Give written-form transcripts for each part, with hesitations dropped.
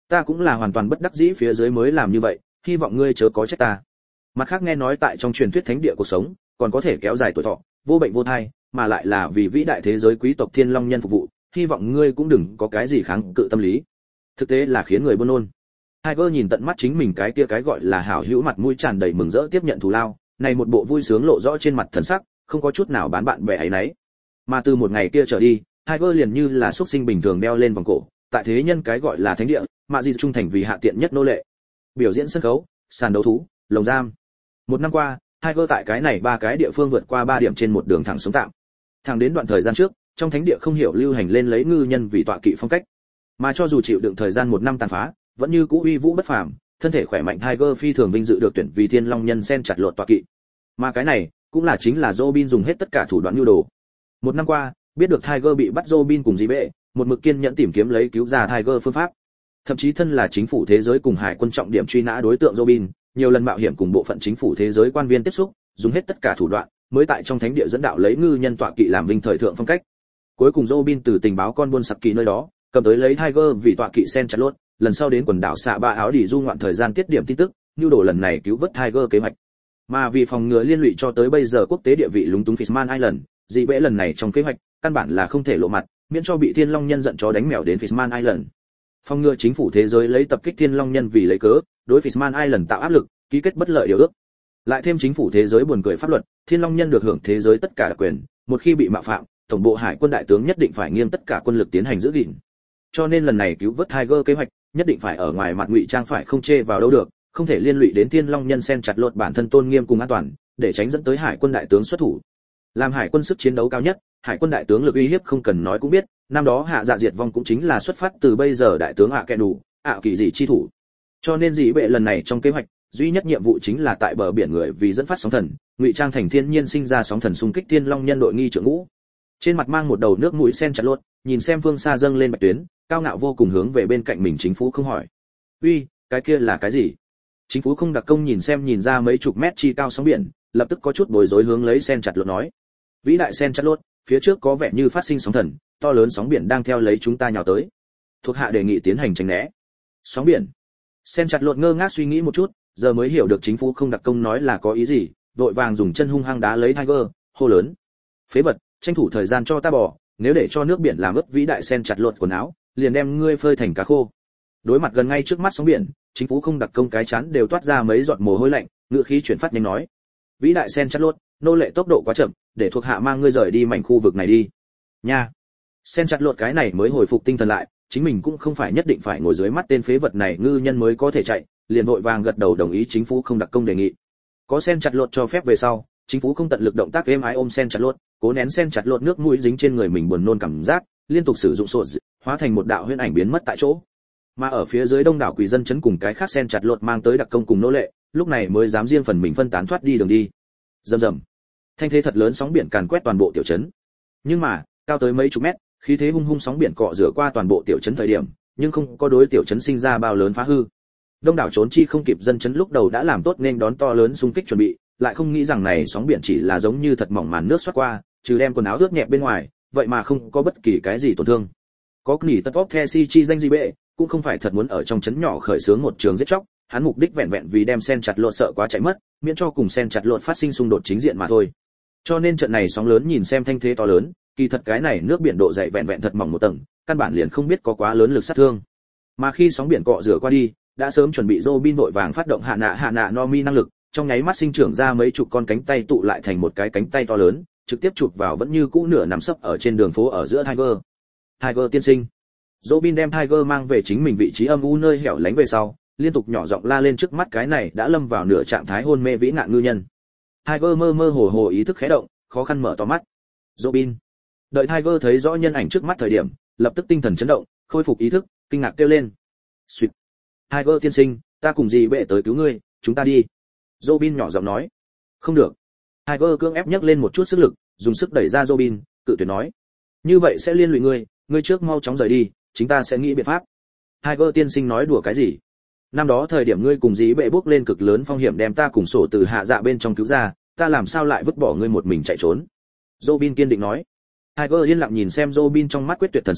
Ta cũng là hoàn toàn bất đắc dĩ phía dưới mới làm như vậy, hy vọng ngươi chớ có trách ta. Mặt khác nghe nói tại trong truyền thuyết thánh địa cuộc sống còn có thể kéo dài tuổi thọ, vô bệnh vô thai, mà lại là vì vĩ đại thế giới quý tộc Thiên Long nhân phục vụ, hy vọng ngươi cũng đừng có cái gì kháng cự tâm lý. Thực tế là khiến người buồn nôn. Tiger nhìn tận mắt chính mình cái kia cái gọi là hảo hữu mặt mũi tràn đầy mừng rỡ tiếp nhận thù lao, này một bộ vui sướng lộ rõ trên mặt thần sắc, không có chút nào bán bạn bè ấy nấy. Mà từ một ngày kia trở đi, Tiger liền như là xuất sinh bình thường đeo lên vòng cổ, tại thế nhân cái gọi là thánh địa, mà gì trung thành vì hạ tiện nhất nô lệ. Biểu diễn sân khấu, sàn đấu thú, lồng giam. Một năm qua, Tiger tại cái này ba cái địa phương vượt qua 3 điểm trên một đường thẳng sống tạm. Thẳng đến đoạn thời gian trước, trong thánh địa không hiểu lưu hành lên lấy ngư nhân vì tọa kỵ phong cách. Mà cho dù chịu đựng thời gian một năm tàn phá, vẫn như cũ uy vũ bất phàm, thân thể khỏe mạnh Tiger phi thường vinh dự được tuyển vì Thiên Long nhân sen chặt lột tọa kỵ. Mà cái này cũng là chính là Robin dùng hết tất cả thủ đoạn nhu đồ. Một năm qua, biết được Tiger bị bắt, Robin cùng dì bệ, một mực kiên nhẫn tìm kiếm lấy cứu ra Tiger phương pháp. Thậm chí thân là chính phủ thế giới cùng hải quân trọng điểm truy nã đối tượng Robin, nhiều lần mạo hiểm cùng bộ phận chính phủ thế giới quan viên tiếp xúc, dùng hết tất cả thủ đoạn, mới tại trong thánh địa dẫn đạo lấy ngư nhân tọa kỵ làm vinh thời thượng phong cách. Cuối cùng Robin từ tình báo con buôn sặc kỳ nơi đó, cầm tới lấy Tiger vì tọa kỵ sen chặt lốt, lần sau đến quần đảo xạ ba áo đi du ngoạn thời gian tiết điểm tin tức, nhu đồ lần này cứu vớt Tiger kế hoạch. Mà vì phòng ngừa liên lụy cho tới bây giờ quốc tế địa vị lúng túng Fishman Island, dị bẽ lần này trong kế hoạch, căn bản là không thể lộ mặt, miễn cho bị Thiên Long nhân giận chó đánh mèo đến Fishman Island. Phòng ngừa chính phủ thế giới lấy tập kích Thiên Long nhân vì lấy cớ, đối Fishman Island tạo áp lực, ký kết bất lợi điều ước. Lại thêm chính phủ thế giới buồn cười pháp luật, Thiên Long nhân được hưởng thế giới tất cả đặc quyền, một khi bị mạo phạm, tổng bộ hải quân đại tướng nhất định phải nghiêng tất cả quân lực tiến hành giữ gìn. Cho nên lần này cứu vớt Tiger kế hoạch, nhất định phải ở ngoài mặt ngụy trang phải không chê vào đâu được, không thể liên lụy đến Thiên Long nhân sen chặt lột bản thân tôn nghiêm cùng an toàn, để tránh dẫn tới hải quân đại tướng xuất thủ. Làm hải quân sức chiến đấu cao nhất, hải quân đại tướng lực uy hiếp không cần nói cũng biết, năm đó hạ dạ diệt vong cũng chính là xuất phát từ bây giờ đại tướng kẻ đủ, kỳ dị chi thủ. Cho nên dị bệ lần này trong kế hoạch, duy nhất nhiệm vụ chính là tại bờ biển người vì dẫn phát sóng thần, ngụy trang thành thiên nhiên sinh ra sóng thần xung kích Thiên Long nhân đội nghi trưởng ngũ. Trên mặt mang một đầu nước mũi sen chặt lột, nhìn xem phương xa dâng lên bạch tuyến, cao ngạo vô cùng hướng về bên cạnh mình chính phủ không hỏi. Uy, cái kia là cái gì? Chính phủ không đặc công nhìn xem nhìn ra mấy chục mét chi cao sóng biển, lập tức có chút bối rối hướng lấy sen chặt lột nói. Vĩ đại sen chặt lột, phía trước có vẻ như phát sinh sóng thần, to lớn sóng biển đang theo lấy chúng ta nhào tới. Thuộc hạ đề nghị tiến hành tránh né. Sóng biển. Sen chặt lột ngơ ngác suy nghĩ một chút, giờ mới hiểu được chính phủ không đặc công nói là có ý gì, vội vàng dùng chân hung hăng đá lấy Tiger, hô lớn. Phế vật, tranh thủ thời gian cho ta bỏ, nếu để cho nước biển làm ướt vĩ đại sen chặt lột quần áo, liền đem ngươi phơi thành cá khô. Đối mặt gần ngay trước mắt sóng biển, chính phủ không đặc công cái chán đều toát ra mấy giọt mồ hôi lạnh, ngựa khí chuyển phát nhanh nói. Vĩ đại sen chặt lột, nô lệ tốc độ quá chậm, để thuộc hạ mang ngươi rời đi mảnh khu vực này đi. Nha. Sen chặt lột cái này mới hồi phục tinh thần lại, chính mình cũng không phải nhất định phải ngồi dưới mắt tên phế vật này ngư nhân mới có thể chạy, liền vội vàng gật đầu đồng ý chính phủ không đặc công đề nghị. Có sen chặt lột cho phép về sau, chính phủ không tận lực động tác êm ái ôm sen chặt lột, cố nén sen chặt lột nước mũi dính trên người mình buồn nôn cảm giác, liên tục sử dụng sột hóa thành một đạo huyễn ảnh biến mất tại chỗ. Mà ở phía dưới đông đảo quỷ dân chấn cùng cái khác sen chặt lột mang tới đặc công cùng nô lệ, lúc này mới dám riêng phần mình phân tán thoát đi đường đi. Rầm rầm. Thanh thế thật lớn sóng biển càn quét toàn bộ tiểu trấn. Nhưng mà, cao tới mấy chục mét, khí thế hung hung sóng biển cọ rửa qua toàn bộ tiểu trấn thời điểm, nhưng không có đối tiểu trấn sinh ra bao lớn phá hư. Đông đảo trốn chi không kịp dân chấn lúc đầu đã làm tốt nên đón to lớn xung kích chuẩn bị, lại không nghĩ rằng này sóng biển chỉ là giống như thật mỏng màn nước xoát qua, trừ đem quần áo ướt nhẹ bên ngoài, vậy mà không có bất kỳ cái gì tổn thương. Có nghỉ tất vóc the si chi danh gì bệ, cũng không phải thật muốn ở trong trấn nhỏ khởi xướng một trường giết chóc, hắn mục đích vẹn vẹn vì đem sen chặt lột sợ quá chạy mất, miễn cho cùng sen chặt lột phát sinh xung đột chính diện mà thôi. Cho nên trận này sóng lớn nhìn xem thanh thế to lớn, kỳ thật cái này nước biển độ dày vẹn vẹn thật mỏng một tầng, căn bản liền không biết có quá lớn lực sát thương. Mà khi sóng biển cọ rửa qua đi, đã sớm chuẩn bị Robin vội vàng phát động hạ nạ no mi năng lực, trong nháy mắt sinh trưởng ra mấy chục con cánh tay tụ lại thành một cái cánh tay to lớn, trực tiếp chụp vào vẫn như cũ nửa nằm sấp ở trên đường phố ở giữa Tiger. Tiger tiên sinh. Robin đem Tiger mang về chính mình vị trí âm u nơi hẻo lánh về sau, liên tục nhỏ giọng la lên trước mắt cái này đã lâm vào nửa trạng thái hôn mê vĩ nạn ngư nhân. Tiger mơ mơ hồ hồ ý thức khẽ động, khó khăn mở to mắt. Robin. Đợi Tiger thấy rõ nhân ảnh trước mắt thời điểm, lập tức tinh thần chấn động, khôi phục ý thức, kinh ngạc kêu lên. Sweet. Tiger tiên sinh, ta cùng dì bệ tới cứu ngươi, chúng ta đi. Robin nhỏ giọng nói. Không được. Tiger cưỡng ép nhấc lên một chút sức lực, dùng sức đẩy ra Robin, cự tuyệt nói. Như vậy sẽ liên lụy ngươi trước mau chóng rời đi, chúng ta sẽ nghĩ biện pháp. Tiger tiên sinh nói đùa cái gì? Năm đó thời điểm ngươi cùng dì bệ bước lên cực lớn phong hiểm đem ta cùng sổ từ hạ dạ bên trong cứu ra, ta làm sao lại vứt bỏ ngươi một mình chạy trốn? Robin kiên định nói. Tiger yên lặng nhìn xem Robin trong mắt quyết tuyệt thần sắc,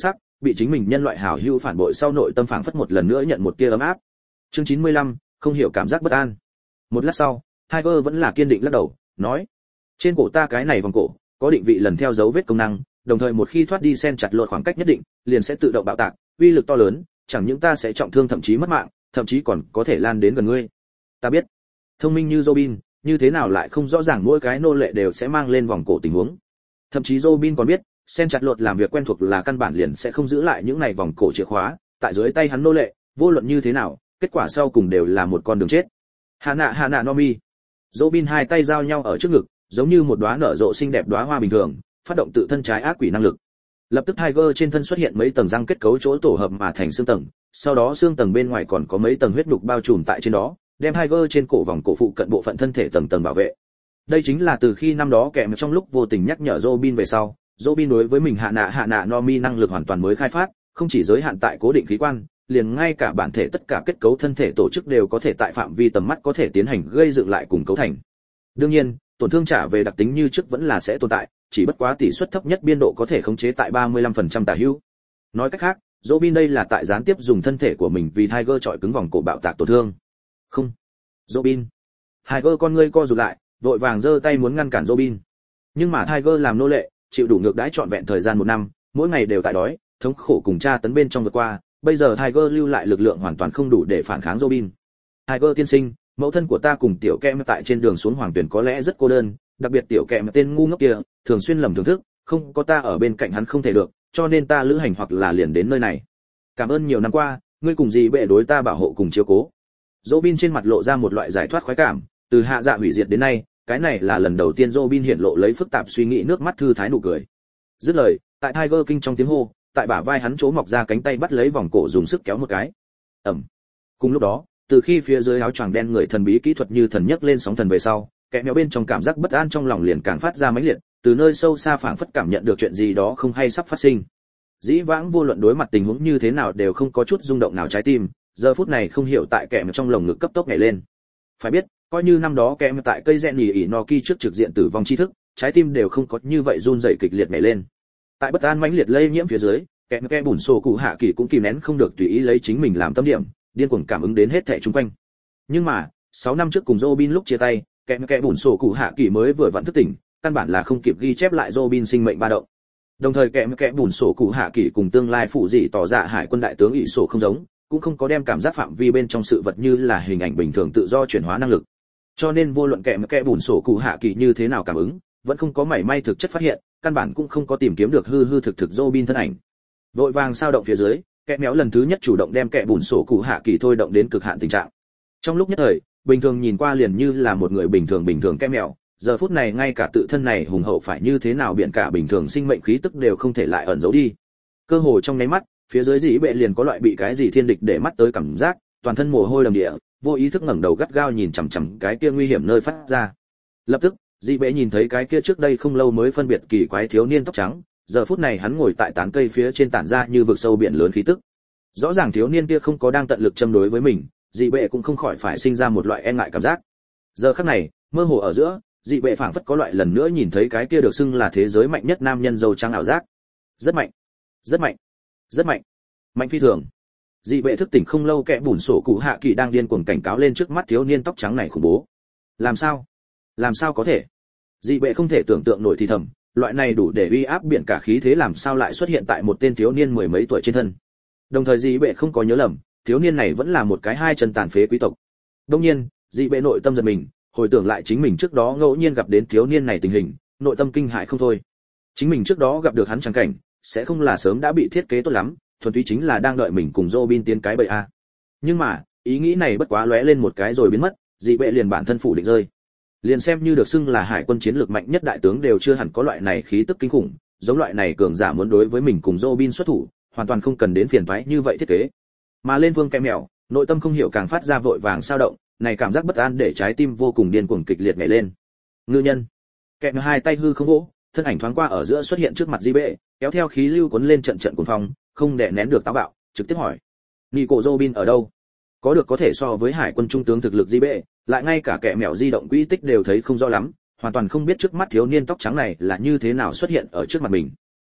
bị chính mình nhân loại hảo hữu phản bội sau nội tâm phảng phất một lần nữa nhận một tia ấm áp. Chương 95, không hiểu cảm giác bất an. Một lát sau, Tiger vẫn là kiên định lắc đầu, nói: "Trên cổ ta cái này vòng cổ, có định vị lần theo dấu vết công năng, đồng thời một khi thoát đi sen chặt lột khoảng cách nhất định, liền sẽ tự động bạo tạc, uy lực to lớn, chẳng những ta sẽ trọng thương thậm chí mất mạng, thậm chí còn có thể lan đến gần ngươi." Ta biết. Thông minh như Robin, như thế nào lại không rõ ràng mỗi cái nô lệ đều sẽ mang lên vòng cổ tình huống. Thậm chí Robin còn biết, sen chặt lột làm việc quen thuộc là căn bản liền sẽ không giữ lại những này vòng cổ chìa khóa, tại dưới tay hắn nô lệ, vô luận như thế nào, kết quả sau cùng đều là một con đường chết. Hana Nomi. Robin hai tay giao nhau ở trước ngực, giống như một đóa nở rộ xinh đẹp đóa hoa bình thường, phát động tự thân trái ác quỷ năng lực. Lập tức Tiger trên thân xuất hiện mấy tầng răng kết cấu chỗ tổ hợp mà thành xương tầng, sau đó xương tầng bên ngoài còn có mấy tầng huyết nhục bao trùm tại trên đó, đem Tiger trên cổ vòng cổ phụ cận bộ phận thân thể tầng tầng bảo vệ. Đây chính là từ khi năm đó kèm trong lúc vô tình nhắc nhở Robin về sau, Robin đối với mình hạ nạ Nomi năng lực hoàn toàn mới khai phát, không chỉ giới hạn tại cố định khí quan, liền ngay cả bản thể tất cả kết cấu thân thể tổ chức đều có thể tại phạm vi tầm mắt có thể tiến hành gây dựng lại cùng cấu thành. Đương nhiên, tổn thương trả về đặc tính như trước vẫn là sẽ tồn tại, chỉ bất quá tỷ suất thấp nhất biên độ có thể khống chế tại 35% tả hữu. Nói cách khác, Robin đây là tại gián tiếp dùng thân thể của mình vì Tiger chọi cứng vòng cổ bạo tạc tổn thương. Không. Robin. Tiger con ngươi co rụt lại, vội vàng giơ tay muốn ngăn cản Robin. Nhưng mà Tiger làm nô lệ, chịu đủ ngược đãi trọn vẹn thời gian 1 năm, mỗi ngày đều tại đói, thống khổ cùng tra tấn bên trong vượt qua, bây giờ Tiger lưu lại lực lượng hoàn toàn không đủ để phản kháng Robin. Tiger tiên sinh, mẫu thân của ta cùng tiểu kẹm tại trên đường xuống hoàng tuyển có lẽ rất cô đơn, đặc biệt tiểu kẹm tên ngu ngốc kia, thường xuyên lầm thưởng thức, không có ta ở bên cạnh hắn không thể được, cho nên ta lữ hành hoặc là liền đến nơi này. Cảm ơn nhiều năm qua, ngươi cùng dì bệ đối ta bảo hộ cùng chiếu cố. Robin trên mặt lộ ra một loại giải thoát khoái cảm, từ hạ dạ hủy diệt đến nay, cái này là lần đầu tiên Robin hiện lộ lấy phức tạp suy nghĩ nước mắt thư thái nụ cười. Dứt lời, tại Tiger kinh trong tiếng hô, tại bả vai hắn chỗ mọc ra cánh tay bắt lấy vòng cổ dùng sức kéo một cái. Ầm. Cùng lúc đó, từ khi phía dưới áo choàng đen người thần bí kỹ thuật như thần nhấc lên sóng thần về sau, kẻ mèo bên trong cảm giác bất an trong lòng liền càng phát ra mãnh liệt, từ nơi sâu xa phảng phất cảm nhận được chuyện gì đó không hay sắp phát sinh. Dĩ vãng vô luận đối mặt tình huống như thế nào đều không có chút rung động nào trái tim, giờ phút này không hiểu tại kẻ mèo trong lồng ngực cấp tốc nhảy lên. Phải biết, coi như năm đó kẻ mèo tại cây rèn nhỉ Inoki trước trực diện tử vong tri thức, trái tim đều không có như vậy run rẩy kịch liệt nhảy lên. Tại bất an mãnh liệt lây nhiễm phía dưới, kẻ bùn sổ cụ hạ kỳ cũng kìm nén không được tùy ý lấy chính mình làm tâm điểm, điên cuồng cảm ứng đến hết thảy xung quanh. Nhưng mà, 6 năm trước cùng Robin lúc chia tay, kẻ bùn sổ cụ hạ kỳ mới vừa vặn thức tỉnh, căn bản là không kịp ghi chép lại Robin sinh mệnh ba động. Đồng thời kẻ bùn sổ cụ hạ kỳ cùng tương lai phụ dị tỏ dạ hải quân đại tướng ỷ sổ không giống, cũng không có đem cảm giác phạm vi bên trong sự vật như là hình ảnh bình thường tự do chuyển hóa năng lực. Cho nên vô luận kẻ bùn sổ cụ hạ kỳ như thế nào cảm ứng, vẫn không có mảy may thực chất phát hiện, căn bản cũng không có tìm kiếm được hư thực Robin thân ảnh. Vội vàng sao động phía dưới, kẻ méo lần thứ nhất chủ động đem kẻ bùn sổ cụ hạ kỳ thôi động đến cực hạn tình trạng. Trong lúc nhất thời, bình thường nhìn qua liền như là một người bình thường kẻ mèo, giờ phút này ngay cả tự thân này hùng hậu phải như thế nào biển cả bình thường sinh mệnh khí tức đều không thể lại ẩn giấu đi. Cơ hồ trong nháy mắt, phía dưới dĩ bệ liền có loại bị cái gì thiên địch để mắt tới cảm giác, toàn thân mồ hôi đầm địa, vô ý thức ngẩng đầu gắt gao nhìn chằm chằm cái kia nguy hiểm nơi phát ra. Lập tức, dĩ bệ nhìn thấy cái kia trước đây không lâu mới phân biệt kỳ quái thiếu niên tóc trắng, giờ phút này hắn ngồi tại tán cây phía trên tản ra như vực sâu biển lớn khí tức. Rõ ràng thiếu niên kia không có đang tận lực châm đối với mình, dị bệ cũng không khỏi phải sinh ra một loại e ngại cảm giác. Giờ khắc này, mơ hồ ở giữa, dị bệ phảng phất có loại lần nữa nhìn thấy cái kia được xưng là thế giới mạnh nhất nam nhân dâu trắng ảo giác. Rất mạnh, rất mạnh, rất mạnh, mạnh phi thường. Dị bệ thức tỉnh không lâu, kẻ bùn sổ cụ hạ kỳ đang điên cuồng cảnh cáo lên trước mắt thiếu niên tóc trắng này khủng bố. Làm sao có thể? Dị bệ không thể tưởng tượng nổi thì thầm, loại này đủ để uy áp biển cả khí thế làm sao lại xuất hiện tại một tên thiếu niên mười mấy tuổi trên thân. Đồng thời dị bệ không có nhớ lầm, thiếu niên này vẫn là một cái hai chân tàn phế quý tộc. Đương nhiên, dị bệ nội tâm giật mình, hồi tưởng lại chính mình trước đó ngẫu nhiên gặp đến thiếu niên này tình hình, nội tâm kinh hãi không thôi. Chính mình trước đó gặp được hắn chẳng cảnh, sẽ không là sớm đã bị thiết kế tốt lắm, thuần túy chính là đang đợi mình cùng Robin tiến cái bậy a. Nhưng mà, ý nghĩ này bất quá lóe lên một cái rồi biến mất, dị bệ liền bản thân phủ định rơi. Liền xem như được xưng là hải quân chiến lược mạnh nhất đại tướng đều chưa hẳn có loại này khí tức kinh khủng, giống loại này cường giả muốn đối với mình cùng Robin xuất thủ, hoàn toàn không cần đến phiền toái như vậy thiết kế. Mà lên vương kém mèo, nội tâm không hiểu càng phát ra vội vàng sao động, này cảm giác bất an để trái tim vô cùng điên cuồng kịch liệt nhảy lên. Ngư nhân, kẹm hai tay hư không vỗ, thân ảnh thoáng qua ở giữa xuất hiện trước mặt Di Bệ, kéo theo khí lưu cuốn lên trận cuồng phong, không đè nén được táo bạo, trực tiếp hỏi: "Nico Robin ở đâu?" Có được có thể so với hải quân trung tướng thực lực Di Bệ, lại ngay cả kẻ mèo di động quỹ tích đều thấy không rõ lắm, hoàn toàn không biết trước mắt thiếu niên tóc trắng này là như thế nào xuất hiện ở trước mặt mình.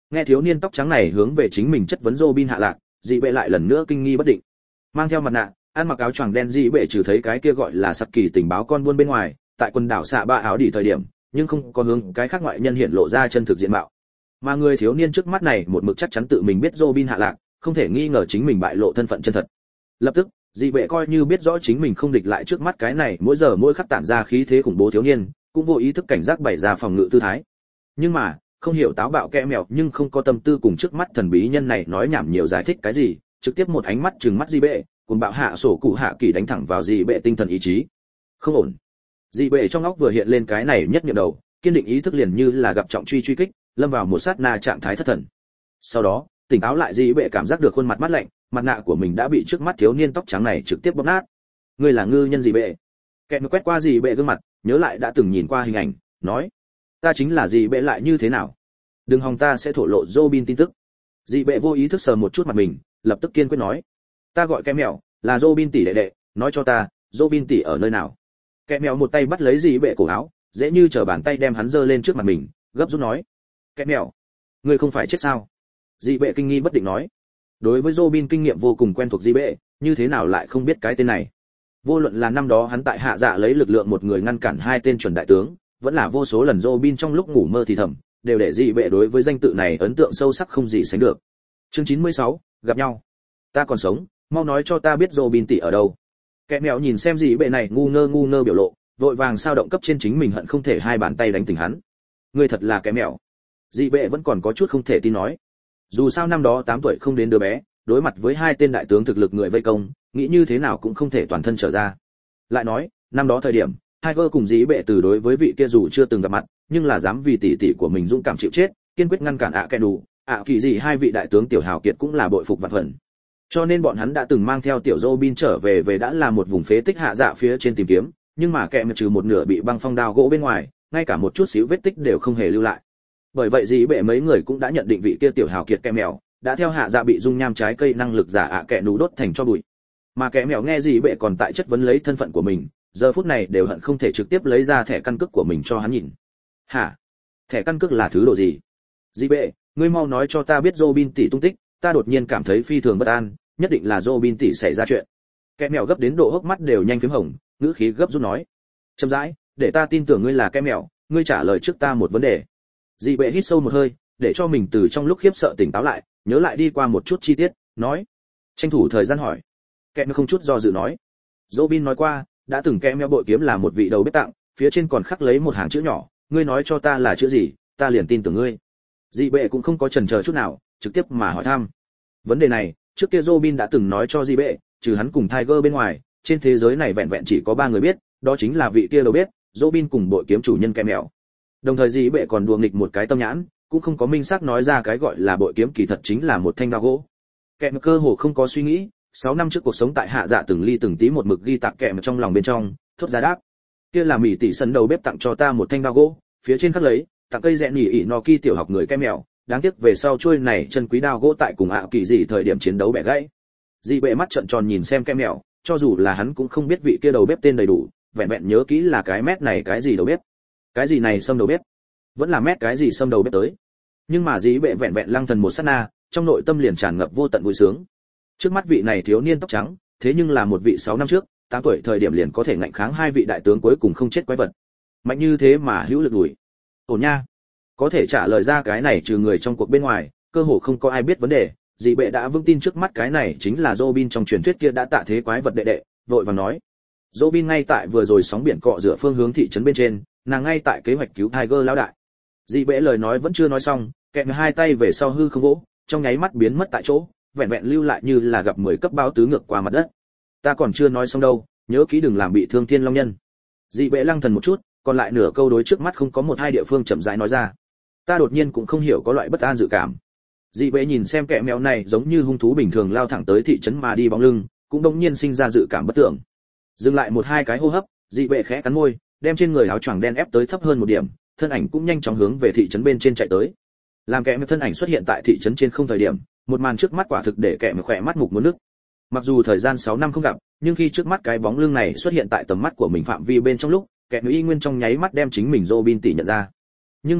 Nghe thiếu niên tóc trắng này hướng về chính mình chất vấn Robin hạ lạc, dị bệ lại lần nữa kinh nghi bất định. Mang theo mặt nạ, ăn mặc áo choàng đen dị bệ trừ thấy cái kia gọi là sắp kỳ tình báo con buôn bên ngoài, tại quần đảo xạ ba áo đỉ thời điểm, nhưng không có hướng cái khác ngoại nhân hiện lộ ra chân thực diện mạo. Mà người thiếu niên trước mắt này một mực chắc chắn tự mình biết Robin hạ lạc, không thể nghi ngờ chính mình bại lộ thân phận chân thật. Lập tức, dị bệ coi như biết rõ chính mình không địch lại trước mắt cái này mỗi giờ mỗi khắc tản ra khí thế khủng bố thiếu niên, cũng vô ý thức cảnh giác bày ra phòng ngự tư thái. Nhưng mà, không hiểu táo bạo kẽ mèo nhưng không có tâm tư cùng trước mắt thần bí nhân này nói nhảm nhiều giải thích cái gì, trực tiếp một ánh mắt trừng mắt dị bệ, cùng bạo hạ sổ cụ hạ kỳ đánh thẳng vào dị bệ tinh thần ý chí. Không ổn. Dị bệ trong óc vừa hiện lên cái này nhất niệm đầu, kiên định ý thức liền như là gặp trọng truy kích, lâm vào một sát na trạng thái thất thần. Sau đó, tỉnh táo lại dị bệ cảm giác được khuôn mặt mát lạnh, mặt nạ của mình đã bị trước mắt thiếu niên tóc trắng này trực tiếp bóp nát. Ngươi là ngư nhân dị bệ? Kẹt quét qua dị bệ gương mặt, nhớ lại đã từng nhìn qua hình ảnh, nói: ta chính là dị bệ lại như thế nào? Đừng hòng ta sẽ thổ lộ Robin tin tức. Dị bệ vô ý thức sờ một chút mặt mình, lập tức kiên quyết nói: ta gọi cái mèo, là Robin tỷ đệ đệ, nói cho ta, Robin tỷ ở nơi nào? Kẻ mèo một tay bắt lấy dị bệ cổ áo, dễ như trở bàn tay đem hắn giơ lên trước mặt mình, gấp rút nói: kẻ mèo, ngươi không phải chết sao? Dị bệ kinh nghi bất định nói. Đối với Robin kinh nghiệm vô cùng quen thuộc dị bệ, như thế nào lại không biết cái tên này? Vô luận là năm đó hắn tại hạ dạ lấy lực lượng một người ngăn cản hai tên chuẩn đại tướng, vẫn là vô số lần Robin trong lúc ngủ mơ thì thầm, đều để dị bệ đối với danh tự này ấn tượng sâu sắc không gì sánh được. Chương 96, gặp nhau. Ta còn sống, mau nói cho ta biết Robin tỷ ở đâu. Kẻ mèo nhìn xem dị bệ này ngu ngơ biểu lộ, vội vàng sao động cấp trên chính mình hận không thể hai bàn tay đánh tỉnh hắn. Ngươi thật là cái mèo. Dị bệ vẫn còn có chút không thể tin nói. Dù sao năm đó 8 tuổi không đến đứa bé, đối mặt với hai tên đại tướng thực lực người vây công, nghĩ như thế nào cũng không thể toàn thân trở ra. Lại nói, năm đó thời điểm, Tiger cùng dị bệ từ đối với vị kia dù chưa từng gặp mặt, nhưng là dám vì tỷ tỷ của mình dũng cảm chịu chết, kiên quyết ngăn cản kẻ đủ, kỳ dị hai vị đại tướng tiểu hào kiệt cũng là bội phục vạn phần. Cho nên bọn hắn đã từng mang theo tiểu Robin trở về đã là một vùng phế tích hạ dạ phía trên tìm kiếm, nhưng mà kẻ trừ một nửa bị băng phong đao gỗ bên ngoài, ngay cả một chút xíu vết tích đều không hề lưu lại. Bởi vậy dị bệ mấy người cũng đã nhận định vị kia tiểu hào kiệt kẻ mèo đã theo hạ dạ bị dung nham trái cây năng lực giả kẻ nú đốt thành cho bụi. Mà kẻ mèo nghe dị bệ còn tại chất vấn lấy thân phận của mình, giờ phút này đều hận không thể trực tiếp lấy ra thẻ căn cước của mình cho hắn nhìn. Hả? Thẻ căn cước là thứ đồ gì? Dị bệ, ngươi mau nói cho ta biết Robin tỷ tung tích, ta đột nhiên cảm thấy phi thường bất an, nhất định là Robin tỷ xảy ra chuyện. Kẻ mèo gấp đến độ hốc mắt đều nhanh phím hồng, ngữ khí gấp rút nói: chậm rãi, để ta tin tưởng ngươi là kẻ mèo, ngươi trả lời trước ta một vấn đề. Dị bệ hít sâu một hơi, để cho mình từ trong lúc khiếp sợ tỉnh táo lại, nhớ lại đi qua một chút chi tiết, nói: tranh thủ thời gian hỏi. Kẻ mèo không chút do dự nói: Robin nói qua, đã từng kẻ mèo bội kiếm là một vị đầu bếp tặng, phía trên còn khắc lấy một hàng chữ nhỏ, ngươi nói cho ta là chữ gì, ta liền tin tưởng ngươi. Dị bệ cũng không có chần chờ chút nào, trực tiếp mà hỏi thăm. Vấn đề này, trước kia Robin đã từng nói cho dị bệ, trừ hắn cùng Tiger bên ngoài, trên thế giới này vẹn vẹn chỉ có 3 người biết, đó chính là vị kia đầu bếp, Robin cùng bội kiếm chủ nhân kẻ mèo. Đồng thời dị bệ còn đùa nghịch một cái tâm nhãn, cũng không có minh xác nói ra cái gọi là bội kiếm kỳ thật chính là một thanh đao gỗ. Kẻ mèo cơ hồ không có suy nghĩ, 6 năm trước cuộc sống tại hạ dạ từng ly từng tí một mực ghi tạc kẻ mèo trong lòng bên trong, thốt ra đáp: kia là mỹ tỷ sân đầu bếp tặng cho ta một thanh đao gỗ, phía trên khắc lấy tặng cây rẽ nhỉ ỉ no ki tiểu học người kẻ mèo, đáng tiếc về sau chuôi này chân quý đao gỗ tại cùng kỳ dị thời điểm chiến đấu bẻ gãy. Dị bệ mắt trợn tròn nhìn xem kẻ mèo, cho dù là hắn cũng không biết vị kia đầu bếp tên đầy đủ, vẹn vẹn nhớ kỹ là cái mét này cái gì đầu bếp, cái gì này xâm đầu bếp, vẫn là mét cái gì xâm đầu bếp tới. Nhưng mà dị bệ vẹn vẹn lăng thần một sát na, trong nội tâm liền tràn ngập vô tận vui sướng. Trước mắt vị này thiếu niên tóc trắng, thế nhưng là một vị 6 năm trước, 8 tuổi thời điểm liền có thể ngạnh kháng hai vị đại tướng cuối cùng không chết quái vật. Mạnh như thế mà hữu lực đuổi. Ổn nha. Có thể trả lời ra cái này trừ người trong cuộc bên ngoài, cơ hồ không có ai biết vấn đề, dị bệ đã vững tin trước mắt cái này chính là Robin trong truyền thuyết kia đã tạ thế quái vật đệ đệ, vội vàng nói. Robin ngay tại vừa rồi sóng biển cọ rửa phương hướng thị trấn bên trên, nàng ngay tại kế hoạch cứu Tiger lão đại. Dị bệ lời nói vẫn chưa nói xong, kẹp hai tay về sau hư không vỗ, trong nháy mắt biến mất tại chỗ, vẹn vẹn lưu lại như là gặp 10 cấp báo tứ ngược qua mặt đất. Ta còn chưa nói xong đâu, nhớ kỹ đừng làm bị thương Thiên Long nhân. Dị bệ lăng thần một chút, còn lại nửa câu đối trước mắt không có một hai địa phương chậm rãi nói ra. Ta đột nhiên cũng không hiểu có loại bất an dự cảm. Dị bệ nhìn xem kẻ mèo này giống như hung thú bình thường lao thẳng tới thị trấn mà đi bóng lưng, cũng đột nhiên sinh ra dự cảm bất tưởng. Dừng lại một hai cái hô hấp, dị bệ khẽ cắn môi, đem trên người áo choàng đen ép tới thấp hơn một điểm, thân ảnh cũng nhanh chóng hướng về thị trấn bên trên chạy tới. Làm kẻ mèo thân ảnh xuất hiện tại thị trấn trên không thời điểm, một màn trước mắt quả thực để kẻ mèo khỏe mắt mục muốn nước. Mặc dù thời gian 6 năm không gặp, nhưng khi trước mắt cái bóng lưng này xuất hiện tại tầm mắt của mình phạm vi bên trong lúc, kẻ mèo y nguyên trong nháy mắt đem chính mình Robin tỷ nhận ra. Nhưng mà,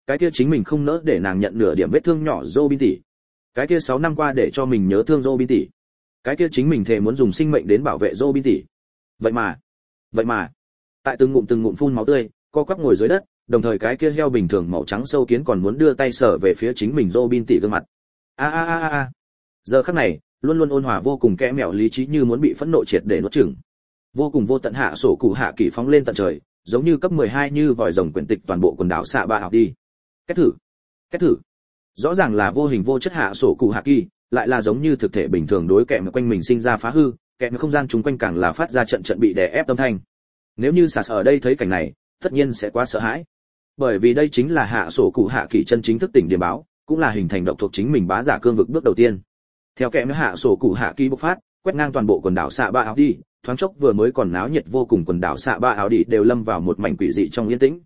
cái kia chính mình không nỡ để nàng nhận nửa điểm vết thương nhỏ Robin tỷ, cái kia 6 năm qua để cho mình nhớ thương Robin tỷ, cái kia chính mình thề muốn dùng sinh mệnh đến bảo vệ Robin tỷ. Vậy mà, tại từng ngụm phun máu tươi, co quắp ngồi dưới đất, đồng thời cái kia heo bình thường màu trắng sâu kiến còn muốn đưa tay sờ về phía chính mình Robin tỷ gương mặt. A. Giờ khắc này, luôn luôn ôn hòa vô cùng kẽ mẹo lý trí như muốn bị phẫn nộ triệt để nuốt chửng. Vô cùng vô tận hạ sổ cụ hạ kỳ phóng lên tận trời, giống như cấp 12 như vòi rồng quyển tịch toàn bộ quần đảo xạ ba học đi. Kết thử. Rõ ràng là vô hình vô chất hạ sổ cụ hạ kỳ, lại là giống như thực thể bình thường đối kẹm quanh mình sinh ra phá hư, kẹm không gian chúng quanh càng là phát ra trận bị đè ép âm thanh. Nếu như Sạt ở đây thấy cảnh này, tất nhiên sẽ quá sợ hãi. Bởi vì đây chính là hạ sổ cụ hạ kỳ chân chính thức tỉnh điểm báo, cũng là hình thành độc thuộc chính mình bá giả cương vực bước đầu tiên. Theo kẹm hạ sổ cụ hạ kỳ bộc phát, quét ngang toàn bộ quần đảo xạ ba áo đi, thoáng chốc vừa mới còn náo nhiệt vô cùng quần đảo xạ ba áo đi đều lâm vào một mảnh quỷ dị trong yên tĩnh.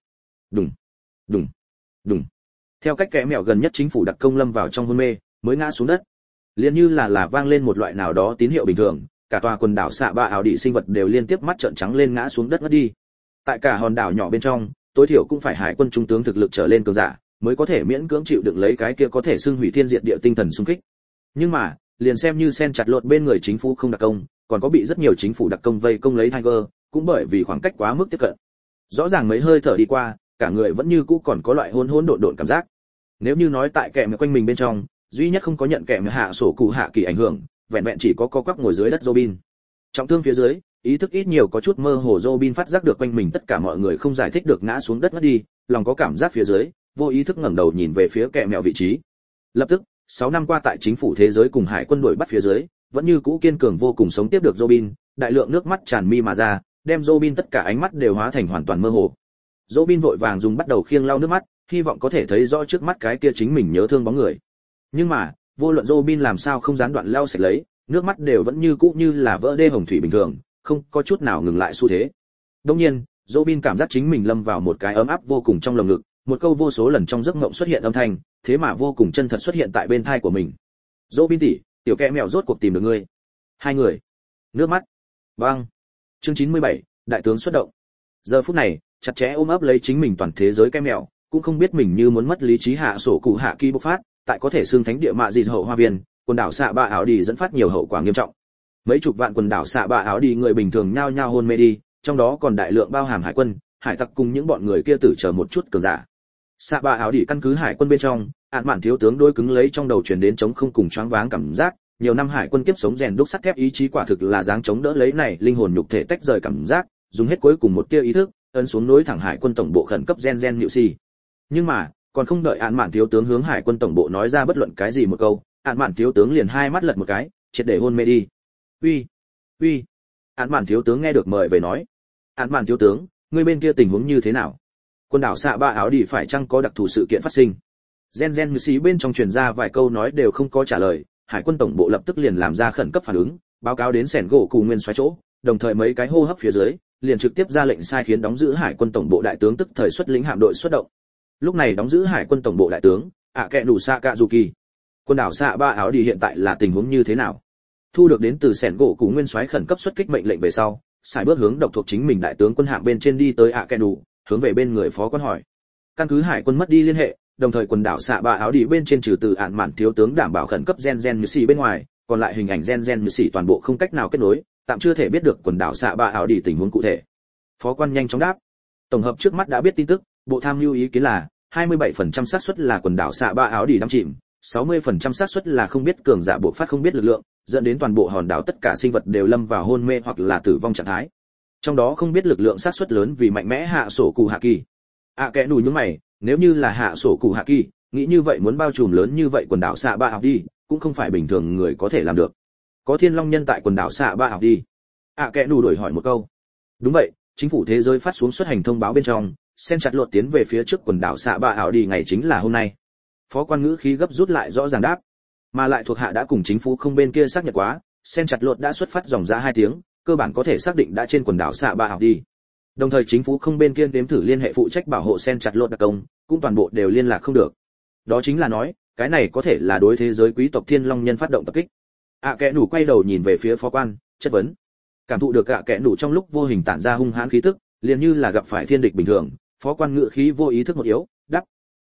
Đùng. Theo cách kẽ mẹo gần nhất chính phủ đặc công lâm vào trong hôn mê, mới ngã xuống đất. Liền như là vang lên một loại nào đó tín hiệu bình thường, cả tòa quần đảo xạ ba áo đi sinh vật đều liên tiếp mắt trợn trắng lên ngã xuống đất ngất đi. Tại cả hòn đảo nhỏ bên trong, tối thiểu cũng phải hải quân trung tướng thực lực trở lên cường giả, mới có thể miễn cưỡng chịu đựng lấy cái kia có thể xưng hủy thiên diệt địa tinh thần xung kích. Nhưng mà, liền xem như sen chặt lột bên người chính phủ không đặc công, còn có bị rất nhiều chính phủ đặc công vây công lấy Tiger, cũng bởi vì khoảng cách quá mức tiếp cận. Rõ ràng mấy hơi thở đi qua, cả người vẫn như cũ còn có loại hỗn độn cảm giác. Nếu như nói tại kẹm quanh mình bên trong, duy nhất không có nhận kẹm hạ sổ cụ hạ kỳ ảnh hưởng, vẹn vẹn chỉ có co quắp ngồi dưới đất Robin. Trọng thương phía dưới, ý thức ít nhiều có chút mơ hồ Robin phát giác được quanh mình tất cả mọi người không giải thích được ngã xuống đất ngất đi, lòng có cảm giác phía dưới, vô ý thức ngẩng đầu nhìn về phía kẹm mẹo vị trí. Lập tức, 6 năm qua tại chính phủ thế giới cùng hải quân đuổi bắt phía dưới, vẫn như cũ kiên cường vô cùng sống tiếp được Robin, đại lượng nước mắt tràn mi mà ra, đem Robin tất cả ánh mắt đều hóa thành hoàn toàn mơ hồ. Robin vội vàng dùng bắt đầu khiêng lau nước mắt, hy vọng có thể thấy rõ trước mắt cái kia chính mình nhớ thương bóng người. Nhưng mà, vô luận Robin làm sao không gián đoạn lau sạch lấy, nước mắt đều vẫn như cũ như là vỡ đê hồng thủy bình thường, không có chút nào ngừng lại xu thế. Đương nhiên, Robin cảm giác chính mình lâm vào một cái ấm áp vô cùng trong lồng ngực, một câu vô số lần trong giấc mộng xuất hiện âm thanh, thế mà vô cùng chân thật xuất hiện tại bên tai của mình. Robin tỷ, tiểu kẹ mèo rốt cuộc tìm được ngươi. Hai người. Nước mắt. Băng. Chương 97, đại tướng xuất động. Giờ phút này, chặt chẽ ôm ấp lấy chính mình toàn thế giới kẹ mèo, cũng không biết mình như muốn mất lý trí hạ sổ cụ hạ kỳ bộc phát, tại có thể xương thánh địa mạ gì hậu hoa viên, quần đảo xạ ba áo đi dẫn phát nhiều hậu quả nghiêm trọng. Mấy chục vạn quần đảo xạ ba áo đi người bình thường nhao nhao hôn mê đi, trong đó còn đại lượng bao hàm hải quân, hải tặc cùng những bọn người kia tử chờ một chút cường giả. Xạ ba áo đi căn cứ hải quân bên trong, ạn mạn thiếu tướng đôi cứng lấy trong đầu truyền đến chống không cùng choáng váng cảm giác, nhiều năm hải quân kiếp sống rèn đúc sắt thép ý chí quả thực là dáng chống đỡ lấy này linh hồn nhục thể tách rời cảm giác, dùng hết cuối cùng một tia ý thức, ấn xuống nối thẳng hải quân tổng bộ khẩn cấp gen nhự xì. Nhưng mà, còn không đợi ạn mạn thiếu tướng hướng hải quân tổng bộ nói ra bất luận cái gì một câu, ạn mạn thiếu tướng liền hai mắt lật một cái, triệt để hôn mê đi. Uy. Ạn mạn thiếu tướng nghe được mời về nói. Ạn mạn thiếu tướng, ngươi bên kia tình huống như thế nào? Quần đảo xạ ba áo đi phải chăng có đặc thù sự kiện phát sinh? Gen như xì bên trong truyền ra vài câu nói đều không có trả lời, hải quân tổng bộ lập tức liền làm ra khẩn cấp phản ứng, báo cáo đến sẻn gỗ cù nguyên xoáy chỗ, đồng thời mấy cái hô hấp phía dưới, liền trực tiếp ra lệnh sai khiến đóng giữ hải quân tổng bộ đại tướng tức thời xuất lĩnh hạm đội xuất động. Lúc này đóng giữ hải quân tổng bộ đại tướng kẹ đủ xạ cạ dù kỳ. Quần đảo xạ ba áo đi hiện tại là tình huống như thế nào? Thu được đến từ sẻn gỗ cù nguyên soái khẩn cấp xuất kích mệnh lệnh về sau, xài bước hướng độc thuộc chính mình đại tướng quân hạm bên trên đi tới kẹ đủ, hướng về bên người phó quan hỏi. Căn cứ hải quân mất đi liên hệ, đồng thời quần đảo xạ ba áo đi bên trên trừ từ ạn mạn thiếu tướng đảm bảo khẩn cấp gen như xì bên ngoài, còn lại hình ảnh gen như xì toàn bộ không cách nào kết nối, tạm chưa thể biết được quần đảo xạ ba áo đi tình huống cụ thể. Phó quan nhanh chóng đáp. Tổng hợp trước mắt đã biết tin tức, bộ tham mưu ý kiến là 27% xác suất là quần đảo xạ ba áo đi đắm chìm, 60% xác suất là không biết cường giả buộc phát không biết lực lượng, dẫn đến toàn bộ hòn đảo tất cả sinh vật đều lâm vào hôn mê hoặc là tử vong trạng thái. Trong đó không biết lực lượng xác suất lớn vì mạnh mẽ hạ sổ cụ hạ kỳ. Kẽ nù nhướng mày, nếu như là hạ sổ cụ hạ kỳ, nghĩ như vậy muốn bao trùm lớn như vậy quần đảo xạ ba áo đi, cũng không phải bình thường người có thể làm được. Có thiên long nhân tại quần đảo xạ ba áo đi. Kẽ nù đổi hỏi một câu. Đúng vậy, chính phủ thế giới phát xuống xuất hành thông báo bên trong, sen chặt lột tiến về phía trước quần đảo xạ ba áo đi ngày chính là hôm nay. Phó quan ngữ khí gấp rút lại rõ ràng đáp, mà lại thuộc hạ đã cùng chính phủ không bên kia xác nhận quá, sen chặt lột đã xuất phát dòng ra 2 tiếng, cơ bản có thể xác định đã trên quần đảo xạ ba áo đi. Đồng thời chính phủ không bên kia đếm thử liên hệ phụ trách bảo hộ sen chặt lột đặc công, cũng toàn bộ đều liên lạc không được. Đó chính là nói, cái này có thể là đối thế giới quý tộc Thiên Long nhân phát động tập kích. Kẽ nủ quay đầu nhìn về phía phó quan, chất vấn. Cảm thụ được kẽ nủ trong lúc vô hình tản ra hung hãn khí tức, liền như là gặp phải thiên địch bình thường, phó quan ngự khí vô ý thức một yếu, đáp.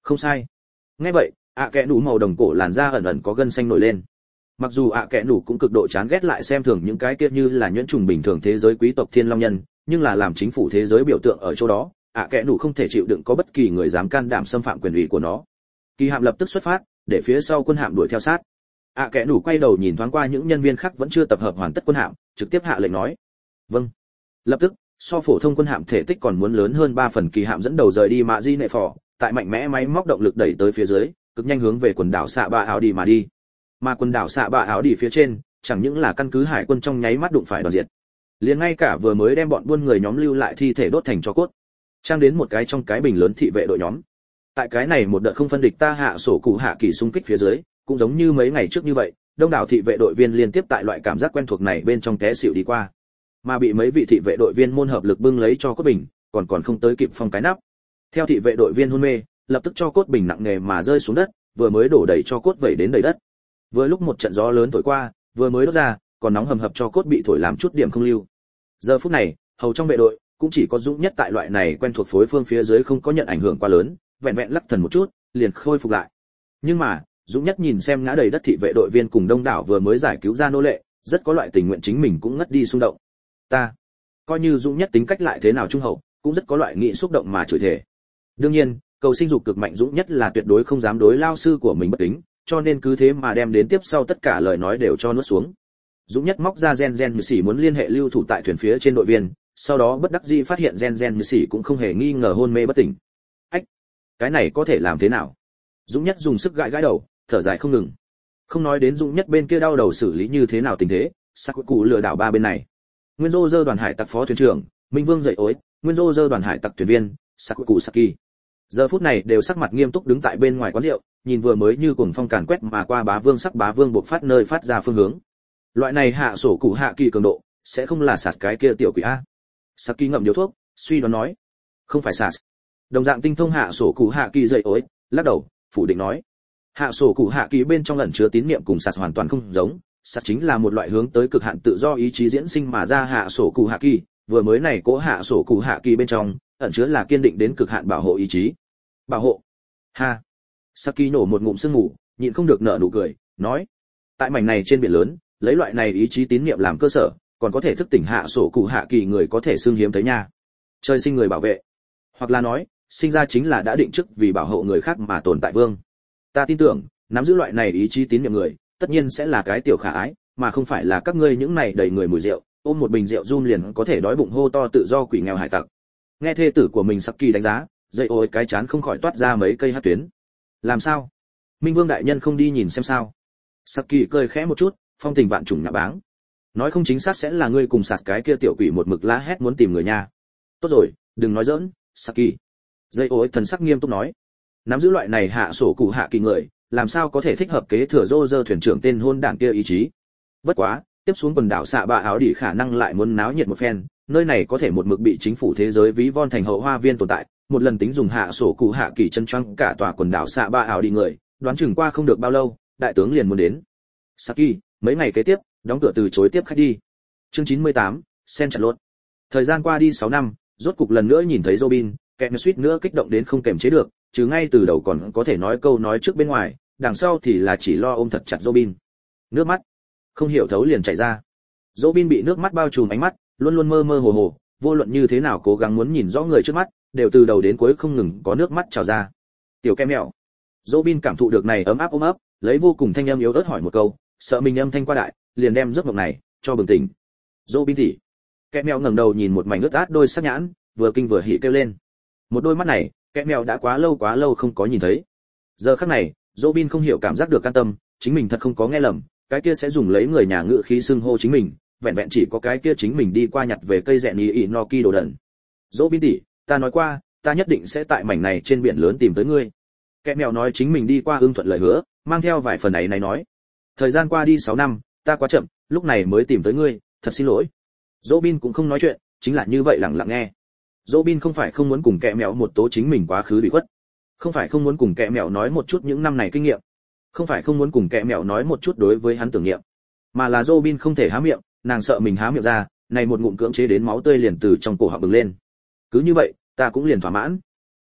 Không sai. Nghe vậy, kẽ nủ màu đồng cổ làn da ẩn ẩn có gân xanh nổi lên. Mặc dù kẽ nủ cũng cực độ chán ghét lại xem thường những cái kia như là nhuyễn trùng bình thường thế giới quý tộc Thiên Long nhân, nhưng là làm chính phủ thế giới biểu tượng ở chỗ đó, kẽ nủ không thể chịu đựng có bất kỳ người dám can đảm xâm phạm quyền ủy của nó. Kỳ hạm lập tức xuất phát, để phía sau quân hạm đuổi theo sát. Kẽ nủ quay đầu nhìn thoáng qua những nhân viên khác vẫn chưa tập hợp hoàn tất quân hạm, trực tiếp hạ lệnh nói: "Vâng." Lập tức, so phổ thông quân hạm thể tích còn muốn lớn hơn 3 phần kỳ hạm dẫn đầu rời đi Mạ Di Nệ Phò, tại mạnh mẽ máy móc động lực đẩy tới phía dưới, cực nhanh hướng về quần đảo Xạ Bạ Áo đi mà đi. Mà quần đảo Xạ Bạ Áo đi phía trên, chẳng những là căn cứ hải quân trong nháy mắt đụng phải đoàn diệt, liền ngay cả vừa mới đem bọn buôn người nhóm lưu lại thi thể đốt thành tro cốt, trang đến một cái trong cái bình lớn thị vệ đội nhóm. Tại cái này một đợt không phân địch ta hạ sổ cụ hạ kỳ xung kích phía dưới, cũng giống như mấy ngày trước như vậy, đông đảo thị vệ đội viên liên tiếp tại loại cảm giác quen thuộc này bên trong té xỉu đi qua, mà bị mấy vị thị vệ đội viên môn hợp lực bưng lấy cho cốt bình, còn không tới kịp phong cái nắp. Theo thị vệ đội viên hôn mê, lập tức cho cốt bình nặng nề mà rơi xuống đất, vừa mới đổ đầy cho cốt vẩy đến đầy đất. Vừa lúc một trận gió lớn thổi qua, vừa mới đốt ra, còn nóng hầm hập cho cốt bị thổi làm chút điểm không lưu. Giờ phút này, hầu trong vệ đội cũng chỉ có Dũng Nhất tại loại này quen thuộc phối phương phía dưới không có nhận ảnh hưởng quá lớn, vẹn vẹn lắc thần một chút, liền khôi phục lại. Nhưng mà, Dũng Nhất nhìn xem ngã đầy đất thị vệ đội viên cùng đông đảo vừa mới giải cứu ra nô lệ, rất có loại tình nguyện chính mình cũng ngất đi xung động. Ta, coi như Dũng Nhất tính cách lại thế nào trung hậu, cũng rất có loại nghị xúc động mà chửi thề. Đương nhiên, cầu sinh dục cực mạnh Dũng Nhất là tuyệt đối không dám đối lao sư của mình bất kính, cho nên cứ thế mà đem đến tiếp sau tất cả lời nói đều cho nuốt xuống. Dũng Nhất móc ra Gen Như Sĩ muốn liên hệ lưu thủ tại thuyền phía trên đội viên, sau đó bất đắc dĩ phát hiện Gen Như Sĩ cũng không hề nghi ngờ hôn mê bất tỉnh. Ách, cái này có thể làm thế nào? Dũng Nhất dùng sức gãi gãi đầu, thở dài không ngừng. Không nói đến Dũng Nhất bên kia đau đầu xử lý như thế nào tình thế, Sakuku lừa đảo ba bên này. Nguyên Dô Dơ đoàn hải tặc phó thuyền trưởng, Minh Vương dậy ối, Nguyên Dô Dơ đoàn hải tặc thuyền viên, Sakuku Saki. Giờ phút này đều sắc mặt nghiêm túc đứng tại bên ngoài quán rượu, nhìn vừa mới như cuồng phong càn quét mà qua bá vương sắc bá vương buộc phát nơi phát ra phương hướng. Loại này hạ sổ cụ hạ kỳ cường độ, sẽ không là sạt cái kia tiểu quỷ a. Saki ngậm điếu thuốc, suy đoán nói, không phải sạt. Đồng dạng tinh thông hạ sổ cụ hạ kỳ dậy ối, lắc đầu, phủ định nói, hạ sổ cụ hạ kỳ bên trong ẩn chứa tín niệm cùng sạt hoàn toàn không giống. Sạt chính là một loại hướng tới cực hạn tự do ý chí diễn sinh mà ra hạ sổ cụ hạ kỳ, vừa mới này cố hạ sổ cụ hạ kỳ bên trong ẩn chứa là kiên định đến cực hạn bảo hộ ý chí. Bảo hộ? Ha. Saki nổ một ngụm sương ngủ, nhịn không được nở nụ cười, nói, tại mảnh này trên biển lớn, lấy loại này ý chí tín niệm làm cơ sở, còn có thể thức tỉnh hạ sổ cụ hạ kỳ người có thể xương hiếm thấy nha. Trời sinh người bảo vệ, hoặc là nói, sinh ra chính là đã định trước vì bảo hộ người khác mà tồn tại vương. Ta tin tưởng, nắm giữ loại này ý chí tín niệm người, tất nhiên sẽ là cái tiểu khả ái, mà không phải là các ngươi những này đầy người mùi rượu, ôm một bình rượu run liền có thể đói bụng hô to tự do quỷ nghèo hải tặc. Nghe thê tử của mình Saki đánh giá, dậy ôi cái chán không khỏi toát ra mấy cây hắc tuyến. Làm sao? Minh Vương đại nhân không đi nhìn xem sao? Saki cười khẽ một chút, phong tình vạn trùng nhạ báng. Nói không chính xác sẽ là ngươi cùng sạt cái kia tiểu quỷ một mực la hét muốn tìm người nha. Tốt rồi, đừng nói giỡn, Saki. Dậy ôi thần sắc nghiêm túc nói, nắm giữ loại này hạ sổ cụ hạ kỳ người, làm sao có thể thích hợp kế thừa Roger thuyền trưởng tên hôn đảng kia ý chí. Bất quá, tiếp xuống quần đảo Xạ Bạ Áo đi khả năng lại muốn náo nhiệt một phen, nơi này có thể một mực bị chính phủ thế giới ví von thành hậu hoa viên tồn tại, một lần tính dùng hạ sổ cụ hạ kỳ chân choang cả tòa quần đảo Xạ Bạ Áo đi người, đoán chừng qua không được bao lâu, đại tướng liền muốn đến. Saki, mấy ngày kế tiếp, đóng cửa từ chối tiếp khách đi. Chương 98, Sen chặt lốt. Thời gian qua đi 6 năm, rốt cục lần nữa nhìn thấy Robin, kẹt suýt nữa kích động đến không kềm chế được, chứ ngay từ đầu còn có thể nói câu nói trước bên ngoài, đằng sau thì là chỉ lo ôm thật chặt Robin. Nước mắt không hiểu thấu liền chảy ra. Robin bị nước mắt bao trùm ánh mắt, luôn luôn mơ mơ hồ hồ, vô luận như thế nào cố gắng muốn nhìn rõ người trước mắt, đều từ đầu đến cuối không ngừng có nước mắt trào ra. Tiểu kem mèo. Robin cảm thụ được này ấm áp ôm ấp, lấy vô cùng thanh âm yếu ớt hỏi một câu, sợ mình âm thanh qua đại, liền đem giấc mộng này cho bừng tỉnh. Robin tỷ. Kem mèo ngẩng đầu nhìn một mảnh ướt át đôi sắc nhãn, vừa kinh vừa hỉ kêu lên. Một đôi mắt này, kem mèo đã quá lâu không có nhìn thấy. Giờ khắc này, Robin không hiểu cảm giác được an tâm, chính mình thật không có nghe lầm, cái kia sẽ dùng lấy người nhà ngữ khí xưng hô chính mình, vẹn vẹn chỉ có cái kia chính mình đi qua nhặt về cây rẹn Inoki đồ đần. Robin tỷ, ta nói qua, ta nhất định sẽ tại mảnh này trên biển lớn tìm tới ngươi. Kẻ mèo nói chính mình đi qua ưng thuận lời hứa, mang theo vài phần ấy này nói. Thời gian qua đi 6 năm, ta quá chậm, lúc này mới tìm tới ngươi, thật xin lỗi. Robin cũng không nói chuyện, chính là như vậy lặng lặng nghe. Robin không phải không muốn cùng kẻ mèo một tố chính mình quá khứ bị khuất, không phải không muốn cùng kẻ mèo nói một chút những năm này kinh nghiệm, không phải không muốn cùng kẻ mèo nói một chút đối với hắn tưởng niệm, mà là Robin không thể há miệng, nàng sợ mình há miệng ra, này một ngụm cưỡng chế đến máu tươi liền từ trong cổ họng bừng lên. Cứ như vậy, ta cũng liền thỏa mãn.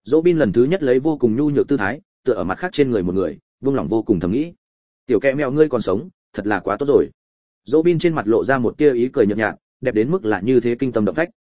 Robin lần thứ nhất lấy vô cùng nhu nhược tư thái, tựa ở mặt khác trên người một người, vương lòng vô cùng thầm nghĩ. Tiểu kẹ mèo ngươi còn sống, thật là quá tốt rồi. Robin trên mặt lộ ra một tia ý cười nhợt nhạt, đẹp đến mức là như thế kinh tâm động phách.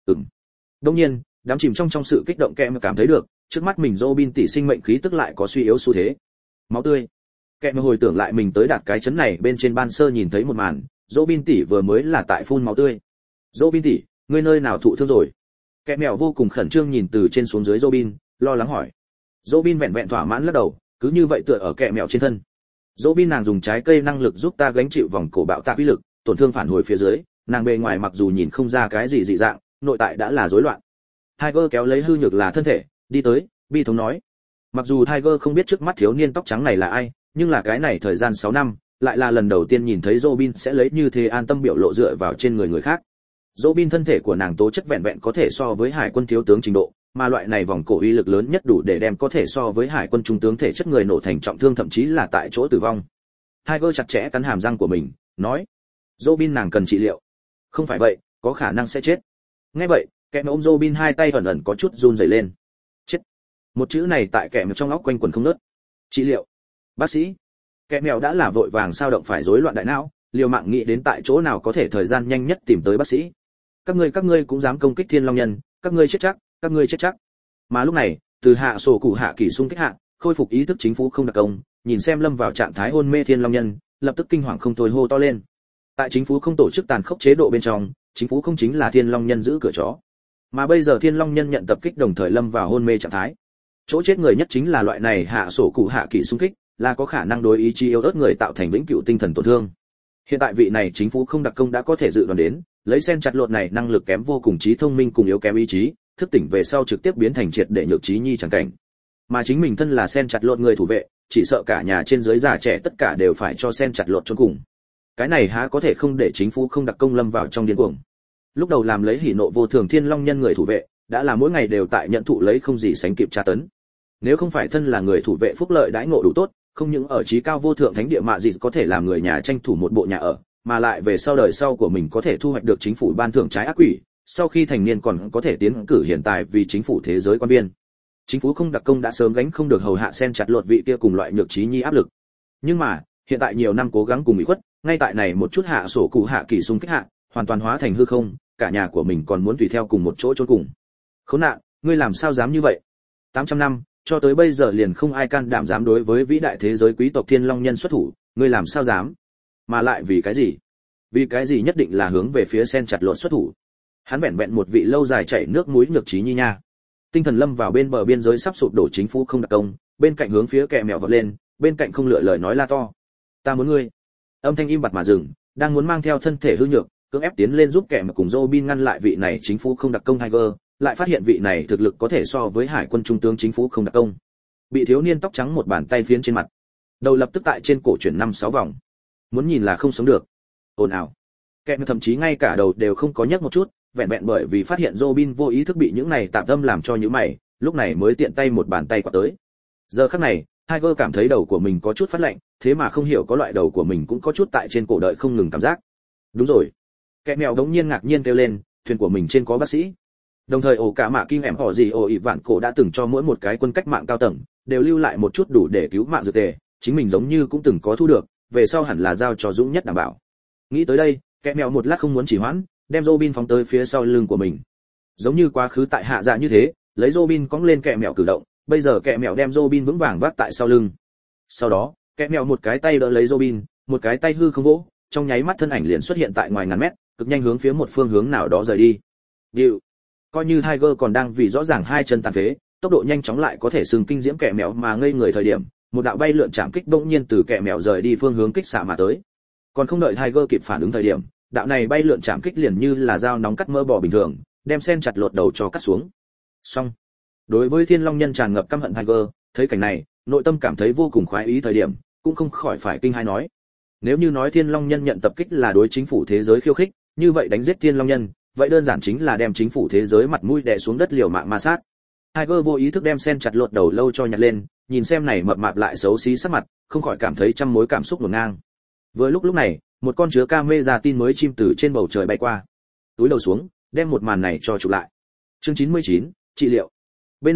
Đương nhiên, đám chìm trong sự kích động kẹ mèo cảm thấy được, trước mắt mình Robin tỷ sinh mệnh khí tức lại có suy yếu xu thế. Máu tươi. Kẹ mèo hồi tưởng lại mình tới đạt cái chấn này bên trên ban sơ nhìn thấy một màn, Robin tỷ vừa mới là tại phun máu tươi. Robin tỷ, ngươi nơi nào thụ thương rồi? Kẹ mèo vô cùng khẩn trương nhìn từ trên xuống dưới Robin, lo lắng hỏi. Robin vẹn vẹn thỏa mãn lắc đầu, cứ như vậy tựa ở kẹ mèo trên thân. Robin nàng dùng trái cây năng lực giúp ta gánh chịu vòng cổ bạo tạ uy lực, tổn thương phản hồi phía dưới, nàng bề ngoài mặc dù nhìn không ra cái gì dị dạng, nội tại đã là rối loạn. Tiger kéo lấy hư nhược là thân thể, đi tới, bi thống nói. Mặc dù Tiger không biết trước mắt thiếu niên tóc trắng này là ai, nhưng là cái này thời gian 6 năm, lại là lần đầu tiên nhìn thấy Robin sẽ lấy như thế an tâm biểu lộ dựa vào trên người khác. Robin thân thể của nàng tố chất vẹn vẹn có thể so với hải quân thiếu tướng trình độ, mà loại này vòng cổ uy lực lớn nhất đủ để đem có thể so với hải quân trung tướng thể chất người nổ thành trọng thương thậm chí là tại chỗ tử vong. Tiger chặt chẽ cắn hàm răng của mình, nói: "Robin nàng cần trị liệu." "Không phải vậy, có khả năng sẽ chết." Nghe vậy, kẻ ôm Robin hai tay ẩn ẩn có chút run rẩy lên. "Chết." Một chữ này tại kẻ trong óc quanh quẩn không ngớt. "Trị liệu." "Bác sĩ." Kẻ mèo đã là vội vàng sao động phải rối loạn đại não, liều mạng nghĩ đến tại chỗ nào có thể thời gian nhanh nhất tìm tới bác sĩ. Các ngươi cũng dám công kích Thiên Long Nhân, các ngươi chết chắc, các ngươi chết chắc. Mà lúc này, từ hạ sổ cụ hạ kỳ xung kích hạ, khôi phục ý thức chính phủ không đặc công, nhìn xem lâm vào trạng thái hôn mê Thiên Long Nhân, lập tức kinh hoàng không thôi hô to lên. Tại chính phủ không tổ chức tàn khốc chế độ bên trong, chính phủ không chính là Thiên Long Nhân giữ cửa chó. Mà bây giờ Thiên Long Nhân nhận tập kích đồng thời lâm vào hôn mê trạng thái. Chỗ chết người nhất chính là loại này hạ sổ cụ hạ kỳ xung kích, là có khả năng đối ý chí yếu ớt người tạo thành vĩnh cửu tinh thần tổn thương. Hiện tại vị này chính phủ không đặc công đã có thể dự đoán đến, lấy sen chặt lột này năng lực kém vô cùng trí thông minh cùng yếu kém ý chí, thức tỉnh về sau trực tiếp biến thành triệt để nhược trí nhi chẳng cảnh. Mà chính mình thân là sen chặt lột người thủ vệ, chỉ sợ cả nhà trên dưới già trẻ tất cả đều phải cho sen chặt lột chôn cùng. Cái này há có thể không để chính phủ không đặc công lâm vào trong điên cuồng. Lúc đầu làm lấy hỉ nộ vô thường Thiên Long Nhân người thủ vệ, đã là mỗi ngày đều tại nhận thụ lấy không gì sánh kịp tra tấn. Nếu không phải thân là người thủ vệ phúc lợi đãi ngộ đủ tốt, không những ở trí cao vô thượng thánh địa mạ gì có thể làm người nhà tranh thủ một bộ nhà ở, mà lại về sau đời sau của mình có thể thu hoạch được chính phủ ban thưởng trái ác quỷ, sau khi thành niên còn có thể tiến cử hiện tại vì chính phủ thế giới quan viên. Chính phủ không đặc công đã sớm gánh không được hầu hạ sen chặt lột vị kia cùng loại nhược trí nhi áp lực. Nhưng mà, hiện tại nhiều năm cố gắng cùng ủy khuất, ngay tại này một chút hạ sổ cụ hạ kỳ xung kích hạ, hoàn toàn hóa thành hư không, cả nhà của mình còn muốn tùy theo cùng một chỗ chôn cùng. Khốn nạn, ngươi làm sao dám như vậy? 800 năm, cho tới bây giờ liền không ai can đảm dám đối với vĩ đại thế giới quý tộc Thiên Long Nhân xuất thủ, ngươi làm sao dám? Mà lại vì cái gì? Vì cái gì nhất định là hướng về phía sen chặt lột xuất thủ? Hắn vẹn vẹn một vị lâu dài chảy nước mũi nhược trí nhi nha. Tinh thần lâm vào bên bờ biên giới sắp sụp đổ chính phủ không đặc công, bên cạnh hướng phía kẻ mèo vọt lên, bên cạnh không lựa lời nói la to. Ta muốn ngươi. Âm thanh im bặt mà dừng, đang muốn mang theo thân thể hư nhược, cưỡng ép tiến lên giúp kẻ mà cùng Robin ngăn lại vị này chính phủ không đặc công Tiger, lại phát hiện vị này thực lực có thể so với hải quân trung tướng chính phủ không đặc công. Bị thiếu niên tóc trắng một bàn tay phiến trên mặt, đầu lập tức tại trên cổ chuyển 5-6 vòng. Muốn nhìn là không sống được. Ồn ào. Kẻ thậm chí ngay cả đầu đều không có nhấc một chút, vẹn vẹn bởi vì phát hiện Robin vô ý thức bị những này tạm tâm làm cho nhíu mày, lúc này mới tiện tay một bàn tay quạt tới. Giờ khắc này, Tiger cảm thấy đầu của mình có chút phát lạnh, thế mà không hiểu có loại đầu của mình cũng có chút tại trên cổ đợi không ngừng cảm giác. Đúng rồi. Kẻ mèo đống nhiên ngạc nhiên kêu lên, thuyền của mình trên có bác sĩ. Đồng thời ổ cả mạ kim em họ gì ổ ị vạn cổ đã từng cho mỗi một cái quân cách mạng cao tầng đều lưu lại một chút đủ để cứu mạng dược tề, chính mình giống như cũng từng có thu được, về sau hẳn là giao cho Dũng nhất đảm bảo. Nghĩ tới đây, kẻ mèo một lát không muốn chỉ hoãn, đem Robin phóng tới phía sau lưng của mình. Giống như quá khứ tại hạ dạ như thế, lấy Robin cõng lên kẻ mèo cử động, bây giờ kẻ mèo đem Robin vững vàng vác tại sau lưng. Sau đó, kẻ mèo một cái tay đỡ lấy Robin, một cái tay hư không vỗ, trong nháy mắt thân ảnh liền xuất hiện tại ngoài ngàn mét, cực nhanh hướng phía một phương hướng nào đó rời đi. Điệu. Coi như Tiger còn đang vì rõ ràng hai chân tàn phế, tốc độ nhanh chóng lại có thể sừng kinh diễm kẻ mèo mà ngây người thời điểm, một đạo bay lượn chạm kích bỗng nhiên từ kẻ mèo rời đi phương hướng kích xạ mà tới. Còn không đợi Tiger kịp phản ứng thời điểm, đạo này bay lượn chạm kích liền như là dao nóng cắt mỡ bò bình thường, đem sen chặt lột đầu cho cắt xuống. Xong. Đối với Thiên Long Nhân tràn ngập căm hận Tiger, thấy cảnh này, nội tâm cảm thấy vô cùng khoái ý thời điểm, cũng không khỏi phải kinh hai nói. Nếu như nói Thiên Long Nhân nhận tập kích là đối chính phủ thế giới khiêu khích, như vậy đánh giết Thiên Long Nhân, vậy đơn giản chính là đem chính phủ thế giới mặt mũi đè xuống đất liều mạng ma sát. Tiger vô ý thức đem sen chặt lột đầu lâu cho nhặt lên, nhìn xem này mập mạp lại xấu xí sắc mặt, không khỏi cảm thấy trăm mối cảm xúc hỗn ngang. Vừa lúc này, một con chứa camera tin mới chim từ trên bầu trời bay qua. Túi đầu xuống, đem một màn này cho chụp lại. Chương 99, trị liệu. Bên này,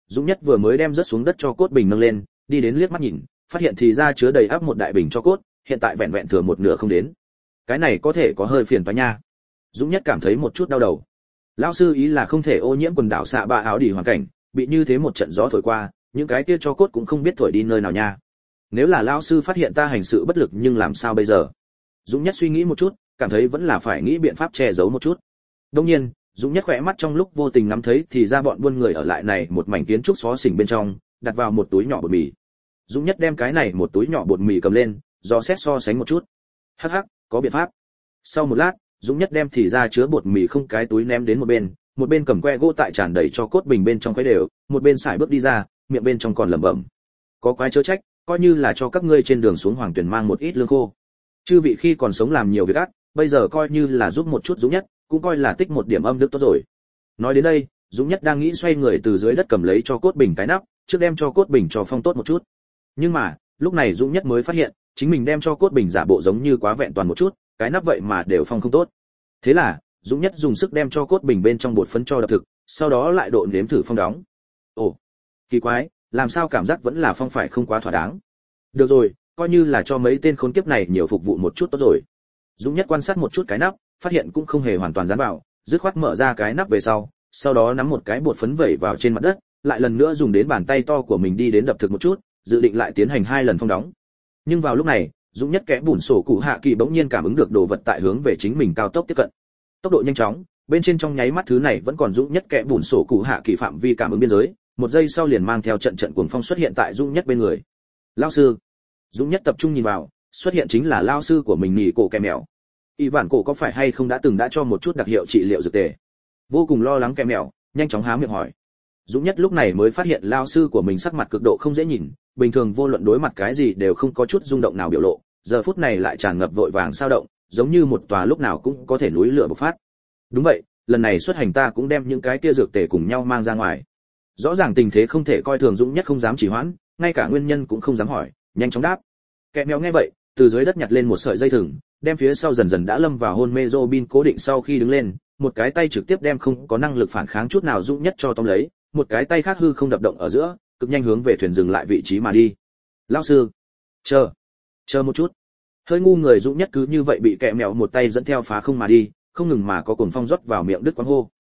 Dũng Nhất vừa mới đem rớt xuống đất cho cốt bình nâng lên, đi đến liếc mắt nhìn, phát hiện thì ra chứa đầy ắp một đại bình cho cốt, hiện tại vẹn vẹn thừa một nửa không đến. Cái này có thể có hơi phiền toái nha. Dũng Nhất cảm thấy một chút đau đầu. Lão sư ý là không thể ô nhiễm quần đảo xạ bạ áo đỉ hoàn cảnh, bị như thế một trận gió thổi qua, những cái kia cho cốt cũng không biết thổi đi nơi nào nha. Nếu là lão sư phát hiện ta hành sự bất lực nhưng làm sao bây giờ? Dũng Nhất suy nghĩ một chút, cảm thấy vẫn là phải nghĩ biện pháp che giấu một chút. Đương nhiên, Dũng Nhất khẽ mắt trong lúc vô tình ngắm thấy thì ra bọn buôn người ở lại này một mảnh kiến trúc xó xỉnh bên trong, đặt vào một túi nhỏ bột mì. Dũng Nhất đem cái này một túi nhỏ bột mì cầm lên, do xét so sánh một chút. Hắc hắc, có biện pháp. Sau một lát, Dũng Nhất đem thì ra chứa bột mì không cái túi ném đến một bên cầm que gỗ tại tràn đầy cho cốt bình bên trong khuấy đều, một bên xài bước đi ra, miệng bên trong còn lẩm bẩm. Có quái chớ trách, coi như là cho các ngươi trên đường xuống Hoàng Tuyển mang một ít lương khô. Chư vị khi còn sống làm nhiều việc ác, bây giờ coi như là giúp một chút Dũng Nhất, cũng coi là tích một điểm âm đức tốt rồi. Nói đến đây, Dũng Nhất đang nghĩ xoay người từ dưới đất cầm lấy cho cốt bình cái nắp, trước đem cho cốt bình cho phong tốt một chút. Nhưng mà, lúc này Dũng Nhất mới phát hiện, chính mình đem cho cốt bình giả bộ giống như quá vẹn toàn một chút, cái nắp vậy mà đều phong không tốt. Thế là, Dũng Nhất dùng sức đem cho cốt bình bên trong bột phấn cho đập thực, sau đó lại độ nếm thử phong đóng. Ồ, kỳ quái, làm sao cảm giác vẫn là phong phải không quá thỏa đáng. Được rồi, coi như là cho mấy tên khốn kiếp này nhiều phục vụ một chút tốt rồi. Dũng Nhất quan sát một chút cái nắp, phát hiện cũng không hề hoàn toàn dán vào, dứt khoát mở ra cái nắp về sau đó nắm một cái bột phấn vẩy vào trên mặt đất, lại lần nữa dùng đến bàn tay to của mình đi đến đập thực một chút, dự định lại tiến hành 2 lần phong đóng. Nhưng vào lúc này, Dũng Nhất kẽ bùn sổ cụ hạ kỳ bỗng nhiên cảm ứng được đồ vật tại hướng về chính mình cao tốc tiếp cận. Tốc độ nhanh chóng, bên trên trong nháy mắt thứ này vẫn còn Dũng Nhất kẽ bùn sổ cụ hạ kỳ phạm vi cảm ứng biên giới, một giây sau liền mang theo trận cuồng phong xuất hiện tại Dũng Nhất bên người. Lão sư. Dũng Nhất tập trung nhìn vào, xuất hiện chính là lão sư của mình Nhị Cổ Kẻ Mèo. Y Vạn Cổ có phải hay không đã từng đã cho một chút đặc hiệu trị liệu dược tề? Vô cùng lo lắng Kẻ Mèo, nhanh chóng há miệng hỏi. Dũng Nhất lúc này mới phát hiện lão sư của mình sắc mặt cực độ không dễ nhìn, bình thường vô luận đối mặt cái gì đều không có chút rung động nào biểu lộ, giờ phút này lại tràn ngập vội vàng sao động, giống như một tòa lúc nào cũng có thể núi lửa bộc phát. Đúng vậy, lần này xuất hành ta cũng đem những cái kia dược tề cùng nhau mang ra ngoài. Rõ ràng tình thế không thể coi thường, Dũng Nhất không dám trì hoãn, ngay cả nguyên nhân cũng không dám hỏi, nhanh chóng đáp. Kẻ Mèo nghe vậy, từ dưới đất nhặt lên một sợi dây thừng, đem phía sau dần dần đã lâm vào hôn mê Robin cố định sau khi đứng lên, một cái tay trực tiếp đem không có năng lực phản kháng chút nào Dũng Nhất cho tóm lấy, một cái tay khác hư không đập động ở giữa, cực nhanh hướng về thuyền dừng lại vị trí mà đi. Lão sư, chờ một chút. Hơi ngu người Dũng Nhất cứ như vậy bị Kẻ Mèo một tay dẫn theo phá không mà đi, không ngừng mà có cuồng phong rót vào miệng đứt quãng hô.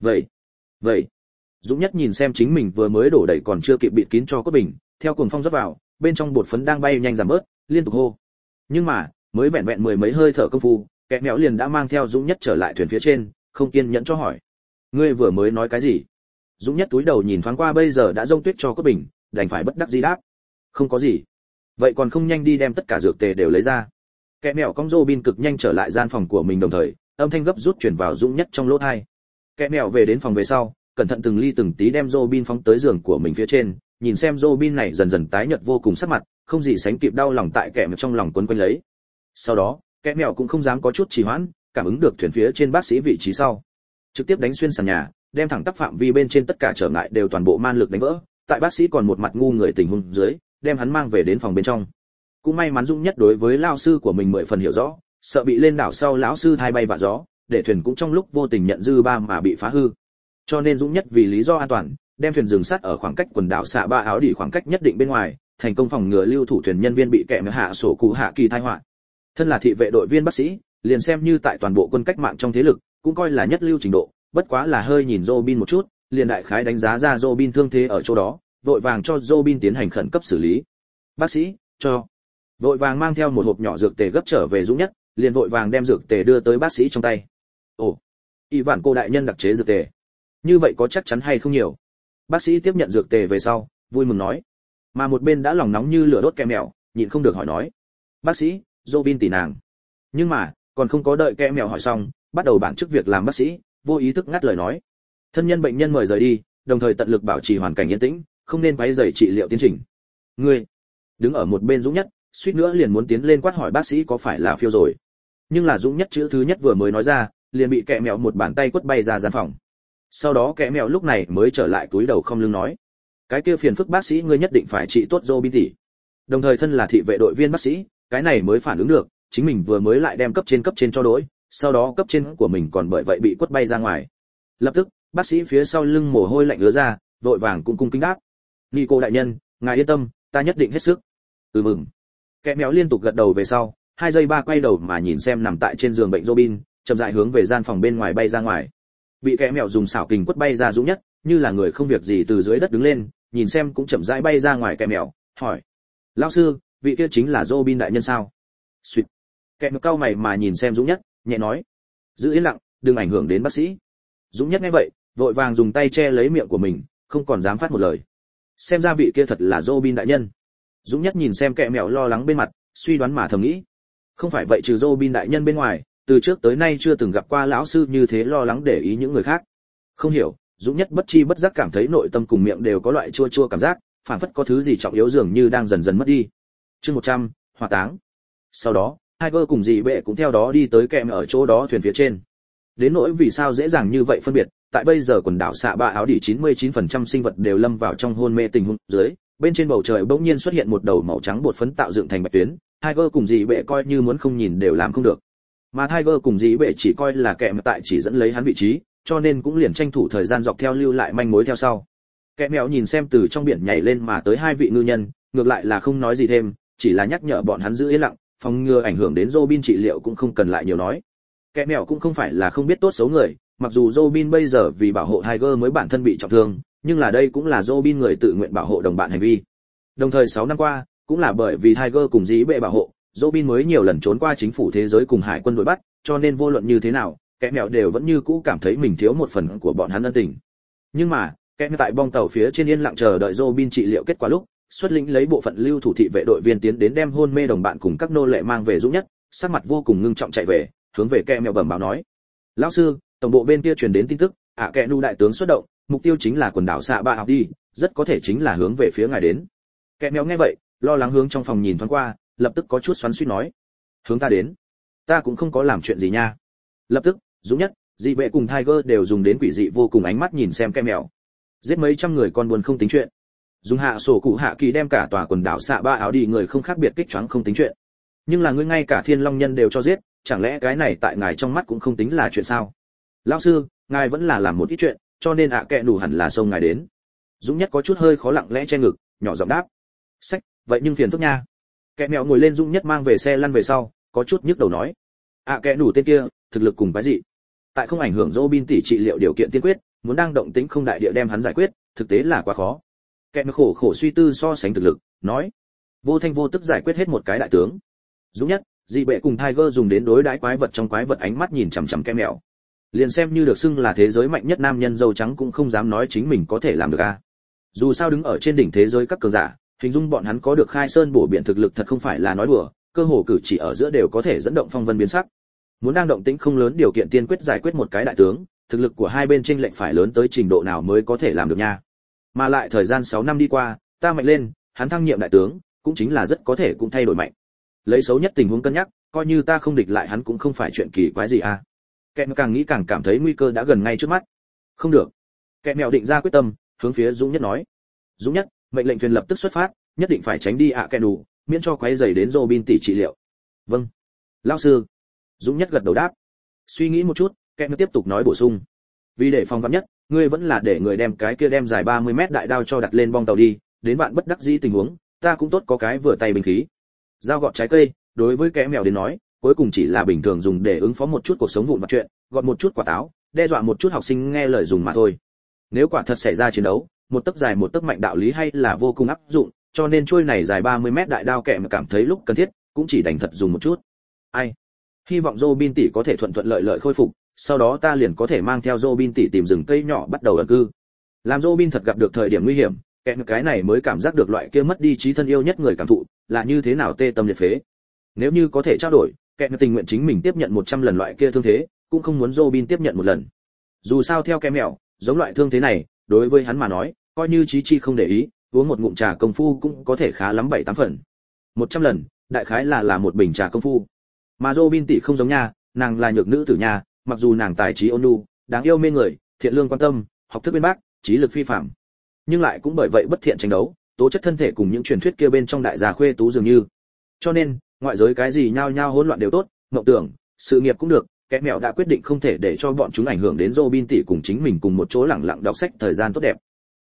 Vậy. Dũng Nhất nhìn xem chính mình vừa mới đổ đầy còn chưa kịp bịt kín cho cốt bình, theo cuồng phong rót vào, bên trong bột phấn đang bay nhanh giảm bớt, liên tục hô. Nhưng mà, mới vẹn vẹn mười mấy hơi thở công phu, Kẻ Mèo liền đã mang theo Dũng Nhất trở lại thuyền phía trên, không kiên nhẫn cho hỏi. Ngươi vừa mới nói cái gì? Dũng Nhất túi đầu nhìn thoáng qua bây giờ đã rông tuyết cho cốt bình, đành phải bất đắc dĩ đáp. Không có gì. Vậy còn không nhanh đi đem tất cả dược tề đều lấy ra. Kẻ Mèo cong Robin cực nhanh trở lại gian phòng của mình, đồng thời, âm thanh gấp rút truyền vào Dũng Nhất trong lỗ tai. Kẻ Mèo về đến phòng về sau, cẩn thận từng ly từng tí đem Robin phóng tới giường của mình phía trên, nhìn xem Robin này dần dần tái nhợt vô cùng sắc mặt, không gì sánh kịp đau lòng tại Kẻ Mèo trong lòng quấn quanh lấy. Sau đó, Kẻ Mèo cũng không dám có chút trì hoãn, cảm ứng được thuyền phía trên bác sĩ vị trí sau, trực tiếp đánh xuyên sàn nhà, đem thẳng tắp phạm vi bên trên tất cả trở ngại đều toàn bộ man lực đánh vỡ, tại bác sĩ còn một mặt ngu người tình huống dưới, đem hắn mang về đến phòng bên trong. Cũng may mắn Dũng Nhất đối với lão sư của mình 10 phần hiểu rõ, sợ bị lên đảo sau lão sư thay bay vạ gió, để thuyền cũng trong lúc vô tình nhận dư ba mà bị phá hư. Cho nên Dũng Nhất vì lý do an toàn, đem thuyền dừng sát ở khoảng cách quần đảo xạ ba áo đỉ khoảng cách nhất định bên ngoài, thành công phòng ngừa lưu thủ thuyền nhân viên bị Kẻ Mèo hạ sổ cụ hạ kỳ tai họa. Thân là thị vệ đội viên bác sĩ, liền xem như tại toàn bộ quân cách mạng trong thế lực, cũng coi là nhất lưu trình độ, bất quá là hơi nhìn Robin một chút, liền đại khái đánh giá ra Robin thương thế ở chỗ đó, vội vàng cho Robin tiến hành khẩn cấp xử lý. Bác sĩ, cho. Vội vàng mang theo một hộp nhỏ dược tề gấp trở về Dũng Nhất, liền vội vàng đem dược tề đưa tới bác sĩ trong tay. Ồ, Y Vạn Cô đại nhân đặc chế dược tề. Như vậy có chắc chắn hay không nhiều? Bác sĩ tiếp nhận dược tề về sau, vui mừng nói. Mà một bên đã lòng nóng như lửa đốt Kẻ Mèo, nhịn không được hỏi nói. Bác sĩ, Robin tỷ nàng. Nhưng mà, còn không có đợi Kẻ Mèo hỏi xong, bắt đầu bản chức việc làm bác sĩ, vô ý thức ngắt lời nói. Thân nhân bệnh nhân mời rời đi, đồng thời tận lực bảo trì hoàn cảnh yên tĩnh, không nên quấy rầy trị liệu tiến trình. Ngươi, đứng ở một bên Dũng Nhất, suýt nữa liền muốn tiến lên quát hỏi bác sĩ có phải là phiêu rồi. Nhưng là Dũng Nhất chữ thứ nhất vừa mới nói ra, liền bị Kẻ Mèo một bàn tay quất bay ra gian phòng. Sau đó Kẻ Mèo lúc này mới trở lại túi đầu không lưng nói, cái kia phiền phức bác sĩ ngươi nhất định phải trị tốt Robin tỷ. Đồng thời thân là thị vệ đội viên bác sĩ, cái này mới phản ứng được, chính mình vừa mới lại đem cấp trên cho đổi, sau đó cấp trên của mình còn bởi vậy bị quất bay ra ngoài. Lập tức, bác sĩ phía sau lưng mồ hôi lạnh ứa ra, vội vàng cũng cung kính đáp. Nico đại nhân, ngài yên tâm, ta nhất định hết sức. Mừng. Kẻ mèo liên tục gật đầu về sau, 2 giây 3 quay đầu mà nhìn xem nằm tại trên giường bệnh Robin, chậm rãi hướng về gian phòng bên ngoài bay ra ngoài. Bị kẻ mèo dùng xảo kình quất bay ra Dũng Nhất, như là người không việc gì từ dưới đất đứng lên, nhìn xem cũng chậm rãi bay ra ngoài kẻ mèo, hỏi: "Lão sư, vị kia chính là Robin đại nhân sao?" Xuyệt. Kẻ mèo cau mày mà nhìn xem Dũng Nhất, nhẹ nói: "Giữ yên lặng, đừng ảnh hưởng đến bác sĩ." Dũng Nhất nghe vậy, vội vàng dùng tay che lấy miệng của mình, không còn dám phát một lời. Xem ra vị kia thật là Robin đại nhân. Dũng Nhất nhìn xem kẻ mèo lo lắng bên mặt, suy đoán mà thầm nghĩ. Không phải vậy trừ Robin đại nhân bên ngoài, từ trước tới nay chưa từng gặp qua lão sư như thế lo lắng để ý những người khác. Không hiểu, Dũng Nhất bất chi bất giác cảm thấy nội tâm cùng miệng đều có loại chua chua cảm giác, phản phất có thứ gì trọng yếu dường như đang dần dần mất đi. Chương 100, hỏa táng. Sau đó, Tiger cùng dì bệ cũng theo đó đi tới kẹm ở chỗ đó thuyền phía trên. Đến nỗi vì sao dễ dàng như vậy phân biệt, tại bây giờ quần đảo xạ ba áo đỉ 99% sinh vật đều lâm vào trong hôn mê tình huống dưới, bên trên bầu trời bỗng nhiên xuất hiện một đầu màu trắng bột phấn tạo dựng thành bạch tuyến, Tiger cùng dì bệ coi như muốn không nhìn đều làm không được. Mà Tiger cùng dì bệ chỉ coi là kẹm tại chỉ dẫn lấy hắn vị trí, cho nên cũng liền tranh thủ thời gian dọc theo lưu lại manh mối theo sau. Kẻ mèo nhìn xem từ trong biển nhảy lên mà tới 2 vị ngư nhân, ngược lại là không nói gì thêm, chỉ là nhắc nhở bọn hắn giữ yên lặng, phòng ngừa ảnh hưởng đến Robin trị liệu cũng không cần lại nhiều nói. Kẻ mèo cũng không phải là không biết tốt xấu người, mặc dù Robin bây giờ vì bảo hộ Tiger mới bản thân bị trọng thương, nhưng là đây cũng là Robin người tự nguyện bảo hộ đồng bạn hành vi. Đồng thời 6 năm qua, cũng là bởi vì Tiger cùng dĩ bệ bảo hộ, Robin mới nhiều lần trốn qua chính phủ thế giới cùng hải quân đuổi bắt, cho nên vô luận như thế nào, kẻ mèo đều vẫn như cũ cảm thấy mình thiếu một phần của bọn hắn ân tình. Nhưng mà, kẻ mèo tại bong tàu phía trên yên lặng chờ đợi Robin trị liệu kết quả lúc, xuất lĩnh lấy bộ phận lưu thủ thị vệ đội viên tiến đến đem hôn mê đồng bạn cùng các nô lệ mang về Dũng Nhất, sắc mặt vô cùng ngưng trọng chạy về, hướng về kẻ mèo bẩm báo nói: "Lão sư, tổng bộ bên kia truyền đến tin tức, kẻ nu đại tướng xuất động, mục tiêu chính là quần đảo xạ ba học đi, rất có thể chính là hướng về phía ngài đến." Kẻ mèo nghe vậy, lo lắng hướng trong phòng nhìn thoáng qua, lập tức có chút xoắn xuýt nói: "Hướng ta đến? Ta cũng không có làm chuyện gì nha." Lập tức, Dũng Nhất, dị bệ cùng Tiger đều dùng đến quỷ dị vô cùng ánh mắt nhìn xem kẻ mèo. Giết mấy trăm người con buồn không tính chuyện, dùng hạ sổ cụ hạ kỳ đem cả tòa quần đảo xạ ba áo đi người không khác biệt kích choáng không tính chuyện, nhưng là ngươi ngay cả thiên long nhân đều cho giết, chẳng lẽ cái này tại ngài trong mắt cũng không tính là chuyện sao? Lão sư, ngài vẫn là làm một ít chuyện, cho nên kẻ đủ hẳn là xông ngài đến. Dũng Nhất có chút hơi khó lặng lẽ che ngực, nhỏ giọng đáp: "Sách, vậy nhưng phiền phức nha." Kẻ mèo ngồi lên Dũng Nhất mang về xe lăn về sau, có chút nhức đầu nói: Kẻ đủ tên kia, thực lực cùng cái gì? Tại không ảnh hưởng Robin tỷ trị liệu điều kiện tiên quyết, muốn đang động tĩnh không đại địa đem hắn giải quyết, thực tế là quá khó." Kẻ mèo khổ suy tư so sánh thực lực, nói: "Vô thanh vô tức giải quyết hết một cái đại tướng." Dũng Nhất, dị bệ cùng Tiger dùng đến đối đãi quái vật trong quái vật ánh mắt nhìn chằm chằm kẻ mèo. Liền xem như được xưng là thế giới mạnh nhất nam nhân dâu trắng cũng không dám nói chính mình có thể làm được a. Dù sao đứng ở trên đỉnh thế giới các cường giả, hình dung bọn hắn có được khai sơn bổ biển thực lực thật không phải là nói đùa, cơ hồ cử chỉ ở giữa đều có thể dẫn động phong vân biến sắc. Muốn đang động tĩnh không lớn điều kiện tiên quyết giải quyết một cái đại tướng, thực lực của hai bên chênh lệch phải lớn tới trình độ nào mới có thể làm được nha. Mà lại thời gian 6 năm đi qua, ta mạnh lên, hắn thăng nhiệm đại tướng, cũng chính là rất có thể cũng thay đổi mạnh. Lấy xấu nhất tình huống cân nhắc, coi như ta không địch lại hắn cũng không phải chuyện kỳ quái gì a. Kẻ mèo càng nghĩ càng cảm thấy nguy cơ đã gần ngay trước mắt. Không được. Kẻ mèo định ra quyết tâm, hướng phía Dũng Nhất nói: "Dũng Nhất, mệnh lệnh thuyền lập tức xuất phát, nhất định phải tránh đi kẻ đủ, miễn cho quấy rầy đến Robin tỷ trị liệu." "Vâng, lão sư." Dũng Nhất gật đầu đáp. Suy nghĩ một chút, kẻ mèo tiếp tục nói bổ sung: "Vì để phòng vạn nhất, ngươi vẫn là để người đem cái kia đem dài 30 mét đại đao cho đặt lên bong tàu đi, đến vạn bất đắc dĩ tình huống, ta cũng tốt có cái vừa tay binh khí." Dao gọt trái cây, đối với kẻ mèo đến nói, cuối cùng chỉ là bình thường dùng để ứng phó một chút cuộc sống vụn vặt chuyện, gọt một chút quả táo, đe dọa một chút học sinh nghe lời dùng mà thôi. Nếu quả thật xảy ra chiến đấu, một tấc dài một tấc mạnh đạo lý hay là vô cùng áp dụng, cho nên trôi này dài 30 mét đại đao kẻ mà cảm thấy lúc cần thiết, cũng chỉ đành thật dùng một chút. Ai? Hy vọng Robin tỷ có thể thuận thuận lợi lợi khôi phục, sau đó ta liền có thể mang theo Robin tỷ tìm rừng cây nhỏ bắt đầu ẩn cư. Làm Robin thật gặp được thời điểm nguy hiểm, kẻ cái này mới cảm giác được loại kia mất đi trí thân yêu nhất người cảm thụ, là như thế nào tê tâm liệt phế. Nếu như có thể trao đổi, kẻ tình nguyện chính mình tiếp nhận 100 lần loại kia thương thế, cũng không muốn Robin tiếp nhận một lần. Dù sao theo kẻ mèo, giống loại thương thế này, đối với hắn mà nói, coi như trí chi không để ý, uống một ngụm trà công phu cũng có thể khá lắm 7-8 phần. 100 lần, đại khái là một bình trà công phu. Mà Robin tỷ không giống nha, nàng là nhược nữ tử nha, mặc dù nàng tài trí ôn nhu, đáng yêu mê người, thiện lương quan tâm, học thức bên bác, trí lực phi phàm, nhưng lại cũng bởi vậy bất thiện tranh đấu, tố chất thân thể cùng những truyền thuyết kia bên trong đại gia khuê tú dường như. Cho nên, ngoại giới cái gì nhao nhao hỗn loạn đều tốt, mộng tưởng, sự nghiệp cũng được, kẻ mèo đã quyết định không thể để cho bọn chúng ảnh hưởng đến Robin tỷ cùng chính mình cùng một chỗ lẳng lặng đọc sách thời gian tốt đẹp.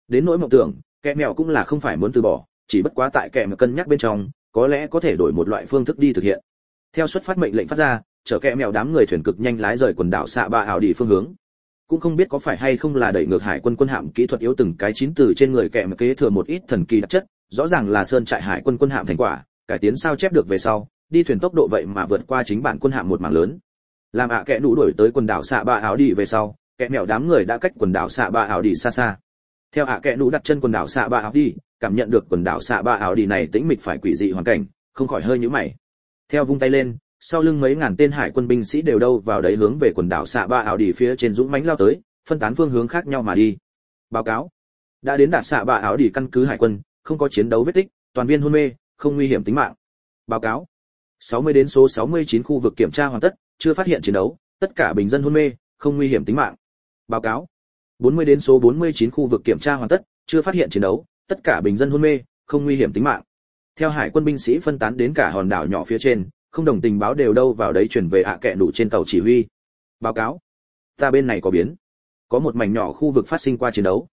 Đến nỗi mộng tưởng, kẻ mèo cũng là không phải muốn từ bỏ, chỉ bất quá tại kẻ mà cân nhắc bên trong, có lẽ có thể đổi một loại phương thức đi thực hiện. Theo xuất phát mệnh lệnh phát ra, chở kẻ mèo đám người thuyền cực nhanh lái rời quần đảo xạ ba ảo đi phương hướng. Cũng không biết có phải hay không là đẩy ngược hải quân quân hạm kỹ thuật yếu từng cái chín từ trên người kẻ mà kế thừa một ít thần kỳ đặc chất, rõ ràng là sơn trại hải quân quân hạm thành quả, cải tiến sao chép được về sau, đi thuyền tốc độ vậy mà vượt qua chính bản quân hạm một mảng lớn. Làm kẻ nụ đuổi tới quần đảo xạ ba ảo đi về sau, kẻ mèo đám người đã cách quần đảo xạ ba ảo đi xa xa. Theo kẻ nụ đặt chân quần đảo xạ ba ảo đi, cảm nhận được quần đảo xạ ba ảo đi này tĩnh mịch phải quỷ dị hoàn cảnh, không khỏi hơi nhíu mày. Theo vung tay lên, sau lưng mấy ngàn tên hải quân binh sĩ đều đâu vào đấy hướng về quần đảo xạ ba ảo đi phía trên dũng mãnh lao tới, phân tán phương hướng khác nhau mà đi. Báo cáo, đã đến đạt xạ ba ảo đi căn cứ hải quân, không có chiến đấu vết tích, toàn viên hôn mê, không nguy hiểm tính mạng. Báo cáo, 60 đến số 69 khu vực kiểm tra hoàn tất, chưa phát hiện chiến đấu, tất cả bình dân hôn mê, không nguy hiểm tính mạng. Báo cáo, 40 đến số 49 khu vực kiểm tra hoàn tất, chưa phát hiện chiến đấu, tất cả bình dân hôn mê, không nguy hiểm tính mạng. Theo hải quân binh sĩ phân tán đến cả hòn đảo nhỏ phía trên, không đồng tình báo đều đâu vào đấy chuyển về kẻ nụ trên tàu chỉ huy. Báo cáo, ta bên này có biến, có một mảnh nhỏ khu vực phát sinh qua chiến đấu.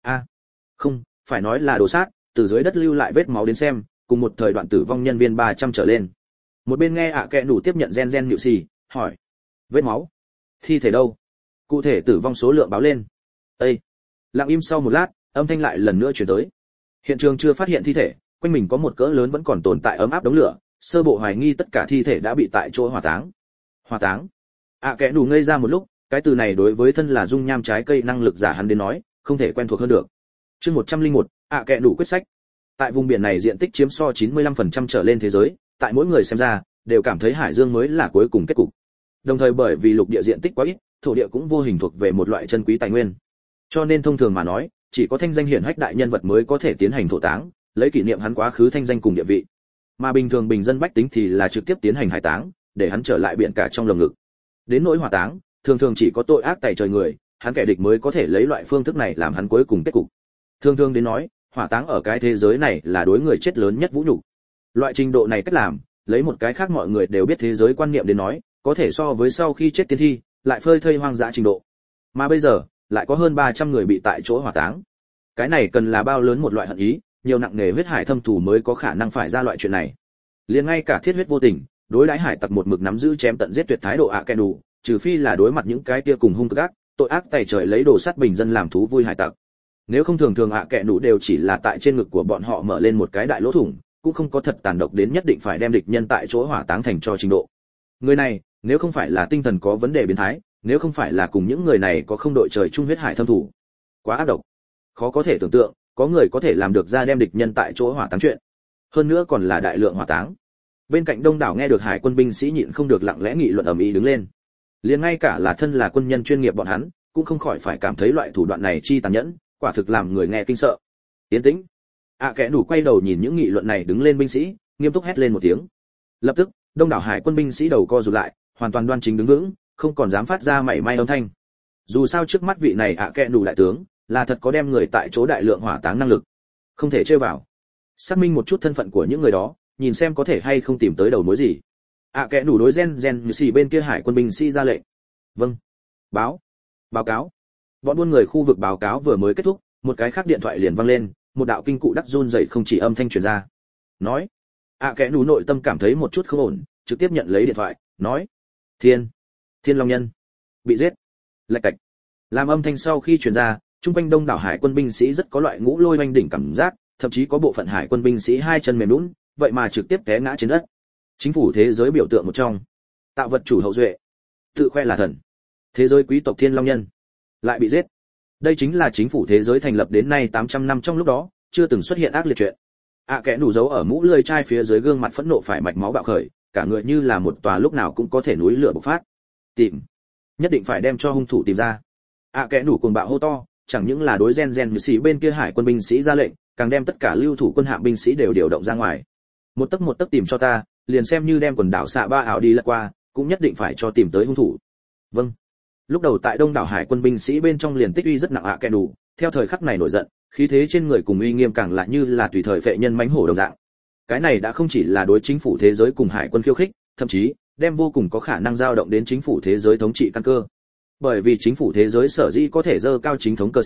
Không, phải nói là đồ sát, từ dưới đất lưu lại vết máu đến xem, cùng một thời đoạn tử vong nhân viên 300 trở lên. Một bên nghe kẻ nụ tiếp nhận gen nhự xì, hỏi, vết máu, thi thể đâu, cụ thể tử vong số lượng báo lên. Ê, lặng im sau một lát, âm thanh lại lần nữa truyền tới. Hiện trường chưa phát hiện thi thể, quanh mình có một cỡ lớn vẫn còn tồn tại ấm áp đống lửa, sơ bộ hoài nghi tất cả thi thể đã bị tại chỗ hỏa táng. Hỏa táng? Kẻ nụ ngây ra một lúc, cái từ này đối với thân là dung nham trái cây năng lực giả hắn đến nói, không thể quen thuộc hơn được. Chương 101, kẻ nụ quyết sách. Tại vùng biển này diện tích chiếm so 95% trở lên thế giới, tại mỗi người xem ra, đều cảm thấy hải dương mới là cuối cùng kết cục. Đồng thời bởi vì lục địa diện tích quá ít, thổ địa cũng vô hình thuộc về một loại chân quý tài nguyên. Cho nên thông thường mà nói, chỉ có thanh danh hiển hách đại nhân vật mới có thể tiến hành thổ táng, lấy kỷ niệm hắn quá khứ thanh danh cùng địa vị. Mà bình thường bình dân bách tính thì là trực tiếp tiến hành hải táng, để hắn trở lại biển cả trong lồng ngực. Đến nỗi hỏa táng, thường thường chỉ có tội ác tày trời người, hắn kẻ địch mới có thể lấy loại phương thức này làm hắn cuối cùng kết cục. Thường thường đến nói, hỏa táng ở cái thế giới này là đối người chết lớn nhất vũ nhục. Loại trình độ này cách làm, lấy một cái khác mọi người đều biết thế giới quan niệm đến nói, có thể so với sau khi chết tiên thi, lại phơi thây hoang dã trình độ. Mà bây giờ, lại có hơn 300 người bị tại chỗ hỏa táng. Cái này cần là bao lớn một loại hận ý, nhiều nặng nề huyết hải thâm thù mới có khả năng phải ra loại chuyện này. Liền ngay cả thiết huyết vô tình, đối đãi hải tặc một mực nắm giữ chém tận giết tuyệt thái độ kẻ nụ, trừ phi là đối mặt những cái kia cùng hung cực ác, tội ác tày trời lấy đồ sắt bình dân làm thú vui hải tặc. Nếu không thường thường kẻ nụ đều chỉ là tại trên ngực của bọn họ mở lên một cái đại lỗ thủng, cũng không có thật tàn độc đến nhất định phải đem địch nhân tại chỗ hỏa táng thành cho trình độ. Người này, nếu không phải là tinh thần có vấn đề biến thái, nếu không phải là cùng những người này có không đội trời chung huyết hải thâm thù, quá ác độc. Khó có thể tưởng tượng, có người có thể làm được ra đem địch nhân tại chỗ hỏa táng chuyện. Hơn nữa còn là đại lượng hỏa táng. Bên cạnh đông đảo nghe được hải quân binh sĩ nhịn không được lặng lẽ nghị luận ầm ĩ đứng lên. Liền ngay cả là thân là quân nhân chuyên nghiệp bọn hắn, cũng không khỏi phải cảm thấy loại thủ đoạn này chi tàn nhẫn, quả thực làm người nghe kinh sợ. Yên tĩnh. Kẻ nụ quay đầu nhìn những nghị luận này đứng lên binh sĩ, nghiêm túc hét lên một tiếng. Lập tức, đông đảo hải quân binh sĩ đầu co rụt lại, hoàn toàn đoan chính đứng vững, không còn dám phát ra mảy may âm thanh. Dù sao trước mắt vị này kẻ nụ đại tướng, là thật có đem người tại chỗ đại lượng hỏa táng năng lực, không thể chơi vào. Xác minh một chút thân phận của những người đó, nhìn xem có thể hay không tìm tới đầu mối gì. Kẻ nụ đối gen như xì bên kia hải quân binh sĩ ra lệnh. Vâng. Báo cáo. Bọn buôn người khu vực báo cáo vừa mới kết thúc, một cái khác điện thoại liền vang lên, một đạo kinh cụ đắc run rẩy không chỉ âm thanh truyền ra. Nói. Kẻ nụ nội tâm cảm thấy một chút không ổn, trực tiếp nhận lấy điện thoại, nói. Thiên Long Nhân bị giết. Lạch cạch. Làm âm thanh sau khi truyền ra, trung quanh đông đảo hải quân binh sĩ rất có loại ngũ lôi oanh đỉnh cảm giác, thậm chí có bộ phận hải quân binh sĩ hai chân mềm nhũn, vậy mà trực tiếp té ngã trên đất. Chính phủ thế giới biểu tượng một trong, tạo vật chủ hậu duệ, tự khoe là thần, thế giới quý tộc Thiên Long Nhân lại bị giết. Đây chính là chính phủ thế giới thành lập đến nay 800 năm trong lúc đó chưa từng xuất hiện ác liệt chuyện. Kẻ nụ giấu ở mũ lưỡi chai phía dưới gương mặt phẫn nộ phải mạch máu bạo khởi, cả người như là một tòa lúc nào cũng có thể núi lửa bộc phát. Tìm, nhất định phải đem cho hung thủ tìm ra. Kẻ nụ cuồng bạo hô to, chẳng những là đối gen như xì bên kia hải quân binh sĩ ra lệnh, càng đem tất cả lưu thủ quân hạm binh sĩ đều điều động ra ngoài. Một tấc tìm cho ta, liền xem như đem quần đảo xạ ba ảo đi lật qua, cũng nhất định phải cho tìm tới hung thủ. Vâng. Lúc đầu tại đông đảo hải quân binh sĩ bên trong liền tích uy rất nặng kẻ nụ, theo thời khắc này nổi giận, khí thế trên người cùng uy nghiêm càng lại như là tùy thời phệ nhân mãnh hổ đồng dạng. Cái này đã không chỉ là đối chính phủ thế giới cùng hải quân khiêu khích, thậm chí đem vô cùng có khả năng dao động đến chính phủ thế giới thống trị căn cơ. Bởi vì chính phủ thế giới sở dĩ có thể dơ cao chính thống cơ sĩ,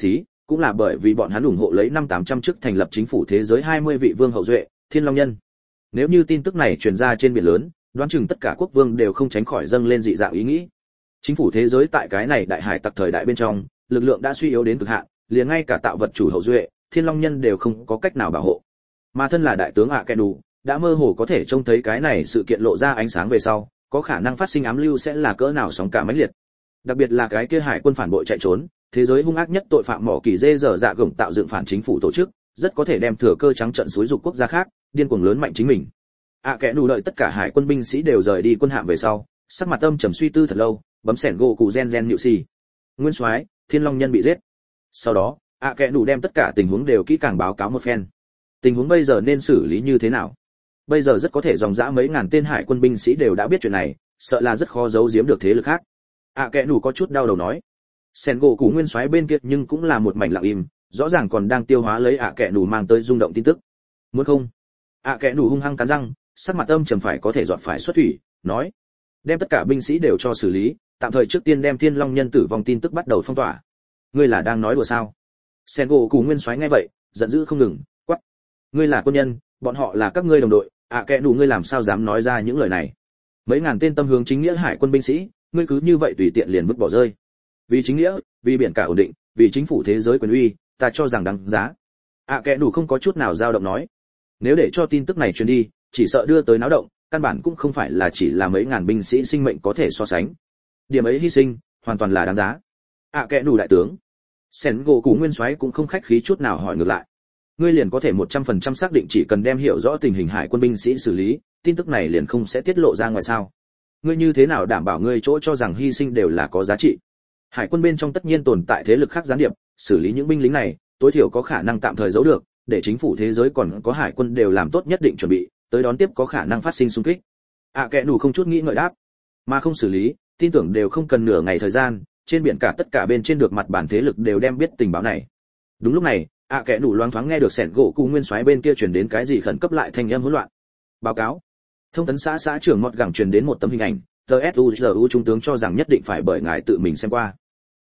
cũng là bởi vì bọn hắn ủng hộ lấy năm 800 trước thành lập chính phủ thế giới 20 vị vương hậu duệ, Thiên Long Nhân. Nếu như tin tức này truyền ra trên biển lớn, đoán chừng tất cả quốc vương đều không tránh khỏi dâng lên dị dạng ý nghĩ. Chính phủ thế giới tại cái này đại hải tặc thời đại bên trong, lực lượng đã suy yếu đến cực hạn, liền ngay cả tạo vật chủ hậu duệ, Thiên Long Nhân đều không có cách nào bảo hộ. Mà thân là đại tướng kẻ đủ, đã mơ hồ có thể trông thấy cái này sự kiện lộ ra ánh sáng về sau, có khả năng phát sinh ám lưu sẽ là cỡ nào sóng cả mãnh liệt. Đặc biệt là cái kia hải quân phản bội chạy trốn, thế giới hung ác nhất tội phạm mỏ kỳ dê dở dạ gồng tạo dựng phản chính phủ tổ chức, rất có thể đem thừa cơ trắng trận xúi dục quốc gia khác, điên cuồng lớn mạnh chính mình. Kẻ đủ đợi tất cả hải quân binh sĩ đều rời đi quân hạm về sau, sắc mặt âm trầm suy tư thật lâu, bấm sẻn gỗ cụ gen nhự xì. Nguyên soái, Thiên Long Nhân bị giết. Sau đó, kẻ đủ đem tất cả tình huống đều kỹ càng báo cáo một phen. Tình huống bây giờ nên xử lý như thế nào? Bây giờ rất có thể dòng dã mấy ngàn tên hải quân binh sĩ đều đã biết chuyện này, sợ là rất khó giấu giếm được thế lực khác. Kẻ đủ có chút đau đầu nói. Sẻn gỗ cụ nguyên soái bên kia nhưng cũng là một mảnh lặng im, rõ ràng còn đang tiêu hóa lấy kẻ đủ mang tới rung động tin tức. Muốn không? Kẻ đủ hung hăng cắn răng, sắc mặt âm trầm phải có thể dọn phải xuất thủy, nói: đem tất cả binh sĩ đều cho xử lý, tạm thời trước tiên đem Thiên Long Nhân tử vong tin tức bắt đầu phong tỏa. Ngươi là đang nói đùa sao? Sen gỗ cù nguyên soái nghe vậy, giận dữ không ngừng, quát: ngươi là quân nhân, bọn họ là các ngươi đồng đội, kẻ đủ ngươi làm sao dám nói ra những lời này? Mấy ngàn tên tâm hướng chính nghĩa hải quân binh sĩ, ngươi cứ như vậy tùy tiện liền vứt bỏ rơi? Vì chính nghĩa, vì biển cả ổn định, vì chính phủ thế giới quyền uy, ta cho rằng đáng giá. Kẻ đủ không có chút nào dao động nói: nếu để cho tin tức này truyền đi, chỉ sợ đưa tới náo động, căn bản cũng không phải là chỉ là mấy ngàn binh sĩ sinh mệnh có thể so sánh. Điểm ấy hy sinh, hoàn toàn là đáng giá. Kẻ đủ đại tướng. Sẻn gỗ cú nguyên soái cũng không khách khí chút nào hỏi ngược lại: ngươi liền có thể 100% xác định chỉ cần đem hiểu rõ tình hình hải quân binh sĩ xử lý, tin tức này liền không sẽ tiết lộ ra ngoài sao? Ngươi như thế nào đảm bảo ngươi chỗ cho rằng hy sinh đều là có giá trị? Hải quân bên trong tất nhiên tồn tại thế lực khác gián điệp, xử lý những binh lính này, tối thiểu có khả năng tạm thời giấu được, để chính phủ thế giới còn có hải quân đều làm tốt nhất định chuẩn bị, tới đón tiếp có khả năng phát sinh xung kích. Kẻ đủ không chút nghĩ ngợi đáp: mà không xử lý, tin tưởng đều không cần nửa ngày thời gian, trên biển cả tất cả bên trên được mặt bản thế lực đều đem biết tình báo này. Đúng lúc này, kẻ đủ loáng thoáng nghe được sẻn gỗ cụ nguyên soái bên kia truyền đến cái gì khẩn cấp lại thanh âm hỗn loạn. Báo cáo. Thông tấn xã trưởng Mọt Gẳng truyền đến một tấm hình ảnh, TSUZU trung tướng cho rằng nhất định phải bởi ngài tự mình xem qua.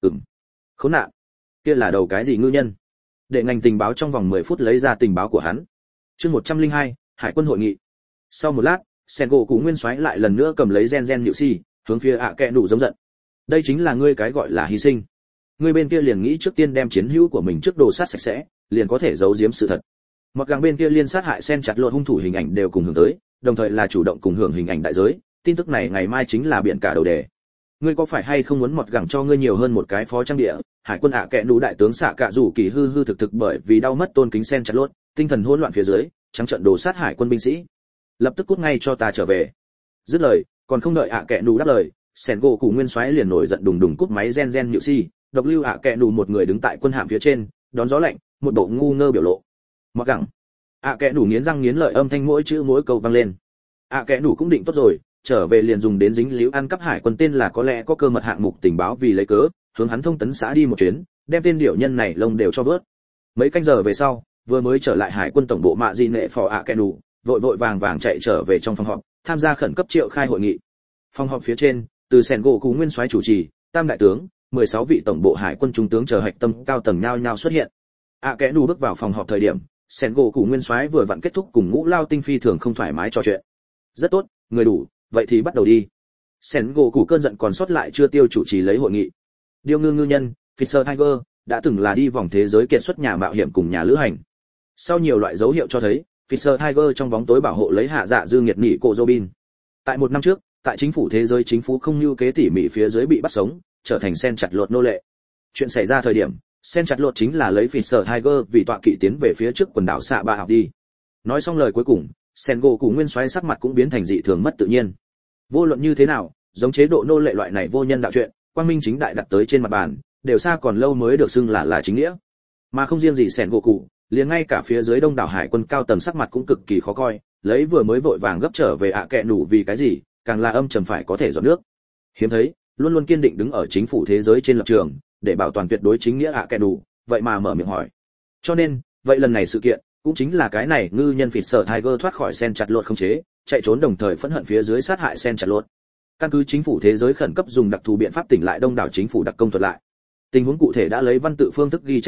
Khốn nạn. Kia là đầu cái gì ngư nhân? Để ngành tình báo trong vòng 10 phút lấy ra tình báo của hắn. Chương 102, Hải quân hội nghị. Sau một lát, sẻn gỗ cụ nguyên soái lại lần nữa cầm lấy gen nhự xì, hướng phía kẻ đủ giống giận. Đây chính là ngươi cái gọi là hy sinh. Ngươi bên kia liền nghĩ trước tiên đem chiến hữu của mình trước đồ sát sạch sẽ, liền có thể giấu giếm sự thật. Mặc gàng bên kia liên sát hại sen chặt lột hung thủ hình ảnh đều cùng hưởng tới, đồng thời là chủ động cùng hưởng hình ảnh đại giới, tin tức này ngày mai chính là biển cả đầu đề. Ngươi có phải hay không muốn mọt gẳng cho ngươi nhiều hơn một cái phó trang địa? Hải quân kẻ đủ đại tướng xạ cạ rủ kỳ hư thực bởi vì đau mất tôn kính sen chặt lột, tinh thần hỗn loạn phía dưới, trắng trận đồ sát hải quân binh sĩ. Lập tức cút ngay cho ta trở về. Dứt lời, còn không đợi kẻ đủ đáp lời, sẻn gỗ cụ nguyên soái liền nổi giận đùng đùng cút máy gen nhự xì, độc lưu kẻ đủ một người đứng tại quân hạm phía trên, đón gió lạnh, một bộ ngu ngơ biểu lộ. Mặc gẳng. Kẻ đủ nghiến răng nghiến lợi âm thanh mỗi chữ mỗi câu vang lên. Kẻ đủ cũng định tốt rồi, trở về liền dùng đến dính líu ăn cắp hải quân tên là có lẽ có cơ mật hạng mục tình báo vì lấy cớ, hướng hắn thông tấn xã đi một chuyến, đem tên điểu nhân này lông đều cho vớt. Mấy canh giờ về sau, vừa mới trở lại hải quân tổng bộ mạ gì nệ phò kẻ đủ, vội vàng chạy trở về trong phòng họp, tham gia khẩn cấp triệu khai hội nghị. Phòng họp phía trên, từ sẻn gỗ cú nguyên soái chủ trì, tam đại tướng, 16 vị tổng bộ hải quân trung tướng chờ hạch tâm cao tầng nhao nhao xuất hiện. Kẻ đủ bước vào phòng họp thời điểm, sẻn gỗ cú nguyên soái vừa vặn kết thúc cùng Ngũ Lao Tinh phi thường không thoải mái trò chuyện. Rất tốt, người đủ, vậy thì bắt đầu đi. Sẻn gỗ cú cơn giận còn sót lại chưa tiêu chủ trì lấy hội nghị. Điêu ngư ngư nhân, Fisher Tiger đã từng là đi vòng thế giới kiệt xuất nhà mạo hiểm cùng nhà lữ hành. Sau nhiều loại dấu hiệu cho thấy, Fisher Tiger trong bóng tối bảo hộ lấy hạ dạ dư nghiệt nỉ cổ Robin. Tại một năm trước, tại chính phủ thế giới chính phủ không lưu kế tỉ mỉ phía dưới bị bắt sống, trở thành sen chặt lột nô lệ. Chuyện xảy ra thời điểm, sen chặt lột chính là lấy Fisher Tiger vì tọa kỵ tiến về phía trước quần đảo xạ ba học đi. Nói xong lời cuối cùng, sen gỗ cụ nguyên soái sắc mặt cũng biến thành dị thường mất tự nhiên. Vô luận như thế nào, giống chế độ nô lệ loại này vô nhân đạo chuyện, quang minh chính đại đặt tới trên mặt bàn, đều xa còn lâu mới được xưng là chính nghĩa. Mà không riêng gì sen gỗ cụ, liền ngay cả phía dưới đông đảo hải quân cao tầng sắc mặt cũng cực kỳ khó coi, lấy vừa mới vội vàng gấp trở về kẻ đủ vì cái gì, càng là âm trầm phải có thể giọt nước. Hiếm thấy, luôn luôn kiên định đứng ở chính phủ thế giới trên lập trường, để bảo toàn tuyệt đối chính nghĩa kẻ đủ, vậy mà mở miệng hỏi. Cho nên, vậy lần này sự kiện, cũng chính là cái này ngư nhân Fisher Tiger thoát khỏi sen chặt lột không chế, chạy trốn đồng thời phẫn hận phía dưới sát hại sen chặt lột. Căn cứ chính phủ thế giới khẩn cấp dùng đặc thù biện pháp tỉnh lại đông đảo chính phủ đặc công thuật lại. Tình huống cụ thể đã lấy văn tự phương thức ghi chép lại,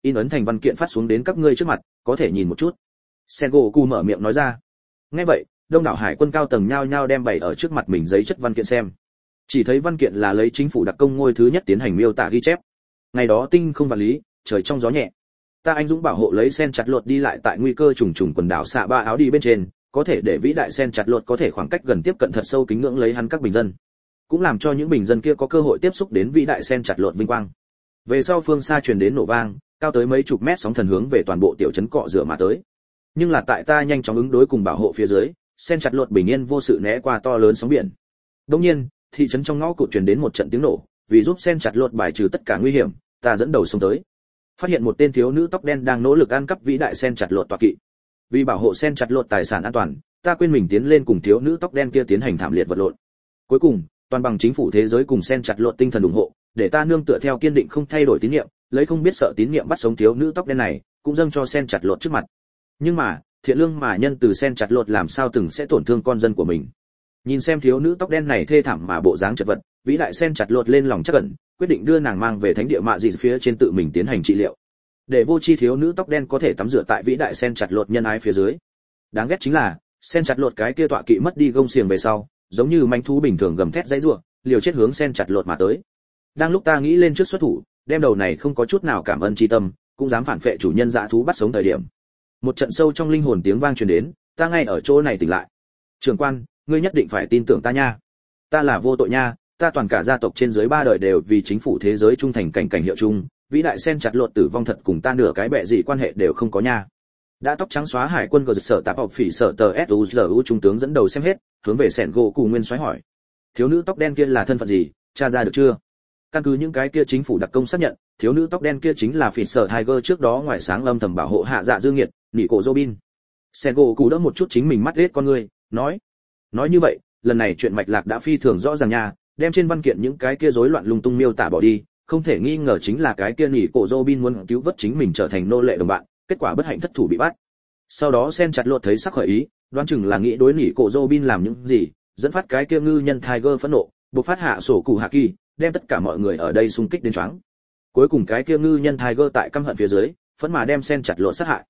in ấn thành văn kiện phát xuống đến các ngươi trước mặt, có thể nhìn một chút. Sengoku mở miệng nói ra. Nghe vậy, đông đảo hải quân cao tầng nhao nhao đem bày ở trước mặt mình giấy chất văn kiện xem. Chỉ thấy văn kiện là lấy chính phủ đặc công ngôi thứ nhất tiến hành miêu tả ghi chép. Ngày đó tinh không vạn lý, trời trong gió nhẹ. Ta anh dũng bảo hộ lấy sen chặt lột đi lại tại nguy cơ trùng trùng quần đảo xạ ba áo đi bên trên, có thể để vĩ đại sen chặt lột có thể khoảng cách gần tiếp cận thật sâu kính ngưỡng lấy hắn các bình dân, cũng làm cho những bình dân kia có cơ hội tiếp xúc đến vĩ đại sen chặt lột vinh quang. Về sau phương xa truyền đến nổ vang, cao tới mấy chục mét sóng thần hướng về toàn bộ tiểu trấn cọ rửa mà tới. Nhưng là tại ta nhanh chóng ứng đối cùng bảo hộ phía dưới, sen chặt lột bình yên vô sự né qua to lớn sóng biển. Đương nhiên, thị trấn trong ngõ cụt truyền đến một trận tiếng nổ, vì giúp sen chặt lột bài trừ tất cả nguy hiểm, ta dẫn đầu xông tới. Phát hiện một tên thiếu nữ tóc đen đang nỗ lực ăn cắp vĩ đại sen chặt lột tọa kỵ. Vì bảo hộ sen chặt lột tài sản an toàn, ta quên mình tiến lên cùng thiếu nữ tóc đen kia tiến hành thảm liệt vật lộn. Cuối cùng, toàn bằng chính phủ thế giới cùng sen chặt lột tinh thần ủng hộ, để ta nương tựa theo kiên định không thay đổi tín niệm, lấy không biết sợ tín niệm bắt sống thiếu nữ tóc đen này, cũng dâng cho sen chặt lột trước mặt. Nhưng mà, thiện lương mà nhân từ sen chặt lột làm sao từng sẽ tổn thương con dân của mình. Nhìn xem thiếu nữ tóc đen này thê thảm mà bộ dáng chật vật, vĩ đại sen chặt lột lên lòng chắc ẩn, quyết định đưa nàng mang về thánh địa mạ dị phía trên tự mình tiến hành trị liệu. Để vô chi thiếu nữ tóc đen có thể tắm rửa tại vĩ đại sen chặt lột nhân ái phía dưới. Đáng ghét chính là, sen chặt lột cái kia tọa kỵ mất đi gông xiềng về sau, giống như manh thú bình thường gầm thét dãy rủa, liều chết hướng sen chặt lột mà tới. Đang lúc ta nghĩ lên trước xuất thủ, đem đầu này không có chút nào cảm ơn chi tâm, cũng dám phản phệ chủ nhân dã thú bắt sống thời điểm. Một trận sâu trong linh hồn tiếng vang truyền đến, ta ngay ở chỗ này tỉnh lại. Trưởng quan, ngươi nhất định phải tin tưởng ta nha. Ta là vô tội nha, ta toàn cả gia tộc trên dưới 3 đời đều vì chính phủ thế giới trung thành cảnh cảnh hiệu chung, vĩ đại sen chặt lột tử vong thật cùng ta nửa cái bẹ gì quan hệ đều không có nha. Đã tóc trắng xóa hải quân gờ sở tạp học phỉ sở tờ suzu trung tướng dẫn đầu xem hết, hướng về sẹn gỗ cụ nguyên xoáy hỏi, thiếu nữ tóc đen kia là thân phận gì, tra ra được chưa? Căn cứ những cái kia chính phủ đặc công xác nhận, thiếu nữ tóc đen kia chính là phỉ sở Tiger trước đó ngoài sáng âm thầm bảo hộ hạ dạ dương nghiệt, nị cổ Robin. Sẹn gỗ cụ đỡ một chút chính mình mắt hết con người, nói như vậy, lần này chuyện mạch lạc đã phi thường rõ ràng nha, đem trên văn kiện những cái kia rối loạn lung tung miêu tả bỏ đi, không thể nghi ngờ chính là cái kia nỉ cổ Robin muốn cứu vớt chính mình trở thành nô lệ đồng bạn, kết quả bất hạnh thất thủ bị bắt. Sau đó sen chặt lột thấy sắc khởi ý, đoán chừng là nghĩ đối nỉ cổ Robin làm những gì, dẫn phát cái kia ngư nhân Tiger phẫn nộ, bộc phát hạ sổ cụ hạ kỳ, đem tất cả mọi người ở đây xung kích đến choáng. Cuối cùng cái kia ngư nhân Tiger tại căm hận phía dưới, phẫn mà đem sen chặt lột sát hại.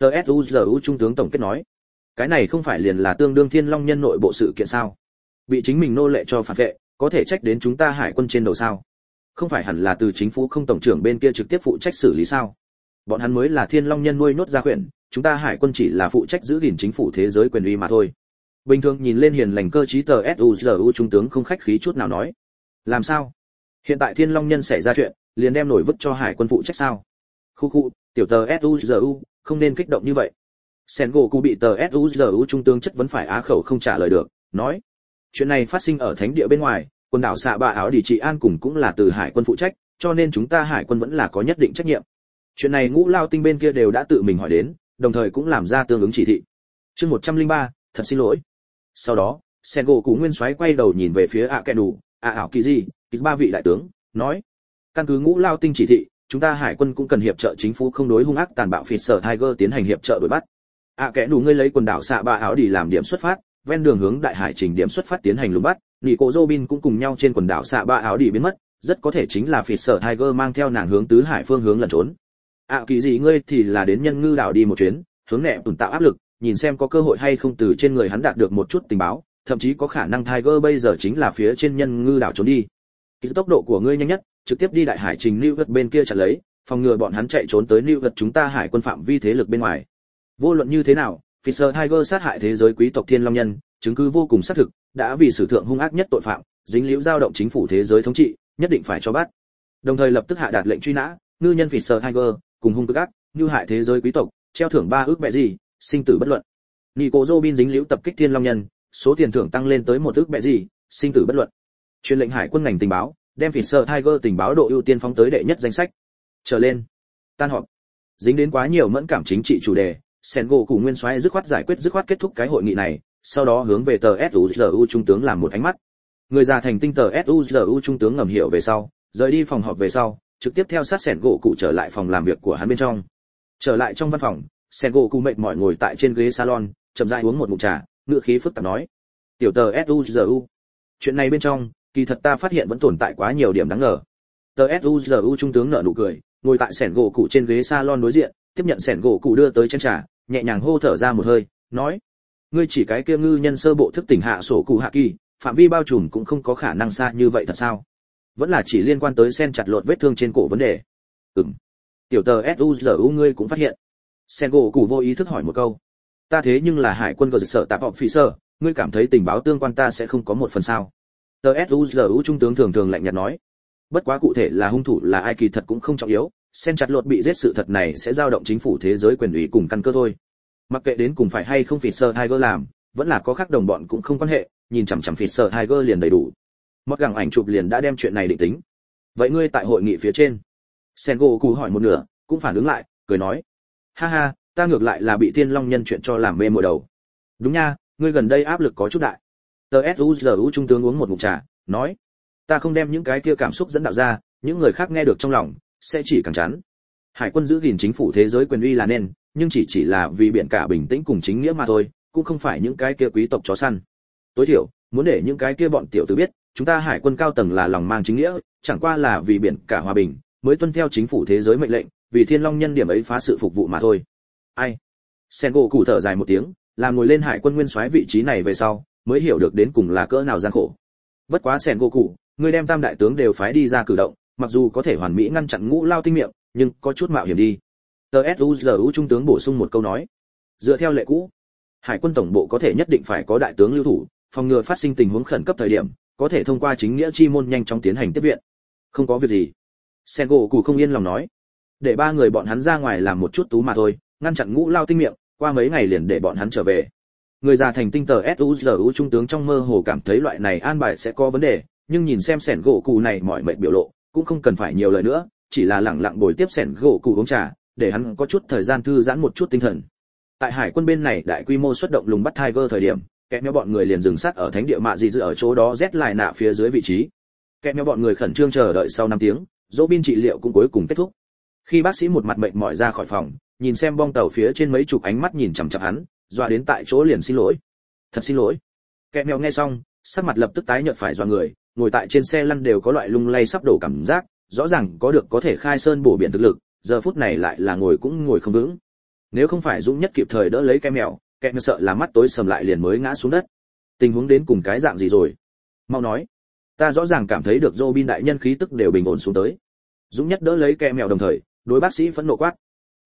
TSUZU trung tướng tổng kết nói, cái này không phải liền là tương đương Thiên Long nhân nội bộ sự kiện sao? Bị chính mình nô lệ cho phản vệ, có thể trách đến chúng ta hải quân trên đầu sao? Không phải hẳn là từ chính phủ không tổng trưởng bên kia trực tiếp phụ trách xử lý sao? Bọn hắn mới là Thiên Long nhân nuôi nốt gia quyển, chúng ta hải quân chỉ là phụ trách giữ gìn chính phủ thế giới quyền uy mà thôi. Bình thường nhìn lên hiền lành cơ trí tờ SUZU trung tướng không khách khí chút nào nói. Làm sao? Hiện tại Thiên Long nhân xảy ra chuyện, liền đem nổi vứt cho hải quân phụ trách sao? Khu, tiểu tờ SUZU, không nên kích động như vậy. Sengoku bị tờ SUZU trung tướng chất vấn phải á khẩu không trả lời được, nói: chuyện này phát sinh ở thánh địa bên ngoài, quần đảo xạ bạ áo đi trị an cùng cũng là từ hải quân phụ trách, cho nên chúng ta hải quân vẫn là có nhất định trách nhiệm. Chuyện này Ngũ Lao Tinh bên kia đều đã tự mình hỏi đến, đồng thời cũng làm ra tương ứng chỉ thị. Chương 103, thật xin lỗi. Sau đó, Sengoku nguyên soái quay đầu nhìn về phía Akendu, ảo kỳ gì, ba vị đại tướng, nói: căn cứ Ngũ Lao Tinh chỉ thị, chúng ta hải quân cũng cần hiệp trợ chính phủ không đối hung ác tàn bạo phỉ sở Tiger tiến hành hiệp trợ đuổi bắt. Akendu ngươi lấy quần đảo xạ bạ áo đi làm điểm xuất phát, ven đường hướng đại hải trình điểm xuất phát tiến hành lùng bắt, Nico Robin cũng cùng nhau trên quần đảo xạ bạ áo đi biến mất, rất có thể chính là phỉ sở Tiger mang theo nàng hướng tứ hải phương hướng lẩn trốn. Kỳ gì ngươi thì là đến nhân ngư đảo đi một chuyến, hướng nẹ tùn tạo áp lực, nhìn xem có cơ hội hay không từ trên người hắn đạt được một chút tình báo, thậm chí có khả năng Tiger bây giờ chính là phía trên nhân ngư đảo trốn đi. Tốc độ của ngươi nhanh nhất, trực tiếp đi đại hải trình New York bên kia chặn lấy, phòng ngừa bọn hắn chạy trốn tới New York chúng ta hải quân phạm vi thế lực bên ngoài. Vô luận như thế nào, Fisher Tiger sát hại thế giới quý tộc Thiên Long nhân, chứng cứ vô cùng xác thực, đã vì sử thượng hung ác nhất tội phạm, dính líu dao động chính phủ thế giới thống trị, nhất định phải cho bắt. Đồng thời lập tức hạ đạt lệnh truy nã, ngư nhân Fisher Tiger, cùng hung cực ác, như hại thế giới quý tộc, treo thưởng 3 ức bẹ gì, sinh tử bất luận. Nico Robin dính líu tập kích Thiên Long nhân, số tiền thưởng tăng lên tới 1 ức bẹ gì, sinh tử bất luận. Truyền lệnh hải quân ngành tình báo, đem Fisher Tiger tình báo độ ưu tiên phóng tới đệ nhất danh sách. Trở lên. Tan họp. Dính đến quá nhiều mẫn cảm chính trị chủ đề, Sengoku nguyên soái dứt khoát kết thúc cái hội nghị này, sau đó hướng về tờ SUZU trung tướng làm một ánh mắt. Người già thành tinh tờ SUZU trung tướng ngầm hiểu về sau, rời đi phòng họp về sau, trực tiếp theo sát Sengoku trở lại phòng làm việc của hắn bên trong. Trở lại trong văn phòng, Sengoku mệt mỏi ngồi tại trên ghế salon, chậm rãi uống một ngụm trà, ngữ khí phức tạp nói: "Tiểu tờ SUZU, chuyện này bên trong, kỳ thật ta phát hiện vẫn tồn tại quá nhiều điểm đáng ngờ." Tờ SUZU trung tướng nở nụ cười, ngồi tại sẻn gỗ cụ trên ghế salon đối diện, tiếp nhận sẻn gỗ cụ đưa tới chén trà, nhẹ nhàng hô thở ra một hơi, nói: ngươi chỉ cái kia ngư nhân sơ bộ thức tỉnh hạ sổ cụ hạ kỳ, phạm vi bao trùm cũng không có khả năng xa như vậy thật sao? Vẫn là chỉ liên quan tới sen chặt lột vết thương trên cổ vấn đề. Tiểu tờ SUZU ngươi cũng phát hiện. Sen gỗ cụ vô ý thức hỏi một câu. Ta thế nhưng là hải quân gờ sở tạp học phi sơ, ngươi cảm thấy tình báo tương quan ta sẽ không có một phần sao? Tờ SUZU trung tướng thường thường lạnh nhạt nói. Bất quá cụ thể là hung thủ là ai kỳ thật cũng không trọng yếu, sen chặt lột bị giết sự thật này sẽ dao động chính phủ thế giới quyền ủy cùng căn cơ thôi. Mặc kệ đến cùng phải hay không Fisher Tiger làm, vẫn là có khác đồng bọn cũng không quan hệ, nhìn chằm chằm Fisher Tiger liền đầy đủ. Một gẳng ảnh chụp liền đã đem chuyện này định tính. Vậy ngươi tại hội nghị phía trên? Sengoku hỏi một nửa, cũng phản ứng lại, cười nói: ha ha, ta ngược lại là bị Thiên Long nhân chuyện cho làm mê mùa đầu. Đúng nha, ngươi gần đây áp lực có chút đại. Tờ SUZU trung tướng uống một ngụm trà, nói: ta không đem những cái kia cảm xúc dẫn đạo ra, những người khác nghe được trong lòng sẽ chỉ càng chán. Hải quân giữ gìn chính phủ thế giới quyền uy là nên, nhưng chỉ là vì biển cả bình tĩnh cùng chính nghĩa mà thôi, cũng không phải những cái kia quý tộc chó săn. Tối thiểu, muốn để những cái kia bọn tiểu tử biết, chúng ta hải quân cao tầng là lòng mang chính nghĩa, chẳng qua là vì biển cả hòa bình, mới tuân theo chính phủ thế giới mệnh lệnh, vì Thiên Long nhân điểm ấy phá sự phục vụ mà thôi. Ai? Sengoku thở dài một tiếng, là ngồi lên hải quân nguyên soái vị trí này về sau, mới hiểu được đến cùng là cỡ nào gian khổ. Bất quá Sengoku, ngươi đem tam đại tướng đều phái đi ra cử động, mặc dù có thể hoàn mỹ ngăn chặn ngũ lao tinh miệng, nhưng có chút mạo hiểm đi. Tờ SUZU trung tướng bổ sung một câu nói. Dựa theo lệ cũ, hải quân tổng bộ có thể nhất định phải có đại tướng lưu thủ, phòng ngừa phát sinh tình huống khẩn cấp thời điểm, có thể thông qua chính nghĩa chi môn nhanh chóng tiến hành tiếp viện. Không có việc gì. Sengoku không yên lòng nói. Để ba người bọn hắn ra ngoài làm một chút tú mà thôi, ngăn chặn ngũ lao tinh miệng, qua mấy ngày liền để bọn hắn trở về. Người già thành tinh tờ SUZU trung tướng trong mơ hồ cảm thấy loại này an bài sẽ có vấn đề, nhưng nhìn xem Sengoku này mỏi mệt biểu lộ, cũng không cần phải nhiều lời nữa, chỉ là lẳng lặng bồi tiếp Sengoku uống trà, để hắn có chút thời gian thư giãn một chút tinh thần. Tại hải quân bên này đại quy mô xuất động lùng bắt Tiger thời điểm, kẻ méo bọn người liền dừng sát ở thánh địa mạ gì dự ở chỗ đó rét lại nạ phía dưới vị trí. Kẻ méo bọn người khẩn trương chờ đợi sau 5 tiếng, Robin trị liệu cũng cuối cùng kết thúc. Khi bác sĩ một mặt mệt mỏi ra khỏi phòng, nhìn xem bong tàu phía trên mấy chục ánh mắt nhìn chằm chằm hắn, dọa đến tại chỗ liền xin lỗi. Thật xin lỗi. Kẻ méo nghe xong, sắc mặt lập tức tái nhợt phải dọa người, ngồi tại trên xe lăn đều có loại lung lay sắp đổ cảm giác, rõ ràng có thể khai sơn bổ biển thực lực, giờ phút này lại là ngồi cũng ngồi không vững. Nếu không phải Dũng Nhất kịp thời đỡ lấy cái mèo sợ là mắt tối sầm lại liền mới ngã xuống đất. Tình huống đến cùng cái dạng gì rồi? Mau nói. Ta rõ ràng cảm thấy được Robin đại nhân khí tức đều bình ổn xuống tới. Dũng Nhất đỡ lấy cái mèo đồng thời, đối bác sĩ phẫn nộ quát.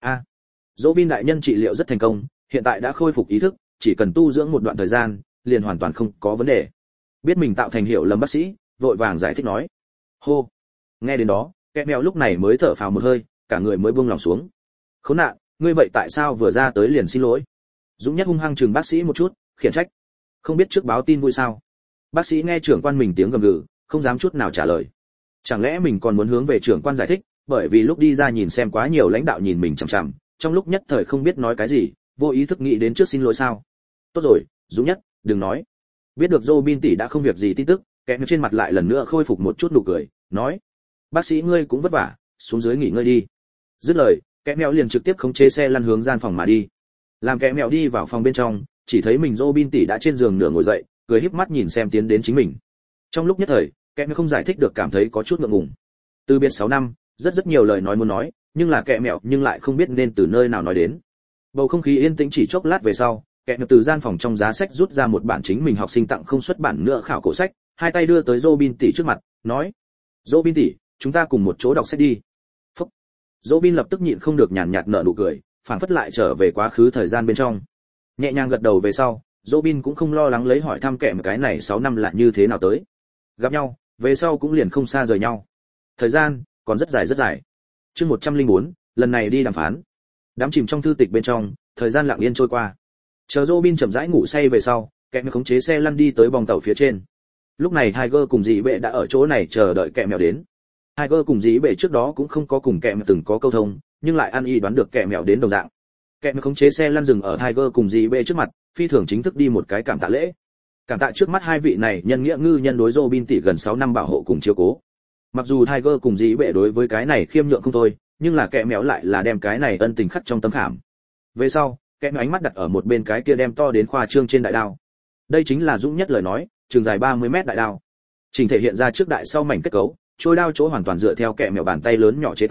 Robin đại nhân trị liệu rất thành công, hiện tại đã khôi phục ý thức, chỉ cần tu dưỡng một đoạn thời gian, liền hoàn toàn không có vấn đề. Biết mình tạo thành hiểu lầm bác sĩ, vội vàng giải thích nói. Hô. Nghe đến đó, cái mèo lúc này mới thở phào một hơi, cả người mới buông lòng xuống. Khốn nạn, ngươi vậy tại sao vừa ra tới liền xin lỗi? Dũng Nhất hung hăng chừng bác sĩ một chút, khiển trách. Không biết trước báo tin vui sao? Bác sĩ nghe trưởng quan mình tiếng gầm gừ, không dám chút nào trả lời. Chẳng lẽ mình còn muốn hướng về trưởng quan giải thích, bởi vì lúc đi ra nhìn xem quá nhiều lãnh đạo nhìn mình chằm chằm, trong lúc nhất thời không biết nói cái gì, vô ý thức nghĩ đến trước xin lỗi sao? Tốt rồi, Dũng Nhất, đừng nói. Biết được Robin tỷ đã không việc gì tin tức, kẻ trên mặt lại lần nữa khôi phục một chút nụ cười, nói: "Bác sĩ ngươi cũng vất vả, xuống dưới nghỉ ngơi đi." Dứt lời, kẻ mèo liền trực tiếp khống chế xe lăn hướng gian phòng mà đi. Làm kẻ mèo đi vào phòng bên trong, chỉ thấy mình Robin tỷ đã trên giường nửa ngồi dậy, cười híp mắt nhìn xem tiến đến chính mình. Trong lúc nhất thời, kẻ mèo không giải thích được cảm thấy có chút ngượng ngùng. Từ biệt 6 năm, rất nhiều lời nói muốn nói, nhưng là kẻ mèo nhưng lại không biết nên từ nơi nào nói đến. Bầu không khí yên tĩnh chỉ chốc lát về sau, kẻ mèo từ gian phòng trong giá sách rút ra một bản chính mình học sinh tặng không xuất bản nữa khảo cổ sách, hai tay đưa tới Robin tỷ trước mặt, nói: "Robin tỷ, chúng ta cùng một chỗ đọc sách đi." Phúc. Robin lập tức nhịn không được nhàn nhạt nở nụ cười, phảng phất lại trở về quá khứ thời gian bên trong. Nhẹ nhàng gật đầu về sau, Robin cũng không lo lắng lấy hỏi thăm kẻ cái này 6 năm là như thế nào tới. Gặp nhau, về sau cũng liền không xa rời nhau. Thời gian còn rất dài rất dài. Chương 104, lần này đi đàm phán. Đám chìm trong thư tịch bên trong, thời gian lặng yên trôi qua. Chờ Robin chậm rãi ngủ say về sau, kẻ mèo khống chế xe lăn đi tới bong tàu phía trên. Lúc này Tiger cùng dì bệ đã ở chỗ này chờ đợi kẻ mèo đến. Tiger cùng dì bệ trước đó cũng không có cùng kẻ mèo từng có câu thông, nhưng lại ăn y đoán được kẻ mèo đến đồng dạng. Kẻ mèo khống chế xe lăn dừng ở Tiger cùng dì bệ trước mặt, phi thường chính thức đi một cái cảm tạ lễ. Cảm tạ trước mắt hai vị này nhân nghĩa ngư nhân đối Robin tỷ gần 6 năm bảo hộ cùng chiếu cố. Mặc dù Tiger cùng dì bệ đối với cái này khiêm nhượng không thôi, nhưng là kẻ mèo lại là đem cái này ân tình khắc trong tấm khảm. Về sau, kẻ mèo ánh mắt đặt ở một bên cái kia đem to đến khoa trương trên đại đao. Đây chính là Dũng Nhất lời nói, trường dài 30 mét đại đao. Trình thể hiện ra trước đại sau mảnh kết cấu, trôi đao chỗ hoàn toàn dựa theo kẻ mèo bàn tay lớn nhỏ chế tạo,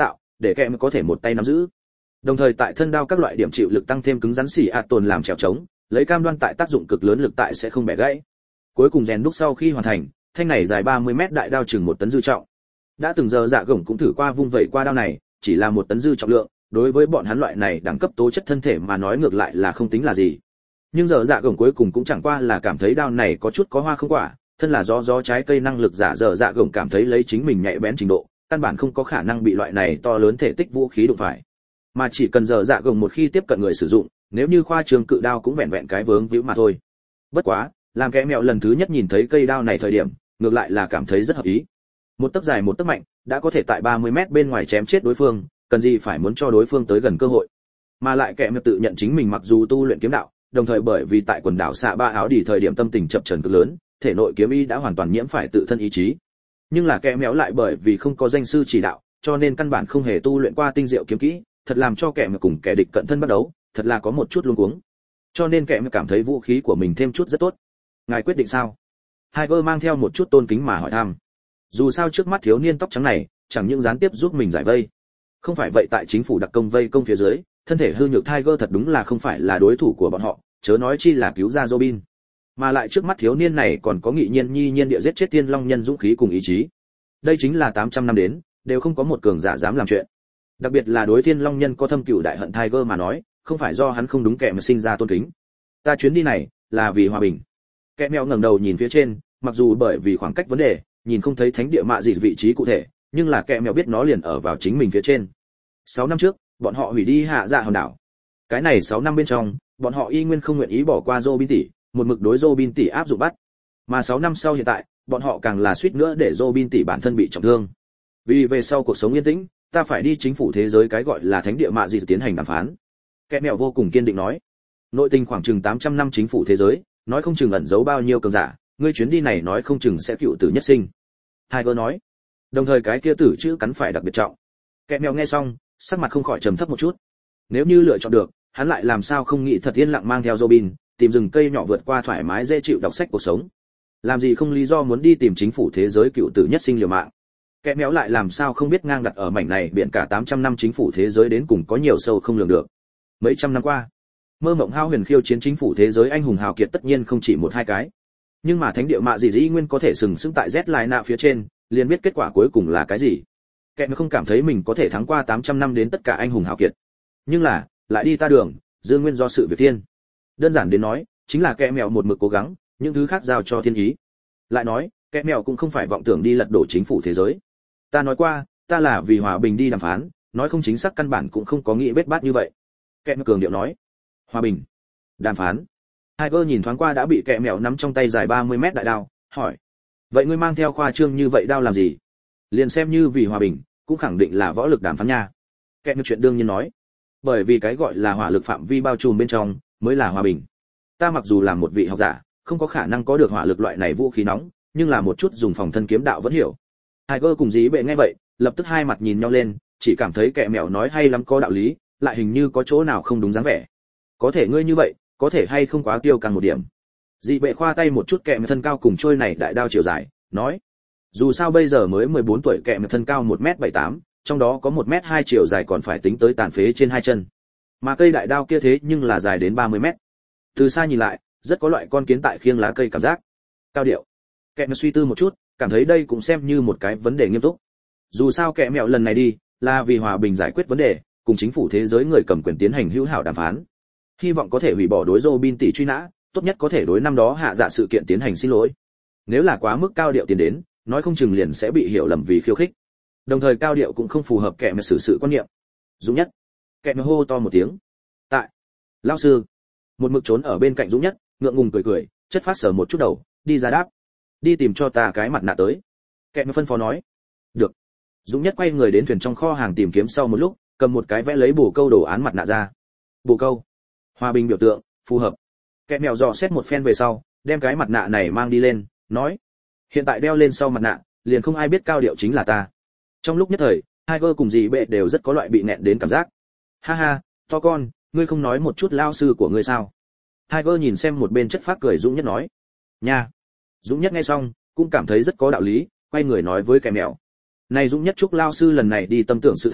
để kẹm có thể một tay nắm giữ. Đồng thời tại thân đao các loại điểm chịu lực tăng thêm cứng rắn xỉ ạt tồn làm trèo trống, lấy cam đoan tại tác dụng cực lớn lực tại sẽ không bẻ gãy. Cuối cùng rèn đúc sau khi hoàn thành, thanh này dài 30 mét đại đao chừng 1 tấn dư trọng. Đã từng giờ Dạ Gổng cũng thử qua vung vẩy qua đao này, chỉ là 1 tấn dư trọng lượng, đối với bọn hắn loại này đẳng cấp tố chất thân thể mà nói ngược lại là không tính là gì. Nhưng giờ Dạ Gổng cuối cùng cũng chẳng qua là cảm thấy đao này có chút có hoa không quả, thân là gió trái cây năng lực giả giờ Dạ Gổng cảm thấy lấy chính mình nhạy bén trình độ, căn bản không có khả năng bị loại này to lớn thể tích vũ khí đụng phải. Mà chỉ cần giờ Dạ Gổng một khi tiếp cận người sử dụng, nếu như khoa trường cự đao cũng vẹn vẹn cái vướng víu mà thôi. Bất quá, làm kẻ mẹo lần thứ nhất nhìn thấy cây đao này thời điểm, ngược lại là cảm thấy rất hợp ý. Một tấc dài một tấc mạnh, đã có thể tại 30 mét bên ngoài chém chết đối phương, cần gì phải muốn cho đối phương tới gần cơ hội. Mà lại kẻ mẹo tự nhận chính mình mặc dù tu luyện kiếm đạo, đồng thời bởi vì tại quần đảo xạ ba áo đi thời điểm tâm tình chập chờn cực lớn, thể nội kiếm ý đã hoàn toàn nhiễm phải tự thân ý chí. Nhưng là kẻ mẹo lại bởi vì không có danh sư chỉ đạo, cho nên căn bản không hề tu luyện qua tinh diệu kiếm kỹ, thật làm cho kẻ mẹo cùng kẻ địch cận thân bắt đấu, thật là có một chút luống cuống. Cho nên kẻ mẹo cảm thấy vũ khí của mình thêm chút rất tốt. Ngài quyết định sao? Tiger mang theo một chút tôn kính mà hỏi thăm. Dù sao trước mắt thiếu niên tóc trắng này, chẳng những gián tiếp giúp mình giải vây. Không phải vậy tại chính phủ đặc công vây công phía dưới, thân thể hư nhược Tiger thật đúng là không phải là đối thủ của bọn họ, chớ nói chi là cứu ra Robin. Mà lại trước mắt thiếu niên này còn có nghị nhiên nhi nhiên địa giết chết Thiên Long nhân dũng khí cùng ý chí. Đây chính là 800 năm đến, đều không có một cường giả dám làm chuyện. Đặc biệt là đối Thiên Long nhân có thâm cừu đại hận Tiger mà nói, không phải do hắn không đúng kẻ mà sinh ra tôn kính. Ta chuyến đi này là vì hòa bình. Kẻ mèo ngẩng đầu nhìn phía trên, mặc dù bởi vì khoảng cách vấn đề, nhìn không thấy thánh địa mạ gì vị trí cụ thể, nhưng là kẻ mèo biết nó liền ở vào chính mình phía trên. 6 năm trước, bọn họ hủy đi hạ dạ hòn đảo. Cái này 6 năm bên trong, bọn họ y nguyên không nguyện ý bỏ qua Robin tỷ, một mực đối Robin tỷ áp dụng bắt. Mà 6 năm sau hiện tại, bọn họ càng là suýt nữa để Robin tỷ bản thân bị trọng thương. Vì về sau cuộc sống yên tĩnh, ta phải đi chính phủ thế giới cái gọi là thánh địa mạ gì tiến hành đàm phán. Kẻ mèo vô cùng kiên định nói. Nội tình khoảng chừng 800 năm chính phủ thế giới, nói không chừng ẩn giấu bao nhiêu cường giả, ngươi chuyến đi này nói không chừng sẽ cựu tử nhất sinh. Tiger nói. Đồng thời cái kia tử chữ cắn phải đặc biệt trọng. Kẻ mèo nghe xong, sắc mặt không khỏi trầm thấp một chút. Nếu như lựa chọn được, hắn lại làm sao không nghĩ thật yên lặng mang theo Robin, tìm rừng cây nhỏ vượt qua thoải mái dễ chịu đọc sách cuộc sống. Làm gì không lý do muốn đi tìm chính phủ thế giới cựu tử nhất sinh liều mạng. Kẻ mèo lại làm sao không biết ngang đặt ở mảnh này biển cả 800 năm chính phủ thế giới đến cùng có nhiều sâu không lường được. Mấy trăm năm qua, mơ mộng hao huyền khiêu chiến chính phủ thế giới anh hùng hào kiệt tất nhiên không chỉ một hai cái. Nhưng mà thánh địa mạ gì dĩ nguyên có thể sừng sững tại Z lại nạ phía trên, liền biết kết quả cuối cùng là cái gì. Kẻ mèo không cảm thấy mình có thể thắng qua 800 năm đến tất cả anh hùng hào kiệt. Nhưng là, lại đi ta đường, dương nguyên do sự việc thiên. Đơn giản đến nói, chính là kẻ mèo một mực cố gắng, những thứ khác giao cho thiên ý. Lại nói, kẻ mèo cũng không phải vọng tưởng đi lật đổ chính phủ thế giới. Ta nói qua, ta là vì hòa bình đi đàm phán, nói không chính xác căn bản cũng không có nghĩ bết bát như vậy. Kẻ mèo cường điệu nói. Hòa bình, đàm phán. Tiger nhìn thoáng qua đã bị kẻ mèo nắm trong tay dài 30 mét đại đao, hỏi: vậy ngươi mang theo khoa trương như vậy đao làm gì? Liền xem như vì hòa bình, cũng khẳng định là võ lực đàm phán nha. Kẻ mèo chuyện đương nhiên nói. Bởi vì cái gọi là hỏa lực phạm vi bao trùm bên trong mới là hòa bình. Ta mặc dù là một vị học giả, không có khả năng có được hỏa lực loại này vũ khí nóng, nhưng là một chút dùng phòng thân kiếm đạo vẫn hiểu. Tiger cùng dí bệ nghe vậy, lập tức hai mặt nhìn nhau lên, chỉ cảm thấy kẻ mèo nói hay lắm có đạo lý, lại hình như có chỗ nào không đúng dáng vẻ. Có thể ngươi như vậy, có thể hay không quá tiêu càng một điểm. Dí bệ khoa tay một chút kẻ mèo thân cao cùng trôi này đại đao chiều dài, nói: dù sao bây giờ mới 14 tuổi kẻ mèo thân cao 1m78, trong đó có 1m2 chiều dài còn phải tính tới tàn phế trên hai chân. Mà cây đại đao kia thế nhưng là dài đến 30 mét. Từ xa nhìn lại, rất có loại con kiến tại khiêng lá cây cảm giác. Cao điệu. Kẻ mèo suy tư một chút, cảm thấy đây cũng xem như một cái vấn đề nghiêm túc. Dù sao kẻ mèo lần này đi, là vì hòa bình giải quyết vấn đề, cùng chính phủ thế giới người cầm quyền tiến hành hữu hảo đàm phán. Hy vọng có thể hủy bỏ đối Robin tỷ truy nã, tốt nhất có thể đối năm đó hạ dạ sự kiện tiến hành xin lỗi. Nếu là quá mức cao điệu tiến đến, nói không chừng liền sẽ bị hiểu lầm vì khiêu khích. Đồng thời cao điệu cũng không phù hợp kẻ mèo xử sự quan niệm. Dũng Nhất. Kẻ mèo hô to một tiếng. Tại. Lão sư. Một mực trốn ở bên cạnh Dũng Nhất, ngượng ngùng cười, chất phát sờ một chút đầu, đi ra đáp. Đi tìm cho ta cái mặt nạ tới. Kẻ mèo phân phó nói. Được. Dũng Nhất quay người đến thuyền trong kho hàng tìm kiếm sau một lúc, cầm một cái vẽ lấy bồ câu đồ án mặt nạ ra. Bồ câu. Hòa bình biểu tượng, phù hợp. Kẻ mèo dò xét một phen về sau, đem cái mặt nạ này mang đi lên, nói: hiện tại đeo lên sau mặt nạ, liền không ai biết cao điệu chính là ta. Trong lúc nhất thời, Tiger cùng dì bệ đều rất có loại bị nghẹn đến cảm giác. Ha ha, to con, ngươi không nói một chút lao sư của ngươi sao? Tiger nhìn xem một bên chất phác cười Dũng Nhất nói. Nha. Dũng Nhất nghe xong, cũng cảm thấy rất có đạo lý, quay người nói với kẻ mèo. Này Dũng Nhất chúc lao sư lần này đi tâm tưởng sự thành,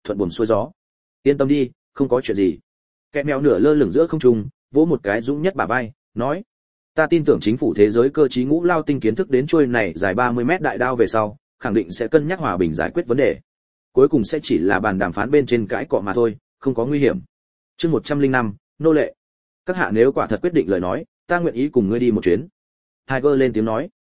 thuận buồm xuôi gió. Yên tâm đi, không có chuyện gì. Kẻ mèo nửa lơ lửng giữa không trung, vỗ một cái dũng nhất bả vai, nói: ta tin tưởng chính phủ thế giới cơ trí ngũ lao tinh kiến thức đến chuôi này dài 30 mét đại đao về sau, khẳng định sẽ cân nhắc hòa bình giải quyết vấn đề. Cuối cùng sẽ chỉ là bàn đàm phán bên trên cãi cọ mà thôi, không có nguy hiểm. Chương 105, nô lệ. Các hạ nếu quả thật quyết định lời nói, ta nguyện ý cùng ngươi đi một chuyến. Tiger lên tiếng nói.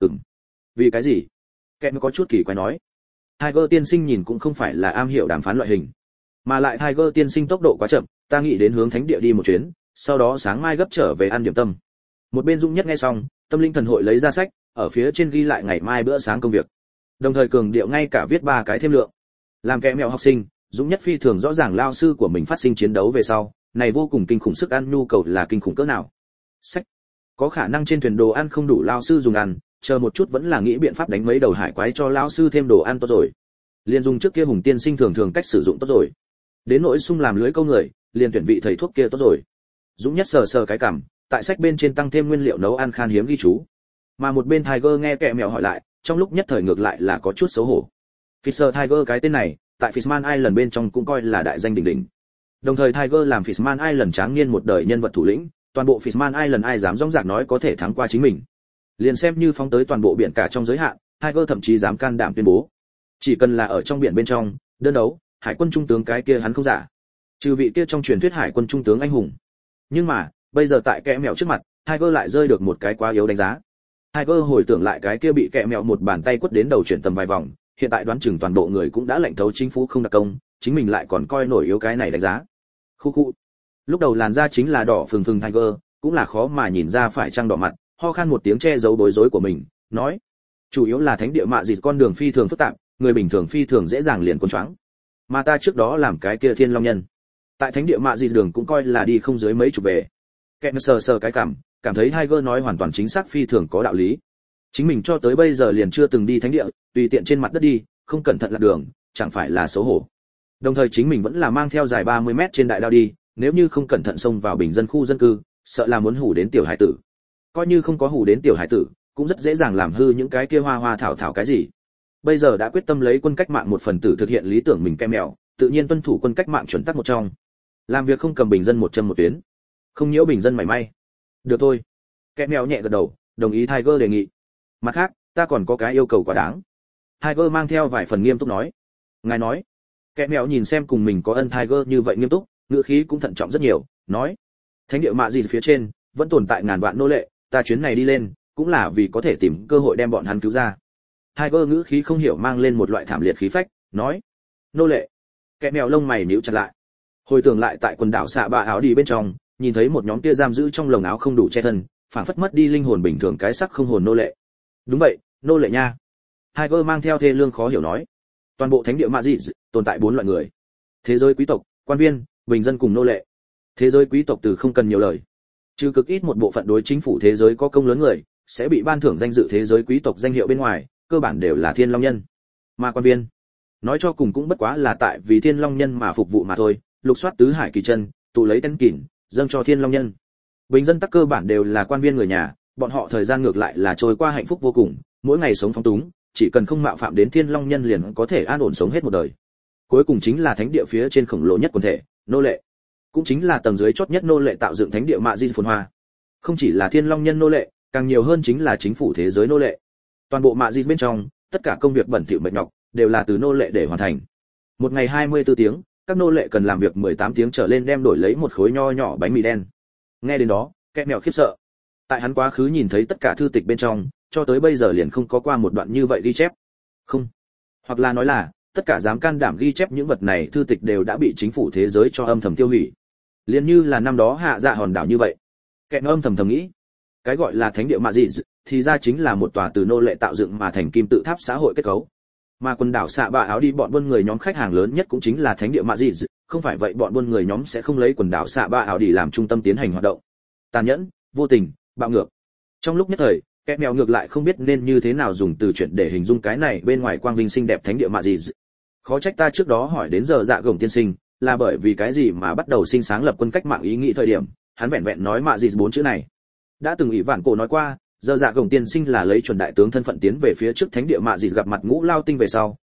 Vì cái gì? Kẻ có chút kỳ quái nói. Tiger tiên sinh nhìn cũng không phải là am hiểu đàm phán loại hình, mà lại Tiger tiên sinh tốc độ quá chậm, ta nghĩ đến hướng thánh địa đi một chuyến, sau đó sáng mai gấp trở về ăn điểm tâm. Một bên Dung Nhất nghe xong, tâm linh thần hội lấy ra sách, ở phía trên ghi lại ngày mai bữa sáng công việc, đồng thời cường điệu ngay cả viết 3 cái thêm lượng. Làm kẻ mèo học sinh, Dung Nhất phi thường rõ ràng lao sư của mình phát sinh chiến đấu về sau, này vô cùng kinh khủng sức ăn nhu cầu là kinh khủng cỡ nào. Sách, có khả năng trên thuyền đồ ăn không đủ lao sư dùng ăn, chờ một chút vẫn là nghĩ biện pháp đánh mấy đầu hải quái cho lao sư thêm đồ ăn tốt rồi. Liên dùng trước kia Hùng tiên sinh thường cách sử dụng tốt rồi. Đến nỗi sung làm lưới câu người, liền tuyển vị thầy thuốc kia tốt rồi. Dũng Nhất sờ cái cằm, tại sách bên trên tăng thêm nguyên liệu nấu ăn khan hiếm ghi chú. Mà một bên Tiger nghe kẻ mèo hỏi lại, trong lúc nhất thời ngược lại là có chút xấu hổ. Fisher Tiger cái tên này, tại Fishman Island bên trong cũng coi là đại danh đỉnh đỉnh. Đồng thời Tiger làm Fishman Island tráng niên một đời nhân vật thủ lĩnh, toàn bộ Fishman Island ai dám dõng dạc nói có thể thắng qua chính mình. Liền xem như phóng tới toàn bộ biển cả trong giới hạn, Tiger thậm chí dám can đảm tuyên bố, chỉ cần là ở trong biển bên trong, đơn đấu, hải quân trung tướng cái kia hắn không giả. Trừ vị kia trong truyền thuyết hải quân trung tướng anh hùng. Nhưng mà, bây giờ tại kẻ mèo trước mặt, Tiger lại rơi được một cái quá yếu đánh giá. Tiger hồi tưởng lại cái kia bị kẻ mèo một bàn tay quất đến đầu chuyển tầm vài vòng, hiện tại đoán chừng toàn bộ người cũng đã lệnh thấu chính phủ không đặc công, chính mình lại còn coi nổi yếu cái này đánh giá. Khu. Lúc đầu làn da chính là đỏ phừng Tiger, cũng là khó mà nhìn ra phải chăng đỏ mặt, ho khan một tiếng che giấu bối rối của mình, nói: chủ yếu là thánh địa mạ dịt con đường phi thường phức tạp, người bình thường phi thường dễ dàng liền cuốn choáng. Mà ta trước đó làm cái kia Thiên Long Nhân, tại thánh địa mạ dịt đường cũng coi là đi không dưới mấy chục về. Kẹt sờ cái cảm thấy Tiger nói hoàn toàn chính xác phi thường có đạo lý. Chính mình cho tới bây giờ liền chưa từng đi thánh địa, tùy tiện trên mặt đất đi, không cẩn thận lạc đường, chẳng phải là xấu hổ. Đồng thời chính mình vẫn là mang theo dài 30 mét trên đại đao đi, nếu như không cẩn thận xông vào bình dân khu dân cư, sợ là muốn hù đến tiểu hải tử. Coi như không có hù đến tiểu hải tử, cũng rất dễ dàng làm hư những cái kia hoa thảo cái gì. Bây giờ đã quyết tâm lấy quân cách mạng một phần tử thực hiện lý tưởng mình kem mèo, tự nhiên tuân thủ quân cách mạng chuẩn tắc một trong. Làm việc không cầm bình dân một chân một tuyến, không nhiễu bình dân mảy may. Được thôi. Kem mèo nhẹ gật đầu, đồng ý Tiger đề nghị. Mặt khác, ta còn có cái yêu cầu quá đáng. Tiger mang theo vài phần nghiêm túc nói. Ngài nói. Kem mèo nhìn xem cùng mình có ân Tiger như vậy nghiêm túc, ngữ khí cũng thận trọng rất nhiều, nói: thánh địa mạ gì phía trên vẫn tồn tại ngàn vạn nô lệ, ta chuyến này đi lên cũng là vì có thể tìm cơ hội đem bọn hắn cứu ra. Tiger ngữ khí không hiểu mang lên một loại thảm liệt khí phách, nói: nô lệ. Kẻ mèo lông mày nhíu chặt lại. Hồi tưởng lại tại quần đảo xạ bạ áo đi bên trong, nhìn thấy một nhóm kia giam giữ trong lồng áo không đủ che thân, phảng phất mất đi linh hồn bình thường cái sắc không hồn nô lệ. Đúng vậy, nô lệ nha. Tiger mang theo thê lương khó hiểu nói: toàn bộ thánh địa mạ dị tồn tại 4 loại người: thế giới quý tộc, quan viên, bình dân cùng nô lệ. Thế giới quý tộc từ không cần nhiều lời, trừ cực ít một bộ phận đối chính phủ thế giới có công lớn người sẽ bị ban thưởng danh dự thế giới quý tộc danh hiệu bên ngoài, cơ bản đều là Thiên Long Nhân. Mà quan viên, nói cho cùng cũng bất quá là tại vì Thiên Long Nhân mà phục vụ mà thôi, lục soát tứ hải kỳ chân, tụ lấy tên kỉn, dâng cho Thiên Long Nhân. Bình dân tắc cơ bản đều là quan viên người nhà, bọn họ thời gian ngược lại là trôi qua hạnh phúc vô cùng, mỗi ngày sống phóng túng, chỉ cần không mạo phạm đến Thiên Long Nhân liền có thể an ổn sống hết một đời. Cuối cùng chính là thánh địa phía trên khổng lồ nhất quần thể, nô lệ. Cũng chính là tầng dưới chót nhất nô lệ tạo dựng thánh địa mạ di phồn hoa. Không chỉ là Thiên Long Nhân nô lệ, càng nhiều hơn chính là chính phủ thế giới nô lệ. Toàn bộ mạ di bên trong, tất cả công việc bẩn thỉu mệt nhọc đều là từ nô lệ để hoàn thành. Một ngày 24 tiếng, các nô lệ cần làm việc 18 tiếng trở lên đem đổi lấy một khối nho nhỏ bánh mì đen. Nghe đến đó, kẻ mèo khiếp sợ. Tại hắn quá khứ nhìn thấy tất cả thư tịch bên trong, cho tới bây giờ liền không có qua một đoạn như vậy ghi chép. Không, hoặc là nói là tất cả dám can đảm ghi chép những vật này thư tịch đều đã bị chính phủ thế giới cho âm thầm tiêu hủy. Liền như là năm đó hạ dạ hòn đảo như vậy. Kẻ âm thầm nghĩ, cái gọi là thánh địa mạ dị thì ra chính là một tòa từ nô lệ tạo dựng mà thành kim tự tháp xã hội kết cấu. Mà quần đảo xạ bạ áo đi bọn buôn người nhóm khách hàng lớn nhất cũng chính là thánh địa mạ dị, không phải vậy bọn buôn người nhóm sẽ không lấy quần đảo xạ bạ áo đi làm trung tâm tiến hành hoạt động. Tàn nhẫn, vô tình, bạo ngược. Trong lúc nhất thời, kẻ mèo ngược lại không biết nên như thế nào dùng từ chuyện để hình dung cái này bên ngoài quang vinh xinh đẹp thánh địa mạ dị. Khó trách ta trước đó hỏi đến giờ dạ gồng tiên sinh, là bởi vì cái gì mà bắt đầu sinh sáng lập quân cách mạng ý nghĩ thời điểm, hắn vẹn vẹn nói mạ dị 4 chữ này. Đã từng ủy vạn cổ nói qua, giờ dạ gồng tiên sinh là lấy chuẩn đại tướng thân phận tiến về phía trước thánh địa mạ dị gặp mặt Ngũ Lao Tinh về sau,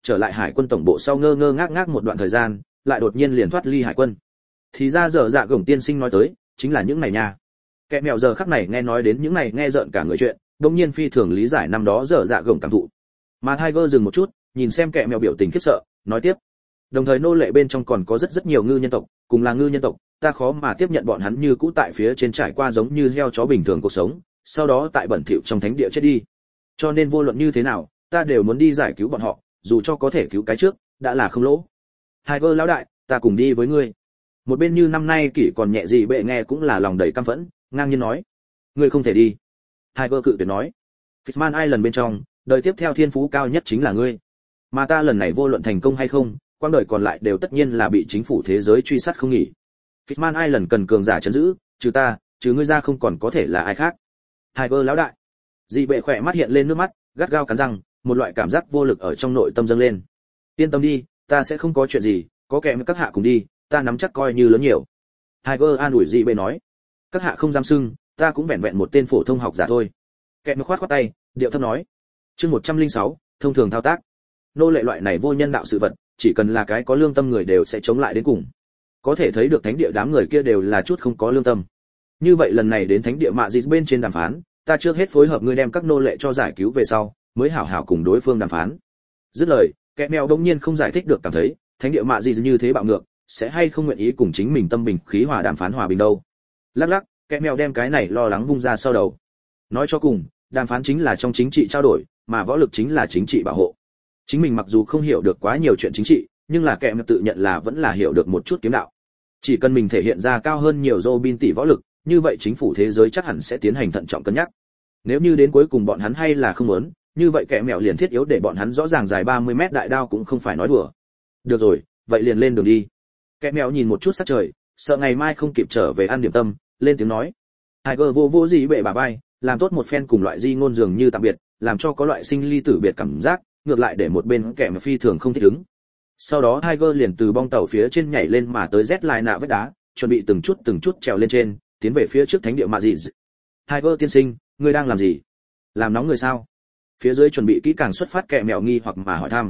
trở lại hải quân tổng bộ sau ngơ ngơ ngác ngác một đoạn thời gian, lại đột nhiên liền thoát ly hải quân. Thì ra giờ dạ gồng tiên sinh nói tới chính là những này nha. Kẻ mèo giờ khắc này nghe nói đến những này nghe rợn cả người chuyện, đương nhiên phi thường lý giải năm đó giờ dạ gồng cảm thụ. Mà Tiger dừng một chút, nhìn xem kẻ mèo biểu tình khiếp sợ, nói tiếp: đồng thời nô lệ bên trong còn có rất nhiều ngư nhân tộc, cùng là ngư nhân tộc, ta khó mà tiếp nhận bọn hắn như cũ tại phía trên trải qua giống như heo chó bình thường cuộc sống, sau đó tại bẩn thỉu trong thánh địa chết đi. Cho nên vô luận như thế nào, ta đều muốn đi giải cứu bọn họ, dù cho có thể cứu cái trước, đã là không lỗ. Tiger lão đại, ta cùng đi với ngươi. Một bên như năm nay kỷ còn nhẹ gì bệ nghe cũng là lòng đầy căm phẫn, ngang nhiên nói: ngươi không thể đi. Tiger cự tuyệt nói: Fishman Island bên trong, đời tiếp theo thiên phú cao nhất chính là ngươi. Mà ta lần này vô luận thành công hay không, quãng đời còn lại đều tất nhiên là bị chính phủ thế giới truy sát không nghỉ. Fishman Island cần cường giả trấn giữ, trừ ngươi ra không còn có thể là ai khác. Tiger lão đại. Dị bệ khỏe mắt hiện lên nước mắt, gắt gao cắn răng, một loại cảm giác vô lực ở trong nội tâm dâng lên. Yên tâm đi, ta sẽ không có chuyện gì, có kẻ với các hạ cùng đi, ta nắm chắc coi như lớn nhiều. Tiger an ủi dị bệ nói: các hạ không dám xưng, ta cũng vẹn vẹn một tên phổ thông học giả thôi. Kẻ mới khoát tay, điệu thấp nói: chương 106, thông thường thao tác. Nô lệ loại này vô nhân đạo sự vật, chỉ cần là cái có lương tâm người đều sẽ chống lại đến cùng. Có thể thấy được thánh địa đám người kia đều là chút không có lương tâm. Như vậy lần này đến thánh địa Mạ Dị bên trên đàm phán, ta trước hết phối hợp ngươi đem các nô lệ cho giải cứu về sau, mới hảo hảo cùng đối phương đàm phán. Dứt lời, kẻ mèo đống nhiên không giải thích được cảm thấy, thánh địa Mạ Dị như thế bạo ngược, sẽ hay không nguyện ý cùng chính mình tâm bình khí hòa đàm phán hòa bình đâu. Lắc lắc, kẻ mèo đem cái này lo lắng vung ra sau đầu. Nói cho cùng, đàm phán chính là trong chính trị trao đổi, mà võ lực chính là chính trị bảo hộ. Chính mình mặc dù không hiểu được quá nhiều chuyện chính trị, nhưng là kẻ mèo tự nhận là vẫn là hiểu được một chút kiếm đạo. Chỉ cần mình thể hiện ra cao hơn nhiều Robin tỷ võ lực, như vậy chính phủ thế giới chắc hẳn sẽ tiến hành thận trọng cân nhắc. Nếu như đến cuối cùng bọn hắn hay là không muốn, như vậy kẻ mèo liền thiết yếu để bọn hắn rõ ràng dài 30 mét đại đao cũng không phải nói đùa. Được rồi, vậy liền lên đường đi. Kẻ mèo nhìn một chút sát trời, sợ ngày mai không kịp trở về ăn điểm tâm, lên tiếng nói: Tiger vô gì bệ bà vai, làm tốt một phen cùng loại di ngôn dường như tạm biệt, làm cho có loại sinh ly tử biệt cảm giác, ngược lại để một bên kẻ mà phi thường không thích ứng. Sau đó Tiger liền từ bong tàu phía trên nhảy lên mà tới rét lại nạ vách đá, chuẩn bị từng chút trèo lên trên, tiến về phía trước thánh địa Mạ Dị. Tiger tiên sinh, ngươi đang làm gì? Làm nóng người sao? Phía dưới chuẩn bị kỹ càng xuất phát kẻ mèo nghi hoặc mà hỏi thăm.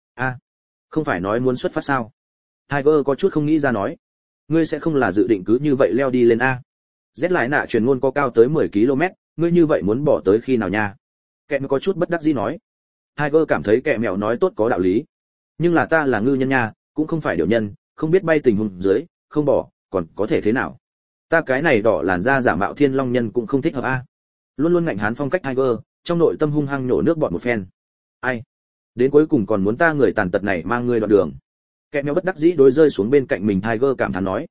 Không phải nói muốn xuất phát sao? Tiger có chút không nghĩ ra nói. Ngươi sẽ không là dự định cứ như vậy leo đi lên a? Rét lại nạ truyền ngôn có cao tới 10 km, ngươi như vậy muốn bỏ tới khi nào nha? Kẻ có chút bất đắc dĩ nói. Tiger cảm thấy kẻ mèo nói tốt có đạo lý. Nhưng là ta là ngư nhân nha, cũng không phải điểu nhân, không biết bay tình huống dưới, không bỏ, còn có thể thế nào? Ta cái này đỏ làn da giả mạo thiên long nhân cũng không thích hợp a. Luôn luôn ngạnh hán phong cách Tiger, trong nội tâm hung hăng nhổ nước bọt một phen. Ai? Đến cuối cùng còn muốn ta người tàn tật này mang ngươi đoạn đường. Kẻ mèo bất đắc dĩ đối rơi xuống bên cạnh mình Tiger cảm thán nói.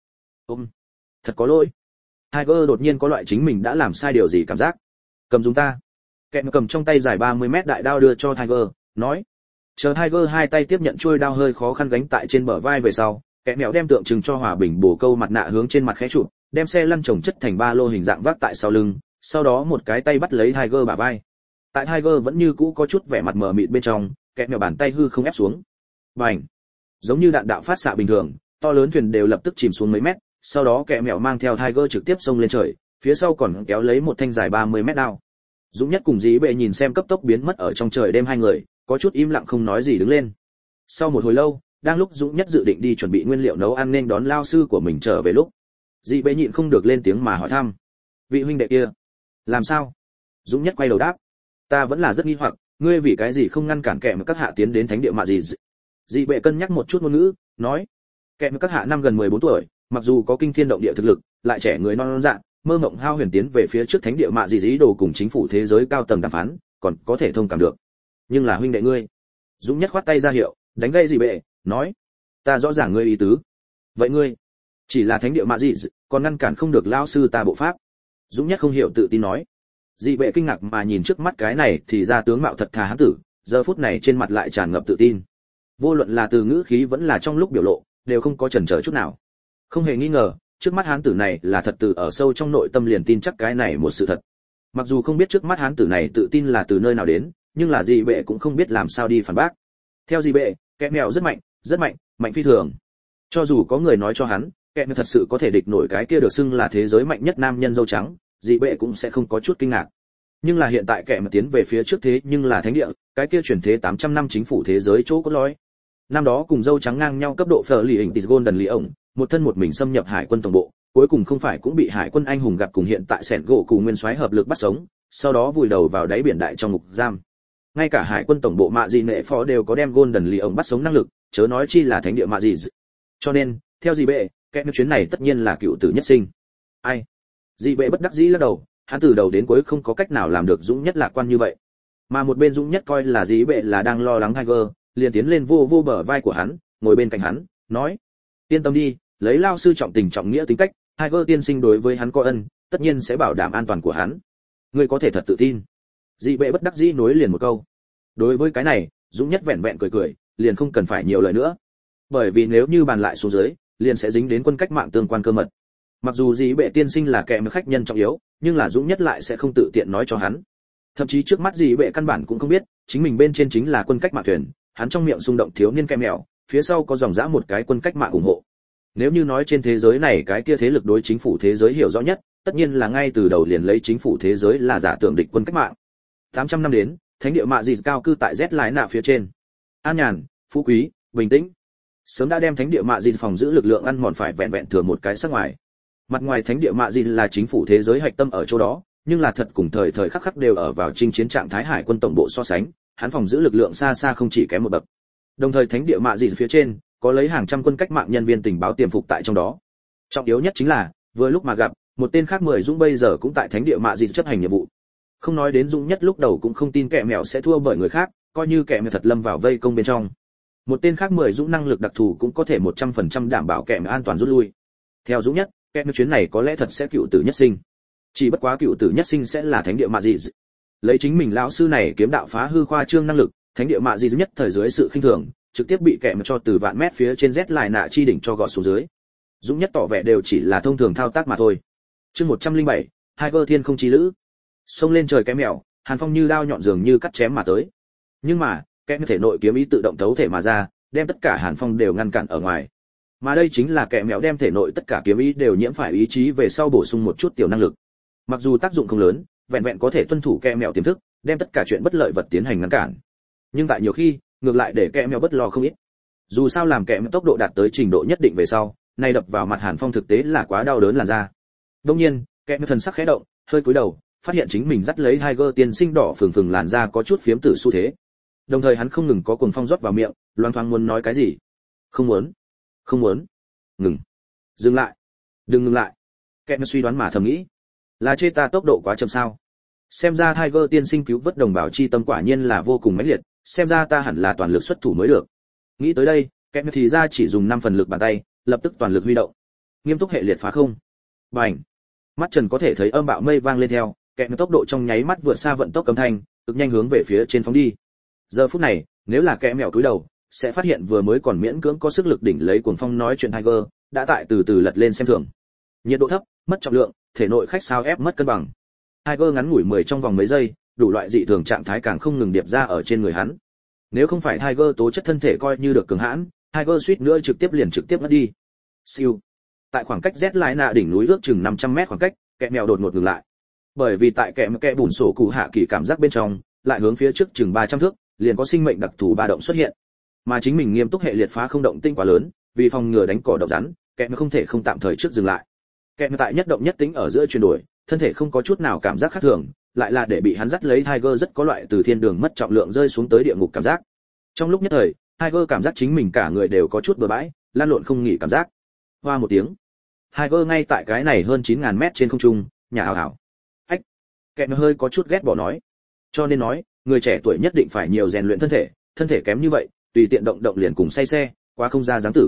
Thật có lỗi. Tiger đột nhiên có loại chính mình đã làm sai điều gì cảm giác. Cầm dùng ta. Kẻ mèo cầm trong tay dài 30 mét đại đao đưa cho Tiger, nói. Chờ Tiger hai tay tiếp nhận chuôi đao hơi khó khăn gánh tại trên bờ vai về sau, kẻ mèo đem tượng trưng cho hòa bình bổ câu mặt nạ hướng trên mặt khẽ chụp, đem xe lăn chồng chất thành ba lô hình dạng vác tại sau lưng, sau đó một cái tay bắt lấy Tiger bả vai. Tại Tiger vẫn như cũ có chút vẻ mặt mờ mịt bên trong, kẻ mèo bàn tay hư không ép xuống. Bành! Giống như đạn đạo phát xạ bình thường, to lớn thuyền đều lập tức chìm xuống mấy mét, sau đó kẻ mèo mang theo Tiger trực tiếp xông lên trời, phía sau còn kéo lấy một thanh dài 30 mét đao. Dũng Nhất cùng Dĩ Bệ nhìn xem cấp tốc biến mất ở trong trời đêm hai người, có chút im lặng không nói gì đứng lên. Sau một hồi lâu, đang lúc Dũng Nhất dự định đi chuẩn bị nguyên liệu nấu ăn nên đón lao sư của mình trở về lúc, Dĩ Bệ nhịn không được lên tiếng mà hỏi thăm. Vị huynh đệ kia, làm sao? Dũng Nhất quay đầu đáp. Ta vẫn là rất nghi hoặc, ngươi vì cái gì không ngăn cản kẻ mà các hạ tiến đến thánh địa Mạ Dị? Dĩ Bệ cân nhắc một chút ngôn ngữ, nói. Kẻ mà các hạ năm gần 14 tuổi, mặc dù có kinh thiên động địa thực lực, lại trẻ người non dạ, mơ mộng hao huyền tiến về phía trước thánh địa Mạ Dị ý đồ cùng chính phủ thế giới cao tầng đàm phán, còn có thể thông cảm được. Nhưng là huynh đệ ngươi. Dũng Nhất khoát tay ra hiệu, đánh gây Dĩ Bệ, nói. Ta rõ ràng ngươi ý tứ. Vậy ngươi, chỉ là thánh địa Mạ Dị, còn ngăn cản không được lão sư ta bộ pháp. Dũng Nhất không hiểu tự tin nói. Dĩ Bệ kinh ngạc mà nhìn trước mắt cái này thì ra tướng mạo thật thà hán tử, giờ phút này trên mặt lại tràn ngập tự tin. Vô luận là từ ngữ khí vẫn là trong lúc biểu lộ, đều không có chần chờ chút nào. Không hề nghi ngờ, trước mắt hán tử này là thật từ ở sâu trong nội tâm liền tin chắc cái này một sự thật. Mặc dù không biết trước mắt hán tử này tự tin là từ nơi nào đến, nhưng là Dĩ Bệ cũng không biết làm sao đi phản bác. Theo Dĩ Bệ, kẻ mèo rất mạnh, mạnh phi thường. Cho dù có người nói cho hắn, kẻ mèo thật sự có thể địch nổi cái kia được xưng là thế giới mạnh nhất nam nhân dâu trắng, Dĩ Bệ cũng sẽ không có chút kinh ngạc. Nhưng là hiện tại kẻ mà tiến về phía trước thế nhưng là thánh địa, cái kia chuyển thế 800 năm chính phủ thế giới chỗ cốt lõi. Năm đó cùng dâu trắng ngang nhau cấp độ phở lì hình Golden Lý ổng, một thân một mình xâm nhập hải quân tổng bộ, cuối cùng không phải cũng bị hải quân anh hùng gặp cùng hiện tại sẻn gỗ cùng nguyên soái hợp lực bắt sống, sau đó vùi đầu vào đáy biển đại trong ngục giam. Ngay cả hải quân tổng bộ mạ gì nệ phó đều có đem Golden Lý ổng bắt sống năng lực, chớ nói chi là thánh địa mạ gì. Cho nên, theo gì bệ, cái chuyến này tất nhiên là cựu tử nhất sinh. Ai? Dị bệ bất đắc dĩ lắc đầu, hắn từ đầu đến cuối không có cách nào làm được dũng nhất lạc quan như vậy. Mà một bên dũng nhất coi là dị bệ là đang lo lắng Tiger, liền tiến lên vô bờ vai của hắn, ngồi bên cạnh hắn, nói: "Yên tâm đi, lấy lao sư trọng tình trọng nghĩa tính cách, Tiger tiên sinh đối với hắn có ân, tất nhiên sẽ bảo đảm an toàn của hắn. Ngươi có thể thật tự tin." Dị bệ bất đắc dĩ nối liền một câu. Đối với cái này, dũng nhất vẹn vẹn cười, liền không cần phải nhiều lời nữa. Bởi vì nếu như bàn lại xuống dưới, liền sẽ dính đến quân cách mạng tương quan cơ mật. Mặc dù dị bệ tiên sinh là kẻ mà khách nhân trọng yếu, nhưng là dũng nhất lại sẽ không tự tiện nói cho hắn. Thậm chí trước mắt dị bệ căn bản cũng không biết, chính mình bên trên chính là quân cách mạng thuyền, hắn trong miệng xung động thiếu niên kem mèo, phía sau có dòng dã một cái quân cách mạng ủng hộ. Nếu như nói trên thế giới này cái kia thế lực đối chính phủ thế giới hiểu rõ nhất, tất nhiên là ngay từ đầu liền lấy chính phủ thế giới là giả tưởng địch quân cách mạng. 800 năm đến, thánh địa mạ dị cao cư tại Z lái nạ phía trên. An nhàn, phú quý, bình tĩnh. Sớm đã đem thánh địa mạ dị phòng giữ lực lượng ăn mòn phải vẹn vẹn thừa một cái sắc ngoài. Mặt ngoài thánh địa mạ dị là chính phủ thế giới hạch tâm ở chỗ đó, nhưng là thật cùng thời khắc khắc đều ở vào chinh chiến trạng thái hải quân tổng bộ so sánh, hắn phòng giữ lực lượng xa xa không chỉ kém một bậc. Đồng thời thánh địa mạ dị phía trên có lấy hàng trăm quân cách mạng nhân viên tình báo tiềm phục tại trong đó. Trọng yếu nhất chính là, vừa lúc mà gặp, một tên khác 10 Dũng bây giờ cũng tại thánh địa mạ dị chấp hành nhiệm vụ. Không nói đến Dũng nhất lúc đầu cũng không tin kẻ mèo sẽ thua bởi người khác, coi như kẻ mèo thật lâm vào vây công bên trong. Một tên khác 10 Dũng năng lực đặc thù cũng có thể 100% đảm bảo kẻ mèo an toàn rút lui. Theo Dũng nhất, kẻ mèo chuyến này có lẽ thật sẽ cựu tử nhất sinh. Chỉ bất quá cựu tử nhất sinh sẽ là thánh địa mạ dị. Lấy chính mình lão sư này kiếm đạo phá hư khoa trương năng lực, thánh địa mạ dị nhất thời dưới sự khinh thường, trực tiếp bị kẻ mèo cho từ vạn mét phía trên Z lại nạ chi đỉnh cho gọt xuống dưới. Dũng nhất tỏ vẻ đều chỉ là thông thường thao tác mà thôi. Chương 107, Tiger Thiên không chi lữ. Xông lên trời cái mèo, hàn phong như đao nhọn dường như cắt chém mà tới. Nhưng mà, kẻ thể nội kiếm ý tự động thấu thể mà ra, đem tất cả hàn phong đều ngăn cản ở ngoài. Mà đây chính là kẻ mèo đem thể nội tất cả kiếm ý đều nhiễm phải ý chí về sau bổ sung một chút tiểu năng lực. Mặc dù tác dụng không lớn, vẹn vẹn có thể tuân thủ kẻ mèo tiềm thức, đem tất cả chuyện bất lợi vật tiến hành ngăn cản. Nhưng tại nhiều khi, ngược lại để kẻ mèo bất lo không ít. Dù sao làm kẻ mèo tốc độ đạt tới trình độ nhất định về sau, nay đập vào mặt hàn phong thực tế là quá đau đớn làn da. Đương nhiên, kẻ mèo thần sắc khẽ động, hơi cúi đầu, phát hiện chính mình dắt lấy Tiger tiên sinh đỏ phừng làn da có chút phiếm tử xu thế. Đồng thời hắn không ngừng có cuồng phong rót vào miệng, loang thoáng muốn nói cái gì. Không muốn. Ngừng. Dừng lại. Đừng ngừng lại. Kẻ mèo suy đoán mà thầm nghĩ, là chê ta tốc độ quá chậm sao? Xem ra Tiger tiên sinh cứu vớt đồng bào chi tâm quả nhiên là vô cùng mãnh liệt, xem ra ta hẳn là toàn lực xuất thủ mới được. Nghĩ tới đây, kẻ thì ra chỉ dùng 5 phần lực bàn tay, lập tức toàn lực huy động. Nghiêm túc hệ liệt phá không. Bành. Mắt Trần có thể thấy âm bạo mây vang lên theo, kẻ tốc độ trong nháy mắt vượt xa vận tốc âm thanh, cực nhanh hướng về phía trên phóng đi. Giờ phút này, nếu là kẻ mèo cúi đầu, sẽ phát hiện vừa mới còn miễn cưỡng có sức lực đỉnh lấy cuồng phong nói chuyện Tiger, đã tại từ từ lật lên xem thường. Nhiệt độ thấp, mất trọng lượng, thể nội khách sao ép mất cân bằng. Tiger ngắn ngủi 10 trong vòng mấy giây, đủ loại dị thường trạng thái càng không ngừng điệp ra ở trên người hắn. Nếu không phải Tiger tố chất thân thể coi như được cường hãn, Tiger suýt nữa trực tiếp mất đi. Siêu. Tại khoảng cách Z lại nạ đỉnh núi ước chừng 500 mét khoảng cách, kẻ mèo đột ngột ngừng lại. Bởi vì tại kẻ bùn sổ cụ hạ kỳ cảm giác bên trong, lại hướng phía trước chừng 300 thước, liền có sinh mệnh đặc thù ba động xuất hiện. Mà chính mình nghiêm túc hệ liệt phá không động tinh quá lớn, vì phòng ngừa đánh cỏ độc rắn, kẻ mèo không thể không tạm thời trước dừng lại. Kẻ mèo tại nhất động nhất tính ở giữa chuyển đổi, thân thể không có chút nào cảm giác khác thường, lại là để bị hắn dắt lấy Tiger rất có loại từ thiên đường mất trọng lượng rơi xuống tới địa ngục cảm giác. Trong lúc nhất thời, Tiger cảm giác chính mình cả người đều có chút bừa bãi, lan lộn không nghỉ cảm giác. Hoa một tiếng, Tiger ngay tại cái này hơn 9000 mét trên không trung, nhà ảo ảo. Ách, kẻ mèo hơi có chút ghét bỏ nói. Cho nên nói, người trẻ tuổi nhất định phải nhiều rèn luyện thân thể kém như vậy, tùy tiện động động liền cùng say xe, quá không ra dáng tử.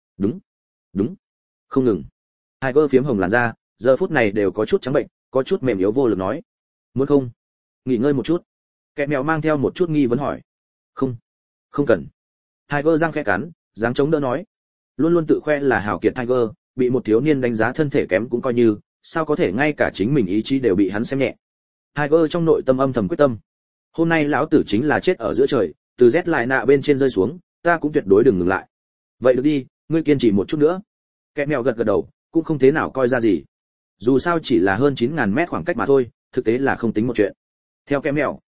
Đúng, không ngừng. Tiger phiếm hồng làn da, giờ phút này đều có chút trắng bệnh, có chút mềm yếu vô lực nói. Muốn không? Nghỉ ngơi một chút. Kẻ mèo mang theo một chút nghi vấn hỏi. Không cần. Tiger răng khẽ cắn, dáng chống đỡ nói. Luôn luôn tự khoe là hào kiệt Tiger, bị một thiếu niên đánh giá thân thể kém cũng coi như, sao có thể ngay cả chính mình ý chí đều bị hắn xem nhẹ. Tiger trong nội tâm âm thầm quyết tâm. Hôm nay lão tử chính là chết ở giữa trời, từ Z lại nạ bên trên rơi xuống, ta cũng tuyệt đối đừng ngừng lại. Vậy được đi, ngươi kiên trì một chút nữa. Kẻ mèo gật đầu, cũng không thế nào coi ra gì. Dù sao chỉ là hơn 9000 mét khoảng cách mà thôi, thực tế là không tính một chuyện. Theo kẻ mèo,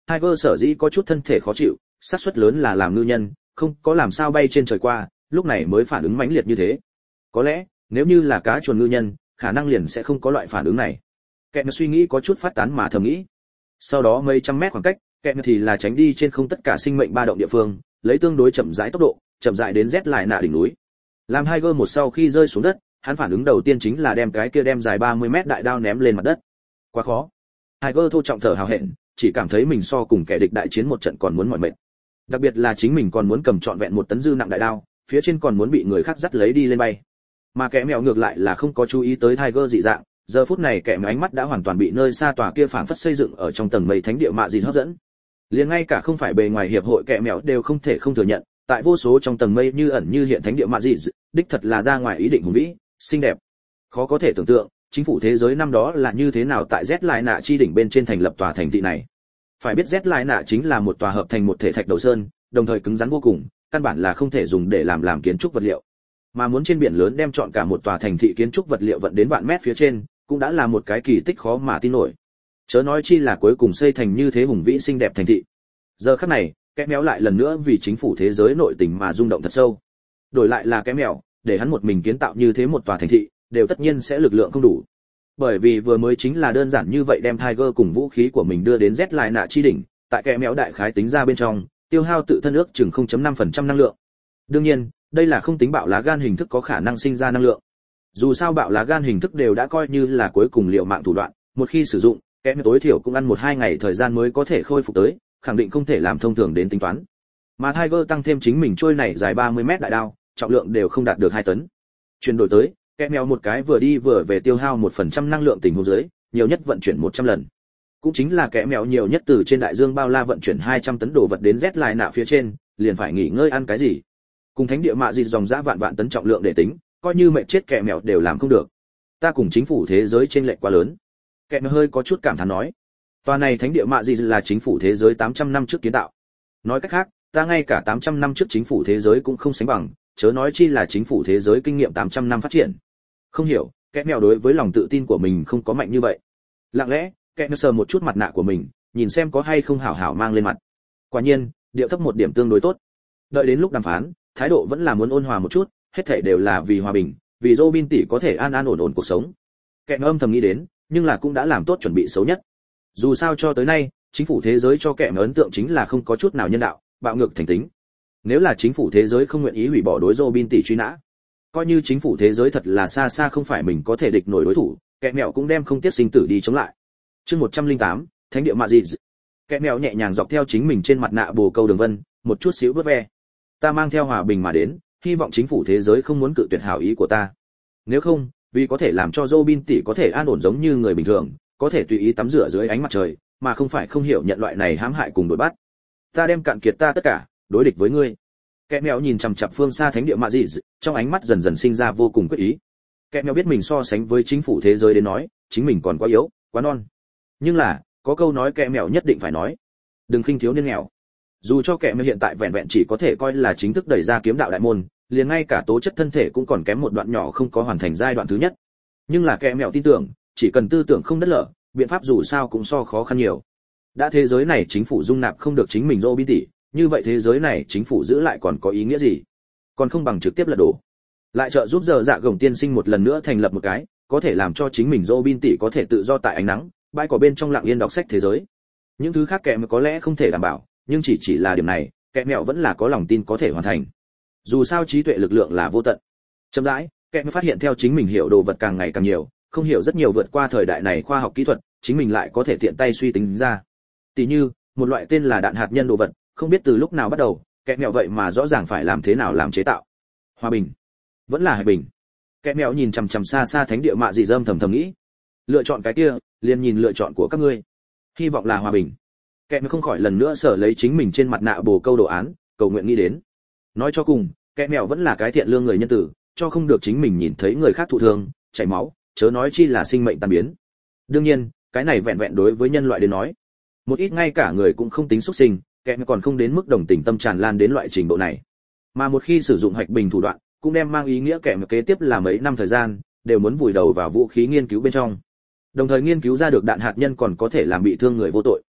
Tiger sở dĩ có chút thân thể khó chịu, xác suất lớn là làm ngư nhân, không có làm sao bay trên trời qua, lúc này mới phản ứng mãnh liệt như thế. Có lẽ, nếu như là cá chuồn ngư nhân, khả năng liền sẽ không có loại phản ứng này. Kẹm suy nghĩ có chút phát tán mà thầm nghĩ. Sau đó mấy trăm mét khoảng cách, kẹm thì là tránh đi trên không tất cả sinh mệnh ba động địa phương, lấy tương đối chậm rãi tốc độ, chậm rãi đến rét lại nạ đỉnh núi. Làm Tiger một sau khi rơi xuống đất, hắn phản ứng đầu tiên chính là đem cái kia đem dài 30 mét đại đao ném lên mặt đất. Quá khó. Tiger thô trọng thở hào hẹn, chỉ cảm thấy mình so cùng kẻ địch đại chiến một trận còn muốn mỏi mệt. Đặc biệt là chính mình còn muốn cầm trọn vẹn một tấn dư nặng đại đao, phía trên còn muốn bị người khác dắt lấy đi lên bay. Mà kẻ mèo ngược lại là không có chú ý tới Tiger dị dạng, giờ phút này kẻ mèo ánh mắt đã hoàn toàn bị nơi xa tòa kia phảng phất xây dựng ở trong tầng mây thánh địa mạ gì hấp dẫn. Liền ngay cả không phải bề ngoài hiệp hội kẻ mèo đều không thể không thừa nhận, tại vô số trong tầng mây như ẩn như hiện thánh địa mạ gì, đích thật là ra ngoài ý định hùng vĩ, xinh đẹp. Khó có thể tưởng tượng, chính phủ thế giới năm đó là như thế nào tại Z Lại Nạ chi đỉnh bên trên thành lập tòa thành thị này. Phải biết Z Lại Nạ chính là một tòa hợp thành một thể thạch đầu sơn, đồng thời cứng rắn vô cùng, căn bản là không thể dùng để làm kiến trúc vật liệu. Mà muốn trên biển lớn đem chọn cả một tòa thành thị kiến trúc vật liệu vận đến vạn mét phía trên, cũng đã là một cái kỳ tích khó mà tin nổi. Chớ nói chi là cuối cùng xây thành như thế hùng vĩ xinh đẹp thành thị. Giờ khắc này, Kẽ Mèo lại lần nữa vì chính phủ thế giới nội tình mà rung động thật sâu. Đổi lại là Kẽ Mèo, để hắn một mình kiến tạo như thế một tòa thành thị, đều tất nhiên sẽ lực lượng không đủ. Bởi vì vừa mới chính là đơn giản như vậy đem Tiger cùng vũ khí của mình đưa đến Z Lại Nạ chi đỉnh, tại Kẽ Mèo đại khái tính ra bên trong, tiêu hao tự thân ước chừng 0.5% năng lượng. Đương nhiên, đây là không tính bạo lá gan hình thức có khả năng sinh ra năng lượng. Dù sao bạo lá gan hình thức đều đã coi như là cuối cùng liệu mạng thủ đoạn, một khi sử dụng, Kẽ Mèo tối thiểu cũng ăn 1-2 ngày thời gian mới có thể khôi phục tới, khẳng định không thể làm thông thường đến tính toán. Mà Tiger tăng thêm chính mình trôi này dài 30 mét đại đao, trọng lượng đều không đạt được 2 tấn. Chuyển đổi tới, Kẽ Mèo một cái vừa đi vừa về tiêu hao 1% năng lượng tình huống dưới, nhiều nhất vận chuyển 100 lần. Cũng chính là Kẽ Mèo nhiều nhất từ trên đại dương bao la vận chuyển 200 tấn đồ vật đến Z Lại Nạ phía trên, liền phải nghỉ ngơi ăn cái gì. Cùng thánh địa mạ gì dòng dã vạn tấn trọng lượng để tính, coi như mệt chết Kẽ Mèo đều làm không được. Ta cùng chính phủ thế giới trên lệch quá lớn. Kẽ Mèo hơi có chút cảm thán nói. Tòa này thánh địa mạ gì là chính phủ thế giới 800 năm trước kiến tạo. Nói cách khác, ta ngay cả 800 năm trước chính phủ thế giới cũng không sánh bằng, chớ nói chi là chính phủ thế giới kinh nghiệm 800 năm phát triển. Không hiểu, Kẽ Mèo đối với lòng tự tin của mình không có mạnh như vậy. Lặng lẽ, Kẽ Mèo sờ một chút mặt nạ của mình, nhìn xem có hay không hảo hảo mang lên mặt. Quả nhiên, điệu thấp một điểm tương đối tốt. Đợi đến lúc đàm phán, thái độ vẫn là muốn ôn hòa một chút, hết thảy đều là vì hòa bình, vì Robin tỷ có thể an an ổn ổn cuộc sống. Kẽ Mèo âm thầm nghĩ đến, nhưng là cũng đã làm tốt chuẩn bị xấu nhất. Dù sao cho tới nay, chính phủ thế giới cho Kẽ Mèo ấn tượng chính là không có chút nào nhân đạo, bạo ngược thành tính. Nếu là chính phủ thế giới không nguyện ý hủy bỏ đối Robin tỷ truy nã, coi như chính phủ thế giới thật là xa xa không phải mình có thể địch nổi đối thủ, Kẽ Mèo cũng đem không tiếc sinh tử đi chống lại. Chương 108, Thánh địa mạ dị. Kẽ Mèo nhẹ nhàng dọc theo chính mình trên mặt nạ bồ câu đường vân, một chút xíu vớt ve. Ta mang theo hòa bình mà đến, hy vọng chính phủ thế giới không muốn cự tuyệt hảo ý của ta. Nếu không, vì có thể làm cho Robin tỷ có thể an ổn giống như người bình thường, có thể tùy ý tắm rửa dưới ánh mặt trời, mà không phải không hiểu nhận loại này hãm hại cùng đuổi bắt. Ta đem cạn kiệt ta tất cả, đối địch với ngươi. Kẽ Mèo nhìn chằm chằm phương xa thánh địa mạ dị, trong ánh mắt dần dần sinh ra vô cùng quyết ý. Kẽ Mèo biết mình so sánh với chính phủ thế giới đến nói, chính mình còn quá yếu, quá non. Nhưng là, có câu nói Kẽ Mèo nhất định phải nói, đừng khinh thiếu niên nghèo. Dù cho Kẽ Mèo hiện tại vẹn vẹn chỉ có thể coi là chính thức đẩy ra kiếm đạo đại môn, liền ngay cả tố chất thân thể cũng còn kém một đoạn nhỏ không có hoàn thành giai đoạn thứ nhất. Nhưng là Kẽ Mèo tin tưởng, chỉ cần tư tưởng không đất lở, biện pháp dù sao cũng so khó khăn nhiều. Đã thế giới này chính phủ dung nạp không được chính mình Robin tỷ, như vậy thế giới này chính phủ giữ lại còn có ý nghĩa gì? Còn không bằng trực tiếp lật đổ. Lại trợ giúp giờ dạ gồng tiên sinh một lần nữa thành lập một cái, có thể làm cho chính mình Robin tỷ có thể tự do tại ánh nắng, bãi cỏ bên trong lặng yên đọc sách thế giới. Những thứ khác Kẽ Mèo có lẽ không thể đảm bảo, nhưng chỉ là điểm này, Kẽ Mèo vẫn là có lòng tin có thể hoàn thành. Dù sao trí tuệ lực lượng là vô tận. Chậm rãi, Kẽ Mèo phát hiện theo chính mình hiểu đồ vật càng ngày càng nhiều, không hiểu rất nhiều vượt qua thời đại này khoa học kỹ thuật, chính mình lại có thể tiện tay suy tính ra. Tỷ như, một loại tên là đạn hạt nhân đồ vật, không biết từ lúc nào bắt đầu, Kẽ Mèo vậy mà rõ ràng phải làm thế nào làm chế tạo. Hòa bình, vẫn là hòa bình. Kẽ Mèo nhìn chằm chằm xa xa thánh địa mạ dị dâm thầm nghĩ, lựa chọn cái kia, liền nhìn lựa chọn của các ngươi. Hy vọng là hòa bình. Kẽ Mèo không khỏi lần nữa sở lấy chính mình trên mặt nạ bồ câu đồ án, cầu nguyện nghĩ đến. Nói cho cùng, Kẽ Mèo vẫn là cái thiện lương người nhân tử, cho không được chính mình nhìn thấy người khác thụ thương, chảy máu, chớ nói chi là sinh mệnh tan biến. Đương nhiên, cái này vẹn vẹn đối với nhân loại đến nói, một ít ngay cả người cũng không tính xuất sinh, Kẽ Mèo còn không đến mức đồng tình tâm tràn lan đến loại trình độ này. Mà một khi sử dụng hạch bình thủ đoạn, cũng đem mang ý nghĩa Kẽ Mèo kế tiếp là mấy năm thời gian đều muốn vùi đầu vào vũ khí nghiên cứu bên trong. Đồng thời nghiên cứu ra được đạn hạt nhân còn có thể làm bị thương người vô tội.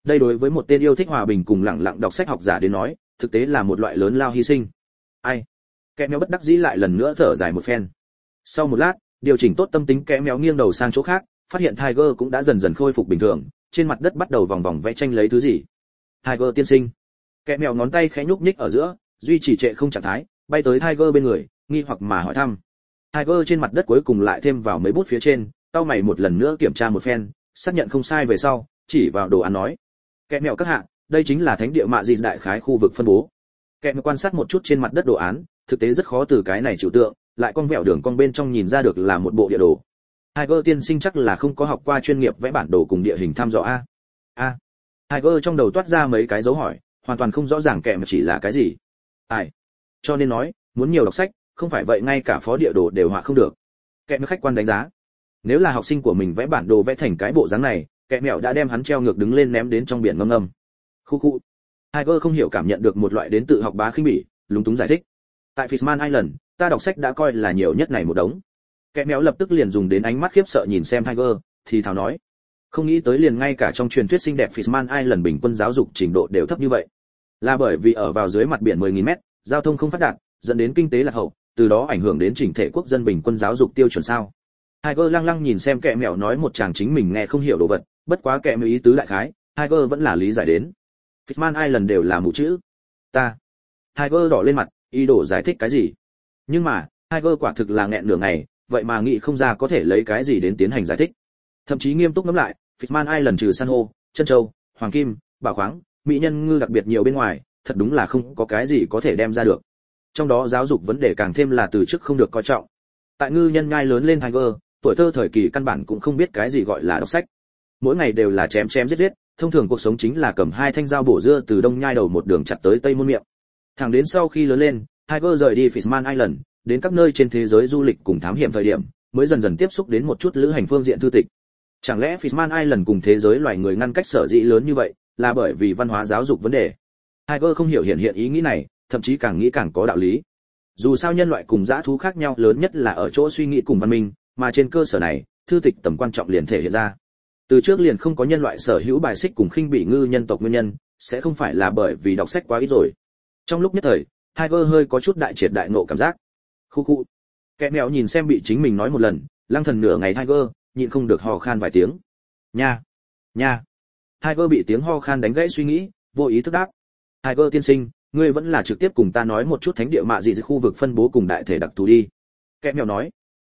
Đây đối với một tên yêu thích hòa bình cùng lẳng lặng đọc sách học giả đến nói, thực tế là một loại lớn lao hy sinh. Ai? Kẻ mèo bất đắc dĩ lại lần nữa thở dài một phen. Sau một lát, điều chỉnh tốt tâm tính, kẻ mèo nghiêng đầu sang chỗ khác, phát hiện Tiger cũng đã dần dần khôi phục bình thường, trên mặt đất bắt đầu vòng vòng vẽ tranh lấy thứ gì. Tiger tiên sinh. Kẻ mèo ngón tay khẽ nhúc nhích ở giữa, duy trì trệ không trạng thái, bay tới Tiger bên người, nghi hoặc mà hỏi thăm. Tiger trên mặt đất cuối cùng lại thêm vào mấy bút phía trên, cau mày một lần nữa kiểm tra một phen, xác nhận không sai về sau, chỉ vào đồ án nói: "Kẻ mèo các hạ, đây chính là thánh địa mạ dị đại khái khu vực phân bố." Kẻ mèo quan sát một chút trên mặt đất đồ án, thực tế rất khó từ cái này trừu tượng, lại con vẹo đường cong bên trong nhìn ra được là một bộ địa đồ. Tiger tiên sinh chắc là không có học qua chuyên nghiệp vẽ bản đồ cùng địa hình thăm dò a. Tiger trong đầu toát ra mấy cái dấu hỏi, hoàn toàn không rõ ràng kẻ mà chỉ là cái gì. Ai? Cho nên nói, muốn nhiều đọc sách, không phải vậy ngay cả phó địa đồ đều họa không được. Kẻ mà khách quan đánh giá. Nếu là học sinh của mình vẽ bản đồ vẽ thành cái bộ dáng này, kẻ mèo đã đem hắn treo ngược đứng lên ném đến trong biển ngâm ngâm. Khu khu. Tiger không hiểu cảm nhận được một loại đến tự học bá khinh bỉ, lúng túng giải thích. Tại Fishman Island, ta đọc sách đã coi là nhiều nhất này một đống. Kẻ mèo lập tức liền dùng đến ánh mắt khiếp sợ nhìn xem Tiger, thì thào nói: không nghĩ tới liền ngay cả trong truyền thuyết xinh đẹp Fishman Island bình quân giáo dục trình độ đều thấp như vậy. Là bởi vì ở vào dưới mặt biển 10.000 mét, giao thông không phát đạt, dẫn đến kinh tế lạc hậu, từ đó ảnh hưởng đến chỉnh thể quốc dân bình quân giáo dục tiêu chuẩn sao? Tiger lăng lăng nhìn xem kẻ mèo nói một chàng chính mình nghe không hiểu đồ vật, bất quá kẻ mèo ý tứ đại khái, Tiger vẫn là lý giải đến. Fishman Island đều là mù chữ. Tiger đỏ lên mặt, ý đồ giải thích cái gì. Nhưng mà, Tiger quả thực là nghẹn nửa ngày, vậy mà nghĩ không ra có thể lấy cái gì đến tiến hành giải thích. Thậm chí nghiêm túc ngẫm lại, Fishman Island trừ san hô, chân châu, hoàng kim, bảo khoáng, mỹ nhân ngư đặc biệt nhiều bên ngoài, thật đúng là không có cái gì có thể đem ra được. Trong đó giáo dục vấn đề càng thêm là từ trước không được coi trọng. Tại ngư nhân ngai lớn lên Tiger, tuổi thơ thời kỳ căn bản cũng không biết cái gì gọi là đọc sách. Mỗi ngày đều là chém chém giết giết, thông thường cuộc sống chính là cầm hai thanh dao bổ dưa từ đông nhai đầu một đường chặt tới tây môn miệng. Thẳng đến sau khi lớn lên, Tiger rời đi Fishman Island, đến các nơi trên thế giới du lịch cùng thám hiểm thời điểm, mới dần dần tiếp xúc đến một chút lữ hành phương diện thư tịch. Chẳng lẽ Fishman Island cùng thế giới loài người ngăn cách sở dĩ lớn như vậy, là bởi vì văn hóa giáo dục vấn đề? Tiger không hiểu hiện ý nghĩ này, thậm chí càng nghĩ càng có đạo lý. Dù sao nhân loại cùng dã thú khác nhau lớn nhất là ở chỗ suy nghĩ cùng văn minh, mà trên cơ sở này, thư tịch tầm quan trọng liền thể hiện ra. Từ trước liền không có nhân loại sở hữu bài xích cùng khinh bỉ ngư nhân tộc nguyên nhân, sẽ không phải là bởi vì đọc sách quá ít rồi. Trong lúc nhất thời, Tiger hơi có chút đại triệt đại ngộ cảm giác. Khu khu. Kẻ mèo nhìn xem bị chính mình nói một lần, lăng thần nửa ngày Tiger, nhịn không được hò khan vài tiếng. Nha. Tiger bị tiếng ho khan đánh gãy suy nghĩ, vô ý thức đáp. Tiger tiên sinh, ngươi vẫn là trực tiếp cùng ta nói một chút thánh địa mạ dị khu vực phân bố cùng đại thể đặc thù đi. Kẻ mèo nói.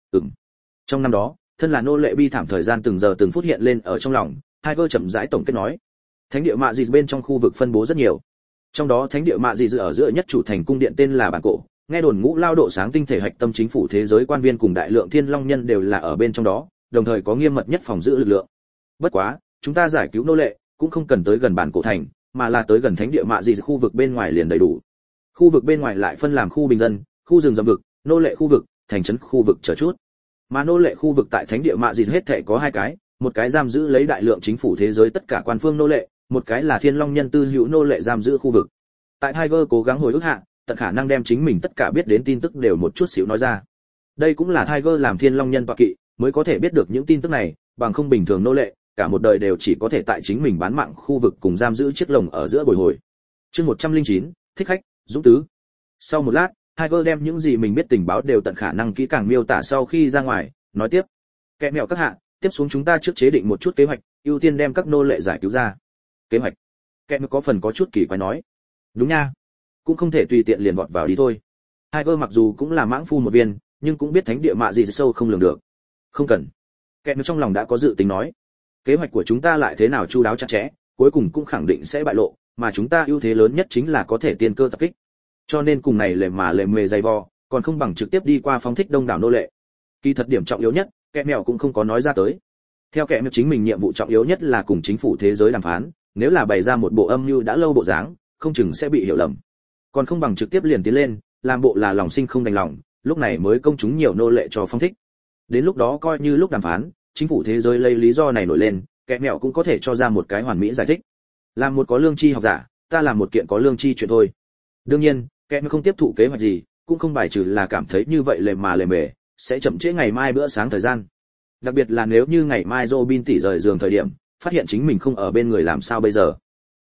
Trong năm đó, thân là nô lệ bi thảm thời gian từng giờ từng phút hiện lên ở trong lòng, Tiger chậm rãi tổng kết nói. Thánh địa mạ dị bên trong khu vực phân bố rất nhiều. Trong đó thánh địa mạ dị ở giữa nhất chủ thành cung điện tên là bản cổ, nghe đồn ngũ lao độ sáng tinh thể hạch tâm chính phủ thế giới quan viên cùng đại lượng thiên long nhân đều là ở bên trong đó, đồng thời có nghiêm mật nhất phòng giữ lực lượng. Bất quá, chúng ta giải cứu nô lệ cũng không cần tới gần bản cổ thành, mà là tới gần thánh địa mạ dị khu vực bên ngoài liền đầy đủ. Khu vực bên ngoài lại phân làm khu bình dân, khu rừng rậm vực, nô lệ khu vực, thành trấn khu vực chờ chút. Mà nô lệ khu vực tại thánh địa mạ dị hết thảy có hai cái, một cái giam giữ lấy đại lượng chính phủ thế giới tất cả quan phương nô lệ, một cái là thiên long nhân tư hữu nô lệ giam giữ khu vực. Tại Tiger cố gắng hồi ức hạ, tận khả năng đem chính mình tất cả biết đến tin tức đều một chút xíu nói ra. Đây cũng là Tiger làm thiên long nhân tọa kỵ, mới có thể biết được những tin tức này, bằng không bình thường nô lệ, cả một đời đều chỉ có thể tại chính mình bán mạng khu vực cùng giam giữ chiếc lồng ở giữa bồi hồi. Chương 109, thích khách, dũng tứ. Sau một lát, Tiger đem những gì mình biết tình báo đều tận khả năng kỹ càng miêu tả sau khi ra ngoài, nói tiếp. Kẻ mèo các hạ, tiếp xuống chúng ta trước chế định một chút kế hoạch, ưu tiên đem các nô lệ giải cứu ra. Kế hoạch? Kẻ mèo có phần có chút kỳ quái nói. Đúng nha, cũng không thể tùy tiện liền vọt vào đi thôi. Tiger mặc dù cũng là mãng phu một viên, nhưng cũng biết thánh địa mạ gì sâu không lường được. Không cần. Kẻ mèo trong lòng đã có dự tính nói. Kế hoạch của chúng ta lại thế nào chu đáo chặt chẽ, cuối cùng cũng khẳng định sẽ bại lộ, mà chúng ta ưu thế lớn nhất chính là có thể tiên cơ tập kích. Cho nên cùng này lề mề dày vò, còn không bằng trực tiếp đi qua phóng thích đông đảo nô lệ. Kỳ thật điểm trọng yếu nhất, kẻ mèo cũng không có nói ra tới. Theo kẻ mèo chính mình nhiệm vụ trọng yếu nhất là cùng chính phủ thế giới đàm phán, nếu là bày ra một bộ âm mưu đã lâu bộ dáng, không chừng sẽ bị hiểu lầm. Còn không bằng trực tiếp liền tiến lên, làm bộ là lòng sinh không đành lòng, lúc này mới công chúng nhiều nô lệ cho phóng thích. Đến lúc đó coi như lúc đàm phán, chính phủ thế giới lấy lý do này nổi lên, kẻ mèo cũng có thể cho ra một cái hoàn mỹ giải thích. Làm một có lương tri học giả, ta làm một kiện có lương tri chuyện thôi. Đương nhiên, kẻ mèo không tiếp thụ kế hoạch gì, cũng không bài trừ là cảm thấy như vậy lề mề, sẽ chậm trễ ngày mai bữa sáng thời gian. Đặc biệt là nếu như ngày mai Robin tỷ rời giường thời điểm, phát hiện chính mình không ở bên người làm sao bây giờ,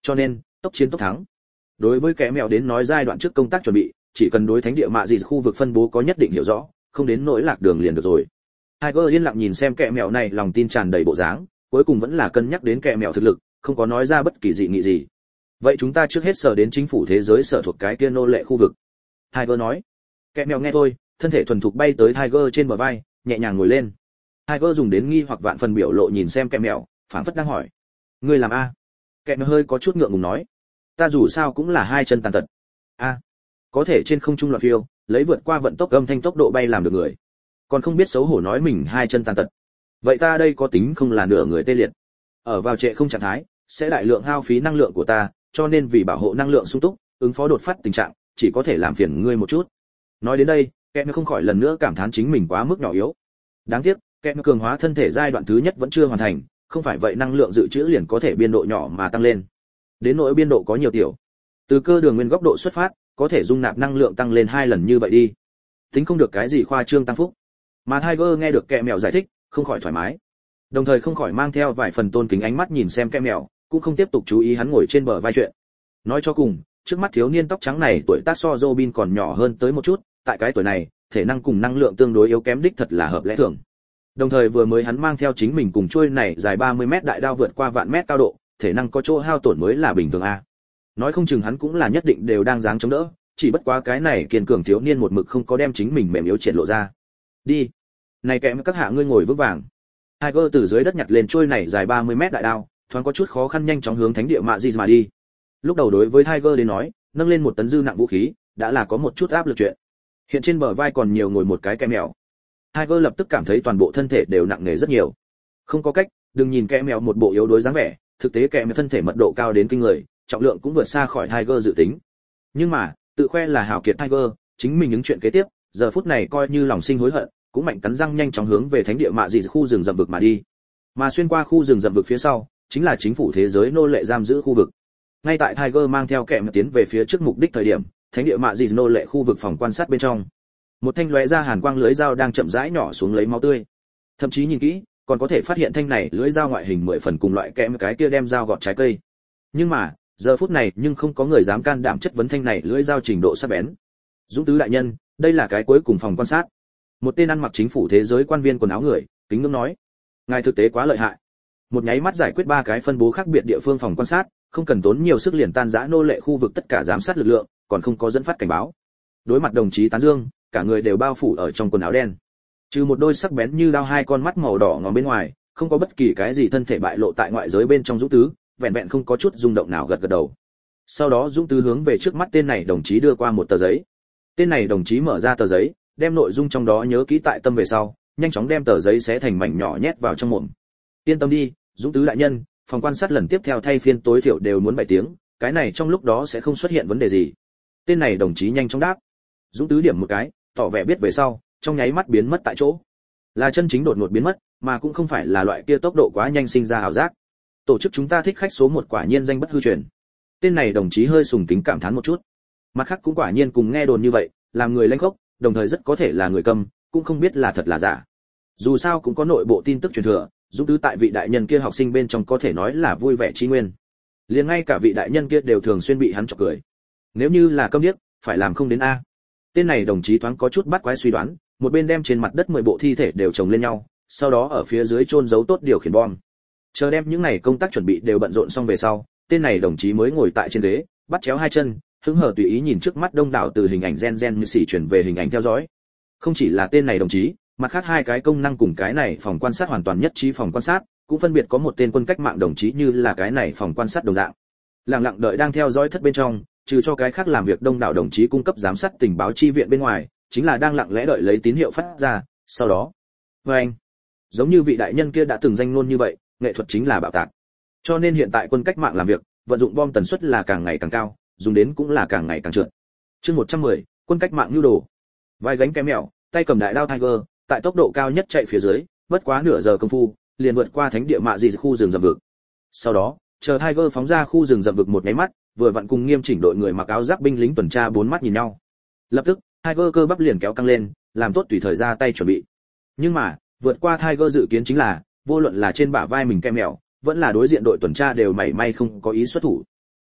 Cho nên, tốc chiến tốc thắng. Đối với kẻ mèo đến nói giai đoạn trước công tác chuẩn bị, chỉ cần đối thánh địa mạ gì khu vực phân bố có nhất định hiểu rõ, không đến nỗi lạc đường liền được rồi. Tiger yên lặng nhìn xem kẻ mèo này lòng tin tràn đầy bộ dáng, cuối cùng vẫn là cân nhắc đến kẻ mèo thực lực, không có nói ra bất kỳ dị nghị gì. Vậy chúng ta trước hết sở đến chính phủ thế giới sở thuộc cái kia nô lệ khu vực. Tiger nói. Kẻ mèo nghe thôi, thân thể thuần thục bay tới Tiger trên bờ vai, nhẹ nhàng ngồi lên. Tiger dùng đến nghi hoặc vạn phần biểu lộ nhìn xem kẻ mèo, phảng phất đang hỏi: "Ngươi làm a?" Kẻ mèo hơi có chút ngượng ngùng nói: "Ta dù sao cũng là hai chân tàn tật." "A, có thể trên không trung loạn phiêu, lấy vượt qua vận tốc âm thanh tốc độ bay làm được người, còn không biết xấu hổ nói mình hai chân tàn tật. Vậy ta đây có tính không là nửa người tê liệt? Ở vào trệ không trạng thái, sẽ đại lượng hao phí năng lượng của ta, cho nên vì bảo hộ năng lượng sung túc, ứng phó đột phát tình trạng, chỉ có thể làm phiền ngươi một chút." Nói đến đây, kẻ không khỏi lần nữa cảm thán chính mình quá mức nhỏ yếu. Đáng tiếc, kẻ cường hóa thân thể giai đoạn thứ nhất vẫn chưa hoàn thành, không phải vậy năng lượng dự trữ liền có thể biên độ nhỏ mà tăng lên. Đến nỗi biên độ có nhiều tiểu. Từ cơ đường nguyên góc độ xuất phát, có thể dung nạp năng lượng tăng lên 2 lần như vậy đi. Tính không được cái gì khoa trương tăng phúc. Mà Tiger nghe được kẻ mèo giải thích, không khỏi thoải mái. Đồng thời không khỏi mang theo vài phần tôn kính ánh mắt nhìn xem kẻ mèo, cũng không tiếp tục chú ý hắn ngồi trên bờ vai chuyện. Nói cho cùng, trước mắt thiếu niên tóc trắng này tuổi tác so Robin còn nhỏ hơn tới một chút, tại cái tuổi này, thể năng cùng năng lượng tương đối yếu kém đích thật là hợp lẽ thường. Đồng thời vừa mới hắn mang theo chính mình cùng chuôi này dài 30 mét đại đao vượt qua vạn mét cao độ, thể năng có chỗ hao tổn mới là bình thường a. Nói không chừng hắn cũng là nhất định đều đang dáng chống đỡ, chỉ bất quá cái này kiên cường thiếu niên một mực không có đem chính mình mềm yếu triển lộ ra. Đi, này kém các hạ ngươi ngồi vững vàng. Tiger từ dưới đất nhặt lên chuôi này dài 30 mét đại đao, thoáng có chút khó khăn nhanh chóng hướng thánh địa mạ gì mà đi. Lúc đầu đối với Tiger đến nói, nâng lên một tấn dư nặng vũ khí, đã là có một chút áp lực chuyện. Hiện trên bờ vai còn nhiều ngồi một cái kẻ mèo. Tiger lập tức cảm thấy toàn bộ thân thể đều nặng nề rất nhiều. Không có cách, đừng nhìn kẻ mèo một bộ yếu đuối dáng vẻ, thực tế kẻ mèo thân thể mật độ cao đến kinh người, trọng lượng cũng vượt xa khỏi Tiger dự tính. Nhưng mà, tự khoe là hào kiệt Tiger, chính mình những chuyện kế tiếp, giờ phút này coi như lòng sinh hối hận, cũng mạnh cắn răng nhanh chóng hướng về thánh địa mạ dị khu rừng rậm vực mà đi. Mà xuyên qua khu rừng rậm vực phía sau, chính là chính phủ thế giới nô lệ giam giữ khu vực. Ngay tại Tiger mang theo kẻ mèo tiến về phía trước mục đích thời điểm, thánh địa mạ dị nô lệ khu vực phòng quan sát bên trong, một thanh lóe ra hàn quang lưỡi dao đang chậm rãi nhỏ xuống lấy máu tươi. Thậm chí nhìn kỹ, còn có thể phát hiện thanh này lưỡi dao ngoại hình 10 phần cùng loại kẽm cái kia đem dao gọt trái cây. Nhưng mà, giờ phút này nhưng không có người dám can đảm chất vấn thanh này lưỡi dao trình độ sắc bén. Dũng tứ đại nhân, đây là cái cuối cùng phòng quan sát. Một tên ăn mặc chính phủ thế giới quan viên quần áo người, kính ngưỡng nói: "Ngài thực tế quá lợi hại. Một nháy mắt giải quyết 3 cái phân bố khác biệt địa phương phòng quan sát, không cần tốn nhiều sức liền tan rã nô lệ khu vực tất cả giám sát lực lượng, còn không có dẫn phát cảnh báo." Đối mặt đồng chí tán dương, cả người đều bao phủ ở trong quần áo đen. Trừ một đôi sắc bén như đao hai con mắt màu đỏ ngòm bên ngoài, không có bất kỳ cái gì thân thể bại lộ tại ngoại giới bên trong Dũng tứ, vẹn vẹn không có chút rung động nào gật gật đầu. Sau đó Dũng tứ hướng về trước mắt tên này đồng chí đưa qua một tờ giấy. Tên này đồng chí mở ra tờ giấy, đem nội dung trong đó nhớ kỹ tại tâm về sau, nhanh chóng đem tờ giấy xé thành mảnh nhỏ nhét vào trong mồm. Yên tâm đi, Dũng tứ đại nhân, phòng quan sát lần tiếp theo thay phiên tối thiểu đều muốn 7 tiếng, cái này trong lúc đó sẽ không xuất hiện vấn đề gì. Tên này đồng chí nhanh chóng đáp. Dũng tứ điểm một cái, tỏ vẻ biết về sau, trong nháy mắt biến mất tại chỗ. Là chân chính đột ngột biến mất, mà cũng không phải là loại kia tốc độ quá nhanh sinh ra ảo giác. Tổ chức chúng ta thích khách số 1 quả nhiên danh bất hư truyền. Tên này đồng chí hơi sùng kính cảm thán một chút. Mặt khác cũng quả nhiên cùng nghe đồn như vậy, làm người lanh khốc, đồng thời rất có thể là người câm, cũng không biết là thật là giả. Dù sao cũng có nội bộ tin tức truyền thừa, Dũng tứ tại vị đại nhân kia học sinh bên trong có thể nói là vui vẻ chi nguyên. Liền ngay cả vị đại nhân kia đều thường xuyên bị hắn chọc cười. Nếu như là câm điếc, phải làm không đến a. Tên này đồng chí thoáng có chút bắt quái suy đoán, một bên đem trên mặt đất 10 bộ thi thể đều chồng lên nhau, sau đó ở phía dưới chôn giấu tốt điều khiển bom. Chờ đem những này công tác chuẩn bị đều bận rộn xong về sau, tên này đồng chí mới ngồi tại trên ghế, bắt chéo hai chân, hứng hở tùy ý nhìn trước mắt đông đảo từ hình ảnh gen như xỉ chuyển về hình ảnh theo dõi. Không chỉ là tên này đồng chí, mặt khác 2 cái công năng cùng cái này phòng quan sát hoàn toàn nhất trí phòng quan sát, cũng phân biệt có một tên quân cách mạng đồng chí như là cái này phòng quan sát đồng dạng. Lặng lặng đợi đang theo dõi thất bên trong, trừ cho cái khác làm việc đông đảo đồng chí cung cấp giám sát tình báo chi viện bên ngoài, chính là đang lặng lẽ đợi lấy tín hiệu phát ra, sau đó, anh, giống như vị đại nhân kia đã từng danh ngôn như vậy, nghệ thuật chính là bạo tạc. Cho nên hiện tại quân cách mạng làm việc, vận dụng bom tần suất là càng ngày càng cao, dùng đến cũng là càng ngày càng trượt. Chương 110, quân cách mạng nhu đồ. Vai gánh cái mèo, tay cầm đại đao Tiger, tại tốc độ cao nhất chạy phía dưới, bất quá nửa giờ công phu, liền vượt qua thánh địa mạ dị khu rừng rậm vực. Sau đó, chờ Tiger phóng ra khu rừng rậm vực một nháy mắt, vừa vặn cùng nghiêm chỉnh đội người mặc áo giáp binh lính tuần tra 4 mắt nhìn nhau. Lập tức, Tiger cơ bắp liền kéo căng lên, làm tốt tùy thời ra tay chuẩn bị. Nhưng mà, vượt qua Tiger dự kiến chính là, vô luận là trên bả vai mình kem mèo, vẫn là đối diện đội tuần tra đều mảy may không có ý xuất thủ.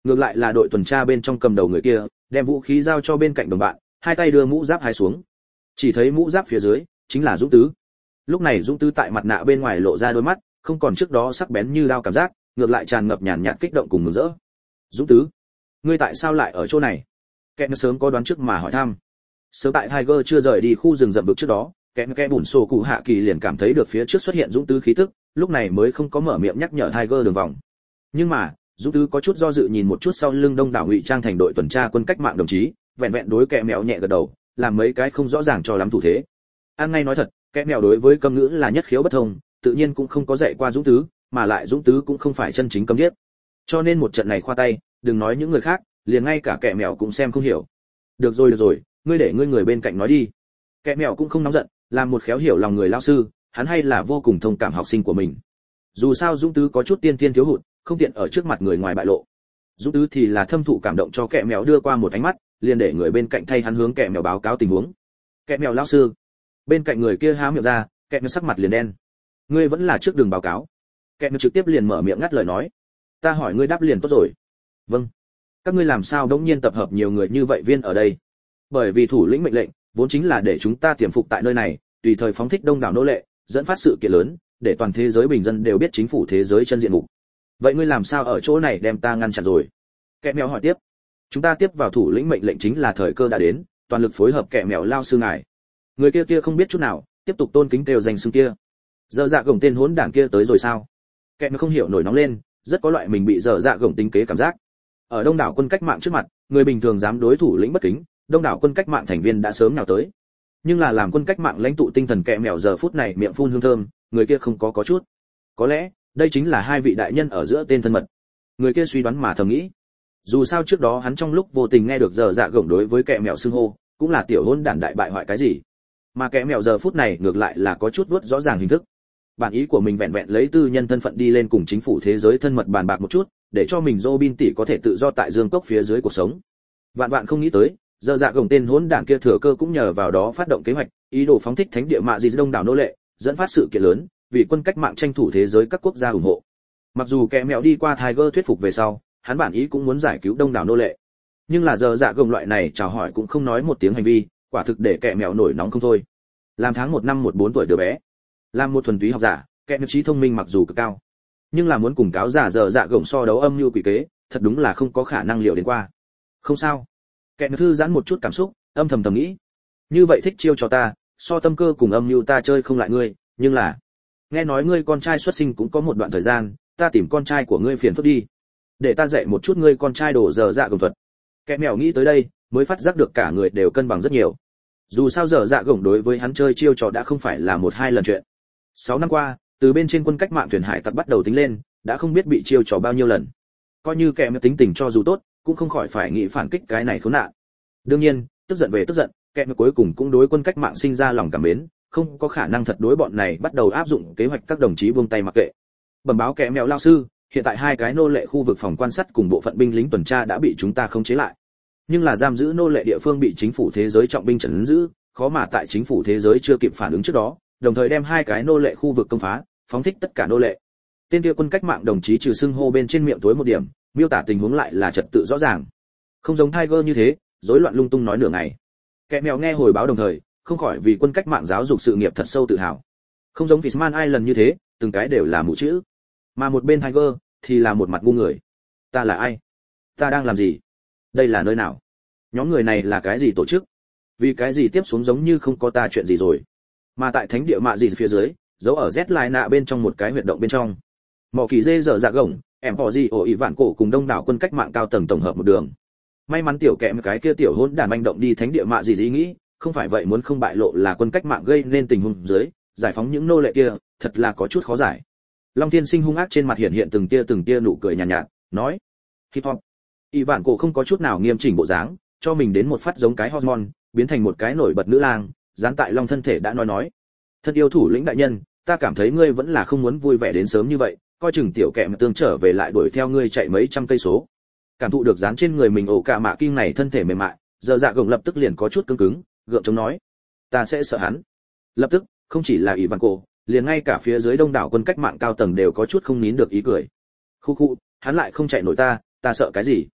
Ngược lại là đội tuần tra bên trong cầm đầu người kia, đem vũ khí giao cho bên cạnh đồng bạn, hai tay đưa mũ giáp hái xuống. Chỉ thấy mũ giáp phía dưới chính là Dũng Tứ. Lúc này Dũng Tứ tại mặt nạ bên ngoài lộ ra đôi mắt, không còn trước đó sắc bén như dao cảm giác, ngược lại tràn ngập nhàn nhạt kích động cùng mừng rỡ. Dũng Tứ, ngươi tại sao lại ở chỗ này? Kẻ sớm có đoán trước mà hỏi thăm. Sớm tại Tiger chưa rời đi khu rừng rậm vực trước đó, kẻ bùn sổ cụ hạ kỳ liền cảm thấy được phía trước xuất hiện Dũng Tứ khí tức, lúc này mới không có mở miệng nhắc nhở Tiger đường vòng. Nhưng mà Dũng Tứ có chút do dự nhìn một chút sau lưng đông đảo ngụy trang thành đội tuần tra quân cách mạng đồng chí, vẹn vẹn đối kẻ mèo nhẹ gật đầu, làm mấy cái không rõ ràng cho lắm thủ thế. Ăn ngay nói thật, kẻ mèo đối với cấm ngữ là nhất khiếu bất thông, tự nhiên cũng không có dạy qua Dũng Tứ, mà lại Dũng Tứ cũng không phải chân chính cấm điếc. Cho nên một trận này khoa tay, đừng nói những người khác, liền ngay cả kẻ mèo cũng xem không hiểu. Được rồi, ngươi để ngươi người bên cạnh nói đi. Kẻ mèo cũng không nóng giận, làm một khéo hiểu lòng người lão sư, hắn hay là vô cùng thông cảm học sinh của mình. Dù sao Dũng Tứ có chút tiên tiên thiếu hụt, không tiện ở trước mặt người ngoài bại lộ. Dũng Tứ thì là thâm thụ cảm động cho kẻ mèo đưa qua một ánh mắt, liền để người bên cạnh thay hắn hướng kẻ mèo báo cáo tình huống. Kẻ mèo lão sư. Bên cạnh người kia há miệng ra, kẻ mèo sắc mặt liền đen. Ngươi vẫn là trước đường báo cáo. Kẻ mèo trực tiếp liền mở miệng ngắt lời nói. Ta hỏi ngươi đáp liền tốt rồi. Vâng. Các ngươi làm sao đống nhiên tập hợp nhiều người như vậy viên ở đây? Bởi vì thủ lĩnh mệnh lệnh vốn chính là để chúng ta tiềm phục tại nơi này, tùy thời phóng thích đông đảo nô lệ, dẫn phát sự kiện lớn, để toàn thế giới bình dân đều biết chính phủ thế giới chân diện mục. Vậy ngươi làm sao ở chỗ này đem ta ngăn chặn rồi? Kẻ mèo hỏi tiếp. Chúng ta tiếp vào thủ lĩnh mệnh lệnh chính là thời cơ đã đến, toàn lực phối hợp kẻ mèo lao sư ngài. Người kia không biết chút nào, tiếp tục tôn kính kêu danh xưng kia. Dở dạ gồng tên hỗn đảng kia tới rồi sao? Kẻ mèo không hiểu nổi nóng lên, rất có loại mình bị dở dạ gồng tính kế cảm giác. Ở đông đảo quân cách mạng trước mặt, người bình thường dám đối thủ lĩnh bất kính, đông đảo quân cách mạng thành viên đã sớm nhào tới. Nhưng là làm quân cách mạng lãnh tụ tinh thần kẻ mèo giờ phút này miệng phun hương thơm, người kia không có chút. Có lẽ, đây chính là hai vị đại nhân ở giữa tên thân mật. Người kia suy đoán mà thầm nghĩ. Dù sao trước đó hắn trong lúc vô tình nghe được dở dạ gồng đối với kẻ mèo xưng hô, cũng là tiểu hôn đản đại bại hoại cái gì. Mà kẻ mèo giờ phút này ngược lại là có chút vuốt rõ ràng hình thức. Bản ý của mình vẹn vẹn lấy tư nhân thân phận đi lên cùng chính phủ thế giới thân mật bàn bạc một chút, để cho mình Robin tỷ có thể tự do tại dương cốc phía dưới cuộc sống. Vạn không nghĩ tới, dở dạ gồng tên hỗn đản kia thừa cơ cũng nhờ vào đó phát động kế hoạch, ý đồ phóng thích thánh địa mạ gì đông đảo nô lệ, dẫn phát sự kiện lớn, vì quân cách mạng tranh thủ thế giới các quốc gia ủng hộ. Mặc dù kẻ mèo đi qua Tiger thuyết phục về sau, hắn bản ý cũng muốn giải cứu đông đảo nô lệ, nhưng là dở dạ gồng loại này chào hỏi cũng không nói một tiếng hành vi, quả thực để kẻ mèo nổi nóng không thôi. Làm tháng 1 năm 14 tuổi đứa bé, làm một thuần túy học giả, kẻ mèo trí thông minh mặc dù cực cao, nhưng là muốn cùng cáo giả dở dạ gồng so đấu âm mưu quỷ kế, thật đúng là không có khả năng liệu đến qua. Không sao, kẻ mèo thư giãn một chút cảm xúc, âm thầm nghĩ, như vậy thích chiêu cho ta, so tâm cơ cùng âm mưu ta chơi không lại ngươi, nhưng là nghe nói ngươi con trai xuất sinh cũng có một đoạn thời gian, ta tìm con trai của ngươi phiền phức đi, để ta dạy một chút ngươi con trai đổ dở dạ gồng thuật. Kẻ mèo nghĩ tới đây, mới phát giác được cả người đều cân bằng rất nhiều. Dù sao dở dạ gồng đối với hắn chơi chiêu trò đã không phải là một hai lần chuyện. 6 năm qua, từ bên trên quân cách mạng thuyền hải tặc bắt đầu tính lên, đã không biết bị chiêu trò bao nhiêu lần. Coi như kẻ mèo tính tình cho dù tốt, cũng không khỏi phải nghĩ phản kích cái này khốn nạn. Đương nhiên, tức giận về tức giận, kẻ mèo cuối cùng cũng đối quân cách mạng sinh ra lòng cảm mến, không có khả năng thật đối bọn này bắt đầu áp dụng kế hoạch các đồng chí buông tay mặc kệ. Bẩm báo kẻ mèo lao sư, hiện tại hai cái nô lệ khu vực phòng quan sát cùng bộ phận binh lính tuần tra đã bị chúng ta khống chế lại. Nhưng là giam giữ nô lệ địa phương bị chính phủ thế giới trọng binh trấn giữ, khó mà tại chính phủ thế giới chưa kịp phản ứng trước đó, đồng thời đem hai cái nô lệ khu vực công phá, phóng thích tất cả nô lệ. Tên kia quân cách mạng đồng chí trừ xưng hô bên trên miệng tối một điểm, miêu tả tình huống lại là trật tự rõ ràng. Không giống Tiger như thế, rối loạn lung tung nói nửa ngày. Kẻ mèo nghe hồi báo đồng thời, không khỏi vì quân cách mạng giáo dục sự nghiệp thật sâu tự hào. Không giống Fishman Island như thế, từng cái đều là mũ chữ. Mà một bên Tiger thì là một mặt ngu người. Ta là ai? Ta đang làm gì? Đây là nơi nào? Nhóm người này là cái gì tổ chức? Vì cái gì tiếp xuống giống như không có ta chuyện gì rồi? Mà tại thánh địa mạ gì phía dưới, giấu ở Z lại nạ bên trong một cái huyệt động bên trong. Mỏ kỳ dê dở dạ gồng, em họ gì ổ ỉ vạn cổ cùng đông đảo quân cách mạng cao tầng tổng hợp một đường. May mắn tiểu kẹm cái kia tiểu hỗn đản manh động đi thánh địa mạ gì ý nghĩ, không phải vậy muốn không bại lộ là quân cách mạng gây nên tình huống dưới, giải phóng những nô lệ kia, thật là có chút khó giải. Long Thiên Sinh hung ác trên mặt hiện hiện từng tia nụ cười nhàn nhạt, nói: "Hip hop." Y vạn cổ không có chút nào nghiêm chỉnh bộ dáng, cho mình đến một phát giống cái hormone, biến thành một cái nổi bật nữ lang, dán tại Long thân thể đã nói: "Thân yêu thủ lĩnh đại nhân, ta cảm thấy ngươi vẫn là không muốn vui vẻ đến sớm như vậy, coi chừng tiểu kẹm tương trở về lại đuổi theo ngươi chạy mấy trăm cây số." Cảm thụ được dán trên người mình ổ cả mạ kinh này thân thể mềm mại, giờ dạ gồng lập tức liền có chút cứng, gượng chống nói: "Ta sẽ sợ hắn." Lập tức, không chỉ là Y vạn cổ, liền ngay cả phía dưới đông đảo quân cách mạng cao tầng đều có chút không nín được ý cười. Khu, hắn lại không chạy nổi ta sợ cái gì?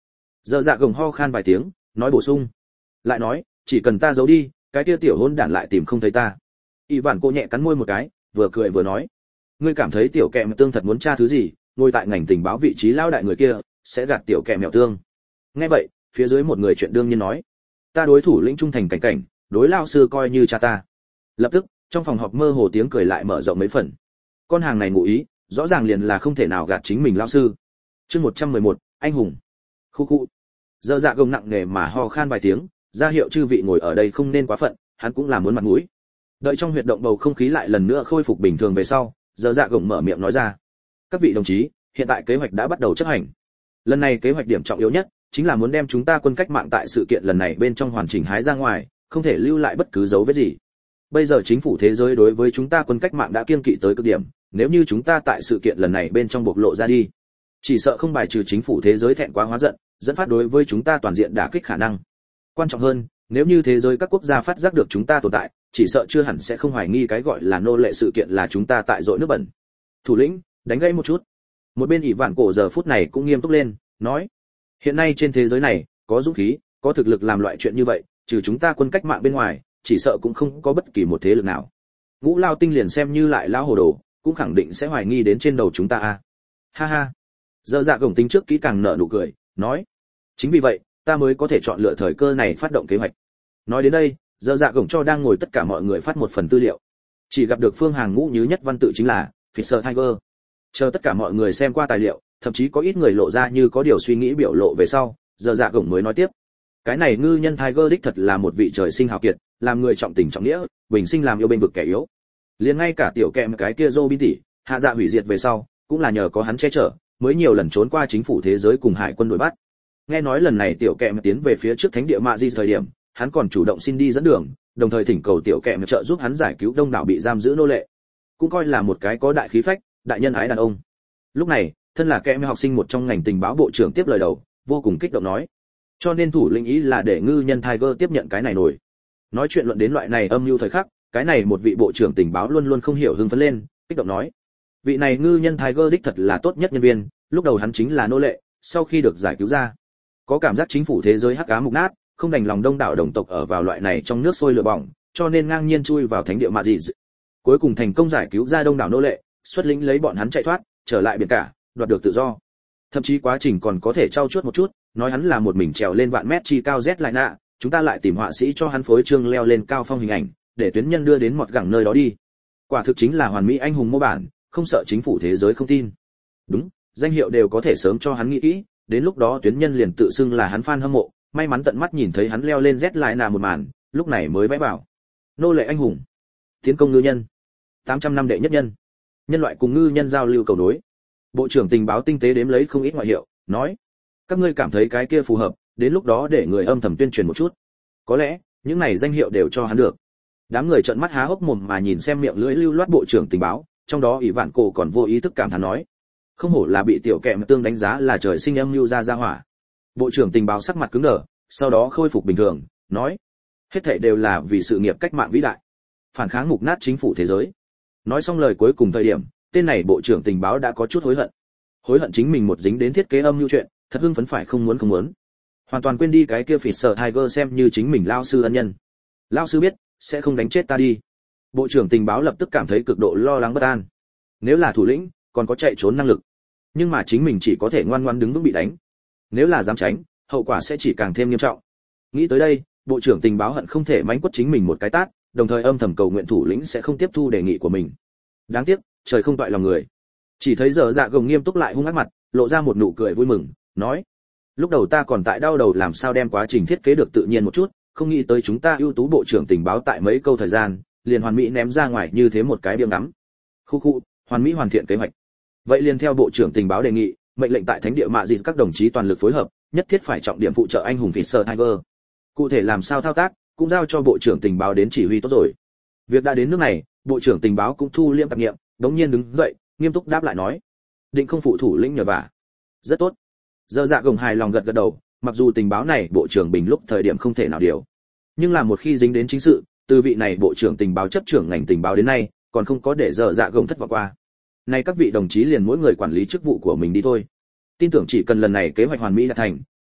Giờ dạ gồng ho khan vài tiếng, nói bổ sung, lại nói, chỉ cần ta giấu đi, cái kia tiểu hôn đản lại tìm không thấy ta. Y vạn cô nhẹ cắn môi một cái, vừa cười vừa nói, ngươi cảm thấy tiểu kẹ mèo tương thật muốn tra thứ gì, ngồi tại ngành tình báo vị trí lao đại người kia sẽ gạt tiểu kẹ mèo tương. Nghe vậy, phía dưới một người chuyện đương nhiên nói, ta đối thủ lĩnh trung thành cảnh cảnh, đối lao sư coi như cha ta. Lập tức, trong phòng họp mơ hồ tiếng cười lại mở rộng mấy phần. Con hàng này ngụ ý, rõ ràng liền là không thể nào gạt chính mình lao sư. Chương 111, anh hùng. Khu khu. Giờ dạ gồng nặng nề mà ho khan vài tiếng, ra hiệu chư vị ngồi ở đây không nên quá phận, hắn cũng là muốn mặt mũi. Đợi trong huyệt động bầu không khí lại lần nữa khôi phục bình thường về sau, giờ dạ gồng mở miệng nói ra, các vị đồng chí, hiện tại kế hoạch đã bắt đầu chấp hành. Lần này kế hoạch điểm trọng yếu nhất chính là muốn đem chúng ta quân cách mạng tại sự kiện lần này bên trong hoàn chỉnh hái ra ngoài, không thể lưu lại bất cứ dấu vết gì. Bây giờ chính phủ thế giới đối với chúng ta quân cách mạng đã kiêng kỵ tới cực điểm, nếu như chúng ta tại sự kiện lần này bên trong bộc lộ ra đi, chỉ sợ không bài trừ chính phủ thế giới thẹn quá hóa giận, dẫn phát đối với chúng ta toàn diện đả kích khả năng. Quan trọng hơn, nếu như thế giới các quốc gia phát giác được chúng ta tồn tại, chỉ sợ chưa hẳn sẽ không hoài nghi cái gọi là nô lệ sự kiện là chúng ta tại dội nước bẩn. Thủ lĩnh, đánh gãy một chút. Một bên ỷ vạn cổ giờ phút này cũng nghiêm túc lên, nói, hiện nay trên thế giới này có dũng khí, có thực lực làm loại chuyện như vậy, trừ chúng ta quân cách mạng bên ngoài, chỉ sợ cũng không có bất kỳ một thế lực nào. Ngũ Lao Tinh liền xem như lại lão hồ đồ, cũng khẳng định sẽ hoài nghi đến trên đầu chúng ta a. Ha ha. Giờ dạ gồng tính trước kỹ càng nở nụ cười, nói, chính vì vậy, ta mới có thể chọn lựa thời cơ này phát động kế hoạch. Nói đến đây, giờ dạ gồng cho đang ngồi tất cả mọi người phát một phần tư liệu. Chỉ gặp được phương hàng ngũ nhứ nhất văn tự chính là Fisher Tiger. Chờ tất cả mọi người xem qua tài liệu, thậm chí có ít người lộ ra như có điều suy nghĩ biểu lộ về sau, giờ dạ gồng mới nói tiếp, cái này ngư nhân Tiger đích thật là một vị trời sinh hào kiệt, làm người trọng tình trọng nghĩa, bình sinh làm yêu bên vực kẻ yếu. Liền ngay cả tiểu kẹm cái kia Robin tỷ, hạ dạ hủy diệt về sau, cũng là nhờ có hắn che chở, mới nhiều lần trốn qua chính phủ thế giới cùng hải quân đuổi bắt. Nghe nói lần này tiểu kẹm tiến về phía trước thánh địa Mạ Di thời điểm, hắn còn chủ động xin đi dẫn đường, đồng thời thỉnh cầu tiểu kẹm trợ giúp hắn giải cứu đông đảo bị giam giữ nô lệ. Cũng coi là một cái có đại khí phách, đại nhân ái đàn ông. Lúc này, thân là kẹm học sinh một trong ngành tình báo bộ trưởng tiếp lời đầu, vô cùng kích động nói, cho nên thủ lĩnh ý là để ngư nhân Tiger tiếp nhận cái này nổi. Nói chuyện luận đến loại này âm mưu thời khắc, cái này một vị bộ trưởng tình báo luôn luôn không hiểu hưng phấn lên, kích động nói, vị này ngư nhân Tiger đích thật là tốt nhất nhân viên, lúc đầu hắn chính là nô lệ, sau khi được giải cứu ra, có cảm giác chính phủ thế giới hắc ám mục nát, không đành lòng đông đảo đồng tộc ở vào loại này trong nước sôi lửa bỏng, cho nên ngang nhiên chui vào thánh địa Mạ Dị, cuối cùng thành công giải cứu ra đông đảo nô lệ, xuất lĩnh lấy bọn hắn chạy thoát, trở lại biển cả, đoạt được tự do. Thậm chí quá trình còn có thể trau chuốt một chút, nói hắn là một mình trèo lên vạn mét chi cao Z lại nạ, chúng ta lại tìm họa sĩ cho hắn phối trương leo lên cao phong hình ảnh, để tuyến nhân đưa đến một gẳng nơi đó đi. Quả thực chính là hoàn mỹ anh hùng mô bản, không sợ chính phủ thế giới không tin. Đúng, danh hiệu đều có thể sớm cho hắn nghĩ kỹ, đến lúc đó tuyến nhân liền tự xưng là hắn fan hâm mộ, may mắn tận mắt nhìn thấy hắn leo lên Z lại nạ một màn, lúc này mới vẽ vào. Nô lệ anh hùng, tiến công ngư nhân, 800 năm đệ nhất nhân, nhân loại cùng ngư nhân giao lưu cầu nối. Bộ trưởng tình báo tinh tế đếm lấy không ít ngoại hiệu, nói, các ngươi cảm thấy cái kia phù hợp, đến lúc đó để người âm thầm tuyên truyền một chút. Có lẽ, những này danh hiệu đều cho hắn được. Đám người trợn mắt há hốc mồm mà nhìn xem miệng lưỡi lưu loát bộ trưởng tình báo, trong đó ỷ vạn cổ còn vô ý thức cảm thán nói, không hổ là bị tiểu kẹm tương đánh giá là trời sinh âm lưu ra hỏa. Bộ trưởng tình báo sắc mặt cứng đờ, sau đó khôi phục bình thường, nói, hết thảy đều là vì sự nghiệp cách mạng vĩ đại, phản kháng mục nát chính phủ thế giới. Nói xong lời cuối cùng thời điểm, tên này bộ trưởng tình báo đã có chút hối hận chính mình một dính đến thiết kế âm lưu chuyện, thật hưng phấn phải không muốn, hoàn toàn quên đi cái kia Fisher Tiger xem như chính mình lao sư ân nhân. Lao sư biết sẽ không đánh chết ta đi. Bộ trưởng tình báo lập tức cảm thấy cực độ lo lắng bất an. Nếu là thủ lĩnh, còn có chạy trốn năng lực, nhưng mà chính mình chỉ có thể ngoan ngoãn đứng vững bị đánh. Nếu là dám tránh, hậu quả sẽ chỉ càng thêm nghiêm trọng. Nghĩ tới đây, bộ trưởng tình báo hận không thể mánh quất chính mình một cái tát, đồng thời âm thầm cầu nguyện thủ lĩnh sẽ không tiếp thu đề nghị của mình. Đáng tiếc, trời không toại lòng người. Chỉ thấy giờ dạ gồng nghiêm túc lại hung ác mặt, lộ ra một nụ cười vui mừng, nói, lúc đầu ta còn tại đau đầu làm sao đem quá trình thiết kế được tự nhiên một chút, không nghĩ tới chúng ta ưu tú bộ trưởng tình báo tại mấy câu thời gian liền hoàn mỹ ném ra ngoài như thế một cái biếng ngắm. Khu hoàn mỹ hoàn thiện kế hoạch. Vậy liền theo bộ trưởng tình báo đề nghị, mệnh lệnh tại thánh địa Mạ Dị các đồng chí toàn lực phối hợp, nhất thiết phải trọng điểm phụ trợ anh hùng Fisher Tiger. Cụ thể làm sao thao tác, cũng giao cho bộ trưởng tình báo đến chỉ huy tốt rồi. Việc đã đến nước này, bộ trưởng tình báo cũng thu liêm tạp nghiệm, đống nhiên đứng dậy, nghiêm túc đáp lại nói, định không phụ thủ lĩnh nhờ vả. Rất tốt. Giờ dạ gồng hài lòng gật đầu, mặc dù tình báo này bộ trưởng bình lúc thời điểm không thể nào điều, nhưng là một khi dính đến chính sự, từ vị này bộ trưởng tình báo chấp trưởng ngành tình báo đến nay, còn không có để giờ dạ gồng thất vọng qua. Nay các vị đồng chí liền mỗi người quản lý chức vụ của mình đi thôi. Tin tưởng chỉ cần lần này kế hoạch hoàn mỹ đạt thành,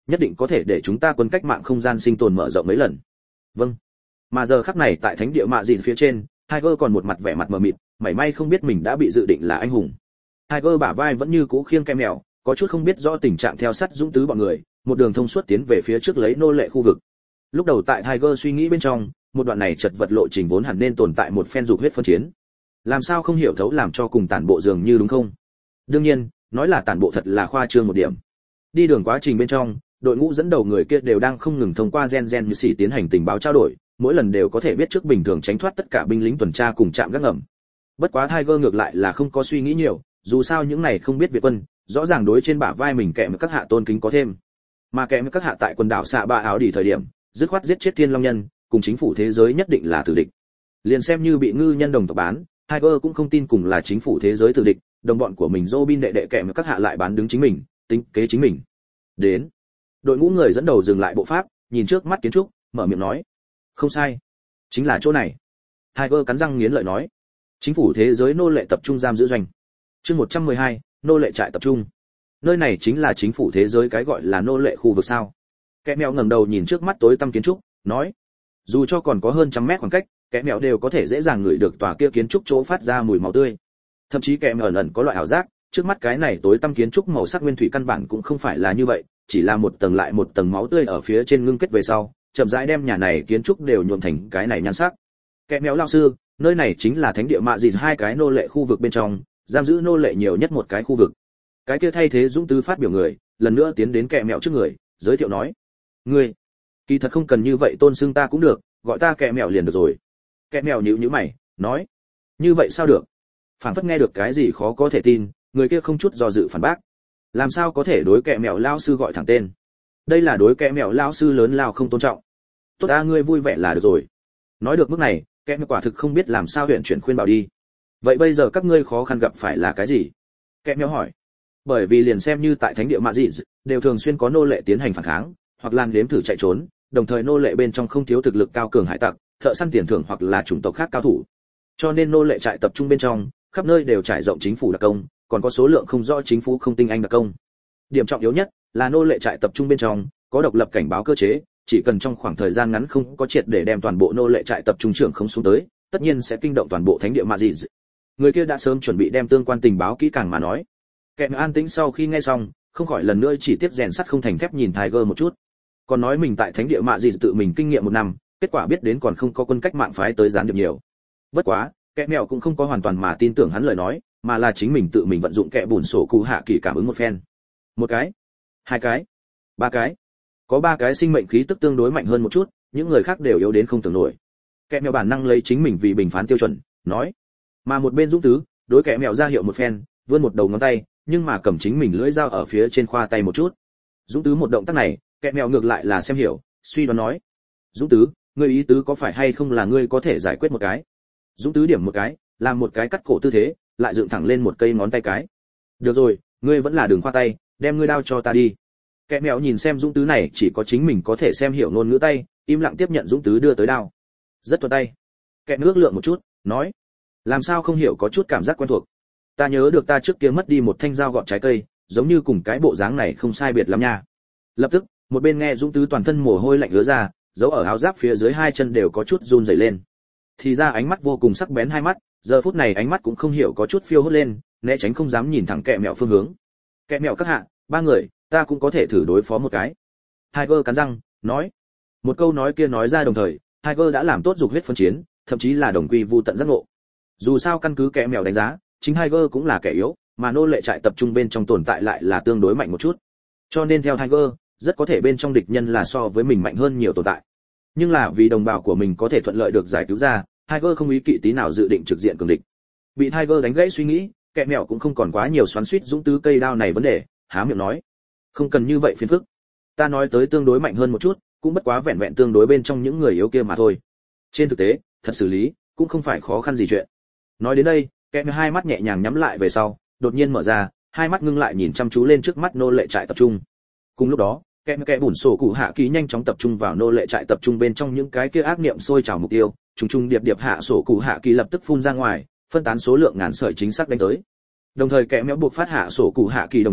nhất định có thể để chúng ta quân cách mạng không gian sinh tồn mở rộng mấy lần. Vâng. Mà giờ khắc này tại thánh địa mạ dìn phía trên, Tiger còn một mặt vẻ mặt mờ mịt, mảy may không biết mình đã bị dự định là anh hùng. Tiger bả vai vẫn như cũ khiêng cái mèo, có chút không biết rõ tình trạng theo sát dũng tứ bọn người, một đường thông suốt tiến về phía trước lấy nô lệ khu vực. Lúc đầu tại Tiger suy nghĩ bên trong, một đoạn này chật vật lộ trình vốn hẳn nên tồn tại một phen dục huyết phân chiến. Làm sao không hiểu thấu làm cho cùng tản bộ dường như đúng không? Đương nhiên, nói là tản bộ thật là khoa trương một điểm. Đi đường quá trình bên trong, đội ngũ dẫn đầu người kia đều đang không ngừng thông qua gen như xỉ tiến hành tình báo trao đổi, mỗi lần đều có thể biết trước bình thường tránh thoát tất cả binh lính tuần tra cùng trạm gác ngầm. Bất quá Tiger ngược lại là không có suy nghĩ nhiều, dù sao những này không biết Việt quân, rõ ràng đối trên bả vai mình kẹm các hạ tôn kính có thêm. Mà kẹm các hạ tại quần đảo xạ ba áo đỉ thời điểm, dứt khoát giết chết Thiên Long nhân, cùng chính phủ thế giới nhất định là tử địch. Liền xem như bị ngư nhân đồng tộc bán, Tiger cũng không tin cùng là chính phủ thế giới tử địch, đồng bọn của mình Robin đệ đệ kẹm các hạ lại bán đứng chính mình, tính kế chính mình. Đến. Đội ngũ người dẫn đầu dừng lại bộ pháp, nhìn trước mắt kiến trúc, mở miệng nói: "Không sai, chính là chỗ này." Tiger cắn răng nghiến lợi nói: "Chính phủ thế giới nô lệ tập trung giam giữ doanh." Chương 112, nô lệ trại tập trung. Nơi này chính là chính phủ thế giới cái gọi là nô lệ khu vực sao? Kẻ mèo ngẩng đầu nhìn trước mắt tối tăm kiến trúc, nói: "Dù cho còn có hơn trăm mét khoảng cách, kẻ mèo đều có thể dễ dàng ngửi được tòa kia kiến trúc chỗ phát ra mùi máu tươi. Thậm chí kẻ mèo ẩn có loại ảo giác, trước mắt cái này tối tăm kiến trúc màu sắc nguyên thủy căn bản cũng không phải là như vậy, chỉ là một tầng lại một tầng máu tươi ở phía trên ngưng kết về sau, chậm rãi đem nhà này kiến trúc đều nhuộm thành cái này nhan sắc. Kẻ mèo lão sư, nơi này chính là thánh địa mạ dì hai cái nô lệ khu vực bên trong, giam giữ nô lệ nhiều nhất một cái khu vực." Cái kia thay thế dũng tứ phát biểu người, lần nữa tiến đến kẻ mèo trước người, giới thiệu nói: "Ngươi, kỳ thật không cần như vậy tôn xưng ta cũng được, gọi ta kẻ mèo liền được rồi." Kẻ mèo nhíu nhíu mày, nói: "Như vậy sao được?" Phảng phất nghe được cái gì khó có thể tin, người kia không chút do dự phản bác: "Làm sao có thể đối kẻ mèo lão sư gọi thẳng tên? Đây là đối kẻ mèo lão sư lớn lao không tôn trọng." "Tốt ta, ngươi vui vẻ là được rồi." Nói được mức này, kẻ mèo quả thực không biết làm sao huyền chuyển khuyên bảo đi. "Vậy bây giờ các ngươi khó khăn gặp phải là cái gì?" Kẻ mèo hỏi. Bởi vì liền xem như tại thánh địa mạ dị đều thường xuyên có nô lệ tiến hành phản kháng, hoặc lan đếm thử chạy trốn, đồng thời nô lệ bên trong không thiếu thực lực cao cường hải tặc, thợ săn tiền thưởng hoặc là chủng tộc khác cao thủ. Cho nên nô lệ trại tập trung bên trong, khắp nơi đều trải rộng chính phủ đặc công, còn có số lượng không rõ chính phủ không tinh anh đặc công. Điểm trọng yếu nhất là nô lệ trại tập trung bên trong có độc lập cảnh báo cơ chế, chỉ cần trong khoảng thời gian ngắn không có triệt để đem toàn bộ nô lệ trại tập trung trưởng không xuống tới, tất nhiên sẽ kinh động toàn bộ thánh địa mạ dị. Người kia đã sớm chuẩn bị đem tương quan tình báo kỹ càng mà nói. Kẻ an tĩnh sau khi nghe xong, không khỏi lần nữa chỉ tiếp rèn sắt không thành thép nhìn Tiger một chút. Còn nói mình tại thánh địa mạ dị tự mình kinh nghiệm một năm, kết quả biết đến còn không có quân cách mạng phái tới gián điệp nhiều. Bất quá, kẻ mèo cũng không có hoàn toàn mà tin tưởng hắn lời nói, mà là chính mình tự mình vận dụng kẻ bùn sổ cụ hạ kỳ cảm ứng một phen. Một cái, hai cái, ba cái. Có ba cái sinh mệnh khí tức tương đối mạnh hơn một chút, những người khác đều yếu đến không tưởng nổi. Kẻ mèo bản năng lấy chính mình vì bình phán tiêu chuẩn, nói. Mà một bên Dũng Tứ, đối kẻ mèo ra hiệu một phen, vươn một đầu ngón tay, nhưng mà cầm chính mình lưỡi dao ở phía trên khoa tay một chút. Dũng Tứ một động tác này, kẻ mèo ngược lại là xem hiểu, suy đoán nói: "Dũng Tứ, ngươi ý tứ có phải hay không là ngươi có thể giải quyết một cái?" Dũng Tứ điểm một cái, làm một cái cắt cổ tư thế, lại dựng thẳng lên một cây ngón tay cái. "Được rồi, ngươi vẫn là đừng khoa tay, đem ngươi đao cho ta đi." Kẻ mèo nhìn xem Dũng Tứ này chỉ có chính mình có thể xem hiểu ngôn ngữ tay, im lặng tiếp nhận Dũng Tứ đưa tới đao. Rất thuận tay. Kẻ nước lượng một chút, nói: "Làm sao không hiểu có chút cảm giác quen thuộc. Ta nhớ được ta trước kia mất đi một thanh dao gọt trái cây, giống như cùng cái bộ dáng này không sai biệt lắm nha." Lập tức, một bên nghe Dũng Tứ toàn thân mồ hôi lạnh ứa ra, dấu ở áo giáp phía dưới hai chân đều có chút run rẩy lên. Thì ra ánh mắt vô cùng sắc bén hai mắt, giờ phút này ánh mắt cũng không hiểu có chút phiêu hốt lên, né tránh không dám nhìn thẳng kẻ mèo phương hướng. "Kẻ mèo các hạ, ba người, ta cũng có thể thử đối phó một cái." Tiger cắn răng, nói. Một câu nói kia nói ra đồng thời, Tiger đã làm tốt dục huyết phân chiến, thậm chí là đồng quy vu tận giác ngộ. Dù sao căn cứ kẻ mèo đánh giá, chính Tiger cũng là kẻ yếu, mà nô lệ trại tập trung bên trong tồn tại lại là tương đối mạnh một chút. Cho nên theo Tiger, rất có thể bên trong địch nhân là so với mình mạnh hơn nhiều tồn tại. Nhưng là vì đồng bào của mình có thể thuận lợi được giải cứu ra, Tiger không ý kỵ tí nào dự định trực diện cường địch. Bị Tiger đánh gãy suy nghĩ, kẻ mèo cũng không còn quá nhiều xoắn xuýt Dũng Tứ cây đao này vấn đề, há miệng nói: "Không cần như vậy phiền phức. Ta nói tới tương đối mạnh hơn một chút, cũng bất quá vẹn vẹn tương đối bên trong những người yếu kia mà thôi. Trên thực tế, thật xử lý, cũng không phải khó khăn gì chuyện." Nói đến đây, kẻ mèo hai mắt nhẹ nhàng nhắm lại về sau, đột nhiên mở ra, hai mắt ngưng lại nhìn chăm chú lên trước mắt nô lệ trại tập trung. Cùng lúc đó, kẻ bùn sổ cụ hạ kỳ nhanh chóng tập trung vào nô lệ trại tập trung bên trong những cái kia ác niệm sôi trào mục tiêu, trùng trùng điệp điệp hạ sổ cụ hạ kỳ lập tức phun ra ngoài, phân tán số lượng ngàn sợi chính xác đánh tới. Đồng thời kẻ méo buộc phát hạ sổ cụ hạ kỳ đồng thời,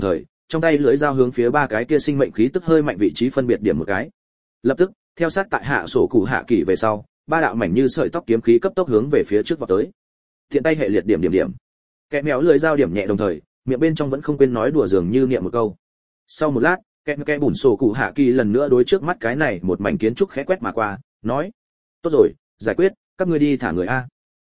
trong tay lưỡi dao hướng phía ba cái kia sinh mệnh khí tức hơi mạnh vị trí phân biệt điểm một cái. Lập tức, theo sát tại hạ sổ cụ hạ kỳ về sau, ba đạo mảnh như sợi tóc kiếm khí cấp tốc hướng về phía trước vọt tới. Thiện tay hệ liệt điểm điểm điểm. Kẻ mèo lưỡi dao điểm nhẹ đồng thời, miệng bên trong vẫn không quên nói đùa dường như niệm một câu. Sau một lát, kẻ bùn sổ cụ hạ kỳ lần nữa đối trước mắt cái này một mảnh kiến trúc khẽ quét mà qua, nói: "Tốt rồi, giải quyết, các ngươi đi thả người a."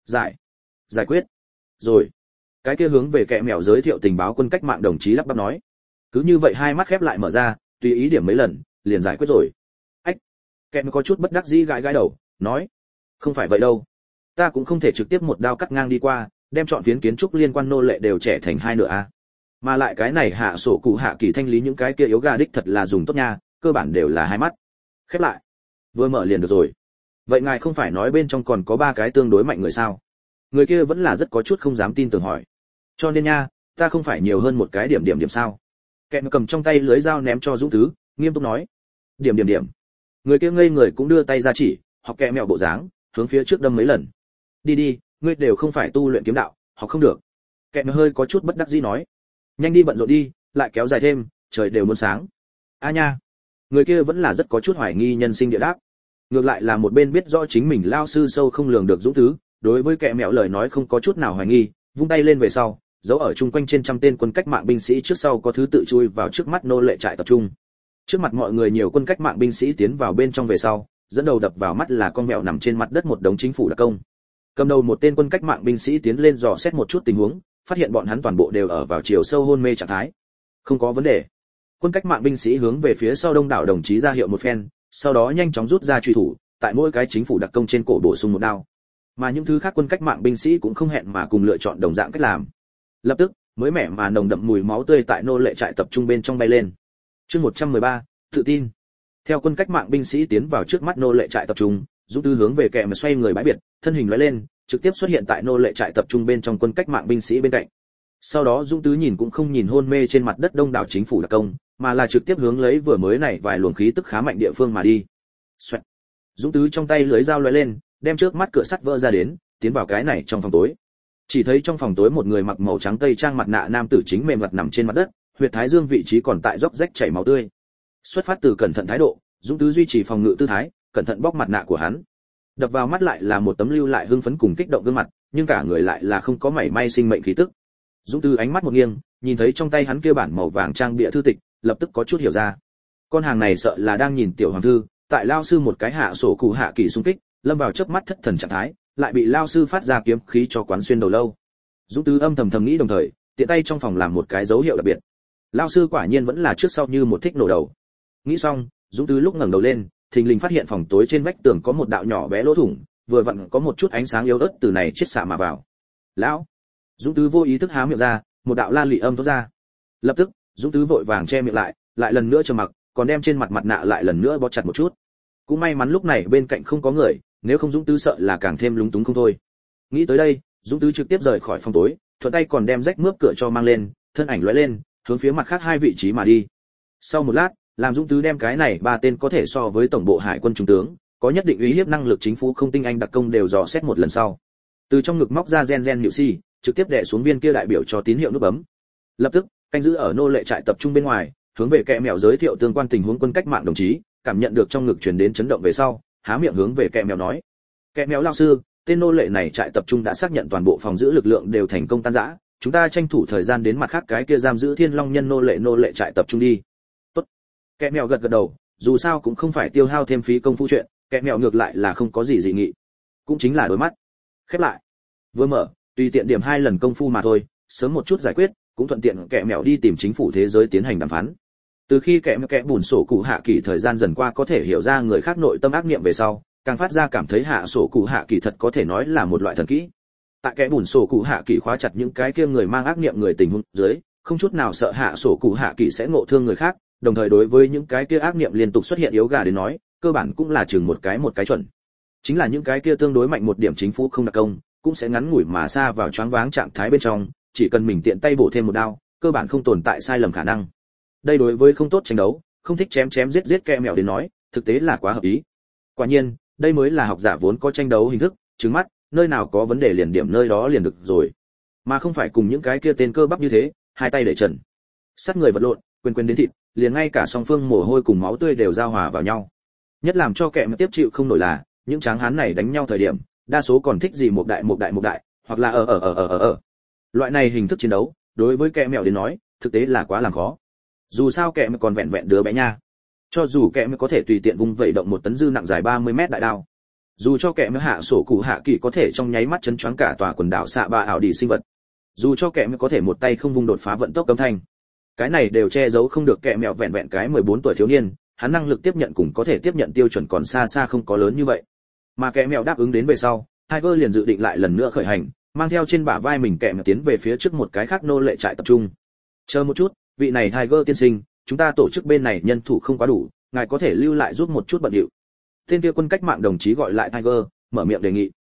Giải quyết. Rồi. Cái kia hướng về kẻ mèo giới thiệu tình báo quân cách mạng đồng chí lắp bắp nói. Cứ như vậy hai mắt khép lại mở ra, tùy ý điểm mấy lần, liền giải quyết rồi. Ách. Kẻ có chút bất đắc dĩ gãi gãi đầu, nói: "Không phải vậy đâu. Ta cũng không thể trực tiếp một đao cắt ngang đi qua, đem chọn phiến kiến trúc liên quan nô lệ đều trẻ thành hai nửa a. Mà lại cái này hạ sổ cụ hạ kỳ thanh lý những cái kia yếu gà đích thật là dùng tốt nha, cơ bản đều là hai mắt. Khép lại. Vừa mở liền được rồi. Vậy ngài không phải nói bên trong còn có ba cái tương đối mạnh người sao?" Người kia vẫn là rất có chút không dám tin tưởng hỏi. "Cho nên nha, ta không phải nhiều hơn một cái điểm điểm điểm sao?" Kẻ cầm trong tay lưới dao ném cho Dũng Tứ, nghiêm túc nói. Điểm điểm điểm. Người kia ngây người cũng đưa tay ra chỉ, học kẻ mèo bộ dáng, hướng phía trước đâm mấy lần. "Đi đi, ngươi đều không phải tu luyện kiếm đạo, học không được." Kẻ hơi có chút bất đắc dĩ nói. "Nhanh đi bận rộn đi, lại kéo dài thêm, trời đều muốn sáng." "A nha." Người kia vẫn là rất có chút hoài nghi nhân sinh địa đáp. Ngược lại là một bên biết rõ chính mình lao sư sâu không lường được Dũng Tứ, đối với kẻ mẹo lời nói không có chút nào hoài nghi, vung tay lên về sau, giấu ở chung quanh trên trăm tên quân cách mạng binh sĩ trước sau có thứ tự chui vào trước mắt nô lệ trại tập trung. Trước mặt mọi người nhiều quân cách mạng binh sĩ tiến vào bên trong về sau, dẫn đầu đập vào mắt là con mèo nằm trên mặt đất một đống chính phủ đặc công. Cầm đầu một tên quân cách mạng binh sĩ tiến lên dò xét một chút tình huống, phát hiện bọn hắn toàn bộ đều ở vào chiều sâu hôn mê trạng thái. Không có vấn đề. Quân cách mạng binh sĩ hướng về phía sau đông đảo đồng chí ra hiệu một phen, sau đó nhanh chóng rút ra truy thủ, tại mỗi cái chính phủ đặc công trên cổ bổ sung một đao. Mà những thứ khác quân cách mạng binh sĩ cũng không hẹn mà cùng lựa chọn đồng dạng cách làm. Lập tức, mới mẻ mà nồng đậm mùi máu tươi tại nô lệ trại tập trung bên trong bay lên. Chương 113, tự tin. Theo quân cách mạng binh sĩ tiến vào trước mắt nô lệ trại tập trung, Dũng Tứ hướng về kẻ mà xoay người bãi biệt, thân hình lóe lên, trực tiếp xuất hiện tại nô lệ trại tập trung bên trong quân cách mạng binh sĩ bên cạnh. Sau đó Dũng Tứ nhìn cũng không nhìn hôn mê trên mặt đất đông đảo chính phủ đặc công, mà là trực tiếp hướng lấy vừa mới này vài luồng khí tức khá mạnh địa phương mà đi. Xoẹt. Dũng Tứ trong tay lưới dao lóe lên, đem trước mắt cửa sắt vỡ ra đến, tiến vào cái này trong phòng tối. Chỉ thấy trong phòng tối một người mặc màu trắng tây trang mặt nạ nam tử chính mềm mặt nằm trên mặt đất, huyệt thái dương vị trí còn tại róc rách chảy máu tươi. Xuất phát từ cẩn thận thái độ, Dũng Tứ duy trì phòng ngự tư thái, cẩn thận bóc mặt nạ của hắn. Đập vào mắt lại là một tấm lưu lại hưng phấn cùng kích động gương mặt, nhưng cả người lại là không có mảy may sinh mệnh khí tức. Dũng Tứ ánh mắt một nghiêng, nhìn thấy trong tay hắn kia bản màu vàng trang bìa thư tịch, lập tức có chút hiểu ra. Con hàng này sợ là đang nhìn tiểu hoàng thư, tại lao sư một cái hạ sổ cụ hạ kỳ xung kích, lâm vào chớp mắt thất thần trạng thái, lại bị lao sư phát ra kiếm khí cho quán xuyên đầu lâu. Dũng Tứ âm thầm nghĩ đồng thời, tiện tay trong phòng làm một cái dấu hiệu đặc biệt. Lao sư quả nhiên vẫn là trước sau như một thích nổ đầu. Nghĩ xong, Dũng Tứ lúc ngẩng đầu lên, thình lình phát hiện phòng tối trên vách tường có một đạo nhỏ bé lỗ thủng, vừa vặn có một chút ánh sáng yếu ớt từ này chiết xạ mà vào. "Lão!" Dũng Tứ vô ý thức há miệng ra, một đạo la lị âm thoát ra. Lập tức, Dũng Tứ vội vàng che miệng lại, lại lần nữa trầm mặc, còn đem trên mặt mặt nạ lại lần nữa bó chặt một chút. Cũng may mắn lúc này bên cạnh không có người, nếu không Dũng Tứ sợ là càng thêm lúng túng không thôi. Nghĩ tới đây, Dũng Tứ trực tiếp rời khỏi phòng tối, thuận tay còn đem rách mướp cửa cho mang lên, thân ảnh lóe lên, hướng phía mặt khác hai vị trí mà đi. Sau một lát, làm Dũng Tứ đem cái này ba tên có thể so với tổng bộ hải quân trung tướng, có nhất định uy hiếp năng lực chính phủ không tinh anh đặc công đều dò xét một lần sau. Từ trong ngực móc ra gen nhự si, trực tiếp đè xuống viên kia đại biểu cho tín hiệu nút bấm. Lập tức, canh giữ ở nô lệ trại tập trung bên ngoài, hướng về kẻ mèo giới thiệu tương quan tình huống quân cách mạng đồng chí, cảm nhận được trong ngực truyền đến chấn động về sau, há miệng hướng về kẻ mèo nói: "Kẻ mèo lão sư, tên nô lệ này trại tập trung đã xác nhận toàn bộ phòng giữ lực lượng đều thành công tan rã, chúng ta tranh thủ thời gian đến mặt khác cái kia giam giữ Thiên Long nhân nô lệ trại tập trung đi." "Tốt." Kẻ mèo gật gật đầu, dù sao cũng không phải tiêu hao thêm phí công phu chuyện, kẻ mèo ngược lại là không có gì dị nghị. Cũng chính là đôi mắt. Khép lại. Vừa mở, tùy tiện điểm 2 lần công phu mà thôi, sớm một chút giải quyết, cũng thuận tiện kẻ mèo đi tìm chính phủ thế giới tiến hành đàm phán. Từ khi kẻ bùn sổ cụ hạ kỳ thời gian dần qua có thể hiểu ra người khác nội tâm ác niệm về sau, càng phát ra cảm thấy hạ sổ cụ hạ kỳ thật có thể nói là một loại thần kỹ. Tại kẻ bùn sổ cụ hạ kỳ khóa chặt những cái kia người mang ác niệm người tình huống dưới, không chút nào sợ hạ sổ cụ hạ kỳ sẽ ngộ thương người khác, đồng thời đối với những cái kia ác niệm liên tục xuất hiện yếu gà đến nói, cơ bản cũng là chừng một cái chuẩn. Chính là những cái kia tương đối mạnh một điểm chính phủ không đặc công, cũng sẽ ngắn ngủi mà xa vào choáng váng trạng thái bên trong, chỉ cần mình tiện tay bổ thêm một đao, cơ bản không tồn tại sai lầm khả năng. Đây đối với không tốt tranh đấu, không thích chém giết kẻ mèo đến nói, thực tế là quá hợp ý. Quả nhiên, đây mới là học giả vốn có tranh đấu hình thức, trừng mắt, nơi nào có vấn đề liền điểm nơi đó liền được rồi, mà không phải cùng những cái kia tên cơ bắp như thế, hai tay để trần. Sát người vật lộn, quyền quyền đến thịt, liền ngay cả song phương mồ hôi cùng máu tươi đều giao hòa vào nhau. Nhất làm cho kẻ mà tiếp chịu không nổi là, những tráng hán này đánh nhau thời điểm, đa số còn thích gì một đại, hoặc là ở. Loại này hình thức chiến đấu, đối với kẻ mèo đến nói, thực tế là quá làm khó. Dù sao kẻ mà còn vẹn vẹn đứa bé nha. Cho dù kẻ mà có thể tùy tiện vung vẩy động một tấn dư nặng dài 30 mét đại đao, dù cho kẻ mà hạ sổ cụ hạ kỳ có thể trong nháy mắt chấn choáng cả tòa quần đảo xạ ba ảo đi sinh vật, dù cho kẻ mà có thể một tay không vung đột phá vận tốc cấm thanh, cái này đều che giấu không được kẻ mèo vẹn vẹn cái 14 tuổi thiếu niên, hắn năng lực tiếp nhận cùng có thể tiếp nhận tiêu chuẩn còn xa xa không có lớn như vậy. Mà kẻ mèo đáp ứng đến về sau, Tiger liền dự định lại lần nữa khởi hành, mang theo trên bả vai mình kẻ mèo tiến về phía trước một cái khác nô lệ trại tập trung. Chờ một chút, vị này Tiger tiên sinh, chúng ta tổ chức bên này nhân thủ không quá đủ, ngài có thể lưu lại giúp một chút bận điệu. Tên kia quân cách mạng đồng chí gọi lại Tiger, mở miệng đề nghị.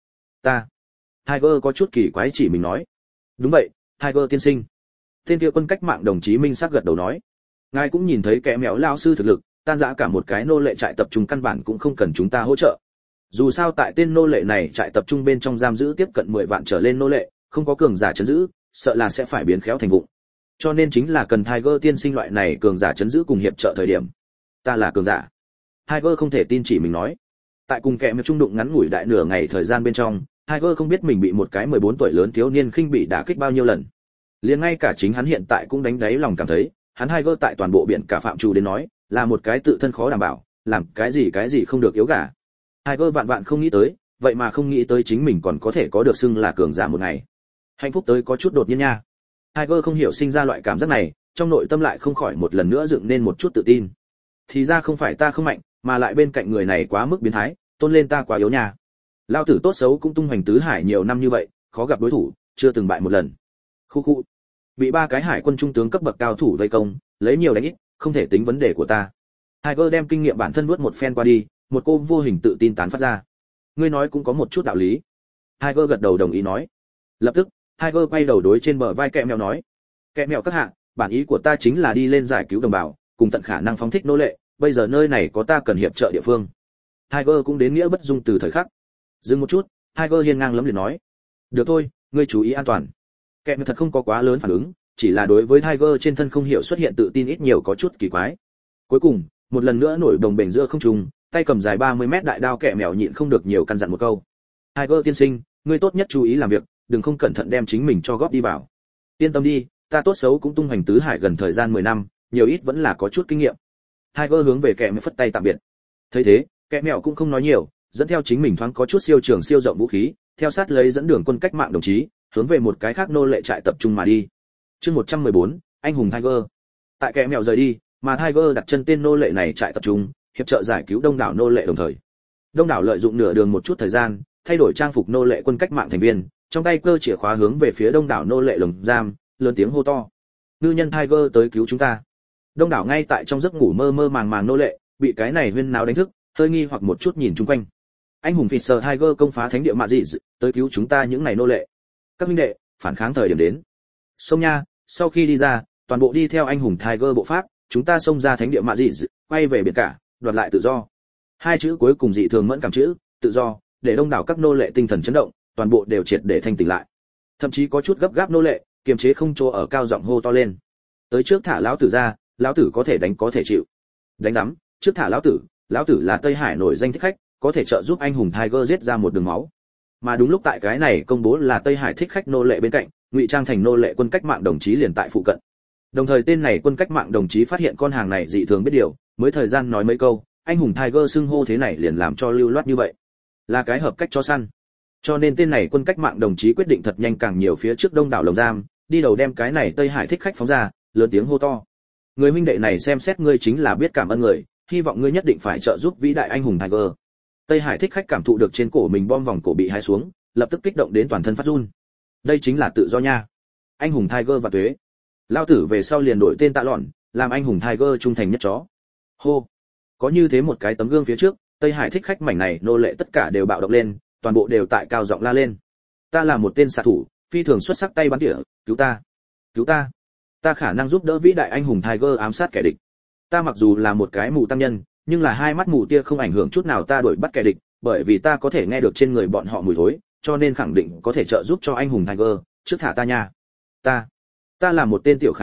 Tiger có chút kỳ quái chỉ mình nói. Đúng vậy, Tiger tiên sinh. Tên kia quân cách mạng đồng chí minh sắc gật đầu nói. Ngài cũng nhìn thấy kẻ mèo lao sư thực lực, tan rã cả một cái nô lệ trại tập trung căn bản cũng không cần chúng ta hỗ trợ. Dù sao tại tên nô lệ này trại tập trung bên trong giam giữ tiếp cận 10 vạn trở lên nô lệ, không có cường giả trấn giữ, sợ là sẽ phải biến khéo thành vụng. Cho nên chính là cần Tiger tiên sinh loại này cường giả trấn giữ cùng hiệp trợ thời điểm. Ta là cường giả. Tiger không thể tin chỉ mình nói. Tại cùng kẻ mèo trung đụng ngắn ngủi đại nửa ngày thời gian bên trong, Tiger không biết mình bị một cái 14 tuổi lớn thiếu niên khinh bị đả kích bao nhiêu lần. Liền ngay cả chính hắn hiện tại cũng đánh đáy lòng cảm thấy, hắn Tiger tại toàn bộ biển cả phạm trù đến nói, là một cái tự thân khó đảm bảo, làm cái gì không được yếu gà. Tiger vạn không nghĩ tới, vậy mà không nghĩ tới chính mình còn có thể có được xưng là cường giả một ngày. Hạnh phúc tới có chút đột nhiên nha. Tiger không hiểu sinh ra loại cảm giác này, trong nội tâm lại không khỏi một lần nữa dựng nên một chút tự tin. Thì ra không phải ta không mạnh, mà lại bên cạnh người này quá mức biến thái, tôn lên ta quá yếu nha. Lao tử tốt xấu cũng tung hoành tứ hải nhiều năm như vậy, khó gặp đối thủ, chưa từng bại một lần. Khu. Bị 3 cái hải quân trung tướng cấp bậc cao thủ vây công, lấy nhiều đánh ít, không thể tính vấn đề của ta. Tiger đem kinh nghiệm bản thân nuốt một phen qua đi, một cô vô hình tự tin tán phát ra. Ngươi nói cũng có một chút đạo lý. Tiger gật đầu đồng ý nói. Lập tức, Tiger quay đầu đối trên bờ vai kẻ mèo nói. Kẻ mèo các hạ, bản ý của ta chính là đi lên giải cứu đồng bào, cùng tận khả năng phóng thích nô lệ, bây giờ nơi này có ta cần hiệp trợ địa phương. Tiger cũng đến nghĩa bất dung từ thời khắc. Dừng một chút, Tiger hiên ngang lấm liệt nói. Được thôi, ngươi chú ý an toàn. Kẻ mèo thật không có quá lớn phản ứng, chỉ là đối với Tiger trên thân không hiểu xuất hiện tự tin ít nhiều có chút kỳ quái. Cuối cùng, một lần nữa nổi đồng bền giữa không trung, tay cầm dài 30 mét đại đao kẻ mèo nhịn không được nhiều căn dặn một câu. Tiger tiên sinh, ngươi tốt nhất chú ý làm việc, đừng không cẩn thận đem chính mình cho góp đi vào. Yên tâm đi, ta tốt xấu cũng tung hoành tứ hải gần thời gian 10 năm, nhiều ít vẫn là có chút kinh nghiệm. Tiger hướng về kẻ mèo phất tay tạm biệt. Thấy thế, kẻ mèo cũng không nói nhiều, dẫn theo chính mình thoáng có chút siêu trường siêu rộng vũ khí, theo sát lấy dẫn đường quân cách mạng đồng chí, hướng về một cái khác nô lệ trại tập trung mà đi. Chương 114, anh hùng Tiger. Tại kẻ mèo rời đi, mà Tiger đặt chân tên nô lệ này trại tập trung, hiệp trợ giải cứu đông đảo nô lệ đồng thời. Đông đảo lợi dụng nửa đường một chút thời gian, thay đổi trang phục nô lệ quân cách mạng thành viên, trong tay cơ chìa khóa hướng về phía đông đảo nô lệ lồng giam, lớn tiếng hô to. Ngư nhân Tiger tới cứu chúng ta. Đông đảo ngay tại trong giấc ngủ mơ mơ màng nô lệ, bị cái này huyên náo đánh thức, hơi nghi hoặc một chút nhìn chung quanh. Anh hùng Fisher Tiger công phá thánh địa mạ dị, tới cứu chúng ta những này nô lệ. Các huynh đệ, phản kháng thời điểm đến. Sông nha, sau khi đi ra, toàn bộ đi theo anh hùng Tiger bộ pháp, chúng ta xông ra thánh địa mạ dị, quay về biển cả, đoạt lại tự do. 2 chữ cuối cùng dị thường mẫn cảm chữ, tự do, để đông đảo các nô lệ tinh thần chấn động, toàn bộ đều triệt để thanh tỉnh lại. Thậm chí có chút gấp gáp nô lệ, kiềm chế không chỗ ở cao giọng hô to lên. Tới trước thả lão tử ra, lão tử có thể đánh có thể chịu. Đánh rắm, trước thả lão tử là Tây Hải nổi danh thích khách, có thể trợ giúp anh hùng Tiger giết ra một đường máu. Mà đúng lúc tại cái này công bố là Tây Hải thích khách nô lệ bên cạnh, ngụy trang thành nô lệ quân cách mạng đồng chí liền tại phụ cận. Đồng thời tên này quân cách mạng đồng chí phát hiện con hàng này dị thường biết điều, mới thời gian nói mấy câu, anh hùng Tiger xưng hô thế này liền làm cho lưu loát như vậy, là cái hợp cách cho săn. Cho nên tên này quân cách mạng đồng chí quyết định thật nhanh càng nhiều phía trước đông đảo lồng giam, đi đầu đem cái này Tây Hải thích khách phóng ra, lớn tiếng hô to. Người huynh đệ này xem xét ngươi chính là biết cảm ơn người, hy vọng ngươi nhất định phải trợ giúp vĩ đại anh hùng Tiger. Tây Hải thích khách cảm thụ được trên cổ mình bom vòng cổ bị hai xuống, lập tức kích động đến toàn thân phát run. Đây chính là tự do nha. Anh hùng Tiger và tuế. Lao tử về sau liền đổi tên Tạ Lọn, làm anh hùng Tiger trung thành nhất chó. Hô. Có như thế một cái tấm gương phía trước, Tây Hải thích khách mảnh này nô lệ tất cả đều bạo động lên, toàn bộ đều tại cao giọng la lên. Ta là một tên xạ thủ, phi thường xuất sắc tay bắn tỉa, cứu ta, cứu ta. Ta khả năng giúp đỡ vĩ đại anh hùng Tiger ám sát kẻ địch. Ta mặc dù là một cái mù tăng nhân, nhưng là hai mắt mù tia không ảnh hưởng chút nào ta đuổi bắt kẻ địch, bởi vì ta có thể nghe được trên người bọn họ mùi thối, cho nên khẳng định có thể trợ giúp cho anh hùng Tiger, trước thả ta nha. Ta là một tên tiểu khả ái,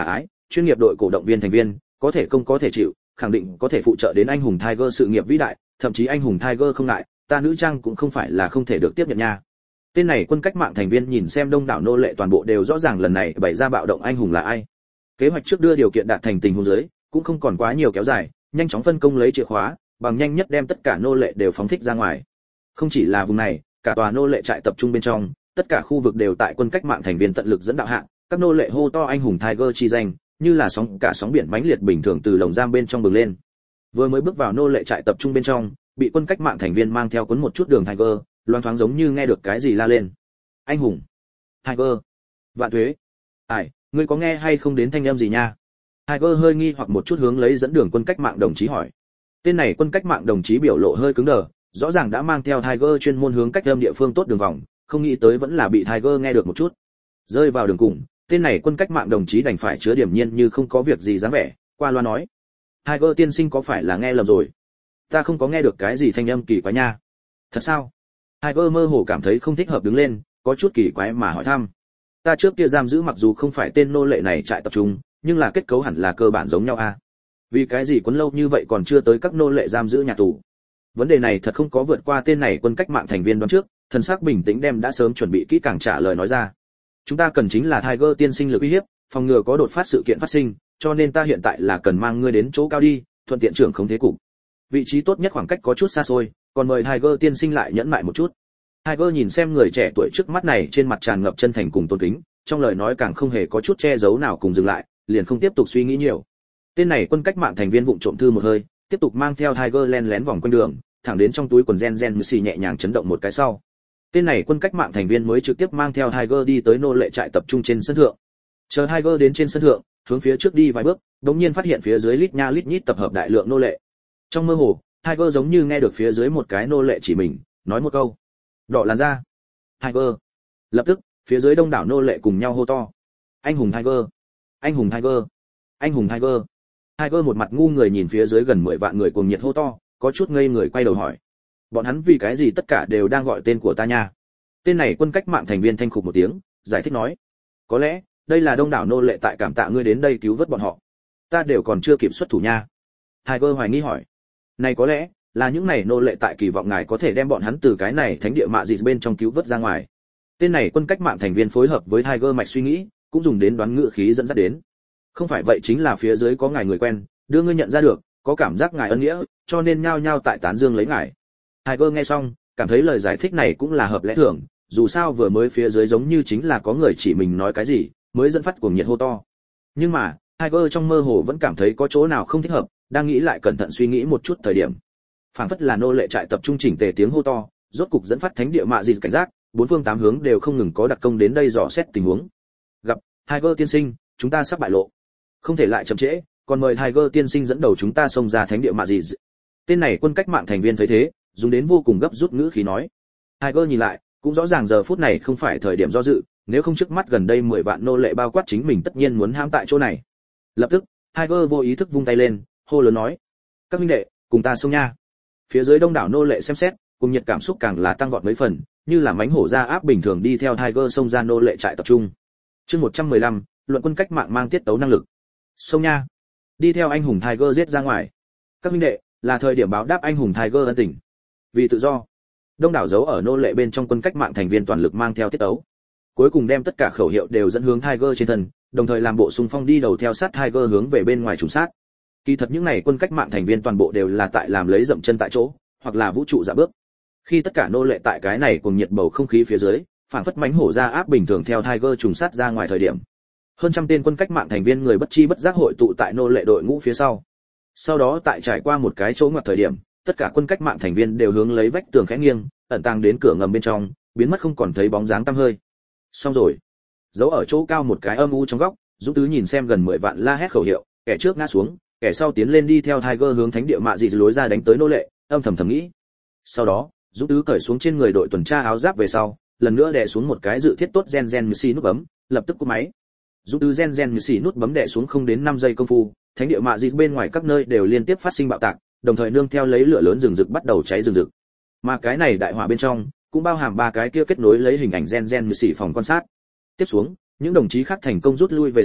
chuyên nghiệp đội cổ động viên thành viên, có thể công có thể chịu, khẳng định có thể phụ trợ đến anh hùng Tiger sự nghiệp vĩ đại, thậm chí anh hùng Tiger không ngại, ta nữ trang cũng không phải là không thể được tiếp nhận nha. Tên này quân cách mạng thành viên nhìn xem đông đảo nô lệ toàn bộ đều rõ ràng lần này bày ra bạo động anh hùng là ai. Kế hoạch trước đưa điều kiện đạt thành tình huống dưới, cũng không còn quá nhiều kéo dài, nhanh chóng phân công lấy chìa khóa, bằng nhanh nhất đem tất cả nô lệ đều phóng thích ra ngoài. Không chỉ là vùng này, cả tòa nô lệ trại tập trung bên trong, tất cả khu vực đều tại quân cách mạng thành viên tận lực dẫn đạo hạ, các nô lệ hô to anh hùng Tiger chi danh, như là sóng biển mãnh liệt bình thường từ lồng giam bên trong bừng lên. Vừa mới bước vào nô lệ trại tập trung bên trong, bị quân cách mạng thành viên mang theo cuốn một chút đường Tiger, loáng thoáng giống như nghe được cái gì la lên. Anh hùng Tiger, vạn thuế. Ai, ngươi có nghe hay không đến thanh âm gì nha? Tiger hơi nghi hoặc một chút hướng lấy dẫn đường quân cách mạng đồng chí hỏi. Tên này quân cách mạng đồng chí biểu lộ hơi cứng đờ, rõ ràng đã mang theo Tiger chuyên môn hướng cách âm địa phương tốt đường vòng, không nghĩ tới vẫn là bị Tiger nghe được một chút. Rơi vào đường cùng, tên này quân cách mạng đồng chí đành phải chứa điểm nhiên như không có việc gì dáng vẻ, qua loa nói: Tiger tiên sinh có phải là nghe lầm rồi? Ta không có nghe được cái gì thanh âm kỳ quái nha. Thật sao? Tiger mơ hồ cảm thấy không thích hợp đứng lên, có chút kỳ quái mà hỏi thăm. Ta trước kia giam giữ mặc dù không phải tên nô lệ này trại tập trung, nhưng là kết cấu hẳn là cơ bản giống nhau a. Vì cái gì quấn lâu như vậy còn chưa tới các nô lệ giam giữ nhà tù? Vấn đề này thật không có vượt qua tên này quân cách mạng thành viên đoán trước, thần sắc bình tĩnh đem đã sớm chuẩn bị kỹ càng trả lời nói ra. Chúng ta cần chính là Tiger tiên sinh lực uy hiếp, phòng ngừa có đột phát sự kiện phát sinh, cho nên ta hiện tại là cần mang ngươi đến chỗ cao đi, thuận tiện trưởng không thế cục. Vị trí tốt nhất khoảng cách có chút xa xôi, còn mời Tiger tiên sinh lại nhẫn mại một chút. Tiger nhìn xem người trẻ tuổi trước mắt này trên mặt tràn ngập chân thành cùng tôn kính, trong lời nói càng không hề có chút che giấu nào cùng dừng lại, liền không tiếp tục suy nghĩ nhiều. Tên này quân cách mạng thành viên vụng trộm thư một hơi, tiếp tục mang theo Tiger len lén vòng quanh đường, thẳng đến trong túi quần gen xì nhẹ nhàng chấn động một cái sau. Tên này quân cách mạng thành viên mới trực tiếp mang theo Tiger đi tới nô lệ trại tập trung trên sân thượng. Chờ Tiger đến trên sân thượng, hướng phía trước đi vài bước, đột nhiên phát hiện phía dưới lít nha lít nhít tập hợp đại lượng nô lệ. Trong mơ hồ, Tiger giống như nghe được phía dưới một cái nô lệ chỉ mình, nói một câu: "Đỏ làn da." Tiger. Lập tức, phía dưới đông đảo nô lệ cùng nhau hô to: "Anh hùng Tiger! Anh hùng Tiger! Anh hùng Tiger!" Tiger một mặt ngu người nhìn phía dưới gần 10 vạn người cuồng nhiệt hô to, có chút ngây người quay đầu hỏi: "Bọn hắn vì cái gì tất cả đều đang gọi tên của ta nha?" Tên này quân cách mạng thành viên thanh khục một tiếng, giải thích nói: "Có lẽ, đây là đông đảo nô lệ tại cảm tạ ngươi đến đây cứu vớt bọn họ. Ta đều còn chưa kịp xuất thủ nha." Tiger hoài nghi hỏi: "Này có lẽ là những này nô lệ tại kỳ vọng ngài có thể đem bọn hắn từ cái này thánh địa mạ gì bên trong cứu vớt ra ngoài." Tên này quân cách mạng thành viên phối hợp với Tiger mạch suy nghĩ, cũng dùng đến đoán ngữ khí dẫn dắt đến: "Không phải vậy chính là phía dưới có ngài người quen, đưa ngươi nhận ra được, có cảm giác ngài ân nghĩa, cho nên nhao nhao tại tán dương lấy ngài." Tiger nghe xong, cảm thấy lời giải thích này cũng là hợp lẽ thường, dù sao vừa mới phía dưới giống như chính là có người chỉ mình nói cái gì, mới dẫn phát cuồng nhiệt hô to. Nhưng mà, Tiger trong mơ hồ vẫn cảm thấy có chỗ nào không thích hợp, đang nghĩ lại cẩn thận suy nghĩ một chút thời điểm. Phảng phất là nô lệ trại tập trung chỉnh tề tiếng hô to, rốt cục dẫn phát thánh địa mạ gì cảnh giác, bốn phương tám hướng đều không ngừng có đặc công đến đây dò xét tình huống. Gặp Tiger tiên sinh, chúng ta sắp bại lộ, không thể lại chậm trễ, còn mời Tiger tiên sinh dẫn đầu chúng ta xông ra thánh địa mạ gì. Tên này quân cách mạng thành viên thấy thế, dùng đến vô cùng gấp rút ngữ khí nói. Tiger nhìn lại, cũng rõ ràng giờ phút này không phải thời điểm do dự, nếu không trước mắt gần đây 10 vạn nô lệ bao quát chính mình tất nhiên muốn hãm tại chỗ này. Lập tức, Tiger vô ý thức vung tay lên, hô lớn nói: "Các huynh đệ, cùng ta xông nha!" Phía dưới đông đảo nô lệ xem xét, cùng nhiệt cảm xúc càng là tăng vọt mấy phần, như là mãnh hổ ra áp bình thường đi theo Tiger xông ra nô lệ trại tập trung. Chương 115, luận quân cách mạng mang tiết tấu năng lực. Xông nha! Đi theo anh hùng Tiger giết ra ngoài. Các huynh đệ, là thời điểm báo đáp anh hùng Tiger ân tình. Vì tự do. Đông đảo dấu ở nô lệ bên trong quân cách mạng thành viên toàn lực mang theo tiết tấu. Cuối cùng đem tất cả khẩu hiệu đều dẫn hướng Tiger trên thân, đồng thời làm bộ xung phong đi đầu theo sát Tiger hướng về bên ngoài trùng sát. Kỳ thật những này quân cách mạng thành viên toàn bộ đều là tại làm lấy dậm chân tại chỗ, hoặc là vũ trụ dạ bước. Khi tất cả nô lệ tại cái này cùng nhiệt bầu không khí phía dưới, phảng phất mãnh hổ ra áp bình thường theo Tiger trùng sát ra ngoài thời điểm. Hơn trăm tên quân cách mạng thành viên người bất chi bất giác hội tụ tại nô lệ đội ngũ phía sau. Sau đó tại trải qua một cái chỗ ngoặt thời điểm, tất cả quân cách mạng thành viên đều hướng lấy vách tường khẽ nghiêng, ẩn tàng đến cửa ngầm bên trong, biến mất không còn thấy bóng dáng tăm hơi. Xong rồi. Giấu ở chỗ cao một cái âm u trong góc, Dũng Tứ nhìn xem gần 10 vạn la hét khẩu hiệu, kẻ trước ngã xuống, kẻ sau tiến lên đi theo Tiger hướng thánh địa mạ dị lối ra đánh tới nô lệ, âm thầm thầm nghĩ. Sau đó, Dũng Tứ cởi xuống trên người đội tuần tra áo giáp về sau, lần nữa đè xuống một cái dự thiết tốt gen xì nút bấm, lập tức cúp máy. Dũng Tứ gen xì nút bấm đè xuống không đến 5 giây công phu, thánh địa mạ dị bên ngoài các nơi đều liên tiếp phát sinh bạo tạc, đồng thời nương theo lấy lửa lớn rừng rực bắt đầu cháy rừng rực. Mà cái này đại hỏa bên trong cũng bao hàm ba cái kia kết nối lấy hình ảnh gen xì phòng quan sát. Tiếp xuống, những đồng chí khác thành công rút lui về sau,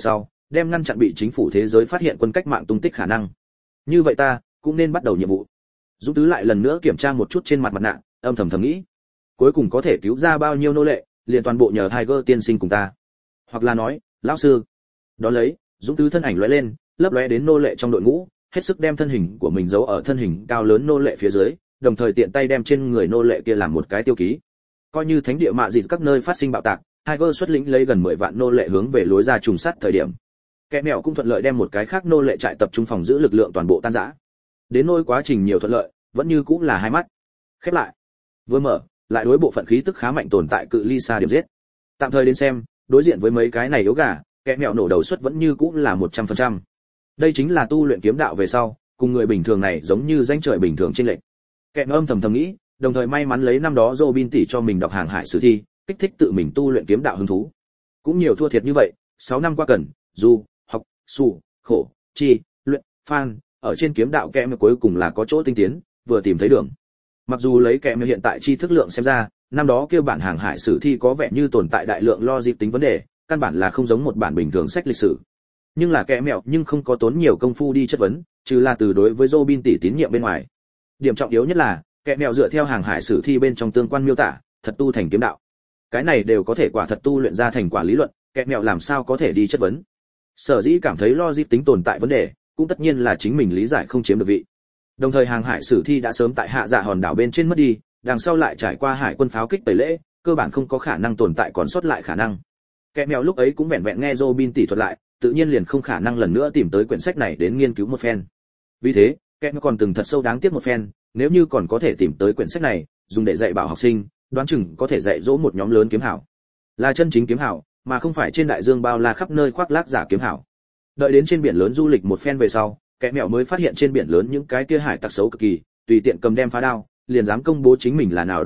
đem ngăn chặn bị chính phủ thế giới phát hiện quân cách mạng tung tích khả năng. Như vậy ta cũng nên bắt đầu nhiệm vụ. Dũng Tứ lại lần nữa kiểm tra một chút trên mặt mặt nạ, âm thầm thầm nghĩ, cuối cùng có thể cứu ra bao nhiêu nô lệ, liền toàn bộ nhờ Tiger tiên sinh cùng ta. Hoặc là nói, lão sư. Đó lấy, Dũng Tứ thân ảnh lóe lên, lấp lóe đến nô lệ trong đội ngũ, hết sức đem thân hình của mình giấu ở thân hình cao lớn nô lệ phía dưới, đồng thời tiện tay đem trên người nô lệ kia làm một cái tiêu ký. Coi như thánh địa mạ dịt các nơi phát sinh bạo tạc, Tiger xuất lĩnh lấy gần 10 vạn nô lệ hướng về lối ra trùng sát thời điểm. Kẻ mèo cũng thuận lợi đem một cái khác nô lệ trại tập trung phòng giữ lực lượng toàn bộ tan rã. Đến nỗi quá trình nhiều thuận lợi, vẫn như cũng là hai mắt khép lại. Vừa mở, lại đối bộ phận khí tức khá mạnh tồn tại cự ly xa điểm giết. Tạm thời đến xem, đối diện với mấy cái này yếu gà, kẻ mèo nổ đầu suất vẫn như cũng là 100%. Đây chính là tu luyện kiếm đạo về sau, cùng người bình thường này giống như danh trời bình thường trên lệnh. Kẻ âm thầm thầm nghĩ, đồng thời may mắn lấy năm đó Robin tỷ cho mình đọc hàng hải sử thi, kích thích tự mình tu luyện kiếm đạo hứng thú. Cũng nhiều thua thiệt như vậy, 6 năm qua cần, du, học, su, khổ, chi, luyện, phan, ở trên kiếm đạo kẻ cuối cùng là có chỗ tinh tiến, vừa tìm thấy đường. Mặc dù lấy kẻ hiện tại tri thức lượng xem ra, năm đó kêu bản hàng hải sử thi có vẻ như tồn tại đại lượng logic tính vấn đề, căn bản là không giống một bản bình thường sách lịch sử. Nhưng là kẻ mẹo nhưng không có tốn nhiều công phu đi chất vấn, trừ là từ đối với Robin tỷ tín nhiệm bên ngoài. Điểm trọng yếu nhất là, kẻ mẹo dựa theo hàng hải sử thi bên trong tương quan miêu tả, thật tu thành kiếm đạo. Cái này đều có thể quả thật tu luyện ra thành quả lý luận, kẻ mẹo làm sao có thể đi chất vấn. Sở dĩ cảm thấy logic tính tồn tại vấn đề, cũng tất nhiên là chính mình lý giải không chiếm được vị. Đồng thời hàng hải sử thi đã sớm tại hạ dạ hòn đảo bên trên mất đi, đằng sau lại trải qua hải quân pháo kích tẩy lễ, cơ bản không có khả năng tồn tại còn sót lại khả năng. Kẻ mèo lúc ấy cũng vẹn vẹn nghe Robin tỷ thuật lại, tự nhiên liền không khả năng lần nữa tìm tới quyển sách này đến nghiên cứu một phen. Vì thế, kẻ mèo còn từng thật sâu đáng tiếc một phen, nếu như còn có thể tìm tới quyển sách này, dùng để dạy bảo học sinh, đoán chừng có thể dạy dỗ một nhóm lớn kiếm hảo. Là chân chính kiếm hảo, mà không phải trên đại dương bao la khắp nơi khoác lác giả kiếm hảo. Đợi đến trên biển lớn du lịch một phen về sau, kẻ mèo mới phát hiện trên biển lớn những cái kia hải tặc xấu cực kỳ, tùy tiện cầm đem phá đao, liền dám công bố chính mình là nào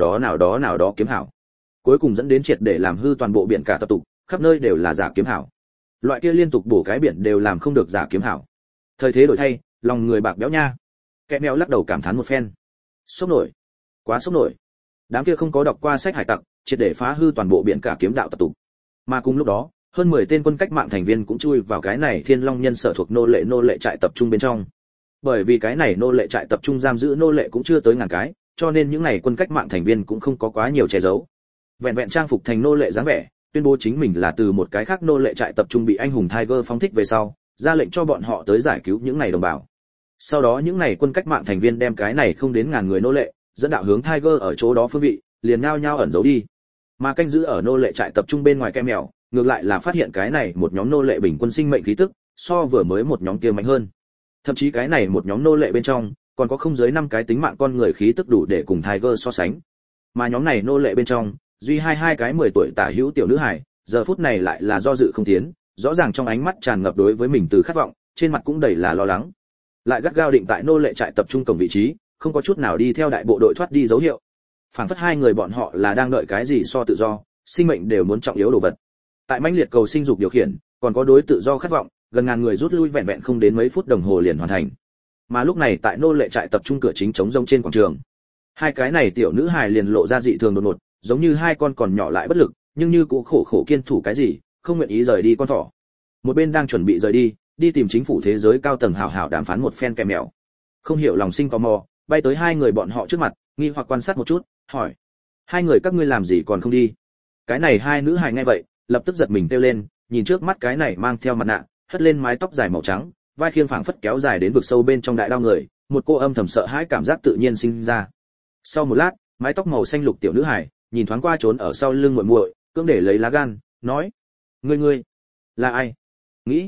đó kiếm hảo. Cuối cùng dẫn đến triệt để làm hư toàn bộ biển cả tập tục, khắp nơi đều là giả kiếm hảo. Loại kia liên tục bổ cái biển đều làm không được giả kiếm hảo. Thời thế đổi thay, lòng người bạc béo nha. Kẻ mèo lắc đầu cảm thán một phen. Sốc nổi, quá sốc nổi. Đám kia không có đọc qua sách hải tặc, triệt để phá hư toàn bộ biển cả kiếm đạo tập tục. Mà cùng lúc đó, hơn 10 tên quân cách mạng thành viên cũng chui vào cái này Thiên Long nhân sở thuộc nô lệ trại tập trung bên trong. Bởi vì cái này nô lệ trại tập trung giam giữ nô lệ cũng chưa tới ngàn cái, cho nên những này quân cách mạng thành viên cũng không có quá nhiều che giấu. Vẹn vẹn trang phục thành nô lệ dáng vẻ, tuyên bố chính mình là từ một cái khác nô lệ trại tập trung bị anh hùng Tiger phóng thích về sau, ra lệnh cho bọn họ tới giải cứu những này đồng bào. Sau đó những này quân cách mạng thành viên đem cái này không đến ngàn người nô lệ, dẫn đạo hướng Tiger ở chỗ đó phương vị, liền nhao nhao ẩn giấu đi. Mà canh giữ ở nô lệ trại tập trung bên ngoài kem mèo, ngược lại là phát hiện cái này một nhóm nô lệ bình quân sinh mệnh khí tức, so vừa mới một nhóm kia mạnh hơn. Thậm chí cái này một nhóm nô lệ bên trong, còn có không dưới 5 cái tính mạng con người khí tức đủ để cùng Tiger so sánh. Mà nhóm này nô lệ bên trong, duy hai cái 10 tuổi tả hữu tiểu nữ hài, giờ phút này lại là do dự không tiến, rõ ràng trong ánh mắt tràn ngập đối với mình từ khát vọng, trên mặt cũng đầy là lo lắng. Lại gắt gao định tại nô lệ trại tập trung cổng vị trí, không có chút nào đi theo đại bộ đội thoát đi dấu hiệu. Phản phất hai người bọn họ là đang đợi cái gì so tự do, sinh mệnh đều muốn trọng yếu đồ vật. Tại mãnh liệt cầu sinh dục điều khiển, còn có đối tự do khát vọng, gần ngàn người rút lui vẹn vẹn không đến mấy phút đồng hồ liền hoàn thành. Mà lúc này tại nô lệ trại tập trung cửa chính trống rông trên quảng trường, hai cái này tiểu nữ hài liền lộ ra dị thường đột ngột, giống như hai con còn nhỏ lại bất lực, nhưng như cũng khổ khổ kiên thủ cái gì, không nguyện ý rời đi con thỏ. Một bên đang chuẩn bị rời đi, đi tìm chính phủ thế giới cao tầng hảo hảo đàm phán một phen kèm mèo. Không hiểu lòng sinh tò mò, bay tới hai người bọn họ trước mặt, nghi hoặc quan sát một chút, hỏi: hai người các ngươi làm gì còn không đi? Cái này hai nữ hài nghe vậy, lập tức giật mình kêu lên, nhìn trước mắt cái này mang theo mặt nạ, hất lên mái tóc dài màu trắng, vai khiêng phảng phất kéo dài đến vực sâu bên trong đại đao người, một cô âm thầm sợ hãi cảm giác tự nhiên sinh ra. Sau một lát, mái tóc màu xanh lục tiểu nữ hài nhìn thoáng qua trốn ở sau lưng muội muội, cưỡng để lấy lá gan, nói: ngươi là ai? Nghĩ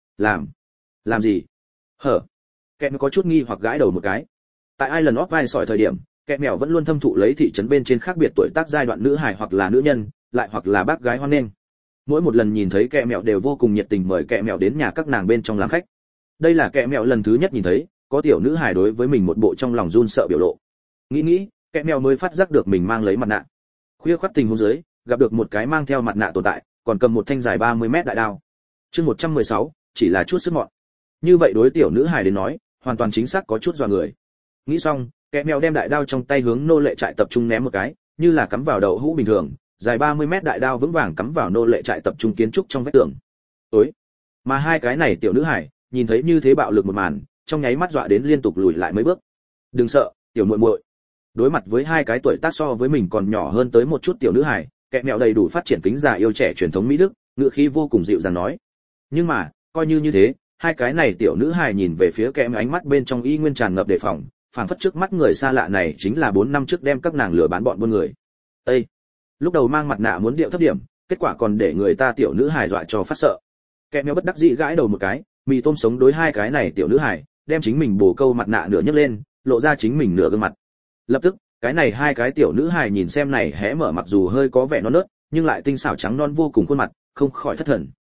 làm gì? Hở? Kẹm có chút nghi hoặc gãi đầu một cái. Tại ai lần óp vai sỏi thời điểm, kẹm mèo vẫn luôn thâm thụ lấy thị trấn bên trên khác biệt tuổi tác giai đoạn nữ hài hoặc là nữ nhân, lại hoặc là bác gái hoan nghênh. Mỗi một lần nhìn thấy kẹm mèo đều vô cùng nhiệt tình mời kẹm mèo đến nhà các nàng bên trong làm khách. Đây là kẹm mèo lần thứ nhất nhìn thấy có tiểu nữ hài đối với mình một bộ trong lòng run sợ biểu lộ. Nghĩ, kẹm mèo mới phát giác được mình mang lấy mặt nạ. Khuya khoắt tình huống dưới, gặp được một cái mang theo mặt nạ tồn tại, còn cầm một thanh dài 30 mét đại đao. Chương 116, chỉ là chút sức mọn. Như vậy đối tiểu nữ hài đến nói, hoàn toàn chính xác có chút dọa người. Nghĩ xong, kẻ mèo đem đại đao trong tay hướng nô lệ trại tập trung ném một cái, như là cắm vào đậu hũ bình thường, dài 30 mét đại đao vững vàng cắm vào nô lệ trại tập trung kiến trúc trong vách tường. Ối! Mà hai cái này tiểu nữ hải nhìn thấy như thế bạo lực một màn, trong nháy mắt dọa đến liên tục lùi lại mấy bước. Đừng sợ, tiểu muội muội. Đối mặt với hai cái tuổi tác so với mình còn nhỏ hơn tới một chút tiểu nữ hải, kẻ mẹo đầy đủ phát triển kính già yêu trẻ truyền thống mỹ đức, ngữ khí vô cùng dịu dàng nói. Nhưng mà coi như thế, hai cái này tiểu nữ hài nhìn về phía kẻ ánh mắt bên trong y nguyên tràn ngập đề phòng, phảng phất trước mắt người xa lạ này chính là 4 năm trước đem các nàng lừa bán bọn buôn người. Ê! Lúc đầu mang mặt nạ muốn điệu thấp điểm, kết quả còn để người ta tiểu nữ hài dọa cho phát sợ. Kẻ mèo bất đắc dĩ gãi đầu một cái, mì tôm sống đối hai cái này tiểu nữ hài, đem chính mình bổ câu mặt nạ nửa nhấc lên, lộ ra chính mình nửa gương mặt. Lập tức, cái này hai cái tiểu nữ hài nhìn xem này hé mở mặc dù hơi có vẻ non nớt, nhưng lại tinh xảo trắng non vô cùng khuôn mặt, không khỏi thất thần.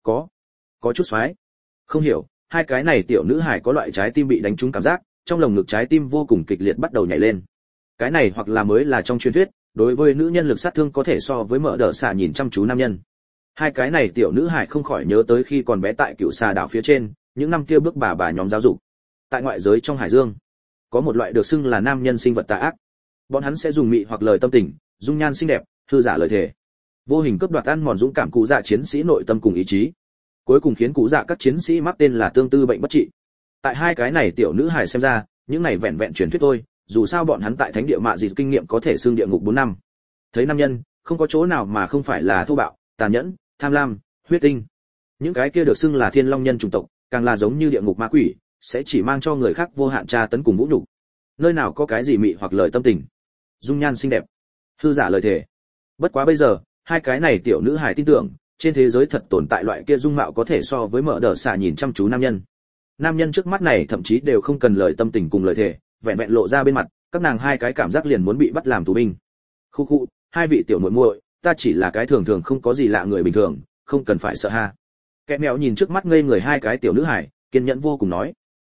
Có chút xoái. Không hiểu, hai cái này tiểu nữ hài có loại trái tim bị đánh trúng cảm giác, trong lồng ngực trái tim vô cùng kịch liệt bắt đầu nhảy lên. Cái này hoặc là mới là trong truyền thuyết, đối với nữ nhân lực sát thương có thể so với mở đỡ xạ nhìn chăm chú nam nhân. Hai cái này tiểu nữ hài không khỏi nhớ tới khi còn bé tại Cựu Xà đảo phía trên, những năm kia bước bà nhóm giáo dục. Tại ngoại giới trong hải dương, có một loại được xưng là nam nhân sinh vật tà ác. Bọn hắn sẽ dùng mị hoặc lời tâm tình, dung nhan xinh đẹp, thư giả lời thề, vô hình cướp đoạt ăn mòn dũng cảm cụ dạ chiến sĩ nội tâm cùng ý chí, cuối cùng khiến cụ dạ các chiến sĩ mắc tên là tương tư bệnh bất trị. Tại hai cái này tiểu nữ hài xem ra, những này vẹn vẹn truyền thuyết thôi, dù sao bọn hắn tại thánh địa mạ gì kinh nghiệm có thể xương địa ngục 4 năm. Thấy nam nhân, không có chỗ nào mà không phải là thô bạo, tàn nhẫn, tham lam, huyết tinh. Những cái kia được xưng là thiên long nhân chủng tộc, càng là giống như địa ngục ma quỷ, sẽ chỉ mang cho người khác vô hạn tra tấn cùng vũ nhục. Nơi nào có cái gì mị hoặc lời tâm tình, dung nhan xinh đẹp, hư giả lời thề. Bất quá bây giờ, hai cái này tiểu nữ hài tin tưởng, trên thế giới thật tồn tại loại kia dung mạo có thể so với mở đờ xạ nhìn chăm chú nam nhân. Nam nhân trước mắt này thậm chí đều không cần lời tâm tình cùng lời thề, vẹn vẹn lộ ra bên mặt, các nàng hai cái cảm giác liền muốn bị bắt làm tù binh. Khu khu, hai vị tiểu muội muội, ta chỉ là cái thường thường không có gì lạ người bình thường, không cần phải sợ ha. Kẻ mèo nhìn trước mắt ngây người hai cái tiểu nữ hài, kiên nhẫn vô cùng nói.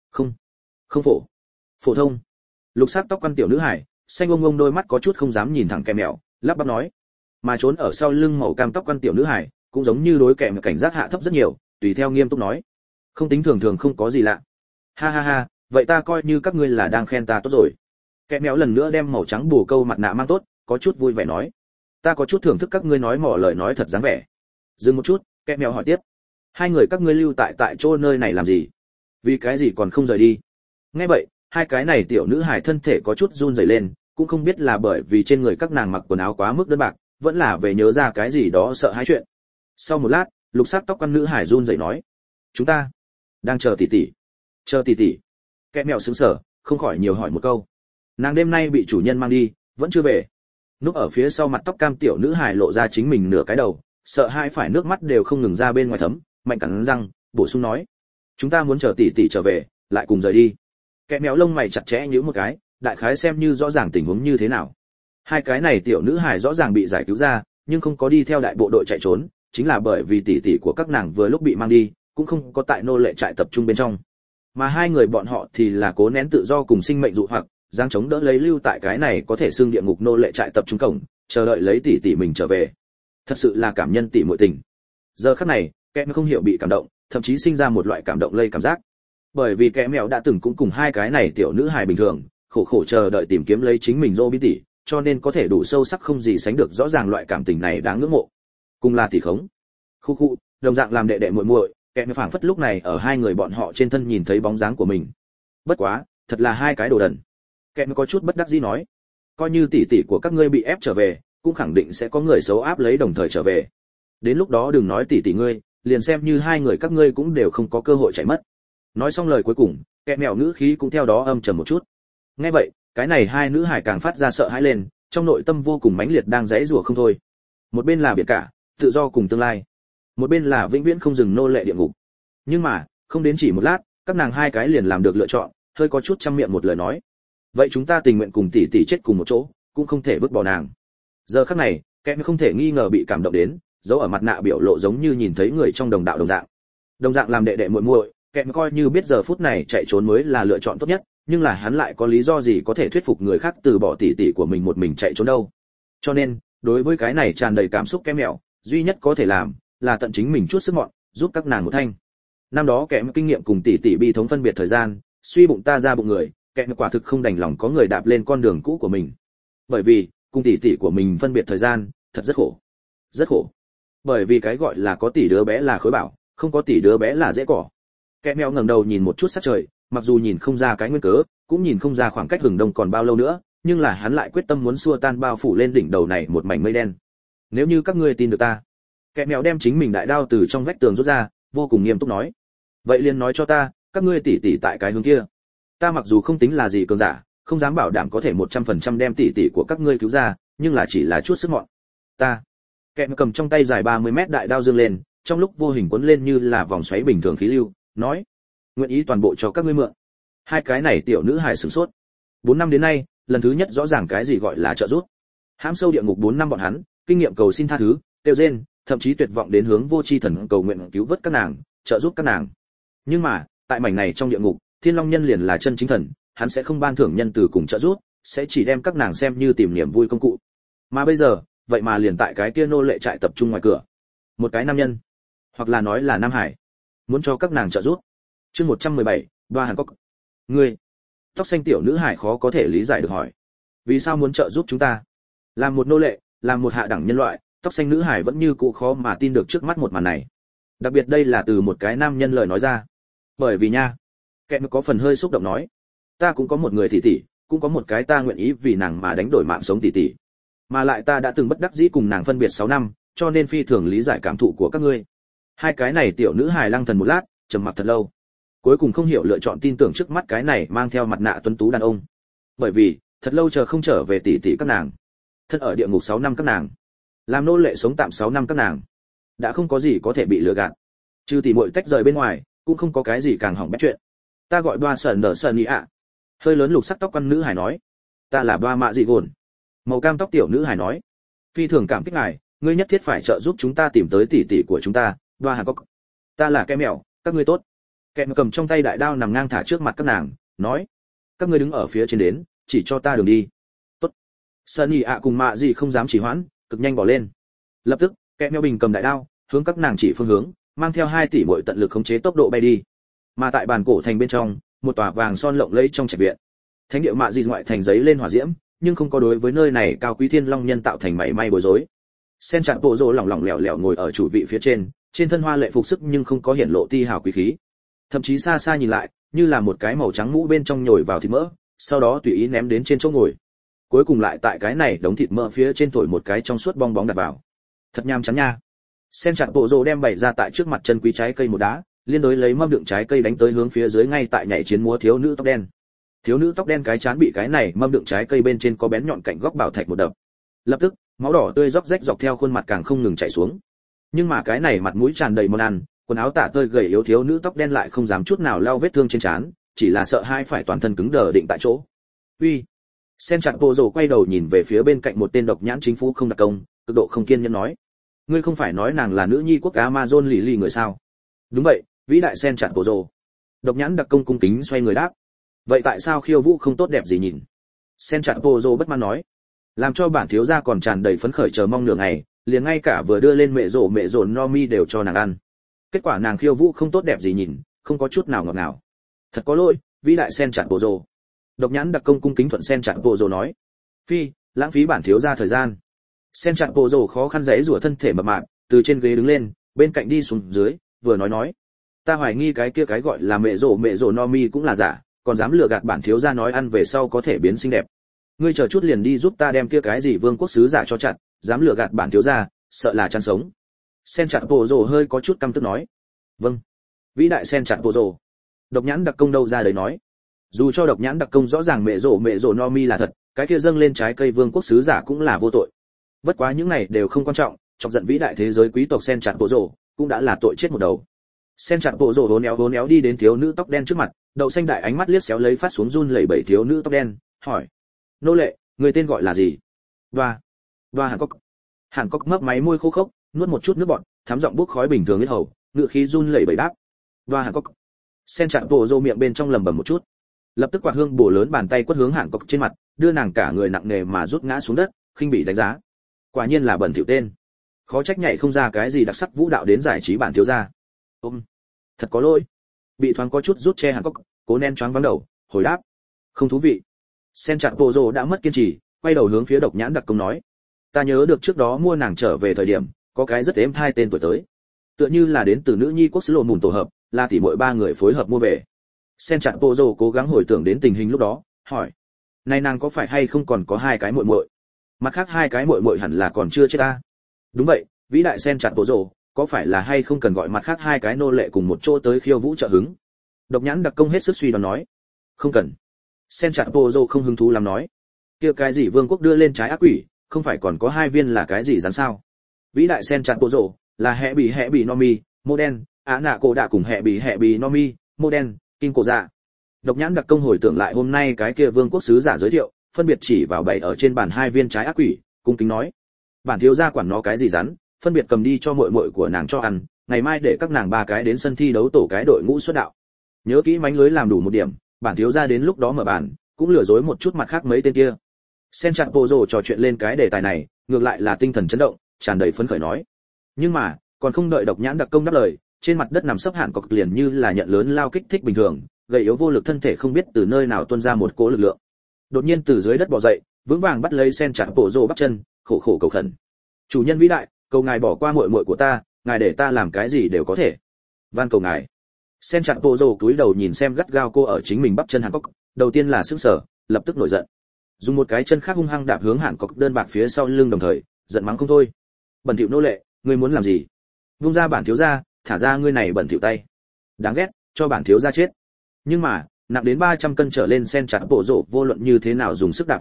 Không phổ thông. Lục sắc tóc quăn tiểu nữ hài, xanh ông đôi mắt có chút không dám nhìn thẳng kẻ mèo, lắp bắp nói. Mà trốn ở sau lưng màu cam tóc quăn tiểu nữ hài, cũng giống như đối kẻ mèo cảnh giác hạ thấp rất nhiều, tùy theo nghiêm túc nói. Không tính thường thường không có gì lạ. Ha ha ha, vậy ta coi như các ngươi là đang khen ta tốt rồi. Kẻ mèo lần nữa đem màu trắng bù câu mặt nạ mang tốt, có chút vui vẻ nói. Ta có chút thưởng thức các ngươi nói mỏ lời nói thật dáng vẻ. Dừng một chút, kẻ mèo hỏi tiếp. Hai người các ngươi lưu tại chỗ nơi này làm gì? Vì cái gì còn không rời đi? Nghe vậy, hai cái này tiểu nữ hài thân thể có chút run rẩy lên, cũng không biết là bởi vì trên người các nàng mặc quần áo quá mức đơn bạc, vẫn là về nhớ ra cái gì đó sợ hãi chuyện. Sau một lát, lục sắc tóc con nữ hài run rẩy nói. Chúng ta đang chờ tỷ tỷ. Chờ tỷ tỷ. Kẻ mèo sững sờ, không khỏi nhiều hỏi một câu. Nàng đêm nay bị chủ nhân mang đi, vẫn chưa về. Núp ở phía sau mặt tóc cam tiểu nữ hài lộ ra chính mình nửa cái đầu, sợ hãi phải nước mắt đều không ngừng ra bên ngoài thấm, mạnh cắn răng, bổ sung nói. Chúng ta muốn chờ tỷ tỷ trở về, lại cùng rời đi. Kẻ mèo lông mày chặt chẽ nhíu một cái, đại khái xem như rõ ràng tình huống như thế nào. Hai cái này tiểu nữ hài rõ ràng bị giải cứu ra, nhưng không có đi theo đại bộ đội chạy trốn, chính là bởi vì tỷ tỷ của các nàng vừa lúc bị mang đi, cũng không có tại nô lệ trại tập trung bên trong. Mà hai người bọn họ thì là cố nén tự do cùng sinh mệnh dụ hoặc, giang chống đỡ lấy lưu tại cái này có thể xương địa ngục nô lệ trại tập trung cổng, chờ đợi lấy tỷ tỷ mình trở về. Thật sự là cảm nhân tỷ muội tình. Giờ khắc này, kẻ không hiểu bị cảm động, thậm chí sinh ra một loại cảm động lây cảm giác. Bởi vì kẻ mèo đã từng cũng cùng hai cái này tiểu nữ hài bình thường, khổ khổ chờ đợi tìm kiếm lấy chính mình Robin tỷ, cho nên có thể đủ sâu sắc không gì sánh được rõ ràng loại cảm tình này đáng ngưỡng mộ. Cùng là tỷ khống. Khu khu, đồng dạng làm đệ đệ muội muội, kẻ mèo phảng phất lúc này ở hai người bọn họ trên thân nhìn thấy bóng dáng của mình. Bất quá, thật là hai cái đồ đần. Kẻ mèo có chút bất đắc dĩ nói, coi như tỷ tỷ của các ngươi bị ép trở về, cũng khẳng định sẽ có người xấu áp lấy đồng thời trở về. Đến lúc đó đừng nói tỷ tỷ ngươi, liền xem như hai người các ngươi cũng đều không có cơ hội chạy mất. Nói xong lời cuối cùng, kẻ mèo ngữ khí cũng theo đó âm trầm một chút. Nghe vậy, cái này hai nữ hải càng phát ra sợ hãi lên, trong nội tâm vô cùng mãnh liệt đang giãy giụa không thôi. Một bên là biển cả, tự do cùng tương lai, một bên là vĩnh viễn không dừng nô lệ địa ngục. Nhưng mà, không đến chỉ một lát, các nàng hai cái liền làm được lựa chọn, hơi có chút trăm miệng một lời nói. Vậy chúng ta tình nguyện cùng tỷ tỷ chết cùng một chỗ, cũng không thể vứt bỏ nàng. Giờ khắc này, kẻ không thể nghi ngờ bị cảm động đến, dấu ở mặt nạ biểu lộ giống như nhìn thấy người trong đồng đạo đồng dạng. Đồng dạng làm đệ đệ muội muội, kẻ coi như biết giờ phút này chạy trốn mới là lựa chọn tốt nhất, nhưng là hắn lại có lý do gì có thể thuyết phục người khác từ bỏ tỷ tỷ của mình một mình chạy trốn đâu. Cho nên, đối với cái này tràn đầy cảm xúc kẻ mèo, duy nhất có thể làm là tận chính mình chút sức mọn, giúp các nàng một thanh. Năm đó kẻ kinh nghiệm cùng tỷ tỷ bi thống phân biệt thời gian, suy bụng ta ra bụng người, kẻ quả thực không đành lòng có người đạp lên con đường cũ của mình. Bởi vì, cùng tỷ tỷ của mình phân biệt thời gian, thật rất khổ. Rất khổ. Bởi vì cái gọi là có tỷ đứa bé là khối bảo, không có tỷ đứa bé là dễ cỏ. Kẻ mèo ngẩng đầu nhìn một chút sát trời, mặc dù nhìn không ra cái nguyên cớ, cũng nhìn không ra khoảng cách hừng đông còn bao lâu nữa, nhưng là hắn lại quyết tâm muốn xua tan bao phủ lên đỉnh đầu này một mảnh mây đen. Nếu như các ngươi tin được ta. Kẻ mèo đem chính mình đại đao từ trong vách tường rút ra, vô cùng nghiêm túc nói. Vậy liền nói cho ta, các ngươi tỷ tỷ tại cái hướng kia. Ta mặc dù không tính là gì cường giả, không dám bảo đảm có thể 100% đem tỷ tỷ của các ngươi cứu ra, nhưng là chỉ là chút sức mọn. Ta. Kẻ mèo cầm trong tay dài 30 mét đại đao dương lên, trong lúc vô hình cuốn lên như là vòng xoáy bình thường khí lưu, nói: nguyện ý toàn bộ cho các ngươi mượn. Hai cái này tiểu nữ hài sửng sốt. 4 năm đến nay, lần thứ nhất rõ ràng cái gì gọi là trợ giúp. Hãm sâu địa ngục 4 năm bọn hắn, kinh nghiệm cầu xin tha thứ, tiêu rên, thậm chí tuyệt vọng đến hướng vô chi thần cầu nguyện cứu vớt các nàng, trợ giúp các nàng. Nhưng mà, tại mảnh này trong địa ngục, Thiên Long Nhân liền là chân chính thần, hắn sẽ không ban thưởng nhân từ cùng trợ giúp, sẽ chỉ đem các nàng xem như tìm niềm vui công cụ. Mà bây giờ, vậy mà liền tại cái kia nô lệ trại tập trung ngoài cửa, một cái nam nhân, hoặc là nói là Nam Hải, muốn cho các nàng trợ giúp. Chương 117, Đoa Hàn Cốc. Ngươi, tóc xanh tiểu nữ hải khó có thể lý giải được hỏi, vì sao muốn trợ giúp chúng ta? Làm một nô lệ, làm một hạ đẳng nhân loại, tóc xanh nữ hải vẫn như cũ khó mà tin được trước mắt một màn này. Đặc biệt đây là từ một cái nam nhân lời nói ra. Bởi vì nha, kẻ có phần hơi xúc động nói, ta cũng có một người tỷ tỷ, cũng có một cái ta nguyện ý vì nàng mà đánh đổi mạng sống tỷ tỷ. Mà lại ta đã từng bất đắc dĩ cùng nàng phân biệt 6 năm, cho nên phi thường lý giải cảm thụ của các ngươi. Hai cái này tiểu nữ hài lăng thần một lát, trầm mặc thật lâu. Cuối cùng không hiểu lựa chọn tin tưởng trước mắt cái này mang theo mặt nạ tuấn tú đàn ông. Bởi vì, thật lâu chờ không trở về tỷ tỷ các nàng. Thân ở địa ngục 6 năm các nàng. Làm nô lệ sống tạm 6 năm các nàng. Đã không có gì có thể bị lừa gạt. Trừ tỷ muội tách rời bên ngoài, cũng không có cái gì càng hỏng bét chuyện. Ta gọi Đoa Sởn Nở Sởn Ý ạ. Hơi lớn lục sắc tóc con nữ hài nói. Ta là Đoa Mạ Dị Gồn. Màu cam tóc tiểu nữ hài nói. Phi thường cảm kích ngài, ngươi nhất thiết phải trợ giúp chúng ta tìm tới tỷ tỷ của chúng ta, Đoa Hàn Cốc. Ta là Kẻ mèo, các ngươi tốt. Kẻ mèo cầm trong tay đại đao nằm ngang thả trước mặt các nàng, nói: các ngươi đứng ở phía trên đến, chỉ cho ta đường đi. Tốt. Sơn Nhị ạ cùng Mạ Dị không dám trì hoãn, cực nhanh bỏ lên. Lập tức, Kẻ mèo bình cầm đại đao, hướng các nàng chỉ phương hướng, mang theo 2 tỷ muội tận lực khống chế tốc độ bay đi. Mà tại bàn cổ thành bên trong, một tòa vàng son lộng lẫy trong trạch viện. Thánh địa Mạ Dị ngoại thành giấy lên hỏa diễm, nhưng không có đối với nơi này cao quý Thiên Long Nhân tạo thành mảy may bối rối. Sen chạn bộ rồ lỏng lỏng lẻo lẻo ngồi ở chủ vị phía trên thân hoa lệ phục sức nhưng không có hiển lộ ti hào quý khí. Thậm chí xa xa nhìn lại, như là một cái màu trắng mũ bên trong nhồi vào thịt mỡ, sau đó tùy ý ném đến trên chỗ ngồi. Cuối cùng lại tại cái này đống thịt mỡ phía trên thổi một cái trong suốt bong bóng đặt vào. Thật nham chán nha. Sen chạn bộ rồ đem bày ra tại trước mặt chân quý trái cây một đá, liên đối lấy mâm đựng trái cây đánh tới hướng phía dưới ngay tại nhảy chiến múa thiếu nữ tóc đen. Thiếu nữ tóc đen cái chán bị cái này mâm đựng trái cây bên trên có bén nhọn cạnh góc bảo thạch một đập. Lập tức, máu đỏ tươi róc rách dọc theo khuôn mặt càng không ngừng chảy xuống. Nhưng mà cái này mặt mũi tràn đầy món ăn, quần áo tả tơi gầy yếu thiếu nữ tóc đen lại không dám chút nào lau vết thương trên trán, chỉ là sợ hai phải toàn thân cứng đờ định tại chỗ. Uy. Sen chặt bộ rồ quay đầu nhìn về phía bên cạnh một tên độc nhãn chính phủ không đặc công, cực độ không kiên nhẫn nói: ngươi không phải nói nàng là nữ nhi quốc Amazon lì lì người sao? Đúng vậy, vĩ đại Sen chặt bộ rồ. Độc nhãn đặc công cung kính xoay người đáp: vậy tại sao khiêu vũ không tốt đẹp gì nhìn? Sen chặt bộ rồ bất mãn nói: làm cho bản thiếu gia còn tràn đầy phấn khởi chờ mong nửa ngày, liền ngay cả vừa đưa lên mẹ rổ no mi đều cho nàng ăn. Kết quả nàng khiêu vũ không tốt đẹp gì nhìn, không có chút nào ngọt ngào. Thật có lỗi, vĩ đại Sen chặt bộ rồ. Độc nhãn đặc công cung kính thuận Sen chặt bộ rồ nói: phi, lãng phí bản thiếu gia thời gian. Sen chặt bộ rồ khó khăn giãy rủa thân thể mập mạp, từ trên ghế đứng lên, bên cạnh đi xuống dưới, vừa nói: ta hoài nghi cái kia cái gọi là mẹ rổ no mi cũng là giả, còn dám lừa gạt bản thiếu gia nói ăn về sau có thể biến xinh đẹp. Ngươi chờ chút liền đi giúp ta đem kia cái gì vương quốc sứ giả cho chặt, dám lừa gạt bản thiếu gia, sợ là chăn sống. Sen chặt bộ rồ hơi có chút căm tức nói: vâng, vĩ đại Sen chặt bộ rồ. Độc nhãn đặc công đâu ra đấy nói: dù cho độc nhãn đặc công rõ ràng mẹ rổ no mi là thật, cái kia dâng lên trái cây vương quốc sứ giả cũng là vô tội. Bất quá những này đều không quan trọng, chọc giận vĩ đại thế giới quý tộc Sen chặt bộ rồ cũng đã là tội chết một đầu. Sen chặt bộ rồ hốn éo đi đến thiếu nữ tóc đen trước mặt, đậu xanh đại ánh mắt liếc xéo lấy phát xuống run lẩy bẩy thiếu nữ tóc đen, hỏi: nô lệ, người tên gọi là gì? Đoa Hàn Cốc. Hàn Cốc mấp máy môi khô khốc, nuốt một chút nước bọt, thắm giọng bốc khói bình thường hết hầu, ngựa khí run lẩy bẩy đáp: Đoa Hàn Cốc. Sen chặt bộ rồ miệng bên trong lẩm bẩm một chút, lập tức quạt hương bổ lớn bàn tay quất hướng Hàn Cốc trên mặt, đưa nàng cả người nặng nề mà rút ngã xuống đất, khinh bỉ đánh giá. Quả nhiên là bẩn thỉu tên, khó trách nhảy không ra cái gì đặc sắc vũ đạo đến giải trí bản thiếu gia. Thật có lỗi. Bị thoáng có chút rút che Hàn Cốc, cố nén choáng vắng đầu, hồi đáp: không thú vị. Sen chặt bộ rồ đã mất kiên trì, quay đầu hướng phía độc nhãn đặc công nói: ta nhớ được trước đó mua nàng trở về thời điểm, có cái rất êm thai tên tuổi tới. tựa như là đến từ nữ nhi quốc xứ lộ mùn tổ hợp, là tỷ muội ba người phối hợp mua về. Sen chặt bộ rồ cố gắng hồi tưởng đến tình hình lúc đó, hỏi: "Này nàng có phải hay không còn có hai cái muội muội? Mặt khác hai cái muội muội hẳn là còn chưa chết ta." "Đúng vậy, vĩ đại Sen chặt bộ rồ, có phải là hay không cần gọi mặt khác hai cái nô lệ cùng một chỗ tới khiêu vũ trợ hứng?" Độc nhãn đặc công hết sức suy đoán nói: "Không cần." Sen chặt bộ rồ không hứng thú lắm nói: "Kia cái gì vương quốc đưa lên trái ác quỷ, không phải còn có hai viên là cái gì rắn sao?" Vĩ đại Sen chặt bộ rồ là hệ bị Nomi, mô đen, á nạ cổ đạ cùng hệ bị Nomi, mô đen, kinh cổ dạ. Độc nhãn đặc công hồi tưởng lại hôm nay cái kia vương quốc sứ giả giới thiệu, phân biệt chỉ vào bày ở trên bàn hai viên trái ác quỷ, cung kính nói: "Bản thiếu gia quản nó cái gì rắn, phân biệt cầm đi cho muội muội của nàng cho ăn, ngày mai để các nàng ba cái đến sân thi đấu tổ cái đội ngũ xuất đạo. Nhớ kỹ mánh lưới làm đủ một điểm, bản thiếu gia đến lúc đó mở bàn, cũng lừa dối một chút mặt khác mấy tên kia." Sen chặt bộ rồ trò chuyện lên cái đề tài này, ngược lại là tinh thần chấn động, tràn đầy phấn khởi nói. Nhưng mà, còn không đợi độc nhãn đặc công đáp lời, trên mặt đất nằm sấp Hàn Cốc liền như là nhận lớn lao kích thích bình thường, gầy yếu vô lực thân thể không biết từ nơi nào tuôn ra một cỗ lực lượng. Đột nhiên từ dưới đất bò dậy, vững vàng bắt lấy Sen chặt bộ rồ bắp chân, khổ khổ cầu khẩn: "Chủ nhân vĩ đại, cầu ngài bỏ qua muội muội của ta, ngài để ta làm cái gì đều có thể. Van cầu ngài." Sen chặt bộ rồ cúi đầu nhìn xem gắt gao cô ở chính mình bắp chân Hàn Cốc, đầu tiên là sững sờ, lập tức nổi giận. Dùng một cái chân khác hung hăng đạp hướng Hàn Cốc đơn bạc phía sau lưng đồng thời, giận mắng không thôi: "Bẩn thỉu nô lệ, ngươi muốn làm gì? Vung ra bản thiếu gia, thả ra ngươi này bẩn thỉu tay. Đáng ghét, cho bản thiếu gia chết." Nhưng mà, nặng đến 300 cân trở lên Sen chặt bộ rồ vô luận như thế nào dùng sức đạp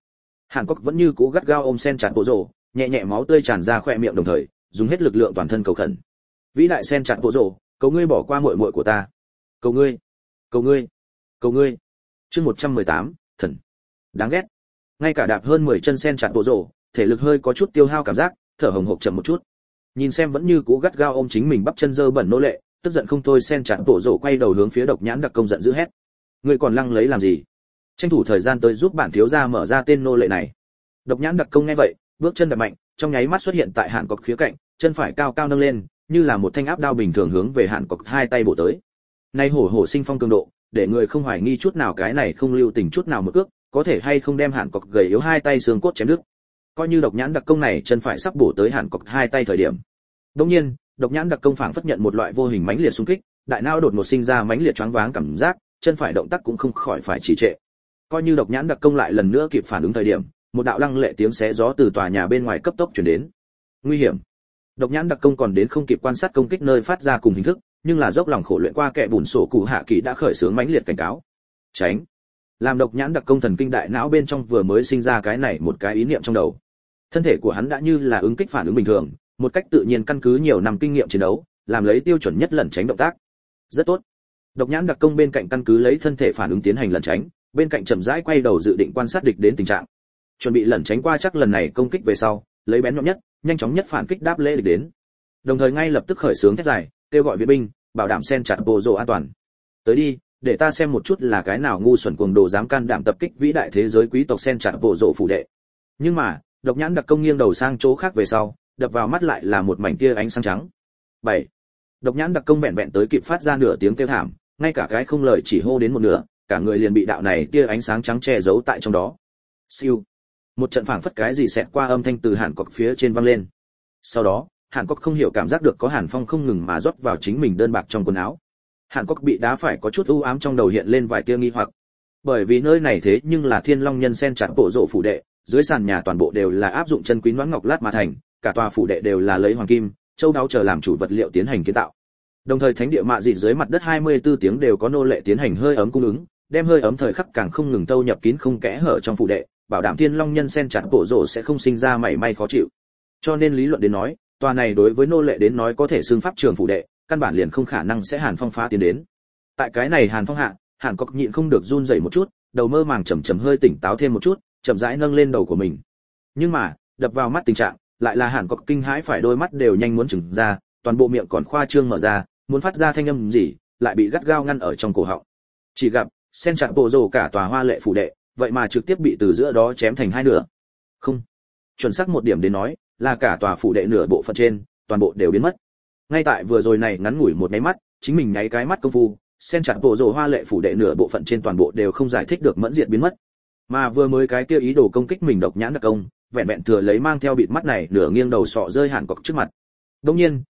Hàn Cốc vẫn như cũ gắt gao ôm Sen chặt bộ rồ, nhẹ nhẹ máu tươi tràn ra khóe miệng đồng thời, dùng hết lực lượng toàn thân cầu khẩn: "Vĩ đại Sen chặt bộ rồ, cầu ngươi bỏ qua muội muội của ta. Cầu ngươi, cầu ngươi, cầu ngươi." Chương 118, thần. Đáng ghét. Ngay cả đạp hơn 10 chân Sen chặt bộ rồ, thể lực hơi có chút tiêu hao cảm giác, thở hồng hộc chậm một chút. Nhìn xem vẫn như cũ gắt gao ôm chính mình bắp chân dơ bẩn nô lệ, tức giận không thôi Sen chặt bộ rồ quay đầu hướng phía độc nhãn đặc công giận dữ hét: "Ngươi còn lăng lấy làm gì? Tranh thủ thời gian tới giúp bản thiếu gia mở ra tên nô lệ này." Độc nhãn đặc công nghe vậy, bước chân đạp mạnh, trong nháy mắt xuất hiện tại Hàn Cốc khía cạnh, chân phải cao cao nâng lên, như là một thanh áp đao bình thường hướng về Hàn Cốc hai tay bổ tới. Nay hổ hổ sinh phong cường độ, để người không hoài nghi chút nào cái này không lưu tình chút nào một cước, có thể hay không đem Hàn Cốc gầy yếu hai tay xương cốt chém đứt. Coi như độc nhãn đặc công này chân phải sắp bổ tới Hàn Cốc hai tay thời điểm. Đương nhiên, độc nhãn đặc công phảng phất nhận một loại vô hình mãnh liệt xung kích, đại não đột ngột sinh ra mãnh liệt choáng váng cảm giác, chân phải động tác cũng không khỏi phải trì trệ. Coi như độc nhãn đặc công lại lần nữa kịp phản ứng thời điểm, một đạo lăng lệ tiếng xé gió từ tòa nhà bên ngoài cấp tốc truyền đến. Nguy hiểm. Độc nhãn đặc công còn đến không kịp quan sát công kích nơi phát ra cùng hình thức, nhưng là dốc lòng khổ luyện qua kẻ bùn sổ cụ hạ kỳ đã khởi xướng mãnh liệt cảnh cáo. Tránh. Làm độc nhãn đặc công thần kinh đại não bên trong vừa mới sinh ra cái này một cái ý niệm trong đầu. Thân thể của hắn đã như là ứng kích phản ứng bình thường, một cách tự nhiên căn cứ nhiều năm kinh nghiệm chiến đấu, làm lấy tiêu chuẩn nhất lẩn tránh động tác. Rất tốt. Độc nhãn đặc công bên cạnh căn cứ lấy thân thể phản ứng tiến hành lẩn tránh, bên cạnh chậm rãi quay đầu dự định quan sát địch đến tình trạng. Chuẩn bị lẩn tránh qua chắc lần này công kích về sau, lấy bén nhọn nhất, nhanh chóng nhất phản kích đáp lễ địch đến. Đồng thời ngay lập tức khởi xướng thét dài, kêu gọi viện binh, bảo đảm Sen chặt bộ rồ an toàn. Tới đi, để ta xem một chút là cái nào ngu xuẩn cuồng đồ dám can đảm tập kích vĩ đại thế giới quý tộc Sen chặt bộ rồ phủ đệ. Nhưng mà, độc nhãn đặc công nghiêng đầu sang chỗ khác về sau, đập vào mắt lại là một mảnh tia ánh sáng trắng. 7. Độc nhãn đặc công vẹn vẹn tới kịp phát ra nửa tiếng kêu thảm, ngay cả cái không lời chỉ hô đến một nửa, cả người liền bị đạo này tia ánh sáng trắng che giấu tại trong đó. Siêu. Một trận phảng phất cái gì xẹt qua âm thanh từ Hàn Cốc phía trên vang lên. Sau đó, Hàn Cốc không hiểu cảm giác được có hàn phong không ngừng mà rót vào chính mình đơn bạc trong quần áo. Hàn Cốc bị đá phải có chút u ám trong đầu hiện lên vài tia nghi hoặc. Bởi vì nơi này thế nhưng là Thiên Long Nhân Sen chặt bộ rộ phủ đệ, dưới sàn nhà toàn bộ đều là áp dụng chân quý loãng ngọc lát mà thành, cả tòa phủ đệ đều là lấy hoàng kim, châu đáo chờ làm chủ vật liệu tiến hành kiến tạo. Đồng thời thánh địa mạ dị dưới mặt đất 24 tiếng đều có nô lệ tiến hành hơi ấm cung ứng, đem hơi ấm thời khắc càng không ngừng tâu nhập kín không kẽ hở trong phủ đệ, bảo đảm Thiên Long Nhân Sen chặt bộ rộ sẽ không sinh ra mảy may khó chịu. Cho nên lý luận đến nói, tòa này đối với nô lệ đến nói có thể xưng pháp trường phủ đệ, căn bản liền không khả năng sẽ hàn phong phá tiến đến. Tại cái này hàn phong hạ, Hàn Cốc nhịn không được run rẩy một chút, đầu mơ màng chậm hơi tỉnh táo thêm một chút, chậm rãi nâng lên đầu của mình. Nhưng mà, đập vào mắt tình trạng, lại là Hàn Cốc kinh hãi phải đôi mắt đều nhanh muốn trừng ra, toàn bộ miệng còn khoa trương mở ra, muốn phát ra thanh âm gì, lại bị gắt gao ngăn ở trong cổ họng. Chỉ gặp, sen chặt bộ rồ cả tòa hoa lệ phủ đệ, vậy mà trực tiếp bị từ giữa đó chém thành hai nửa. Không, chuẩn xác một điểm đến nói, là cả tòa phủ đệ nửa bộ phận trên, toàn bộ đều biến mất. Ngay tại vừa rồi này ngắn ngủi một cái mắt, chính mình nháy cái mắt công phu, sen chặt bộ rồ hoa lệ phủ đệ nửa bộ phận trên toàn bộ đều không giải thích được mẫn diệt biến mất. Mà vừa mới cái kia ý đồ công kích mình độc nhãn đặc công, vẹn vẹn thừa lấy mang theo bịt mắt này nửa nghiêng đầu sọ rơi Hàn Cốc trước mặt. Đương nhiên,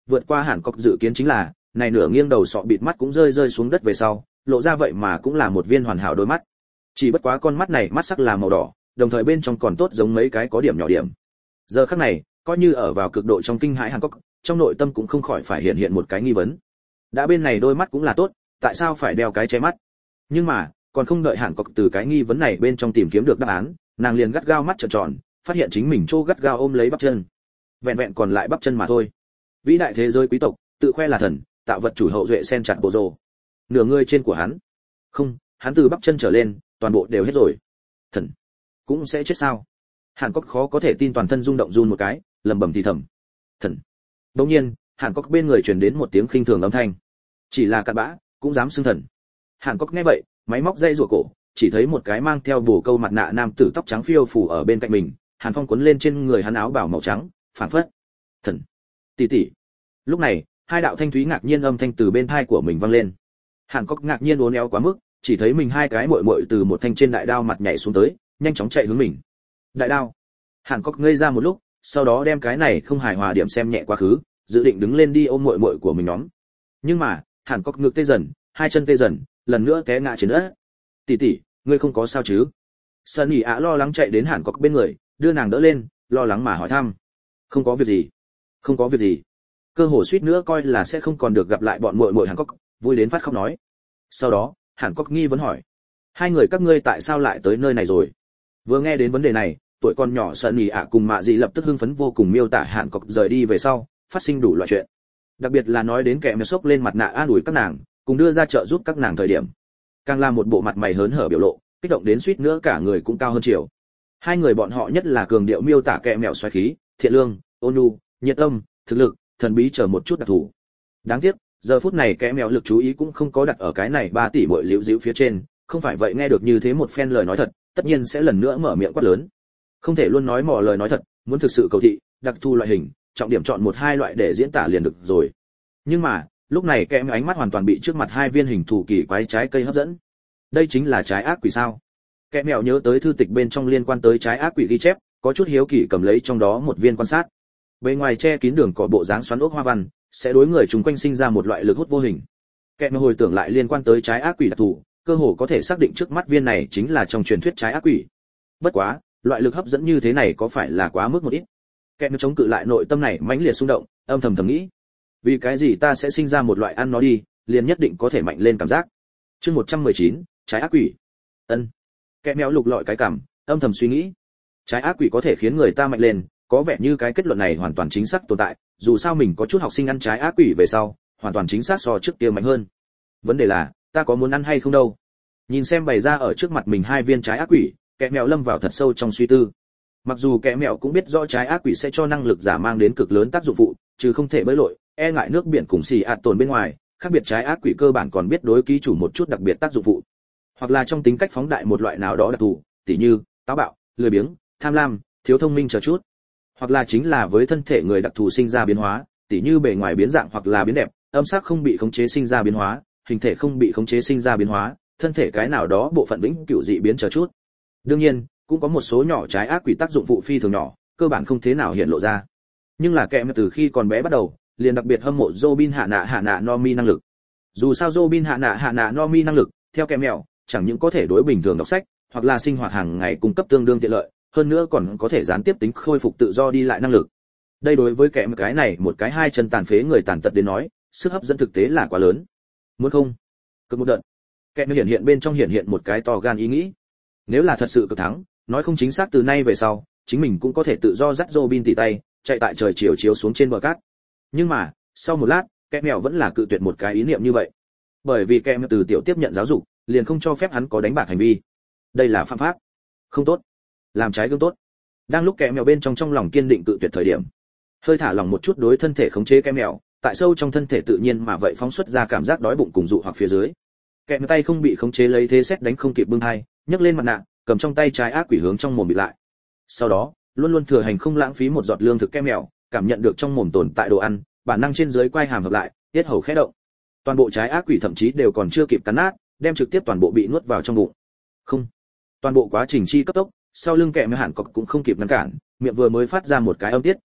vượt qua Hàn Cốc dự kiến chính là, này nửa nghiêng đầu sọ bịt mắt cũng rơi xuống đất về sau, lộ ra vậy mà cũng là một viên hoàn hảo đôi mắt. Chỉ bất quá con mắt này mắt sắc là màu đỏ, đồng thời bên trong còn tốt giống mấy cái có điểm nhỏ điểm. Giờ khắc này, coi như ở vào cực độ trong kinh hãi Hàn Cốc, trong nội tâm cũng không khỏi phải hiện một cái nghi vấn. Đã bên này đôi mắt cũng là tốt, tại sao phải đeo cái che mắt? Nhưng mà, còn không đợi Hàn Cốc từ cái nghi vấn này bên trong tìm kiếm được đáp án, nàng liền gắt gao mắt trợn tròn, phát hiện chính mình trô gắt gao ôm lấy bắp chân. Vẹn vẹn còn lại bắp chân mà thôi. Vĩ đại thế giới quý tộc, tự khoe là thần, tạo vật chủ hậu duệ sen chặt bộ rồ. Nửa người trên của hắn. Không, hắn từ bắp chân trở lên, toàn bộ đều hết rồi. Thần cũng sẽ chết sao? Hàn Cốc khó có thể tin, toàn thân rung động run một cái, lẩm bẩm thì thầm. Thần. Đột nhiên, Hàn Cốc bên người truyền đến một tiếng khinh thường âm thanh. Chỉ là cặn bã, cũng dám xưng thần. Hàn Cốc nghe vậy, máy móc dây rùa cổ, chỉ thấy một cái mang theo bổ câu mặt nạ nam tử tóc trắng phiêu phù ở bên cạnh mình, Hàn Phong cuốn lên trên người hắn áo bào màu trắng, phảng phất. Thần. Tỷ tỷ. Lúc này, hai đạo thanh thúy ngạc nhiên âm thanh từ bên tai của mình vang lên. Hàn Cốc ngạc nhiên uốn éo quá mức, chỉ thấy mình hai cái muội muội từ một thanh trên đại đao mặt nhảy xuống tới, nhanh chóng chạy hướng mình. Đại đao. Hàn Cốc ngây ra một lúc, sau đó đem cái này không hài hòa điểm xem nhẹ quá khứ, dự định đứng lên đi ôm muội muội của mình nhóm. Nhưng mà, Hàn Cốc ngực tê dần, hai chân tê dần, lần nữa té ngã trên đất. Tỷ tỷ, ngươi không có sao chứ? Sunny ạ lo lắng chạy đến Hàn Cốc bên người, đưa nàng đỡ lên, lo lắng mà hỏi thăm. Không có việc gì, không có việc gì. Cơ hồ suýt nữa coi là sẽ không còn được gặp lại bọn muội muội Hàn Cốc, vui đến phát khóc nói. Sau đó, Hàn Cốc nghi vấn hỏi, hai người các ngươi tại sao lại tới nơi này rồi? Vừa nghe đến vấn đề này, tuổi con nhỏ Sunny ạ cùng Mạ Dị lập tức hưng phấn vô cùng miêu tả Hàn Cốc rời đi về sau, phát sinh đủ loại chuyện. Đặc biệt là nói đến kẻ mèo sốc lên mặt nạ an ủi các nàng, cùng đưa ra trợ giúp các nàng thời điểm, càng là một bộ mặt mày hớn hở biểu lộ, kích động đến suýt nữa cả người cũng cao hơn chiều. Hai người bọn họ nhất là cường điệu miêu tả kẻ mèo xoáy khí, thiện lương, ôn nhu, nhiệt tâm, thực lực, thần bí chờ một chút đặc thù. Đáng tiếc, giờ phút này kẻ mèo lực chú ý cũng không có đặt ở cái này 3 tỷ muội liễu díu phía trên, không phải vậy nghe được như thế một phen lời nói thật, tất nhiên sẽ lần nữa mở miệng quát lớn. Không thể luôn nói mò lời nói thật, muốn thực sự cầu thị, đặc thù loại hình, trọng điểm chọn một hai loại để diễn tả liền được rồi. Nhưng mà, lúc này kẻ mèo ánh mắt hoàn toàn bị trước mặt hai viên hình thù kỳ quái trái cây hấp dẫn. Đây chính là trái ác quỷ sao? Kẻ mèo nhớ tới thư tịch bên trong liên quan tới trái ác quỷ ghi chép, có chút hiếu kỳ cầm lấy trong đó một viên quan sát. Bên ngoài che kín đường cỏ bộ dáng xoắn ốc hoa văn, sẽ đối người chúng quanh sinh ra một loại lực hút vô hình. Kẻ mèo hồi tưởng lại liên quan tới trái ác quỷ đặc thù, cơ hồ có thể xác định trước mắt viên này chính là trong truyền thuyết trái ác quỷ. Bất quá, loại lực hấp dẫn như thế này có phải là quá mức một ít? Kẻ mèo chống cự lại nội tâm này mãnh liệt xung động, âm thầm nghĩ, vì cái gì ta sẽ sinh ra một loại ăn nó đi, liền nhất định có thể mạnh lên cảm giác. Chương 119, trái ác quỷ. Ân. Kẻ mèo lục lọi cái cằm, âm thầm suy nghĩ. Trái ác quỷ có thể khiến người ta mạnh lên, có vẻ như cái kết luận này hoàn toàn chính xác tồn tại, dù sao mình có chút học sinh ăn trái ác quỷ về sau, hoàn toàn chính xác so trước kia mạnh hơn. Vấn đề là, ta có muốn ăn hay không đâu. Nhìn xem bày ra ở trước mặt mình hai viên trái ác quỷ, kẻ mèo lâm vào thật sâu trong suy tư. Mặc dù kẻ mèo cũng biết rõ trái ác quỷ sẽ cho năng lực giả mang đến cực lớn tác dụng phụ, trừ không thể bơi lội, e ngại nước biển cùng xì ạt tồn bên ngoài, khác biệt trái ác quỷ cơ bản còn biết đối ký chủ một chút đặc biệt tác dụng phụ, hoặc là trong tính cách phóng đại một loại nào đó đặc thù, tỉ như táo bạo, lười biếng, tham lam, thiếu thông minh chờ chút, hoặc là chính là với thân thể người đặc thù sinh ra biến hóa, tỉ như bề ngoài biến dạng hoặc là biến đẹp, âm sắc không bị khống chế sinh ra biến hóa, hình thể không bị khống chế sinh ra biến hóa, thân thể cái nào đó bộ phận vĩnh cửu dị biến chờ chút. Đương nhiên, cũng có một số nhỏ trái ác quỷ tác dụng phụ phi thường nhỏ, cơ bản không thế nào hiện lộ ra. Nhưng là kẻ từ khi còn bé bắt đầu, liền đặc biệt hâm mộ Robin hạ nạ Nomi năng lực. Dù sao Robin hạ nạ Nomi năng lực, theo kẻ mèo, chẳng những có thể đối bình thường đọc sách, hoặc là sinh hoạt hàng ngày cung cấp tương đương tiện lợi, hơn nữa còn có thể gián tiếp tính khôi phục tự do đi lại năng lực. Đây đối với kẻ cái này một cái hai chân tàn phế người tàn tật đến nói, sức hấp dẫn thực tế là quá lớn. Muốn không? Cực một đợt. Kẻ hiện bên trong hiện một cái to gan ý nghĩ. Nếu là thật sự cực thắng, nói không chính xác từ nay về sau, chính mình cũng có thể tự do dắt Robin tỉ tay, chạy tại trời chiều chiếu xuống trên bờ cát. Nhưng mà, sau một lát, kẻ mèo vẫn là cự tuyệt một cái ý niệm như vậy. Bởi vì kẻ mèo từ tiểu tiếp nhận giáo dục, liền không cho phép hắn có đánh bạc hành vi. Đây là phạm pháp. Không tốt. Làm trái gương tốt. Đang lúc kẻ mèo bên trong lòng kiên định cự tuyệt thời điểm, hơi thả lỏng một chút đối thân thể khống chế kẻ mèo, tại sâu trong thân thể tự nhiên mà vậy phóng xuất ra cảm giác đói bụng cùng dụ hoặc phía dưới. Kẻ mèo tay không bị khống chế lấy thế xét đánh không kịp bưng hai, nhấc lên mặt nạ, cầm trong tay trái ác quỷ hướng trong mồm bị lại. Sau đó, luôn luôn thừa hành không lãng phí một giọt lương thực kẻ mèo, cảm nhận được trong mồm tồn tại đồ ăn, bản năng trên dưới quay hàm hợp lại, tiết hầu khẽ động. Toàn bộ trái ác quỷ thậm chí đều còn chưa kịp cắn nát, đem trực tiếp toàn bộ bị nuốt vào trong bụng. Không, toàn bộ quá trình chi cấp tốc, sau lưng kẻ mèo hẳn cọc cũng không kịp ngăn cản, miệng vừa mới phát ra một cái âm tiết,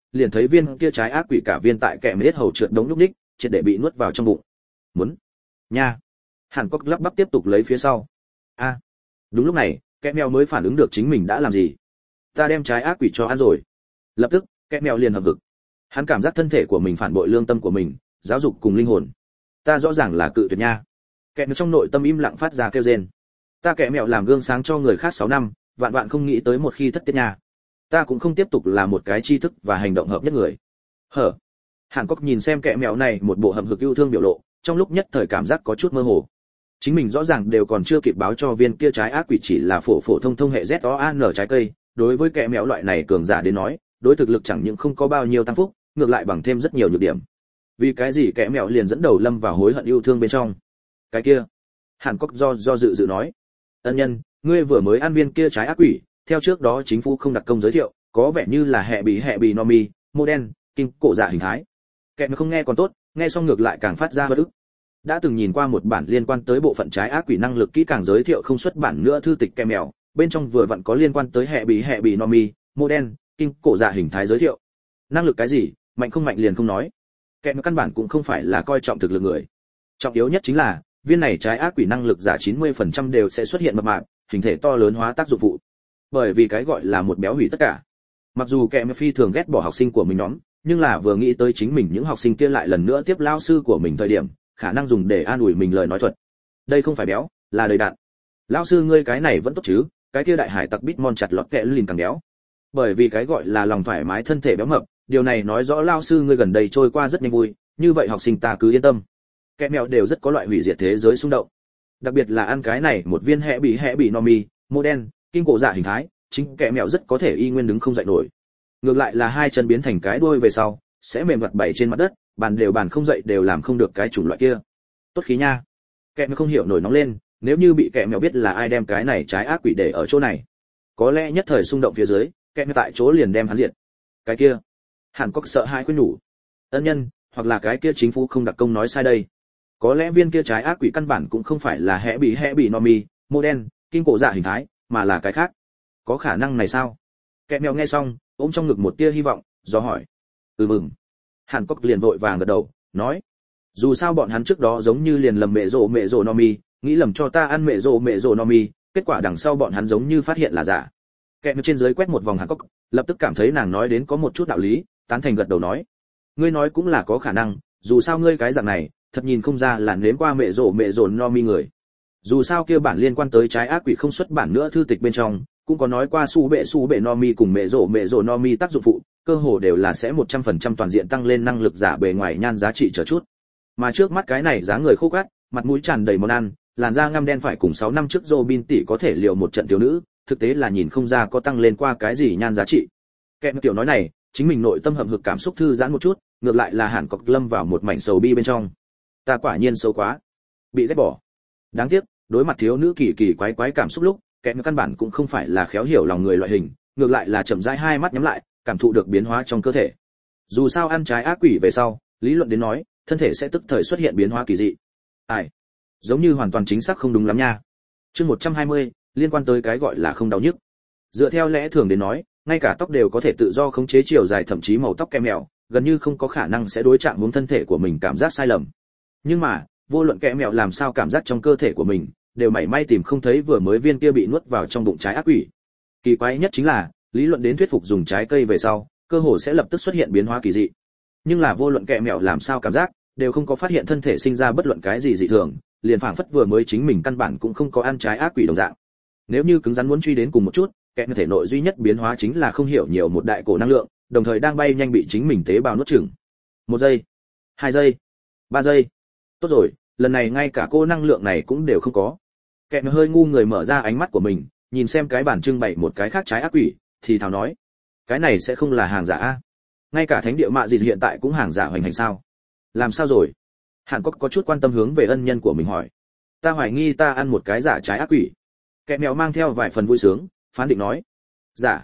liền thấy viên kia trái ác quỷ cả viên tại kẽ mết hầu trượt đống lúc ních, triệt để bị nuốt vào trong bụng. Muốn nha. Hàn Quốc lắp bắp tiếp tục lấy phía sau. A. Đúng lúc này, kẽ mèo mới phản ứng được chính mình đã làm gì. Ta đem trái ác quỷ cho ăn rồi. Lập tức, kẽ mèo liền hợp vực. Hắn cảm giác thân thể của mình phản bội lương tâm của mình, giáo dục cùng linh hồn. Ta rõ ràng là cự tuyệt nha. Kẽ mèo trong nội tâm im lặng phát ra kêu rên. Ta kẽ mèo làm gương sáng cho người khác 6 năm, vạn vạn không nghĩ tới một khi thất tiết nha. Ta cũng không tiếp tục là một cái tri thức và hành động hợp nhất người. Hở. Hàn Quốc nhìn xem kẽ mèo này một bộ hậm hực yêu thương biểu lộ, trong lúc nhất thời cảm giác có chút mơ hồ. Chính mình rõ ràng đều còn chưa kịp báo cho viên kia trái ác quỷ chỉ là phổ phổ thông thông hệ ZOAN trái cây, đối với kẽ mèo loại này cường giả đến nói, đối thực lực chẳng những không có bao nhiêu tăng phúc, ngược lại bằng thêm rất nhiều nhược điểm. Vì cái gì kẽ mèo liền dẫn đầu lâm vào hối hận yêu thương bên trong? Cái kia, Hàn Quốc do dự nói, ân nhân, ngươi vừa mới ăn viên kia trái ác quỷ, theo trước đó chính phủ không đặc công giới thiệu, có vẻ như là hệ bị nomi, mô đen, kim cổ dạ hình thái. Kẻ mà không nghe còn tốt, nghe xong ngược lại càng phát ra bất ức. Đã từng nhìn qua một bản liên quan tới bộ phận trái ác quỷ năng lực kỹ càng giới thiệu không xuất bản nữa thư tịch kèm mèo, bên trong vừa vặn có liên quan tới hệ bị nomi, mô đen, kim cổ dạ hình thái giới thiệu. Năng lực cái gì, mạnh không mạnh liền không nói. Kẻ mà căn bản cũng không phải là coi trọng thực lực người. Trọng yếu nhất chính là, viên này trái ác quỷ năng lực giả 90% đều sẽ xuất hiện mập mạp, hình thể to lớn hóa tác dụng phụ. Bởi vì cái gọi là một béo hủy tất cả. Mặc dù kẻ mà phi thường ghét bỏ học sinh của mình nhóm, nhưng là vừa nghĩ tới chính mình những học sinh kia lại lần nữa tiếp lao sư của mình thời điểm, khả năng dùng để an ủi mình lời nói thuật. Đây không phải béo, là đầy đặn. Lão sư ngươi cái này vẫn tốt chứ, cái kia đại hải tặc Bitmon chặt lọt kẹ lìn càng béo. Bởi vì cái gọi là lòng thoải mái thân thể béo mập, điều này nói rõ lao sư ngươi gần đây trôi qua rất nhanh vui, như vậy học sinh ta cứ yên tâm. Kẻ mèo đều rất có loại hủy diệt thế giới xung động. Đặc biệt là ăn cái này một viên hệ bị nomi, mô đen, kim cổ dạ hình thái, chính kẻ mèo rất có thể y nguyên đứng không dậy nổi. Ngược lại là hai chân biến thành cái đuôi về sau, sẽ mềm vặt bảy trên mặt đất, bàn không dậy đều làm không được cái chủng loại kia. Tốt khí nha. Kẻ mèo không hiểu nổi nóng lên, nếu như bị kẻ mèo biết là ai đem cái này trái ác quỷ để ở chỗ này, có lẽ nhất thời xung động phía dưới, kẻ mèo tại chỗ liền đem hắn diệt. Cái kia, Hàn Quốc sợ hãi khuyên nhủ. Ân nhân, hoặc là cái kia chính phủ không đặc công nói sai đây. Có lẽ viên kia trái ác quỷ căn bản cũng không phải là hệ bị nomi, mô đen, kim cổ dạ hình thái, mà là cái khác. Có khả năng này sao? Kẻ mèo nghe xong, ôm trong ngực một tia hy vọng, do hỏi. Mừng. Hàn Quốc liền vội vàng gật đầu, nói. Dù sao bọn hắn trước đó giống như liền lầm mẹ rồ nomi, nghĩ lầm cho ta ăn mẹ rồ nomi, kết quả đằng sau bọn hắn giống như phát hiện là giả. Kẻ mèo trên dưới quét một vòng Hàn Quốc, lập tức cảm thấy nàng nói đến có một chút đạo lý, tán thành gật đầu nói. Ngươi nói cũng là có khả năng, dù sao ngươi cái dạng này, thật nhìn không ra là nếm qua mẹ rồ nomi người. Dù sao kia bản liên quan tới trái ác quỷ không xuất bản nữa thư tịch bên trong, cũng có nói qua su bệ nomi cùng mẹ rồ nomi tác dụng phụ, cơ hồ đều là sẽ 100% toàn diện tăng lên năng lực giả bề ngoài nhan giá trị trở chút. Mà trước mắt cái này dáng người khô gắt, mặt mũi tràn đầy món ăn, làn da ngăm đen phải cùng 6 năm trước Robin tỷ có thể liều một trận thiếu nữ, thực tế là nhìn không ra có tăng lên qua cái gì nhan giá trị. Kẹm tiểu nói này, chính mình nội tâm hậm hực cảm xúc thư giãn một chút, ngược lại là Hàn Cọc lâm vào một mảnh sầu bi bên trong. Ta quả nhiên xấu quá, bị ghét bỏ. Đáng tiếc, đối mặt thiếu nữ kỳ quái cảm xúc lúc, kẹm căn bản cũng không phải là khéo hiểu lòng người loại hình, ngược lại là chậm rãi hai mắt nhắm lại, cảm thụ được biến hóa trong cơ thể. Dù sao ăn trái ác quỷ về sau, lý luận đến nói, thân thể sẽ tức thời xuất hiện biến hóa kỳ dị. Ai, giống như hoàn toàn chính xác không đúng lắm nha. Chương 120, liên quan tới cái gọi là không đau nhức. Dựa theo lẽ thường đến nói, ngay cả tóc đều có thể tự do khống chế chiều dài thậm chí màu tóc kem mèo, gần như không có khả năng sẽ đối chạm hướng thân thể của mình cảm giác sai lầm. Nhưng mà, vô luận kẻ mèo làm sao cảm giác trong cơ thể của mình, đều mảy may tìm không thấy vừa mới viên kia bị nuốt vào trong bụng trái ác quỷ. Kỳ quái nhất chính là, lý luận đến thuyết phục dùng trái cây về sau, cơ hồ sẽ lập tức xuất hiện biến hóa kỳ dị. Nhưng là vô luận kẻ mèo làm sao cảm giác, đều không có phát hiện thân thể sinh ra bất luận cái gì dị thường, liền phảng phất vừa mới chính mình căn bản cũng không có ăn trái ác quỷ đồng dạng. Nếu như cứng rắn muốn truy đến cùng một chút, kẻ thể nội duy nhất biến hóa chính là không hiểu nhiều một đại cổ năng lượng, đồng thời đang bay nhanh bị chính mình tế bào nuốt chửng. 1 giây, 2 giây, 3 giây. Tốt rồi, lần này ngay cả cô năng lượng này cũng đều không có. Kẻ hơi ngu người mở ra ánh mắt của mình, nhìn xem cái bản trưng bày một cái khác trái ác quỷ, thì thào nói, cái này sẽ không là hàng giả a? Ngay cả thánh địa mạ gì hiện tại cũng hàng giả hoành hành sao? Làm sao rồi? Hàn Quốc có chút quan tâm hướng về ân nhân của mình hỏi. Ta hoài nghi ta ăn một cái giả trái ác quỷ. Kẻ mèo mang theo vài phần vui sướng, phán định nói. Giả?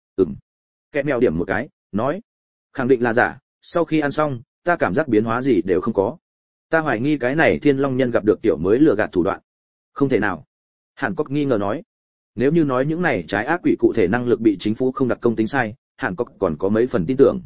Kẻ mèo điểm một cái, nói. Khẳng định là giả, sau khi ăn xong, ta cảm giác biến hóa gì đều không có. Ta hoài nghi cái này Thiên Long nhân gặp được tiểu mới lừa gạt thủ đoạn. Không thể nào. Hàn Quốc nghi ngờ nói. Nếu như nói những này trái ác quỷ cụ thể năng lực bị chính phủ không đặc công tính sai, Hàn Quốc còn có mấy phần tin tưởng.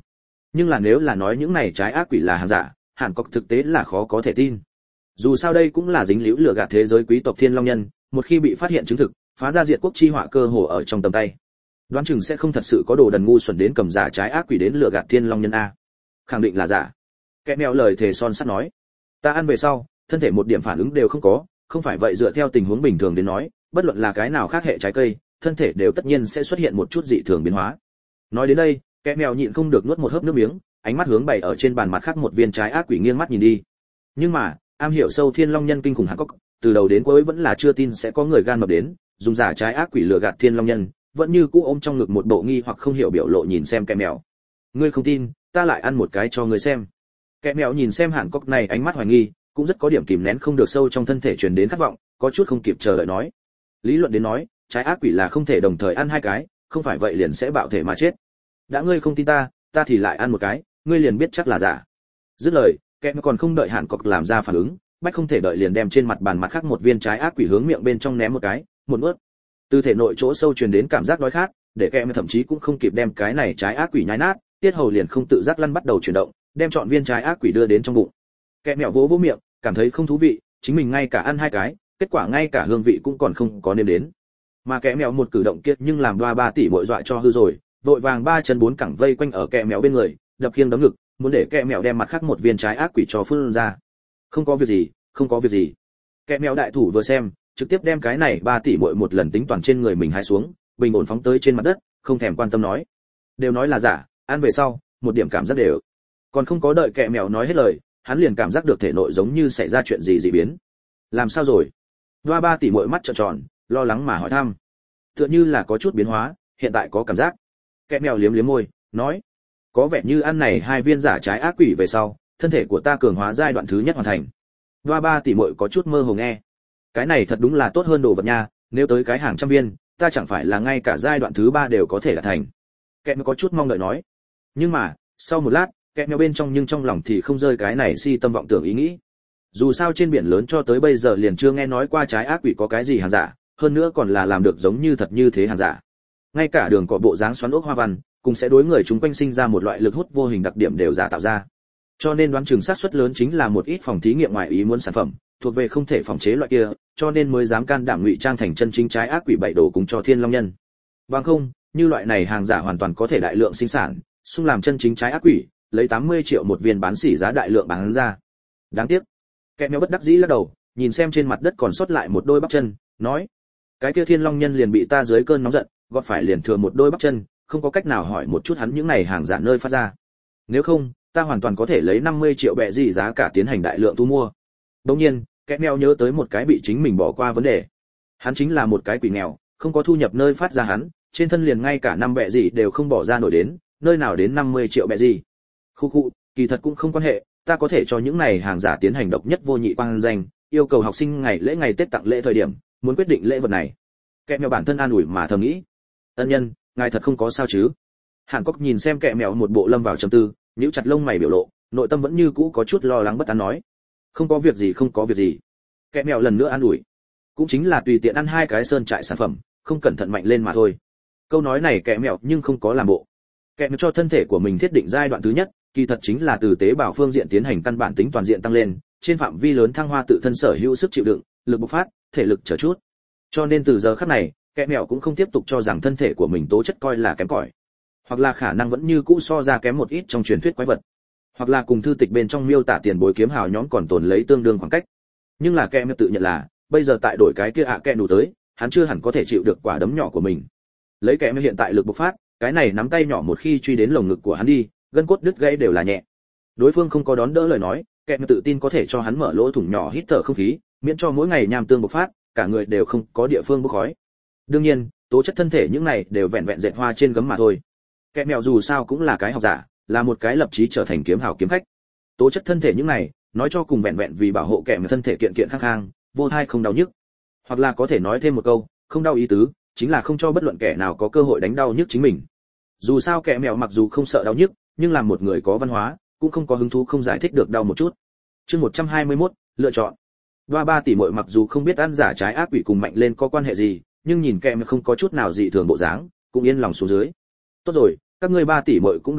Nhưng là nếu là nói những này trái ác quỷ là hàng giả, Hàn Cốc thực tế là khó có thể tin. Dù sao đây cũng là dính líu lừa gạt thế giới quý tộc Thiên Long Nhân, một khi bị phát hiện chứng thực, phá ra diệt quốc chi họa cơ hồ ở trong tầm tay. Đoán chừng sẽ không thật sự có đồ đần ngu xuẩn đến cầm giả trái ác quỷ đến lừa gạt Thiên Long Nhân a. Khẳng định là giả. Kẻ mèo lời thề son sắt nói. Ta ăn về sau, thân thể một điểm phản ứng đều không có, không phải vậy dựa theo tình huống bình thường đến nói, bất luận là cái nào khác hệ trái cây, thân thể đều tất nhiên sẽ xuất hiện một chút dị thường biến hóa. Nói đến đây, kẻ mèo nhịn không được nuốt một hớp nước miếng, ánh mắt hướng bày ở trên bàn mặt khác một viên trái ác quỷ nghiêng mắt nhìn đi. Nhưng mà, am hiểu sâu Thiên Long Nhân kinh khủng Hàn Cốc, từ đầu đến cuối vẫn là chưa tin sẽ có người gan mập đến, dùng giả trái ác quỷ lừa gạt Thiên Long Nhân, vẫn như cũ ôm trong ngực một bộ nghi hoặc không hiểu biểu lộ nhìn xem kẻ mèo. Ngươi không tin, ta lại ăn một cái cho ngươi xem. Kẻ mèo nhìn xem Hàn Cốc này ánh mắt hoài nghi, cũng rất có điểm kìm nén không được sâu trong thân thể truyền đến khát vọng, có chút không kịp chờ đợi nói. Lý luận đến nói, trái ác quỷ là không thể đồng thời ăn hai cái, không phải vậy liền sẽ bạo thể mà chết. Đã ngươi không tin ta thì lại ăn một cái, ngươi liền biết chắc là giả. Dứt lời, kẻ còn không đợi Hàn Cốc làm ra phản ứng, bách không thể đợi liền đem trên mặt bàn mặt khác một viên trái ác quỷ hướng miệng bên trong ném một cái, một nuốt. Từ thể nội chỗ sâu truyền đến cảm giác đói khát, để kẻ thậm chí cũng không kịp đem cái này trái ác quỷ nhai nát, tiết hầu liền không tự giác lăn bắt đầu chuyển động, đem trọn viên trái ác quỷ đưa đến trong bụng. Kẻ mèo vỗ vỗ miệng, cảm thấy không thú vị, chính mình ngay cả ăn hai cái, kết quả ngay cả hương vị cũng còn không có nếm đến. Mà kẻ mèo một cử động kia nhưng làm Đoa Ba tỷ muội dọa cho hư rồi, vội vàng ba chân bốn cẳng vây quanh ở kẻ mèo bên người, đập khiêng đấm ngực, muốn để kẻ mèo đem mặt khác một viên trái ác quỷ cho phun ra. Không có việc gì, không có việc gì. Kẻ mèo đại thủ vừa xem, trực tiếp đem cái này 3 tỷ muội một lần tính toàn trên người mình hái xuống, bình ổn phóng tới trên mặt đất, không thèm quan tâm nói. Đều nói là giả, ăn về sau, một điểm cảm giác đều. Còn không có đợi kẻ mèo nói hết lời, hắn liền cảm giác được thể nội giống như xảy ra chuyện gì dị biến. Làm sao rồi? Đoa 3 tỷ muội mắt trợn tròn, lo lắng mà hỏi thăm. Tựa như là có chút biến hóa, hiện tại có cảm giác. Kẻ mèo liếm liếm môi, nói, có vẻ như ăn này hai viên giả trái ác quỷ về sau, thân thể của ta cường hóa giai đoạn thứ nhất hoàn thành. Đoa 3 tỷ muội có chút mơ hồ nghe. Cái này thật đúng là tốt hơn đồ vật nha, nếu tới cái hàng trăm viên, ta chẳng phải là ngay cả giai đoạn thứ 3 đều có thể đạt thành. Kẻ mèo có chút mong đợi nói. Nhưng mà, sau một lát, kẻ mèo bên trong nhưng trong lòng thì không rơi cái này si tâm vọng tưởng ý nghĩ. Dù sao trên biển lớn cho tới bây giờ liền chưa nghe nói qua trái ác quỷ có cái gì hàng giả, hơn nữa còn là làm được giống như thật như thế hàng giả. Ngay cả đường cỏ bộ dáng xoắn ốc hoa văn, cũng sẽ đối người chúng quanh sinh ra một loại lực hút vô hình đặc điểm đều giả tạo ra. Cho nên đoán chừng xác suất lớn chính là một ít phòng thí nghiệm ngoài ý muốn sản phẩm, thuộc về không thể phòng chế loại kia, cho nên mới dám can đảm ngụy trang thành chân chính trái ác quỷ bảy đồ cùng cho Thiên Long Nhân. Bằng không, như loại này hàng giả hoàn toàn có thể đại lượng sinh sản, xung làm chân chính trái ác quỷ, lấy 80 triệu một viên bán sỉ giá đại lượng bán ra. Đáng tiếc. Kẻ mèo bất đắc dĩ lắc đầu, nhìn xem trên mặt đất còn sót lại một đôi bắp chân, nói: "Cái kia Thiên Long Nhân liền bị ta dưới cơn nóng giận, gọt phải liền thừa một đôi bắp chân, không có cách nào hỏi một chút hắn những này hàng giả nơi phát ra. Nếu không, ta hoàn toàn có thể lấy 50 triệu bẹ gì giá cả tiến hành đại lượng thu mua." Đương nhiên, kẻ mèo nhớ tới một cái bị chính mình bỏ qua vấn đề. Hắn chính là một cái quỷ nghèo, không có thu nhập nơi phát ra hắn, trên thân liền ngay cả năm bẹ gì đều không bỏ ra nổi đến, nơi nào đến 50 triệu bẹ gì. Khu, kỳ thật cũng không quan hệ, ta có thể cho những này hàng giả tiến hành độc nhất vô nhị quang danh, yêu cầu học sinh ngày Tết tặng lễ thời điểm, muốn quyết định lễ vật này. Kẻ mèo bản thân an ủi mà thầm nghĩ. Ân nhân, ngài thật không có sao chứ? Hàn Cốc nhìn xem kẻ mèo một bộ lâm vào trầm tư, nhíu chặt lông mày biểu lộ, nội tâm vẫn như cũ có chút lo lắng bất an nói. Không có việc gì, không có việc gì. Kẻ mèo lần nữa an ủi. Cũng chính là tùy tiện ăn hai cái sơn trại sản phẩm, không cẩn thận mạnh lên mà thôi. Câu nói này kẻ mèo nhưng không có làm bộ. Kẻ mèo cho thân thể của mình thiết định giai đoạn thứ nhất, kỳ thật chính là từ tế bào phương diện tiến hành căn bản tính toàn diện tăng lên, trên phạm vi lớn thăng hoa tự thân sở hữu sức chịu đựng, lực bộc phát, thể lực chờ chút. Cho nên từ giờ khắc này, kẻ mèo cũng không tiếp tục cho rằng thân thể của mình tố chất coi là kém cỏi, hoặc là khả năng vẫn như cũ so ra kém một ít trong truyền thuyết quái vật, hoặc là cùng thư tịch bên trong miêu tả tiền bối kiếm hào nhóm còn tồn lấy tương đương khoảng cách. Nhưng là kẻ mèo tự nhận là, bây giờ tại đổi cái kia kẻ đủ tới, hắn chưa hẳn có thể chịu được quả đấm nhỏ của mình. Lấy kẻ mèo hiện tại lực bộc phát, cái này nắm tay nhỏ một khi truy đến lồng ngực của hắn đi, gân cốt đứt gãy đều là nhẹ. Đối phương không có đón đỡ lời nói, kẻ mèo tự tin có thể cho hắn mở lỗ thủng nhỏ hít thở không khí, miễn cho mỗi ngày nham tương bộc phát, cả người đều không có địa phương bốc khói. Đương nhiên, tố chất thân thể những này đều vẹn vẹn dệt hoa trên gấm mà thôi. Kẻ mèo dù sao cũng là cái học giả, là một cái lập chí trở thành kiếm hào kiếm khách. Tố chất thân thể những này, nói cho cùng vẹn vẹn vì bảo hộ kẻ mèo thân thể kiện kiện khang khang, vô thai không đau nhức. Hoặc là có thể nói thêm một câu, không đau ý tứ, chính là không cho bất luận kẻ nào có cơ hội đánh đau nhức chính mình. Dù sao kẻ mèo mặc dù không sợ đau nhức, nhưng là một người có văn hóa, cũng không có hứng thú không giải thích được đau một chút. Chương 121, lựa chọn. Đoa 3 tỷ muội mặc dù không biết ăn giả trái ác quỷ cùng mạnh lên có quan hệ gì, nhưng nhìn kẻ mèo không có chút nào dị thường bộ dáng, cũng yên lòng xuống dưới. Tốt rồi, các ngươi 3 tỷ muội cũng đoàn tụ,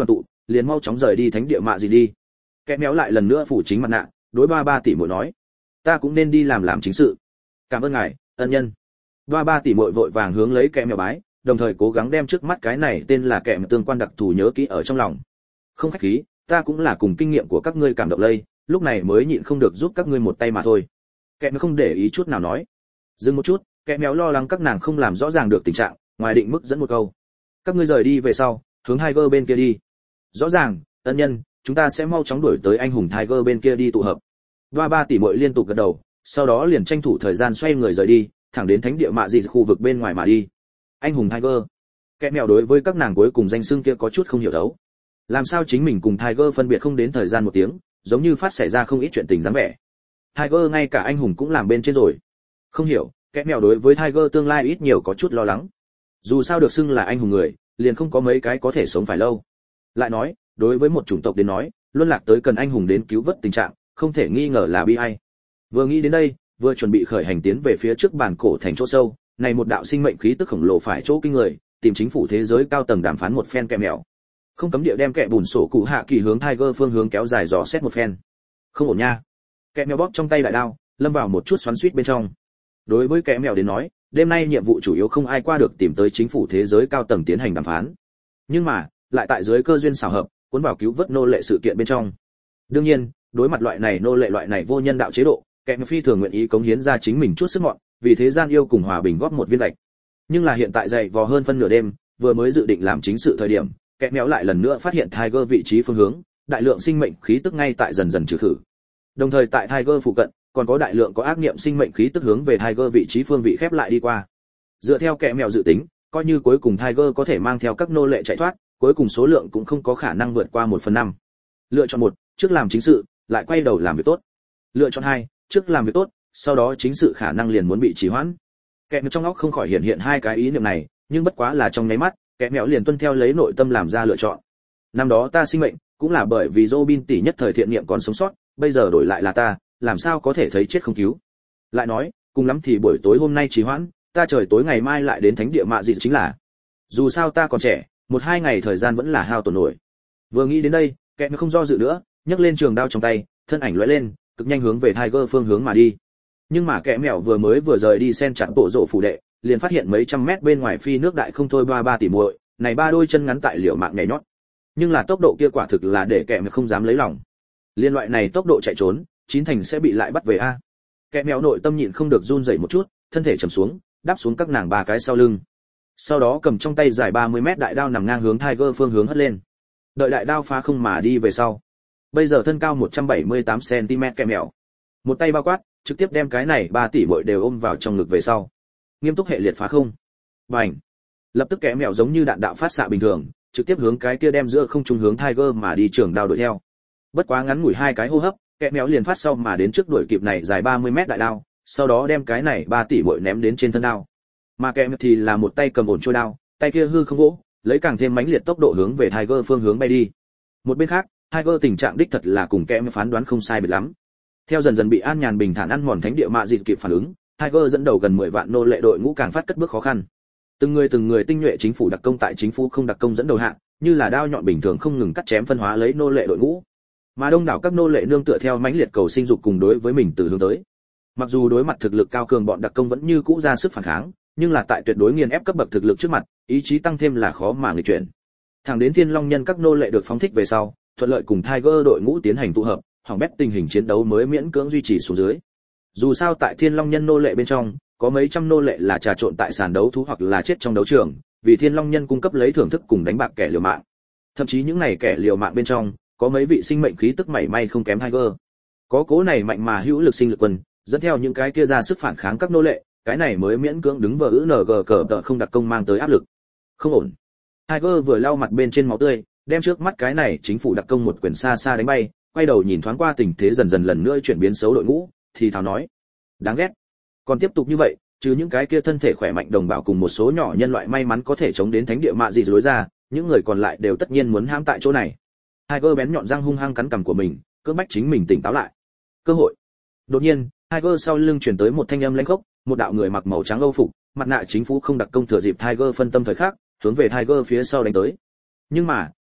liền mau chóng rời đi thánh địa mạ gì đi. Kẻ méo lại lần nữa phủ chính mặt nạ, đối ba tỷ muội nói, ta cũng nên đi làm chính sự. Cảm ơn ngài, ân nhân. Ba tỷ muội vội vàng hướng lấy kẻ mèo bái, đồng thời cố gắng đem trước mắt cái này tên là kẻ tương quan đặc thù nhớ kỹ ở trong lòng. Không khách khí, ta cũng là cùng kinh nghiệm của các ngươi cảm động lây, lúc này mới nhịn không được giúp các ngươi một tay mà thôi. Kẻ mèo không để ý chút nào nói. Dừng một chút, kẻ mèo lo lắng các nàng không làm rõ ràng được tình trạng, ngoài định mức dẫn một câu, các ngươi rời đi về sau, hướng Tiger bên kia đi. Rõ ràng, ân nhân, chúng ta sẽ mau chóng đuổi tới anh hùng Tiger bên kia đi tụ hợp. Ba tỷ muội liên tục gật đầu, sau đó liền tranh thủ thời gian xoay người rời đi, thẳng đến thánh địa mạ gì khu vực bên ngoài mà đi. Anh hùng Tiger. Kẻ mèo đối với các nàng cuối cùng danh xưng kia có chút không hiểu đấu. Làm sao chính mình cùng Tiger phân biệt không đến thời gian một tiếng, giống như phát xảy ra không ít chuyện tình dáng vẻ. Tiger ngay cả anh hùng cũng làm bên trên rồi. Không hiểu, kẻ mèo đối với Tiger tương lai ít nhiều có chút lo lắng. Dù sao được xưng là anh hùng người, liền không có mấy cái có thể sống phải lâu. Lại nói, đối với một chủng tộc đến nói, luân lạc tới cần anh hùng đến cứu vớt tình trạng, không thể nghi ngờ là bi ai. Vừa nghĩ đến đây, vừa chuẩn bị khởi hành tiến về phía trước bản cổ thành chỗ sâu, này một đạo sinh mệnh khí tức khổng lồ phải chỗ kinh người, tìm chính phủ thế giới cao tầng đàm phán một phen kẻ mèo. Không cấm địa đem kẻ bùn sổ cụ hạ kỳ hướng Tiger phương hướng kéo dài dò xét một phen. Không ổn nha. Kẻ mèo bóp trong tay đại đao, lâm vào một chút xoắn xuýt bên trong. Đối với kẻ mèo đến nói, đêm nay nhiệm vụ chủ yếu không ai qua được tìm tới chính phủ thế giới cao tầng tiến hành đàm phán. Nhưng mà, lại tại dưới cơ duyên xảo hợp, cuốn vào cứu vớt nô lệ sự kiện bên trong. Đương nhiên, đối mặt loại này nô lệ loại này vô nhân đạo chế độ, kẻ phi thường nguyện ý cống hiến ra chính mình chút sức mọn, vì thế gian yêu cùng hòa bình góp một viên gạch. Nhưng là hiện tại dậy vò hơn phân nửa đêm, vừa mới dự định làm chính sự thời điểm, kẻ méo lại lần nữa phát hiện Tiger vị trí phương hướng, đại lượng sinh mệnh khí tức ngay tại dần dần trừ khử. Đồng thời tại Tiger phụ cận, còn có đại lượng có ác niệm sinh mệnh khí tức hướng về Tiger vị trí phương vị khép lại đi qua. Dựa theo kẻ mèo dự tính, coi như cuối cùng Tiger có thể mang theo các nô lệ chạy thoát, cuối cùng số lượng cũng không có khả năng vượt qua 1/5. Lựa chọn 1, trước làm chính sự, lại quay đầu làm việc tốt. Lựa chọn 2, trước làm việc tốt, sau đó chính sự khả năng liền muốn bị trì hoãn. Kẻ mèo trong óc không khỏi hiện hiện hai cái ý niệm này, nhưng bất quá là trong nháy mắt, kẻ mèo liền tuân theo lấy nội tâm làm ra lựa chọn. Năm đó ta sinh mệnh, cũng là bởi vì Robin tỷ nhất thời thiện niệm còn sống sót, bây giờ đổi lại là ta, làm sao có thể thấy chết không cứu. Lại nói, cùng lắm thì buổi tối hôm nay trì hoãn, ta trời tối ngày mai lại đến thánh địa mạ dị chính là. Dù sao ta còn trẻ, 1-2 ngày thời gian vẫn là hao tổn nổi. Vừa nghĩ đến đây, kẻ mèo không do dự nữa, nhấc lên trường đao trong tay, thân ảnh lóe lên, cực nhanh hướng về Tiger phương hướng mà đi. Nhưng mà kẻ mèo vừa rời đi sen chặt bộ rộ phủ đệ, liền phát hiện mấy trăm mét bên ngoài phi nước đại không thôi ba tỷ muội, này ba đôi chân ngắn tại liều mạng nhảy nhót. Nhưng là tốc độ kia quả thực là để kẻ mèo không dám lấy lòng. Liên loại này tốc độ chạy trốn, chín thành sẽ bị lại bắt về a. Kẻ mèo nội tâm nhịn không được run rẩy một chút, thân thể trầm xuống, đáp xuống các nàng ba cái sau lưng. Sau đó cầm trong tay dài 30 mét đại đao nằm ngang hướng Tiger phương hướng hất lên. Đợi đại đao phá không mà đi về sau. Bây giờ thân cao 178 cm kẻ mèo, một tay bao quát, trực tiếp đem cái này 3 tỷ muội đều ôm vào trong ngực về sau. Nghiêm túc hệ liệt phá không. Bành! Lập tức kẻ mèo giống như đạn đạo phát xạ bình thường, trực tiếp hướng cái kia đem giữa không trung hướng Tiger mà đi trường đao đuổi theo. Bất quá ngắn ngủi 2 cái hô hấp, kẻ mèo liền phát sau mà đến trước đuổi kịp này dài 30 mét đại đao, sau đó đem cái này 3 tỷ muội ném đến trên thân đao. Mà kẻ mèo thì là một tay cầm ổn trôi đao, tay kia hư không vỗ, lấy càng thêm mãnh liệt tốc độ hướng về Tiger phương hướng bay đi. Một bên khác, Tiger tình trạng đích thật là cùng kẻ mèo phán đoán không sai biệt lắm. Theo dần dần bị an nhàn bình thản ăn mòn thánh địa mạ dị kịp phản ứng, Tiger dẫn đầu gần 10 vạn nô lệ đội ngũ càng phát cất bước khó khăn. Từng người tinh nhuệ chính phủ đặc công tại chính phủ không đặc công dẫn đầu hạng, như là đao nhọn bình thường không ngừng cắt chém phân hóa lấy nô lệ đội ngũ. Mà đông đảo các nô lệ nương tựa theo mãnh liệt cầu sinh dục cùng đối với mình từ hướng tới. Mặc dù đối mặt thực lực cao cường bọn đặc công vẫn như cũ ra sức phản kháng, nhưng là tại tuyệt đối nghiền ép cấp bậc thực lực trước mặt, ý chí tăng thêm là khó mà nghịch chuyển. Thẳng đến Thiên Long nhân các nô lệ được phóng thích về sau, thuận lợi cùng Tiger đội ngũ tiến hành tụ hợp, hỏng bét tình hình chiến đấu mới miễn cưỡng duy trì xuống dưới. Dù sao tại Thiên Long nhân nô lệ bên trong, có mấy trăm nô lệ là trà trộn tại sàn đấu thú hoặc là chết trong đấu trường, vì Thiên Long nhân cung cấp lấy thưởng thức cùng đánh bạc kẻ liều mạng. Thậm chí những này kẻ liều mạng bên trong, có mấy vị sinh mệnh khí tức mảy may không kém Tiger. Có cố này mạnh mà hữu lực sinh lực quân, dẫn theo những cái kia ra sức phản kháng các nô lệ, cái này mới miễn cưỡng đứng vờ ng cờ tợ không đặc công mang tới áp lực. Không ổn. Tiger vừa lau mặt bên trên máu tươi, đem trước mắt cái này chính phủ đặc công một quyền xa xa đánh bay, quay đầu nhìn thoáng qua tình thế dần dần lần nữa chuyển biến xấu đội ngũ, thì thào nói: đáng ghét. Còn tiếp tục như vậy, trừ những cái kia thân thể khỏe mạnh đồng bào cùng một số nhỏ nhân loại may mắn có thể chống đến thánh địa mạ dị lối ra, những người còn lại đều tất nhiên muốn hãm tại chỗ này. Tiger bén nhọn răng hung hăng cắn cằm của mình, cưỡng bách chính mình tỉnh táo lại. Cơ hội. Đột nhiên, Tiger sau lưng truyền tới một thanh âm lãnh khốc, một đạo người mặc màu trắng âu phục, mặt nạ chính phủ không đặc công thừa dịp Tiger phân tâm thời khắc, hướng về Tiger phía sau đánh tới. Nhưng mà,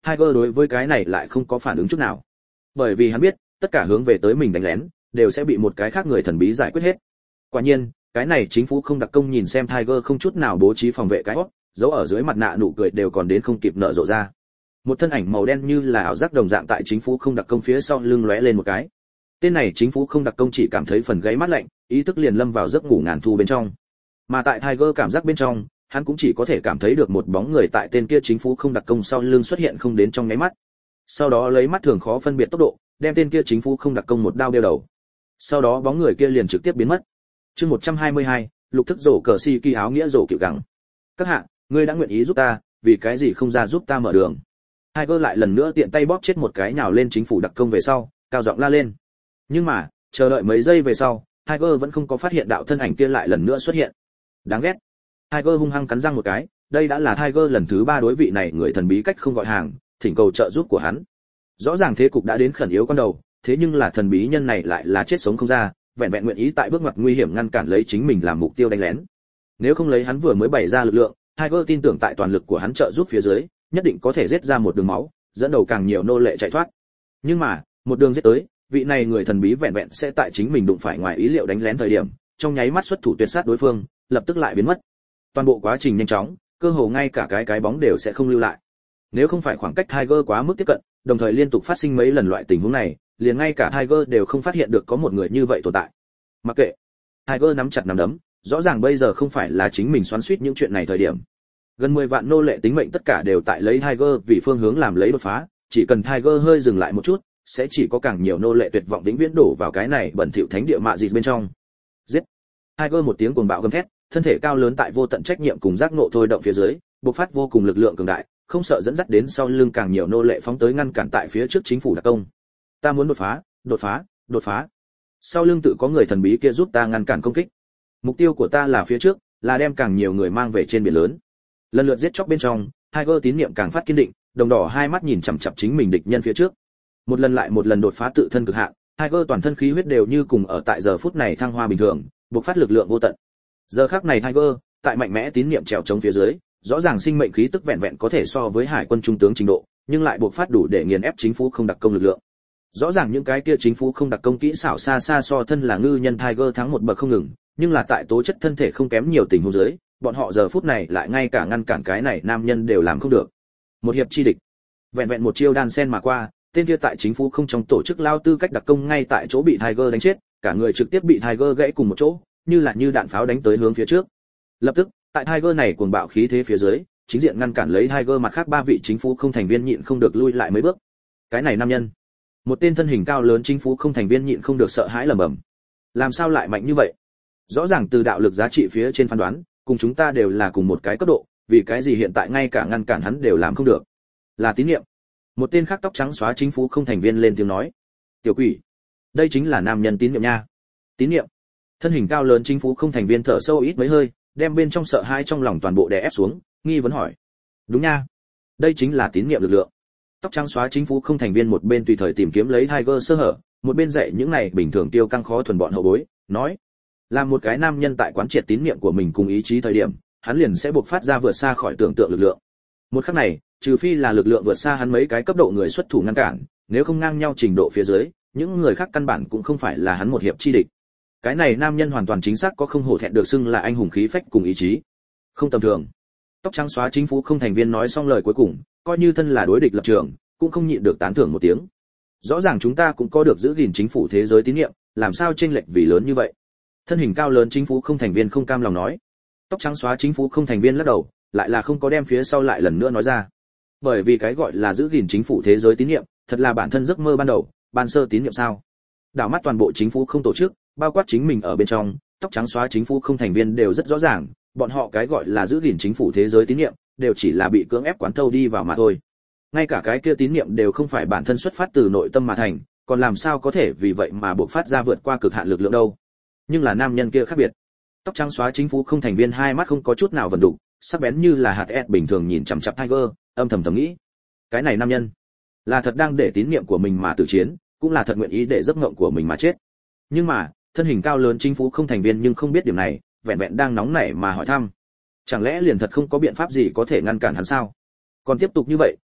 Tiger đối với cái này lại không có phản ứng chút nào. Bởi vì hắn biết, tất cả hướng về tới mình đánh lén, đều sẽ bị một cái khác người thần bí giải quyết hết. Quả nhiên, cái này chính phủ không đặc công nhìn xem Tiger không chút nào bố trí phòng vệ cái hót, giấu ở dưới mặt nạ nụ cười đều còn đến không kịp nở rộ ra. Một thân ảnh màu đen như là ảo giác đồng dạng tại chính phủ không đặc công phía sau lưng lóe lên một cái. Tên này chính phủ không đặc công chỉ cảm thấy phần gáy mát lạnh, ý thức liền lâm vào giấc ngủ ngàn thu bên trong. Mà tại Tiger cảm giác bên trong, hắn cũng chỉ có thể cảm thấy được một bóng người tại tên kia chính phủ không đặc công sau lưng xuất hiện không đến trong nháy mắt. Sau đó lấy mắt thường khó phân biệt tốc độ, đem tên kia chính phủ không đặc công một đao đeo đầu. Sau đó bóng người kia liền trực tiếp biến mất. Chương 122, lục thức rổ cờ si kỳ áo nghĩa rổ cựu gắng. Các hạ, ngươi đã nguyện ý giúp ta, vì cái gì không ra giúp ta mở đường? Tiger lại lần nữa tiện tay bóp chết một cái nhào lên chính phủ đặc công về sau, cao giọng la lên. Nhưng mà, chờ đợi mấy giây về sau, Tiger vẫn không có phát hiện đạo thân ảnh kia lại lần nữa xuất hiện. Đáng ghét. Tiger hung hăng cắn răng một cái, đây đã là Tiger lần thứ 3 đối vị này người thần bí cách không gọi hàng, thỉnh cầu trợ giúp của hắn. Rõ ràng thế cục đã đến khẩn yếu con đầu, thế nhưng là thần bí nhân này lại là chết sống không ra, vẹn vẹn nguyện ý tại bước ngoặt nguy hiểm ngăn cản lấy chính mình làm mục tiêu đánh lén. Nếu không lấy hắn vừa mới bày ra lực lượng, Tiger tin tưởng tại toàn lực của hắn trợ giúp phía dưới, nhất định có thể giết ra một đường máu, dẫn đầu càng nhiều nô lệ chạy thoát. Nhưng mà, một đường giết tới, vị này người thần bí vẹn vẹn sẽ tại chính mình đụng phải ngoài ý liệu đánh lén thời điểm, trong nháy mắt xuất thủ tuyệt sát đối phương, lập tức lại biến mất. Toàn bộ quá trình nhanh chóng, cơ hồ ngay cả cái bóng đều sẽ không lưu lại. Nếu không phải khoảng cách Tiger quá mức tiếp cận, đồng thời liên tục phát sinh mấy lần loại tình huống này, liền ngay cả Tiger đều không phát hiện được có một người như vậy tồn tại. Mặc kệ. Tiger nắm chặt nắm đấm, rõ ràng bây giờ không phải là chính mình xoắn xuýt những chuyện này thời điểm. Gần 10 vạn nô lệ tính mệnh tất cả đều tại lấy Tiger vì phương hướng làm lấy đột phá, chỉ cần Tiger hơi dừng lại một chút, sẽ chỉ có càng nhiều nô lệ tuyệt vọng vĩnh viễn đổ vào cái này bẩn thỉu thánh địa mạ gì bên trong. Giết. Tiger một tiếng cuồng bạo gầm thét, thân thể cao lớn tại vô tận trách nhiệm cùng giác ngộ thôi động phía dưới, bộc phát vô cùng lực lượng cường đại, không sợ dẫn dắt đến sau lưng càng nhiều nô lệ phóng tới ngăn cản tại phía trước chính phủ đặc công. Ta muốn đột phá, đột phá, đột phá. Sau lưng tự có người thần bí kia giúp ta ngăn cản công kích. Mục tiêu của ta là phía trước, là đem càng nhiều người mang về trên biển lớn. Lần lượt giết chóc bên trong, Tiger tín niệm càng phát kiên định, đồng đỏ hai mắt nhìn chằm chằm chính mình địch nhân phía trước. Một lần lại một lần đột phá tự thân cực hạn, Tiger toàn thân khí huyết đều như cùng ở tại giờ phút này thăng hoa bình thường, bộc phát lực lượng vô tận. Giờ khắc này Tiger, tại mạnh mẽ tín niệm trèo chống phía dưới, rõ ràng sinh mệnh khí tức vẹn vẹn có thể so với hải quân trung tướng trình độ, nhưng lại bộc phát đủ để nghiền ép chính phủ không đặc công lực lượng. Rõ ràng những cái kia chính phủ không đặc công kỹ xảo xa xa so thân là ngư nhân Tiger thắng một bậc không ngừng, nhưng là tại tố chất thân thể không kém nhiều tình huống dưới, bọn họ giờ phút này lại ngay cả ngăn cản cái này nam nhân đều làm không được. Một hiệp chi địch, vẹn vẹn một chiêu đan sen mà qua, tên kia tại chính phủ không trong tổ chức lao tư cách đặc công ngay tại chỗ bị Tiger đánh chết, cả người trực tiếp bị Tiger gãy cùng một chỗ, như đạn pháo đánh tới hướng phía trước. Lập tức, tại Tiger này cuồng bạo khí thế phía dưới, chính diện ngăn cản lấy Tiger mặt khác 3 vị chính phủ không thành viên nhịn không được lui lại mấy bước. Cái này nam nhân, một tên thân hình cao lớn chính phủ không thành viên nhịn không được sợ hãi lẩm bẩm. Làm sao lại mạnh như vậy? Rõ ràng từ đạo lực giá trị phía trên phán đoán, cùng chúng ta đều là cùng một cái cấp độ, vì cái gì hiện tại ngay cả ngăn cản hắn đều làm không được? Là tín niệm. Một tên khác tóc trắng xóa chính phủ không thành viên lên tiếng nói. Tiểu quỷ, đây chính là nam nhân tín niệm nha. Tín niệm. Thân hình cao lớn chính phủ không thành viên thở sâu ít mấy hơi, đem bên trong sợ hãi trong lòng toàn bộ đè ép xuống, nghi vấn hỏi. Đúng nha, đây chính là tín niệm lực lượng. Tóc trắng xóa chính phủ không thành viên một bên tùy thời tìm kiếm lấy Tiger sơ hở, một bên dạy những này bình thường tiêu căng khó thuần bọn hậu bối, nói: làm một cái nam nhân tại quán triệt tín niệm của mình cùng ý chí thời điểm, hắn liền sẽ bộc phát ra vượt xa khỏi tưởng tượng lực lượng. Một khắc này, trừ phi là lực lượng vượt xa hắn mấy cái cấp độ người xuất thủ ngăn cản, nếu không ngang nhau trình độ phía dưới, những người khác căn bản cũng không phải là hắn một hiệp chi địch. Cái này nam nhân hoàn toàn chính xác có không hổ thẹn được xưng là anh hùng khí phách cùng ý chí, không tầm thường. Tóc trắng xóa chính phủ không thành viên nói xong lời cuối cùng, coi như thân là đối địch lập trường, cũng không nhịn được tán thưởng một tiếng. Rõ ràng chúng ta cũng có được giữ gìn chính phủ thế giới tín nhiệm, làm sao chênh lệch vì lớn như vậy? Thân hình cao lớn chính phủ không thành viên không cam lòng nói. Tóc trắng xóa chính phủ không thành viên lắc đầu, lại là không có đem phía sau lại lần nữa nói ra. Bởi vì cái gọi là giữ gìn chính phủ thế giới tín nhiệm, thật là bản thân giấc mơ ban đầu, ban sơ tín nhiệm sao? Đảo mắt toàn bộ chính phủ không tổ chức, bao quát chính mình ở bên trong, tóc trắng xóa chính phủ không thành viên đều rất rõ ràng, bọn họ cái gọi là giữ gìn chính phủ thế giới tín nhiệm, đều chỉ là bị cưỡng ép quán thâu đi vào mà thôi. Ngay cả cái kia tín nhiệm đều không phải bản thân xuất phát từ nội tâm mà thành, còn làm sao có thể vì vậy mà buộc phát ra vượt qua cực hạn lực lượng đâu? Nhưng là nam nhân kia khác biệt. Tóc trắng xóa chính phủ không thành viên hai mắt không có chút nào vần đục, sắc bén như là hạt ép bình thường nhìn chằm chằm Tiger, âm thầm nghĩ, cái này nam nhân là thật đang để tín niệm của mình mà tử chiến, cũng là thật nguyện ý để giấc mộng của mình mà chết. Nhưng mà, thân hình cao lớn chính phủ không thành viên nhưng không biết điểm này, vẹn vẹn đang nóng nảy mà hỏi thăm. Chẳng lẽ liền thật không có biện pháp gì có thể ngăn cản hắn sao? Còn tiếp tục như vậy,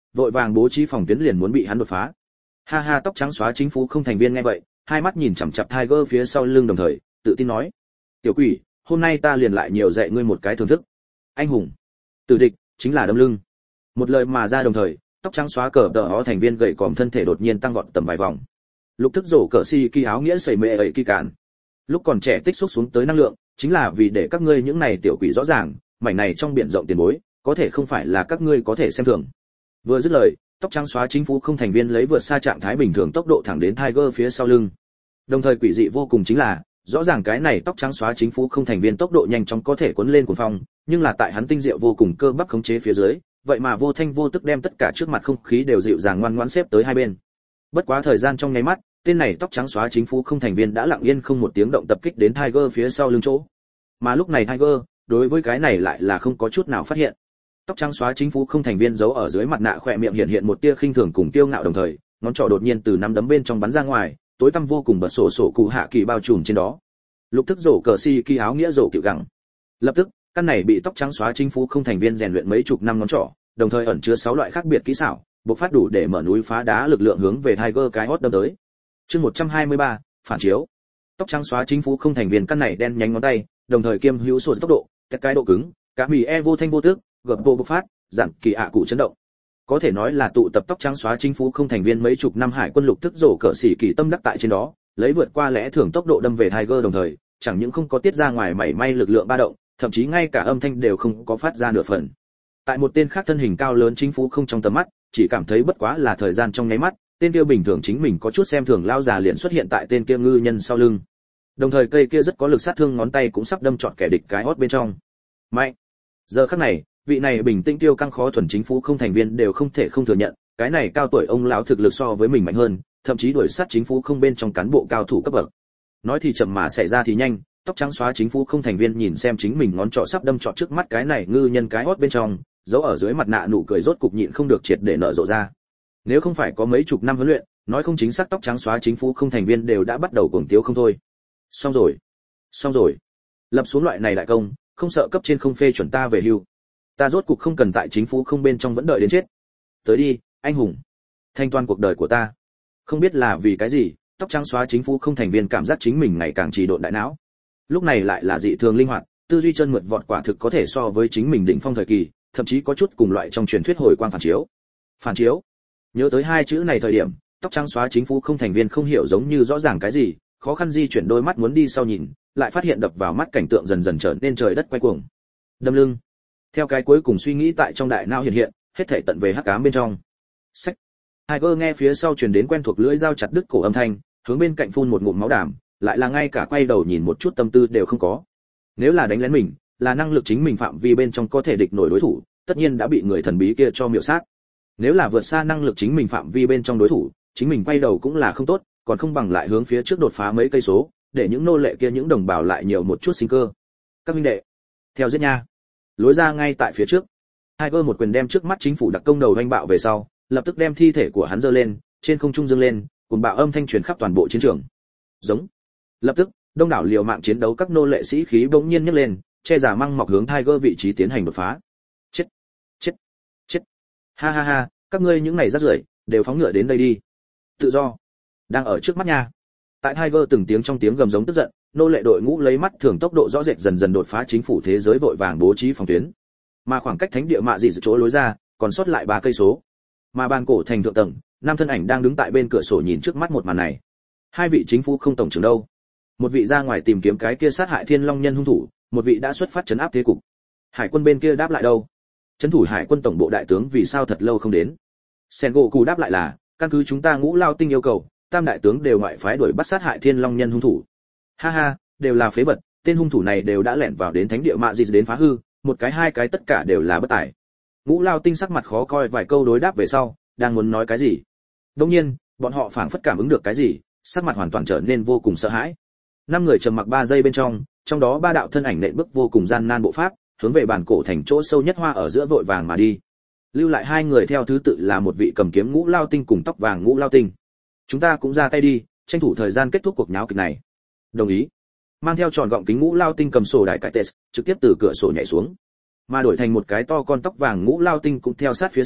vội vàng bố trí phòng tuyến liền muốn bị hắn đột phá. Ha ha, tóc trắng xóa chính phủ không thành viên nghe vậy, hai mắt nhìn chằm chằm Tiger phía sau lưng đồng thời tự tin nói: "Tiểu quỷ, hôm nay ta liền lại nhiều dạy ngươi một cái thưởng thức. Anh hùng, tử địch chính là đâm lưng." Một lời mà ra đồng thời, tóc trắng xóa cờ đờ ó thành viên gầy còm thân thể đột nhiên tăng vọt tầm vài vòng. Lục thức rổ cờ si kỳ áo nghĩa sẩy mê ấy kỳ cản. Lúc còn trẻ tích xúc xuống tới năng lượng, chính là vì để các ngươi những này tiểu quỷ rõ ràng, mảnh này trong biển rộng tiền bối, có thể không phải là các ngươi có thể xem thường. Vừa dứt lời, tóc trắng xóa chính phủ không thành viên lấy vượt xa trạng thái bình thường tốc độ thẳng đến Tiger phía sau lưng. Đồng thời quỷ dị vô cùng chính là, rõ ràng cái này tóc trắng xóa chính phủ không thành viên tốc độ nhanh chóng có thể cuốn lên cuồng phong, nhưng là tại hắn tinh diệu vô cùng cơ bắp khống chế phía dưới, vậy mà vô thanh vô tức đem tất cả trước mặt không khí đều dịu dàng ngoan ngoãn xếp tới hai bên. Bất quá thời gian trong nháy mắt, tên này tóc trắng xóa chính phủ không thành viên đã lặng yên không một tiếng động tập kích đến Tiger phía sau lưng chỗ. Mà lúc này Tiger, đối với cái này lại là không có chút nào phát hiện. Tóc trắng xóa chính phủ không thành viên giấu ở dưới mặt nạ khỏe miệng hiện hiện một tia khinh thường cùng kiêu ngạo đồng thời, ngón trỏ đột nhiên từ nắm đấm bên trong bắn ra ngoài, tối tăm vô cùng bật sổ sổ cụ hạ kỳ bao trùm trên đó. Lục thức rổ cờ si kỳ áo nghĩa rổ cựu gẳng. Lập tức, căn này bị tóc trắng xóa chính phủ không thành viên rèn luyện mấy chục năm ngón trỏ, đồng thời ẩn chứa 6 loại khác biệt kỹ xảo, bộc phát đủ để mở núi phá đá lực lượng hướng về Tiger cái hốt đâm tới. Chương 123, phản chiếu. Tóc trắng xóa chính phủ không thành viên căn này đen nhánh ngón tay, đồng thời kiêm hữu sổ tốc độ, cái độ cứng, cả mì vô thanh vô tước, gập bộ bộc phát, dạng kỳ ạ cụ chấn động. Có thể nói là tụ tập tóc trắng xóa chính phủ không thành viên mấy chục năm hải quân lục thức rổ cỡ xỉ kỳ tâm đắc tại trên đó, lấy vượt qua lẽ thường tốc độ đâm về Tiger đồng thời, chẳng những không có tiết ra ngoài mảy may lực lượng ba động, thậm chí ngay cả âm thanh đều không có phát ra nửa phần. Tại một tên khác thân hình cao lớn chính phủ không trong tầm mắt, chỉ cảm thấy bất quá là thời gian trong nháy mắt, tên kia bình thường chính mình có chút xem thường lao già liền xuất hiện tại tên kia ngư nhân sau lưng. Đồng thời cây kia rất có lực sát thương ngón tay cũng sắp đâm trọn kẻ địch cái hót bên trong. Mạnh. Giờ khắc này, vị này bình tĩnh tiêu căng khó thuần chính phủ không thành viên đều không thể không thừa nhận, cái này cao tuổi ông lão thực lực so với mình mạnh hơn, thậm chí đuổi sát chính phủ không bên trong cán bộ cao thủ cấp bậc. Nói thì chậm mà xảy ra thì nhanh, tóc trắng xóa chính phủ không thành viên nhìn xem chính mình ngón trỏ sắp đâm trọn trước mắt cái này ngư nhân cái hót bên trong, giấu ở dưới mặt nạ nụ cười rốt cục nhịn không được triệt để nở rộ ra. Nếu không phải có mấy chục năm huấn luyện, nói không chính xác tóc trắng xóa chính phủ không thành viên đều đã bắt đầu cuồng tiếu không thôi. Xong rồi, lập xuống loại này đại công, không sợ cấp trên không phê chuẩn ta về hưu. Ta rốt cục không cần tại chính phủ không bên trong vẫn đợi đến chết. Tới đi, anh hùng, thanh toán cuộc đời của ta. Không biết là vì cái gì, tóc trắng xóa chính phủ không thành viên cảm giác chính mình ngày càng trì độn đại não. Lúc này lại là dị thường linh hoạt, tư duy chân mượt vọt quả thực có thể so với chính mình đỉnh phong thời kỳ, thậm chí có chút cùng loại trong truyền thuyết hồi quang phản chiếu. Phản chiếu. Nhớ tới hai chữ này thời điểm, tóc trắng xóa chính phủ không thành viên không hiểu giống như rõ ràng cái gì, khó khăn di chuyển đôi mắt muốn đi sau nhìn, lại phát hiện đập vào mắt cảnh tượng dần dần trở nên trời đất quay cuồng. Đâm lưng. Theo cái cuối cùng suy nghĩ tại trong đại não hiện hiện, hết thảy tận về hắc ám bên trong. Sách. Tiger nghe phía sau truyền đến quen thuộc lưỡi dao chặt đứt cổ âm thanh, hướng bên cạnh phun một ngụm máu đàm, lại là ngay cả quay đầu nhìn một chút tâm tư đều không có. Nếu là đánh lén mình, là năng lực chính mình phạm vi bên trong có thể địch nổi đối thủ, tất nhiên đã bị người thần bí kia cho miểu sát. Nếu là vượt xa năng lực chính mình phạm vi bên trong đối thủ, chính mình quay đầu cũng là không tốt, còn không bằng lại hướng phía trước đột phá mấy cây số, để những nô lệ kia những đồng bào lại nhiều một chút sinh cơ. Các huynh đệ, theo giết nha. Lối ra ngay tại phía trước. Tiger một quyền đem trước mắt chính phủ đặc công đầu đánh bạo về sau, lập tức đem thi thể của hắn giơ lên, trên không trung dương lên, cùng bạo âm thanh truyền khắp toàn bộ chiến trường. Giống. Lập tức, đông đảo liều mạng chiến đấu các nô lệ sĩ khí bỗng nhiên nhấc lên, che giả măng mọc hướng Tiger vị trí tiến hành đột phá. Chết, chết, chết. Ha ha ha, các ngươi những này rác rưởi, đều phóng ngựa đến đây đi. Tự do đang ở trước mắt nha. Tại Tiger từng tiếng trong tiếng gầm giống tức giận, nô lệ đội ngũ lấy mắt thường tốc độ rõ rệt dần dần đột phá chính phủ thế giới vội vàng bố trí phòng tuyến. Mà khoảng cách thánh địa mạ dị chỗ lối ra, còn sót lại 3 cây số. Mà ban cổ thành thượng tầng, nam thân ảnh đang đứng tại bên cửa sổ nhìn trước mắt một màn này. Hai vị chính phủ không tổng trưởng đâu? Một vị ra ngoài tìm kiếm cái kia sát hại Thiên Long nhân hung thủ, một vị đã xuất phát trấn áp thế cục. Hải quân bên kia đáp lại đâu? Trấn thủ hải quân tổng bộ đại tướng vì sao thật lâu không đến? Sengoku đáp lại là, căn cứ chúng ta Ngũ Lao Tinh yêu cầu, tam đại tướng đều ngoại phái đuổi bắt sát hại Thiên Long nhân hung thủ. Ha ha, đều là phế vật, tên hung thủ này đều đã lẻn vào đến thánh địa mạ dị đến phá hư, một cái hai cái tất cả đều là bất tài. Ngũ Lao Tinh sắc mặt khó coi vài câu đối đáp về sau, đang muốn nói cái gì. Đương nhiên, bọn họ phảng phất cảm ứng được cái gì, sắc mặt hoàn toàn trở nên vô cùng sợ hãi. 5 người trầm mặc 3 giây bên trong đó 3 đạo thân ảnh nện bước vô cùng gian nan bộ pháp, hướng về bản cổ thành chỗ sâu nhất hoa ở giữa vội vàng mà đi. Lưu lại 2 người theo thứ tự là một vị cầm kiếm Ngũ Lao Tinh cùng tóc vàng Ngũ Lao Tinh. Chúng ta cũng ra tay đi, tranh thủ thời gian kết thúc cuộc nháo kịch này. Đồng ý. Mang theo tròn gọng kính Ngũ Lao Tinh cầm sổ đại cải tệ, trực tiếp từ cửa sổ nhảy xuống. Mà đổi thành một cái to con tóc vàng Ngũ Lao Tinh cũng theo sát phía sau,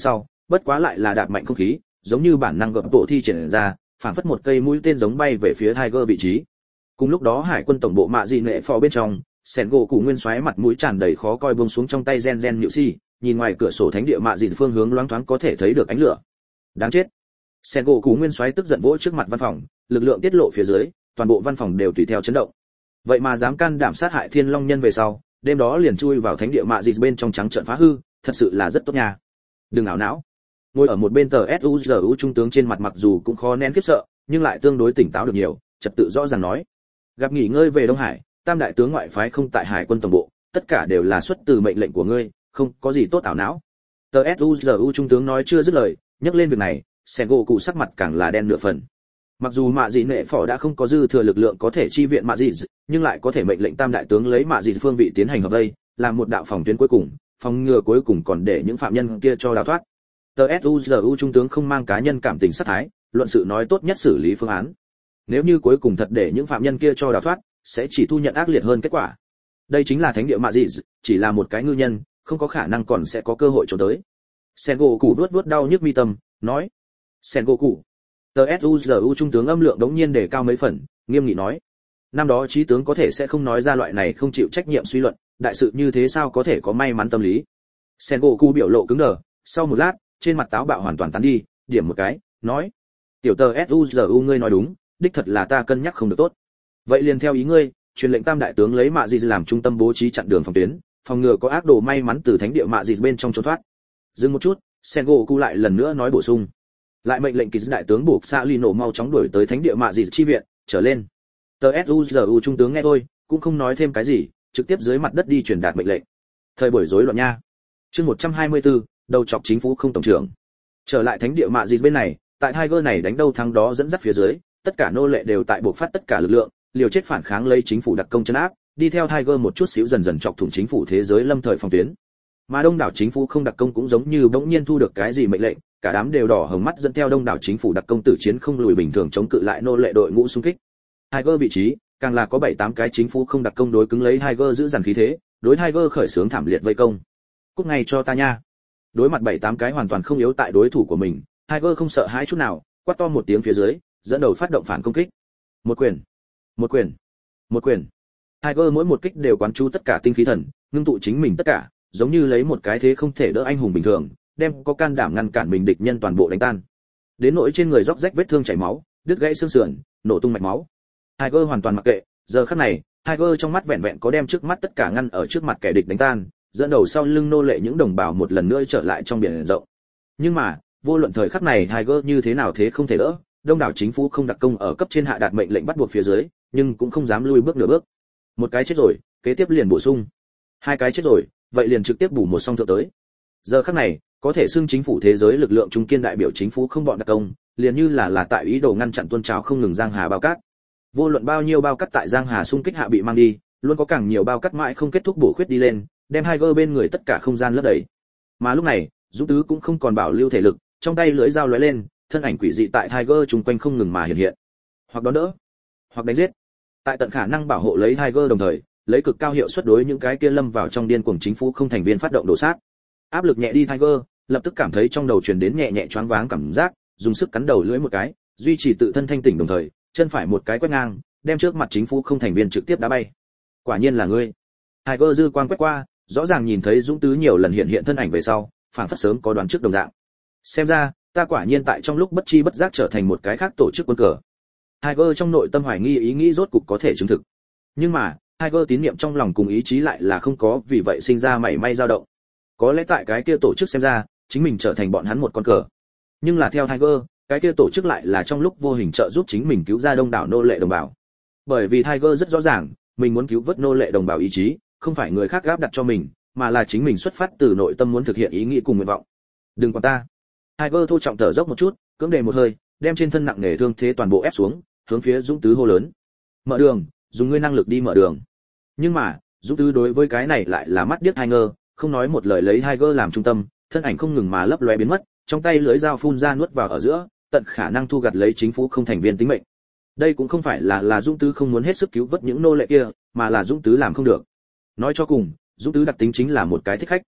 bất quá lại là đạp mạnh không khí, giống như bản năng gập bộ thi triển ra, phảng phất một cây mũi tên giống bay về phía Tiger vị trí. Cùng lúc đó hải quân tổng bộ mạ dị nệ phò bên trong, sẻn gỗ cụ nguyên soái mặt mũi tràn đầy khó coi buông xuống trong tay gen nhự si, nhìn ngoài cửa sổ thánh địa mạ dị phương hướng loáng thoáng có thể thấy được ánh lửa. Đáng chết! Sẻn gỗ cụ nguyên soái tức giận vỗ trước mặt văn phòng, lực lượng tiết lộ phía dưới, toàn bộ văn phòng đều tùy theo chấn động. Vậy mà dám can đảm sát hại Thiên Long nhân về sau, đêm đó liền chui vào thánh địa mạ dị bên trong trắng trợn phá hư, thật sự là rất tốt nha. Đừng ảo não. Ngồi ở một bên tờ SUZU trung tướng trên mặt mặc dù cũng khó nén khiếp sợ, nhưng lại tương đối tỉnh táo được nhiều, trật tự rõ ràng nói: gặp nghỉ ngơi về Đông Hải, tam đại tướng ngoại phái không tại hải quân tổng bộ, tất cả đều là xuất từ mệnh lệnh của ngươi, không có gì tốt ảo não. Tờ SUZU trung tướng nói chưa dứt lời, nhắc lên việc này, Sẻn gỗ cụ sắc mặt càng là đen nửa phần. Mặc dù mạ dị nệ phò đã không có dư thừa lực lượng có thể chi viện mạ dị, nhưng lại có thể mệnh lệnh tam đại tướng lấy mạ dị phương vị tiến hành hợp vây, làm một đạo phòng tuyến cuối cùng, phòng ngừa cuối cùng còn để những phạm nhân kia cho đào thoát. Tờ SUZU trung tướng không mang cá nhân cảm tình sát thái, luận sự nói tốt nhất xử lý phương án. Nếu như cuối cùng thật để những phạm nhân kia cho đào thoát, sẽ chỉ thu nhận ác liệt hơn kết quả. Đây chính là thánh địa mạ dị, chỉ là một cái ngư nhân, không có khả năng còn sẽ có cơ hội trốn tới. Sengoku vuốt đau nhức mi tâm, nói: Sengoku. Tờ SUZU trung tướng âm lượng đống nhiên đề cao mấy phần, nghiêm nghị nói: năm đó chí tướng có thể sẽ không nói ra loại này không chịu trách nhiệm suy luận, đại sự như thế sao có thể có may mắn tâm lý. Sengoku biểu lộ cứng đờ, sau một lát, trên mặt táo bạo hoàn toàn tán đi, điểm một cái, nói: tiểu tờ SUZU ngươi nói đúng, đích thật là ta cân nhắc không được tốt. Vậy liền theo ý ngươi, truyền lệnh tam đại tướng lấy mạ dị làm trung tâm bố trí chặn đường phòng tuyến, phòng ngừa có ác đồ may mắn từ thánh địa mạ dị bên trong trốn thoát. Dừng một chút, Sengoku lại lần nữa nói bổ sung: lại mệnh lệnh kỳ đại tướng buộc Sa Lino mau chóng đuổi tới thánh địa mạ dị chi viện, trở lên. Tờ SUZU trung tướng nghe thôi, cũng không nói thêm cái gì, trực tiếp dưới mặt đất đi truyền đạt mệnh lệnh. Thời buổi rối loạn nha. Chương 124, đầu chọc chính phủ không tổng trưởng. Trở lại thánh địa mạ dị bên này, tại Tiger này đánh đâu thắng đó dẫn dắt phía dưới, tất cả nô lệ đều tại buộc phát tất cả lực lượng, liều chết phản kháng lấy chính phủ đặc công trấn áp, đi theo Tiger một chút xíu dần dần chọc thủng chính phủ thế giới lâm thời phòng tuyến. Mà đông đảo chính phủ không đặc công cũng giống như bỗng nhiên thu được cái gì mệnh lệnh, cả đám đều đỏ hồng mắt dẫn theo đông đảo chính phủ đặc công tử chiến không lùi bình thường chống cự lại nô lệ đội ngũ xung kích. Tiger vị trí, càng là có 7-8 cái chính phủ không đặc công đối cứng lấy Tiger giữ dằn khí thế, đối Tiger khởi xướng thảm liệt vây công. Cút ngay cho ta nha. Đối mặt 7-8 cái hoàn toàn không yếu tại đối thủ của mình, Tiger không sợ hãi chút nào, quát to một tiếng phía dưới, dẫn đầu phát động phản công kích. Một quyền, một quyền, một quyền. Tiger mỗi một kích đều quán chú tất cả tinh khí thần, ngưng tụ chính mình tất cả, giống như lấy một cái thế không thể đỡ anh hùng bình thường, đem có can đảm ngăn cản mình địch nhân toàn bộ đánh tan. Đến nỗi trên người róc rách vết thương chảy máu, đứt gãy xương sườn, nổ tung mạch máu. Tiger hoàn toàn mặc kệ, giờ khắc này, Tiger trong mắt vẹn vẹn có đem trước mắt tất cả ngăn ở trước mặt kẻ địch đánh tan, dẫn đầu sau lưng nô lệ những đồng bào một lần nữa trở lại trong biển rộng. Nhưng mà, vô luận thời khắc này Tiger như thế nào thế không thể đỡ, đông đảo chính phủ không đặc công ở cấp trên hạ đạt mệnh lệnh bắt buộc phía dưới, nhưng cũng không dám lui bước nửa bước. Một cái chết rồi, kế tiếp liền bổ sung. Hai cái chết rồi, vậy liền trực tiếp bù một song thượng tới. Giờ khắc này, có thể xưng chính phủ thế giới lực lượng trung kiên đại biểu chính phủ không bọn đặc công, liền như là tại ý đồ ngăn chặn tuôn trào không ngừng giang hà bao cát. Vô luận bao nhiêu bao cát tại giang hà xung kích hạ bị mang đi, luôn có càng nhiều bao cát mãi không kết thúc bổ khuyết đi lên, đem Tiger bên người tất cả không gian lấp đầy. Mà lúc này, Dũng Tứ cũng không còn bảo lưu thể lực, trong tay lưỡi dao lóe lên, thân ảnh quỷ dị tại Tiger chung quanh không ngừng mà hiện hiện. Hoặc đón đỡ, hoặc đánh giết. Tại tận khả năng bảo hộ lấy Tiger đồng thời, lấy cực cao hiệu suất đối những cái kia lâm vào trong điên cuồng chính phủ không thành viên phát động đổ sát. Áp lực nhẹ đi Tiger, lập tức cảm thấy trong đầu truyền đến nhẹ nhẹ choáng váng cảm giác, dùng sức cắn đầu lưỡi một cái, duy trì tự thân thanh tỉnh đồng thời, chân phải một cái quét ngang, đem trước mặt chính phủ không thành viên trực tiếp đá bay. Quả nhiên là ngươi. Tiger dư quang quét qua, rõ ràng nhìn thấy Dũng Tứ nhiều lần hiện hiện thân ảnh về sau, phảng phất sớm có đoán trước đồng dạng. Xem ra, ta quả nhiên tại trong lúc bất chi bất giác trở thành một cái khác tổ chức quân cờ. Tiger trong nội tâm hoài nghi ý nghĩ rốt cục có thể chứng thực. Nhưng mà, Tiger tín niệm trong lòng cùng ý chí lại là không có vì vậy sinh ra mảy may dao động. Có lẽ tại cái kia tổ chức xem ra, chính mình trở thành bọn hắn một con cờ. Nhưng là theo Tiger, cái kia tổ chức lại là trong lúc vô hình trợ giúp chính mình cứu ra đông đảo nô lệ đồng bào. Bởi vì Tiger rất rõ ràng, mình muốn cứu vớt nô lệ đồng bào ý chí, không phải người khác áp đặt cho mình, mà là chính mình xuất phát từ nội tâm muốn thực hiện ý nghĩ cùng nguyện vọng. Đừng quản ta. Tiger thô trọng thở dốc một chút, cưỡng đề một hơi, đem trên thân nặng nề thương thế toàn bộ ép xuống, hướng phía Dũng Tứ hô lớn: "Mở đường, dùng ngươi năng lực đi mở đường." Nhưng mà, Dũng Tứ đối với cái này lại là mắt điếc hai ngơ, không nói một lời lấy Tiger làm trung tâm, thân ảnh không ngừng mà lấp lóe biến mất, trong tay lưỡi dao phun ra nuốt vào ở giữa, tận khả năng thu gặt lấy chính phủ không thành viên tính mệnh. Đây cũng không phải là Dũng Tứ không muốn hết sức cứu vớt những nô lệ kia, mà là Dũng Tứ làm không được. Nói cho cùng, Dũng Tứ đặc tính chính là một cái thích khách.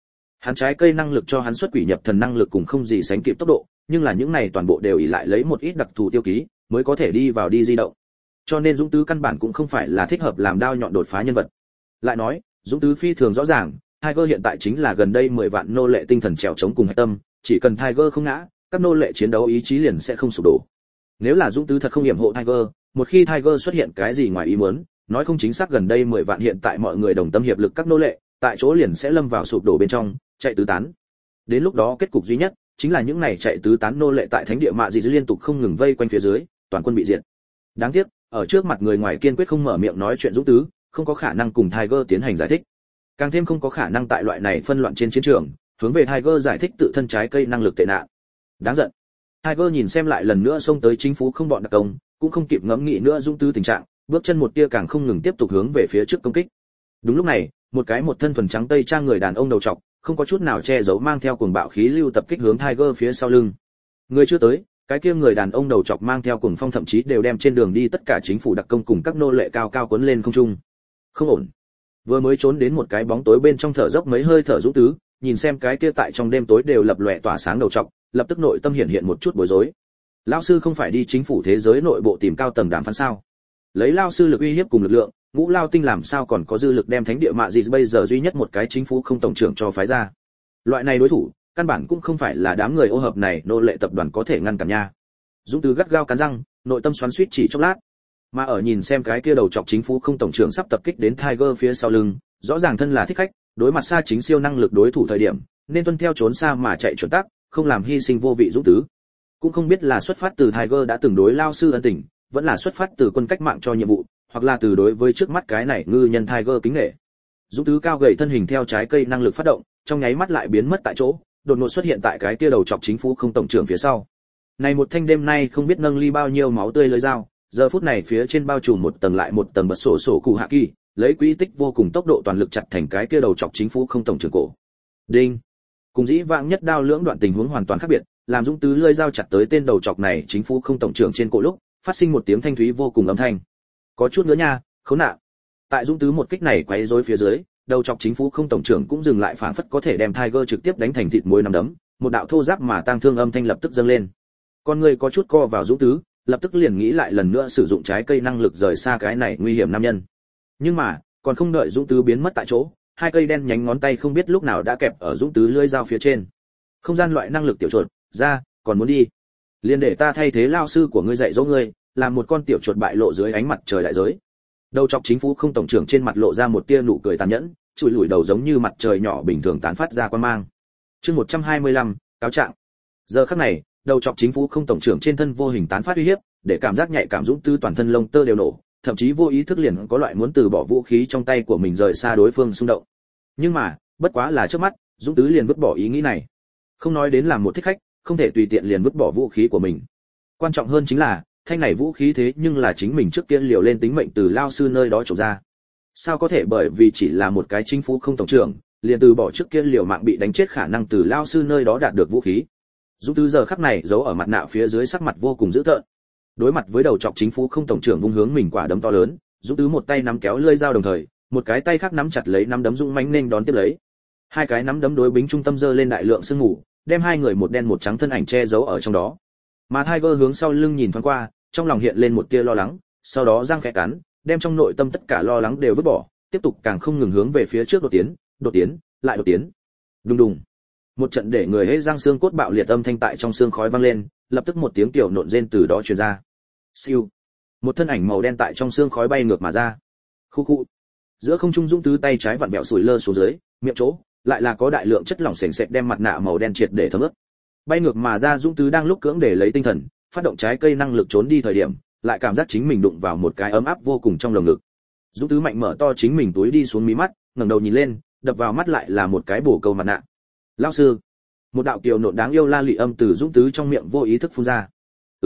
hắn trái cây năng lực cho hắn xuất quỷ nhập thần năng lực cùng không gì sánh kịp tốc độ, nhưng là những này toàn bộ đều ỷ lại lấy một ít đặc thù tiêu ký, mới có thể đi vào đi di động. Cho nên Dũng Tứ căn bản cũng không phải là thích hợp làm đao nhọn đột phá nhân vật. Lại nói, Dũng Tứ phi thường rõ ràng, Tiger hiện tại chính là gần đây 10 vạn nô lệ tinh thần trèo chống cùng hạch tâm, chỉ cần Tiger không ngã, các nô lệ chiến đấu ý chí liền sẽ không sụp đổ. Nếu là Dũng Tứ thật không yểm hộ Tiger, một khi Tiger xuất hiện cái gì ngoài ý muốn, nói không chính xác gần đây 10 vạn hiện tại mọi người đồng tâm hiệp lực các nô lệ, tại chỗ liền sẽ lâm vào sụp đổ bên trong, chạy tứ tán. Đến lúc đó kết cục duy nhất chính là những này chạy tứ tán nô lệ tại thánh địa mạ dị liên tục không ngừng vây quanh phía dưới, toàn quân bị diệt. Đáng tiếc, ở trước mặt người ngoài kiên quyết không mở miệng nói chuyện Dũng Tứ, không có khả năng cùng Tiger tiến hành giải thích. Càng thêm không có khả năng tại loại này phân loạn trên chiến trường, hướng về Tiger giải thích tự thân trái cây năng lực tệ nạn. Đáng giận. Tiger nhìn xem lại lần nữa xông tới chính phủ không bọn đặc công, cũng không kịp ngẫm nghĩ nữa Dũng Tứ tình trạng, bước chân một tia càng không ngừng tiếp tục hướng về phía trước công kích. Đúng lúc này, một thân thuần trắng tây trang người đàn ông đầu trọc, không có chút nào che giấu mang theo cuồng bạo khí lưu tập kích hướng Tiger phía sau lưng. Người chưa tới, cái kia người đàn ông đầu trọc mang theo cuồng phong thậm chí đều đem trên đường đi tất cả chính phủ đặc công cùng các nô lệ cao cao cuốn lên không trung. Không ổn. Vừa mới trốn đến một cái bóng tối bên trong thở dốc mấy hơi thở Dũng Tứ, nhìn xem cái kia tại trong đêm tối đều lập lòe tỏa sáng đầu trọc, lập tức nội tâm hiện một chút bối rối. Lão sư không phải đi chính phủ thế giới nội bộ tìm cao tầng đàm phán sao? Lấy lão sư lực uy hiếp cùng lực lượng, Ngũ Lao Tinh làm sao còn có dư lực đem thánh địa mạ dị bây giờ duy nhất một cái chính phủ không tổng trưởng cho phái ra. Loại này đối thủ, căn bản cũng không phải là đám người ô hợp này nô lệ tập đoàn có thể ngăn cản nha. Dũng Tứ gắt gao cắn răng, nội tâm xoắn xuýt chỉ chốc lát. Mà ở nhìn xem cái kia đầu chọc chính phủ không tổng trưởng sắp tập kích đến Tiger phía sau lưng, rõ ràng thân là thích khách, đối mặt xa chính siêu năng lực đối thủ thời điểm, nên tuân theo trốn xa mà chạy chuẩn tắc, không làm hy sinh vô vị Dũng Tứ. Cũng không biết là xuất phát từ Tiger đã từng đối lao sư ân tình, vẫn là xuất phát từ quân cách mạng cho nhiệm vụ, hoặc là từ đối với trước mắt cái này ngư nhân Tiger kính nể. Dũng Tứ cao gầy thân hình theo trái cây năng lực phát động, trong nháy mắt lại biến mất tại chỗ, đột ngột xuất hiện tại cái kia đầu chọc chính phủ không tổng trưởng phía sau. Này một thanh đêm nay không biết nâng ly bao nhiêu máu tươi lưỡi dao, giờ phút này phía trên bao trùm một tầng lại một tầng bật sổ cụ hạ kỳ, lấy quỹ tích vô cùng tốc độ toàn lực chặt thành cái kia đầu chọc chính phủ không tổng trưởng cổ. Đinh. Cùng dĩ vãng nhất đao lưỡng đoạn tình huống hoàn toàn khác biệt, làm Dũng Tứ lưỡi dao chặt tới tên đầu chọc này chính phủ không tổng trưởng trên cổ lúc, phát sinh một tiếng thanh thúy vô cùng âm thanh. Có chút nữa nha, khốn nạn. Tại Dũng Tứ một kích này quấy rối phía dưới, đầu chọc chính phủ không tổng trưởng cũng dừng lại phảng phất có thể đem Tiger trực tiếp đánh thành thịt muối nắm đấm, một đạo thô giáp mà tang thương âm thanh lập tức dâng lên. Con người có chút co vào Dũng Tứ, lập tức liền nghĩ lại lần nữa sử dụng trái cây năng lực rời xa cái này nguy hiểm nam nhân. Nhưng mà, còn không đợi Dũng Tứ biến mất tại chỗ, hai cây đen nhánh ngón tay không biết lúc nào đã kẹp ở Dũng Tứ lưỡi dao phía trên. Không gian loại năng lực tiểu chuột, ra, còn muốn đi? Liền để ta thay thế lao sư của ngươi dạy dỗ ngươi, làm một con tiểu chuột bại lộ dưới ánh mặt trời đại giới. Đầu chọc chính phủ không tổng trưởng trên mặt lộ ra một tia nụ cười tàn nhẫn, chùi lùi đầu giống như mặt trời nhỏ bình thường tán phát ra quang mang. Chương 125, cáo trạng. Giờ khắc này, đầu chọc chính phủ không tổng trưởng trên thân vô hình tán phát uy hiếp, để cảm giác nhạy cảm Dũng Tứ toàn thân lông tơ đều nổ, thậm chí vô ý thức liền có loại muốn từ bỏ vũ khí trong tay của mình rời xa đối phương xung động. Nhưng mà, bất quá là trước mắt, Dũng Tứ liền vứt bỏ ý nghĩ này. Không nói đến làm một thích khách, không thể tùy tiện liền vứt bỏ vũ khí của mình. Quan trọng hơn chính là, thanh này vũ khí thế nhưng là chính mình trước kia liều lên tính mệnh từ lao sư nơi đó trổ ra. Sao có thể bởi vì chỉ là một cái chính phủ không tổng trưởng, liền từ bỏ trước kia liều mạng bị đánh chết khả năng từ lao sư nơi đó đạt được vũ khí. Dũng Tứ giờ khắc này giấu ở mặt nạ phía dưới sắc mặt vô cùng dữ tợn. Đối mặt với đầu chọc chính phủ không tổng trưởng vung hướng mình quả đấm to lớn, Dũng Tứ một tay nắm kéo lưỡi dao đồng thời, một cái tay khác nắm chặt lấy nắm đấm dũng mãnh nên đón tiếp lấy. Hai cái nắm đấm đối bính trung tâm giơ lên đại lượng sương mù, đem hai người một đen một trắng thân ảnh che giấu ở trong đó. Mà Tiger hướng sau lưng nhìn thoáng qua, trong lòng hiện lên một tia lo lắng, sau đó răng khẽ cắn, đem trong nội tâm tất cả lo lắng đều vứt bỏ, tiếp tục càng không ngừng hướng về phía trước đột tiến, lại đột tiến. Đùng đùng. Một trận để người hết răng xương cốt bạo liệt âm thanh tại trong xương khói vang lên, lập tức một tiếng tiểu nộn rên từ đó truyền ra. Siêu. Một thân ảnh màu đen tại trong xương khói bay ngược mà ra. Khu khu. Giữa không trung Dũng Tứ tay trái vặn vẹo sủi lơ xuống dưới, miệng chỗ lại là có đại lượng chất lỏng sền sệt đem mặt nạ màu đen triệt để thấm ướt. Bay ngược mà ra Dũng Tứ đang lúc cưỡng để lấy tinh thần, phát động trái cây năng lực trốn đi thời điểm, lại cảm giác chính mình đụng vào một cái ấm áp vô cùng trong lồng ngực. Dũng Tứ mạnh mở to chính mình túi đi xuống mí mắt, ngẩng đầu nhìn lên, đập vào mắt lại là một cái bổ câu mặt nạ. Lão sư. Một đạo kiều nộn đáng yêu la lị âm từ Dũng Tứ trong miệng vô ý thức phun ra.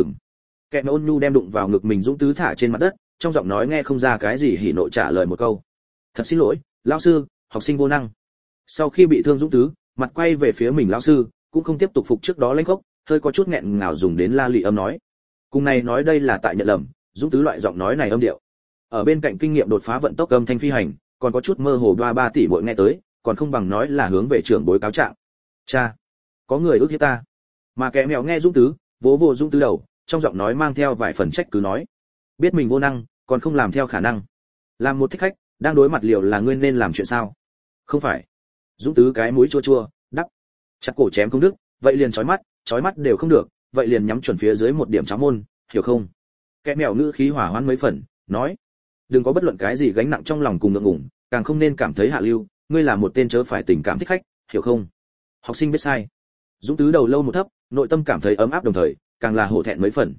Kẹt ôn nhu đem đụng vào ngực mình Dũng Tứ thả trên mặt đất, trong giọng nói nghe không ra cái gì hỉ nộ trả lời một câu. Thật xin lỗi, lão sư, học sinh vô năng. Sau khi bị thương Dũng Tứ, mặt quay về phía mình lão sư, cũng không tiếp tục phục trước đó lãnh khốc, hơi có chút nghẹn ngào dùng đến la lị âm nói. Cùng này nói đây là tại nhận lầm, Dũng Tứ loại giọng nói này âm điệu. Ở bên cạnh kinh nghiệm đột phá vận tốc âm thanh phi hành, còn có chút mơ hồ 3 tỷ muội nghe tới, còn không bằng nói là hướng về trưởng bối cáo trạng. Cha, có người ước hiếp ta. Mà kẻ mèo nghe Dũng Tứ, vỗ vỗ Dũng Tứ đầu, trong giọng nói mang theo vài phần trách cứ nói, biết mình vô năng, còn không làm theo khả năng. Làm một thích khách, đang đối mặt liều là ngươi nên làm chuyện sao? Không phải. Dũng Tứ cái mũi chua chua, đắp, chặt cổ chém không đứt, vậy liền chói mắt đều không được, vậy liền nhắm chuẩn phía dưới một điểm cháo môn, hiểu không? Kẻ mèo ngữ khí hỏa hoãn mấy phần, nói, đừng có bất luận cái gì gánh nặng trong lòng cùng ngượng ngùng, càng không nên cảm thấy hạ lưu, ngươi là một tên chớ phải tình cảm thích khách, hiểu không? Học sinh biết sai. Dũng Tứ đầu lâu một thấp, nội tâm cảm thấy ấm áp đồng thời, càng là hổ thẹn mấy phần.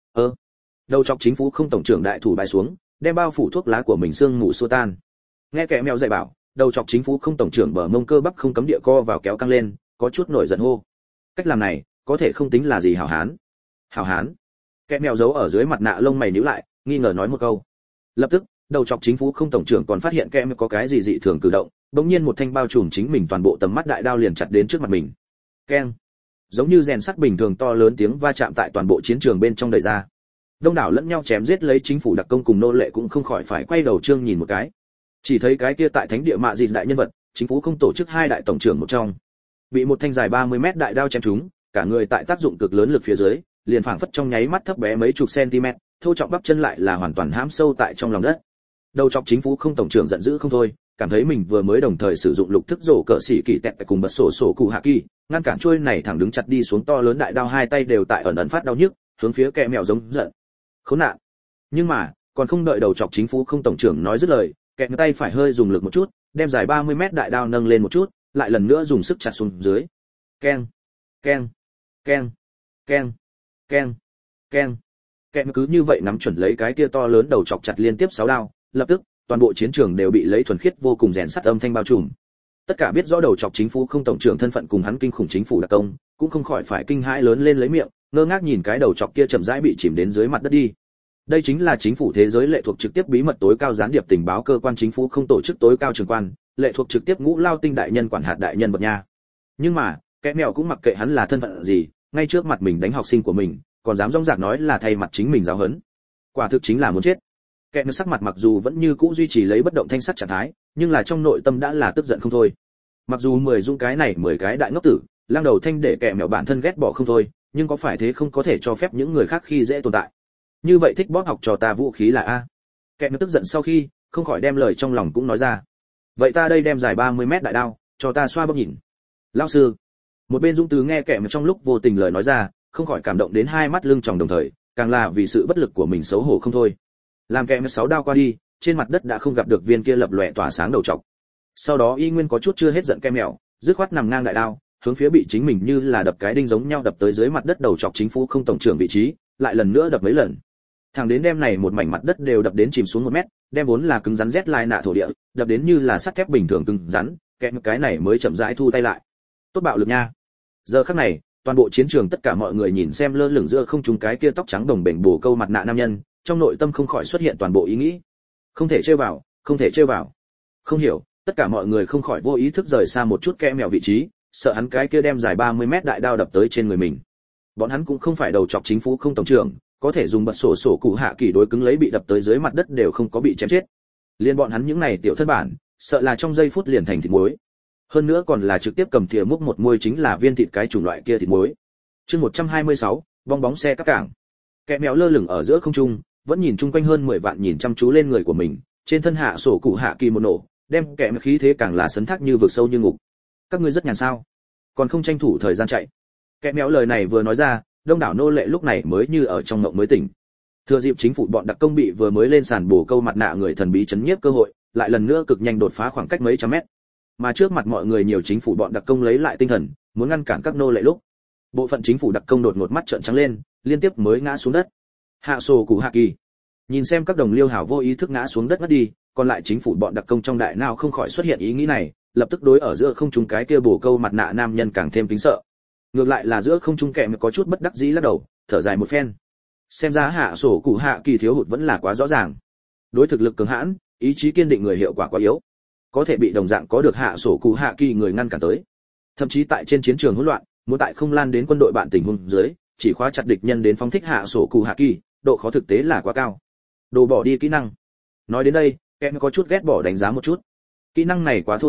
Đầu chọc chính phủ không tổng trưởng đại thủ bài xuống, đem bao phủ thuốc lá của mình sương mù xua tan. Nghe kẻ mèo dạy bảo, đầu chọc chính phủ không tổng trưởng bờ mông cơ bắp không cấm địa co vào kéo căng lên, có chút nổi giận hô. Cách làm này, có thể không tính là gì hảo hán. Hảo hán? Kẻ mèo giấu ở dưới mặt nạ lông mày nhíu lại, nghi ngờ nói một câu. Lập tức, đầu chọc chính phủ không tổng trưởng còn phát hiện kẻ mèo có cái gì dị thường cử động, bỗng nhiên một thanh bao trùm chính mình toàn bộ tầm mắt đại đao liền chặt đến trước mặt mình. Keng. Giống như rèn sắt bình thường to lớn tiếng va chạm tại toàn bộ chiến trường bên trong đầy ra. Đông đảo lẫn nhau chém giết lấy chính phủ đặc công cùng nô lệ cũng không khỏi phải quay đầu trương nhìn một cái. Chỉ thấy cái kia tại thánh địa mạ dị đại nhân vật, chính phủ không tổ chức hai đại tổng trưởng một trong, bị một thanh dài 30 mét đại đao chém trúng, cả người tại tác dụng cực lớn lực phía dưới, liền phảng phất trong nháy mắt thấp bé mấy chục cm, thô trọng bắp chân lại là hoàn toàn hãm sâu tại trong lòng đất. Đầu chọc chính phủ không tổng trưởng giận dữ không thôi, cảm thấy mình vừa mới đồng thời sử dụng lục thức rổ cỡ xỉ kỳ tẹt cùng bật sổ cụ hạ kỳ, ngăn cản trôi này thẳng đứng chặt đi xuống to lớn đại đao, hai tay đều tại ẩn ẩn phát đau nhức, hướng phía kẻ mèo giống giận. Khốn nạn. Nhưng mà, còn không đợi đầu chọc chính phủ không tổng trưởng nói dứt lời, kẻ tay phải hơi dùng lực một chút, đem dài 30 mét đại đao nâng lên một chút, lại lần nữa dùng sức chặt xuống dưới. Keng, keng, keng, keng, keng, keng. Kẻ cứ như vậy nắm chuẩn lấy cái kia to lớn đầu chọc chặt liên tiếp 6 đao, lập tức, toàn bộ chiến trường đều bị lấy thuần khiết vô cùng rèn sắt âm thanh bao trùm. Tất cả biết rõ đầu chọc chính phủ không tổng trưởng thân phận cùng hắn kinh khủng chính phủ đặc công, cũng không khỏi phải kinh hãi lớn lên lấy miệng, ngơ ngác nhìn cái đầu chọc kia chậm rãi bị chìm đến dưới mặt đất đi. Đây chính là chính phủ thế giới lệ thuộc trực tiếp bí mật tối cao gián điệp tình báo cơ quan chính phủ không tổ chức tối cao trưởng quan, lệ thuộc trực tiếp Ngũ Lao Tinh đại nhân quản hạt đại nhân bậc nha. Nhưng mà, kẻ mèo cũng mặc kệ hắn là thân phận gì, ngay trước mặt mình đánh học sinh của mình, còn dám rong rạc nói là thay mặt chính mình giáo huấn. Quả thực chính là muốn chết. Kẻ mèo sắc mặt mặc dù vẫn như cũ duy trì lấy bất động thanh sắc trạng thái, nhưng là trong nội tâm đã là tức giận không thôi. Mặc dù 10 dung cái này 10 cái đại ngốc tử, lang đầu thanh để kẻ mèo bản thân ghét bỏ không thôi, nhưng có phải thế không có thể cho phép những người khác khi dễ tồn tại. Như vậy thích bóp học trò ta vũ khí là a. Kẻ mèo tức giận sau khi, không khỏi đem lời trong lòng cũng nói ra. Vậy ta đây đem dài 30 mét đại đao, cho ta xoa bóp nhìn. Lão sư. Một bên Dũng Tứ nghe kẻ mèo trong lúc vô tình lời nói ra, không khỏi cảm động đến hai mắt lưng tròng đồng thời, càng là vì sự bất lực của mình xấu hổ không thôi. Làm kẻ mèo 6 đao qua đi, trên mặt đất đã không gặp được viên kia lập lòe tỏa sáng đầu trọc. Sau đó y nguyên có chút chưa hết giận kẻ mèo, dứt khoát nằm ngang đại đao, hướng phía bị chính mình như là đập cái đinh giống nhau đập tới dưới mặt đất đầu chọc chính phủ không tổng trưởng vị trí, lại lần nữa đập mấy lần. Thẳng đến đem này một mảnh mặt đất đều đập đến chìm xuống 1 mét, đem vốn là cứng rắn rét lai nạ thổ địa, đập đến như là sắt thép bình thường cứng rắn, kẹm cái này mới chậm rãi thu tay lại. Tốt bạo lực nha. Giờ khắc này, toàn bộ chiến trường tất cả mọi người nhìn xem lơ lửng giữa không trung cái kia tóc trắng đồng bềnh bổ câu mặt nạ nam nhân, trong nội tâm không khỏi xuất hiện toàn bộ ý nghĩ. Không thể trêu vào, không thể trêu vào. Không hiểu, tất cả mọi người không khỏi vô ý thức rời xa một chút kẽ mèo vị trí, sợ hắn cái kia đem dài 30 mét đại đao đập tới trên người mình. Bọn hắn cũng không phải đầu chọc chính phủ không tổng trưởng, có thể dùng bật sổ cụ hạ kỳ đối cứng lấy bị đập tới dưới mặt đất đều không có bị chém chết. Liên bọn hắn những này tiểu thân bản, sợ là trong giây phút liền thành thịt muối. Hơn nữa còn là trực tiếp cầm thìa múc một muôi chính là viên thịt cái chủng loại kia thịt muối. Chương 126, bong bóng xe các cảng. Kẻ mèo lơ lửng ở giữa không trung, vẫn nhìn chung quanh hơn 10 vạn nhìn chăm chú lên người của mình, trên thân hạ sổ cụ hạ kỳ một nổ, đem kẻ khí thế càng là sấn thác như vực sâu như ngục. Các ngươi rất nhàn sao? Còn không tranh thủ thời gian chạy. Kẻ mèo lời này vừa nói ra, đông đảo nô lệ lúc này mới như ở trong mộng mới tỉnh. Thừa dịp chính phủ bọn đặc công bị vừa mới lên sàn bổ câu mặt nạ người thần bí chấn nhiếp cơ hội, lại lần nữa cực nhanh đột phá khoảng cách mấy trăm mét. Mà trước mặt mọi người nhiều chính phủ bọn đặc công lấy lại tinh thần, muốn ngăn cản các nô lệ lúc, bộ phận chính phủ đặc công đột ngột mắt trợn trắng lên, liên tiếp mới ngã xuống đất. Hạ sổ cụ hạ kỳ nhìn xem các đồng liêu hảo vô ý thức ngã xuống đất ngất đi, còn lại chính phủ bọn đặc công trong đại não không khỏi xuất hiện ý nghĩ này, lập tức đối ở giữa không trung cái kia bổ câu mặt nạ nam nhân càng thêm kính sợ. Ngược lại là giữa không trung kẹm có chút bất đắc dĩ lắc đầu, thở dài một phen. Xem ra hạ sổ cụ hạ kỳ thiếu hụt vẫn là quá rõ ràng. Đối thực lực cường hãn, ý chí kiên định người hiệu quả quá yếu, có thể bị đồng dạng có được hạ sổ cụ hạ kỳ người ngăn cản tới. Thậm chí tại trên chiến trường hỗn loạn, muốn tại không lan đến quân đội bạn tình huống dưới, chỉ khóa chặt địch nhân đến phóng thích hạ sổ cụ hạ kỳ, độ khó thực tế là quá cao. Đồ bỏ đi kỹ năng. Nói đến đây, em có chút ghét bỏ đánh giá một chút. Kỹ năng này quá thô ráp,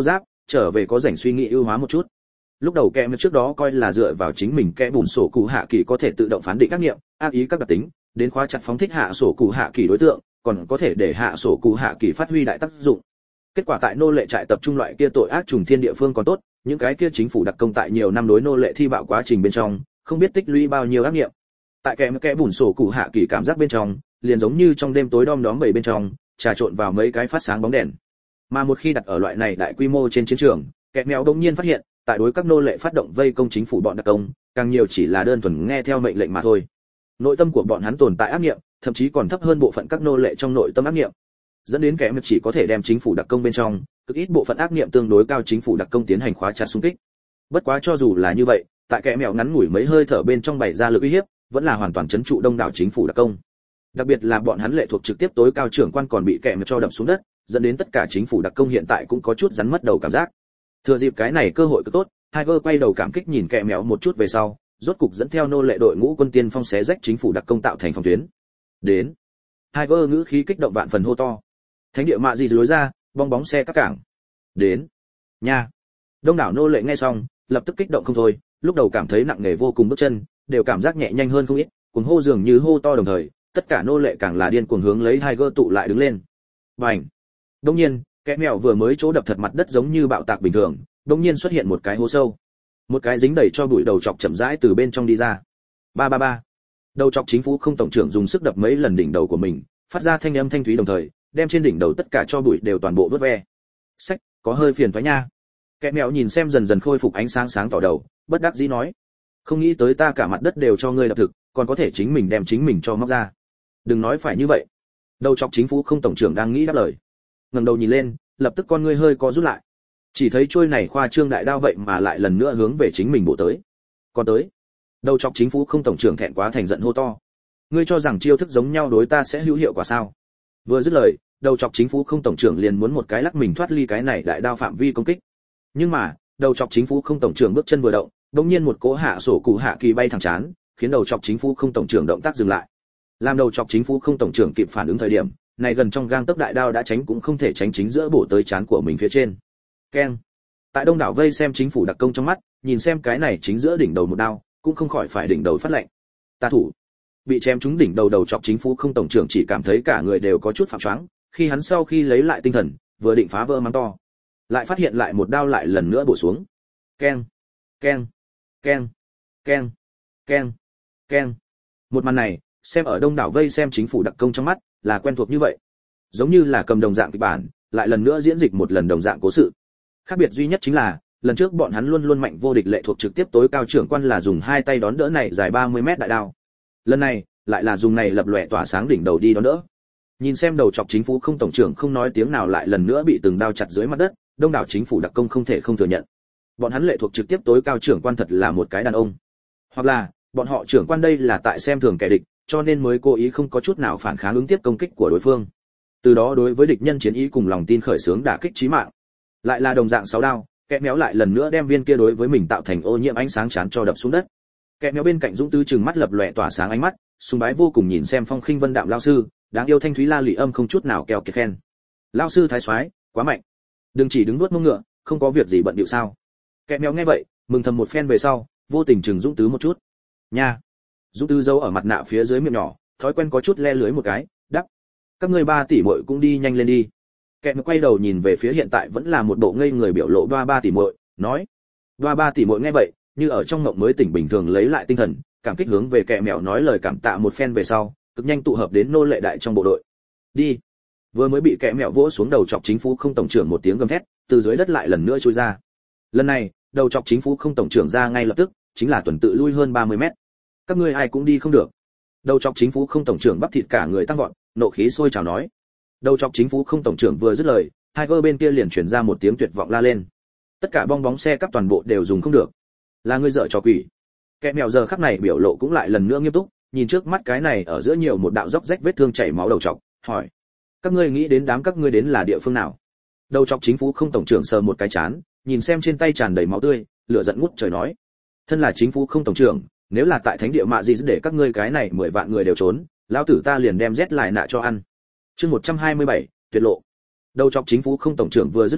trở về có rảnh suy nghĩ ưu hóa một chút. Lúc đầu kẻ trước đó coi là dựa vào chính mình kẽ bùn sổ cụ hạ kỳ có thể tự động phán định các nghiệm, ác ý các đặc tính, đến khóa chặt phóng thích hạ sổ cụ hạ kỳ đối tượng, còn có thể để hạ sổ cụ hạ kỳ phát huy đại tác dụng. Kết quả tại nô lệ trại tập trung loại kia tội ác trùng thiên địa phương còn tốt, những cái kia chính phủ đặc công tại nhiều năm đối nô lệ thi bạo quá trình bên trong, không biết tích lũy bao nhiêu ác nghiệm. Tại kẽ bùn sổ cụ hạ kỳ cảm giác bên trong, liền giống như trong đêm tối đom đóm bầy bên trong, trà trộn vào mấy cái phát sáng bóng đèn. Mà một khi đặt ở loại này đại quy mô trên chiến trường, kẻ mèo đột nhiên phát hiện, tại đối các nô lệ phát động vây công chính phủ bọn đặc công, càng nhiều chỉ là đơn thuần nghe theo mệnh lệnh mà thôi. Nội tâm của bọn hắn tồn tại ác nghiệm, thậm chí còn thấp hơn bộ phận các nô lệ trong nội tâm ác nghiệm, dẫn đến kẻ mèo chỉ có thể đem chính phủ đặc công bên trong cực ít bộ phận ác nghiệm tương đối cao chính phủ đặc công tiến hành khóa chặt xung kích. Bất quá cho dù là như vậy, tại kẻ mèo ngắn ngủi mấy hơi thở bên trong bày ra lực uy hiếp, vẫn là hoàn toàn trấn trụ đông đảo chính phủ đặc công. Đặc biệt là bọn hắn lệ thuộc trực tiếp tối cao trưởng quan còn bị kẻ mèo cho đập xuống đất, dẫn đến tất cả chính phủ đặc công hiện tại cũng có chút rắn mất đầu cảm giác. Thừa dịp cái này cơ hội cứ tốt, Tiger quay đầu cảm kích nhìn kẻ mèo một chút về sau, rốt cục dẫn theo nô lệ đội ngũ quân tiên phong xé rách chính phủ đặc công tạo thành phòng tuyến. Đến. Tiger ngữ khí kích động vạn phần hô to. Thánh địa mạ gì lối ra, bong bóng xe các cảng. Đến. Nha. Đông đảo nô lệ nghe xong, lập tức kích động không thôi, lúc đầu cảm thấy nặng nề vô cùng bước chân, đều cảm giác nhẹ nhanh hơn không ít, cuồng hô dường như hô to đồng thời, tất cả nô lệ càng là điên cuồng hướng lấy Tiger tụ lại đứng lên. Bành. Đương nhiên, kẻ mèo vừa mới chỗ đập thật mặt đất giống như bạo tạc bình thường, đột nhiên xuất hiện một cái hố sâu. Một cái dính đầy cho bụi đầu chọc chậm rãi từ bên trong đi ra. Ba ba ba. Đầu chọc chính phủ không tổng trưởng dùng sức đập mấy lần đỉnh đầu của mình, phát ra thanh âm thanh thúy đồng thời, đem trên đỉnh đầu tất cả cho bụi đều toàn bộ vớt ve. Sách, có hơi phiền toái nha. Kẻ mèo nhìn xem dần dần khôi phục ánh sáng sáng tỏ đầu, bất đắc dĩ nói: "Không nghĩ tới ta cả mặt đất đều cho ngươi đập thực, còn có thể chính mình đem chính mình cho móc ra. Đừng nói phải như vậy." Đầu chọc chính phủ không tổng trưởng đang nghĩ đáp lời. Ngẩng đầu nhìn lên, lập tức con ngươi hơi co rút lại. Chỉ thấy trôi này khoa trương đại đao vậy mà lại lần nữa hướng về chính mình bổ tới. Còn tới. Đầu chọc chính phủ không tổng trưởng thẹn quá thành giận hô to: "Ngươi cho rằng chiêu thức giống nhau đối ta sẽ hữu hiệu quả sao?" Vừa dứt lời, đầu chọc chính phủ không tổng trưởng liền muốn một cái lắc mình thoát ly cái này đại đao phạm vi công kích. Nhưng mà, đầu chọc chính phủ không tổng trưởng bước chân vừa động, đột nhiên một cỗ hạ sổ cụ hạ kỳ bay thẳng chán, khiến đầu chọc chính phủ không tổng trưởng động tác dừng lại. Làm đầu chọc chính phủ không tổng trưởng kịp phản ứng thời điểm, này gần trong gang tấc đại đao đã tránh cũng không thể tránh chính giữa bổ tới chán của mình phía trên. Keng. Tại đông đảo vây xem chính phủ đặc công trong mắt, nhìn xem cái này chính giữa đỉnh đầu một đao, cũng không khỏi phải đỉnh đầu phát lạnh. Ta thủ. Bị chém trúng đỉnh đầu đầu chọc chính phủ không tổng trưởng chỉ cảm thấy cả người đều có chút phạm choáng, khi hắn sau khi lấy lại tinh thần, vừa định phá vỡ mắng to, lại phát hiện lại một đao lại lần nữa bổ xuống. Keng, keng, keng, keng, keng, keng. Một màn này, xem ở đông đảo vây xem chính phủ đặc công trong mắt, là quen thuộc như vậy. Giống như là cầm đồng dạng kịch bản, lại lần nữa diễn dịch một lần đồng dạng cố sự. Khác biệt duy nhất chính là, lần trước bọn hắn luôn luôn mạnh vô địch lệ thuộc trực tiếp tối cao trưởng quan là dùng hai tay đón đỡ này dài 30 mét đại đao. Lần này, lại là dùng này lập lòe tỏa sáng đỉnh đầu đi đón đỡ. Nhìn xem đầu chọc chính phủ không tổng trưởng không nói tiếng nào lại lần nữa bị từng đao chặt dưới mặt đất, đông đảo chính phủ đặc công không thể không thừa nhận. Bọn hắn lệ thuộc trực tiếp tối cao trưởng quan thật là một cái đàn ông. Hoặc là, bọn họ trưởng quan đây là tại xem thường kẻ địch, cho nên mới cố ý không có chút nào phản kháng ứng tiếp công kích của đối phương. Từ đó đối với địch nhân chiến ý cùng lòng tin khởi xướng đả kích chí mạng. Lại là đồng dạng 6 đao, kẻ méo lại lần nữa đem viên kia đối với mình tạo thành ô nhiễm ánh sáng chán cho đập xuống đất. Kẻ méo bên cạnh Dũng Tư trừng mắt lập lòe tỏa sáng ánh mắt, sùng bái vô cùng nhìn xem phong khinh vân đạm lão sư, đáng yêu thanh thúy la lị âm không chút nào keo kiệt khen. Lão sư thái soái, quá mạnh. Đừng chỉ đứng nuốt mông ngựa, không có việc gì bận điệu sao? Kẻ méo nghe vậy, mừng thầm một phen về sau, vô tình chừng Dũng Tứ một chút. Nha. Dũng Tứ giấu ở mặt nạ phía dưới miệng nhỏ, thói quen có chút le lưới một cái, đắp. Các ngươi 3 tỷ muội cũng đi nhanh lên đi. Kẻ méo quay đầu nhìn về phía hiện tại vẫn là một bộ ngây người biểu lộ 3 tỷ muội, nói. 3 tỷ muội nghe vậy, như ở trong mộng mới tỉnh bình thường lấy lại tinh thần, cảm kích hướng về kẻ mèo nói lời cảm tạ một phen về sau, cực nhanh tụ hợp đến nô lệ đại trong bộ đội. Đi. Vừa mới bị kẻ mèo vỗ xuống đầu chọc chính phủ không tổng trưởng một tiếng gầm thét, từ dưới đất lại lần nữa chui ra. Lần này, đầu chọc chính phủ không tổng trưởng ra ngay lập tức, chính là tuần tự lui hơn 30 mét. Các ngươi ai cũng đi không được. Đầu chọc chính phủ không tổng trưởng bắp thịt cả người tăng vọt, nộ khí sôi trào nói. Đầu chọc chính phủ không tổng trưởng vừa dứt lời, Tiger bên kia liền truyền ra một tiếng tuyệt vọng la lên. Tất cả bong bóng xe cắp toàn bộ đều dùng không được. Là ngươi dở trò quỷ. Kẻ mèo giờ khắc này biểu lộ cũng lại lần nữa nghiêm túc, nhìn trước mắt cái này ở giữa nhiều một đạo róc rách vết thương chảy máu đầu chọc, hỏi: các ngươi nghĩ đến đám các ngươi đến là địa phương nào? Đầu chọc chính phủ không tổng trưởng sờ một cái chán, nhìn xem trên tay tràn đầy máu tươi, lửa giận ngút trời nói: thân là chính phủ không tổng trưởng, nếu là tại thánh địa mạ gì để các ngươi cái này 10 vạn người đều trốn, lão tử ta liền đem rét lại nạ cho ăn. Chương 127, tuyệt lộ. Đầu chọc chính phủ không tổng trưởng vừa dứt lời,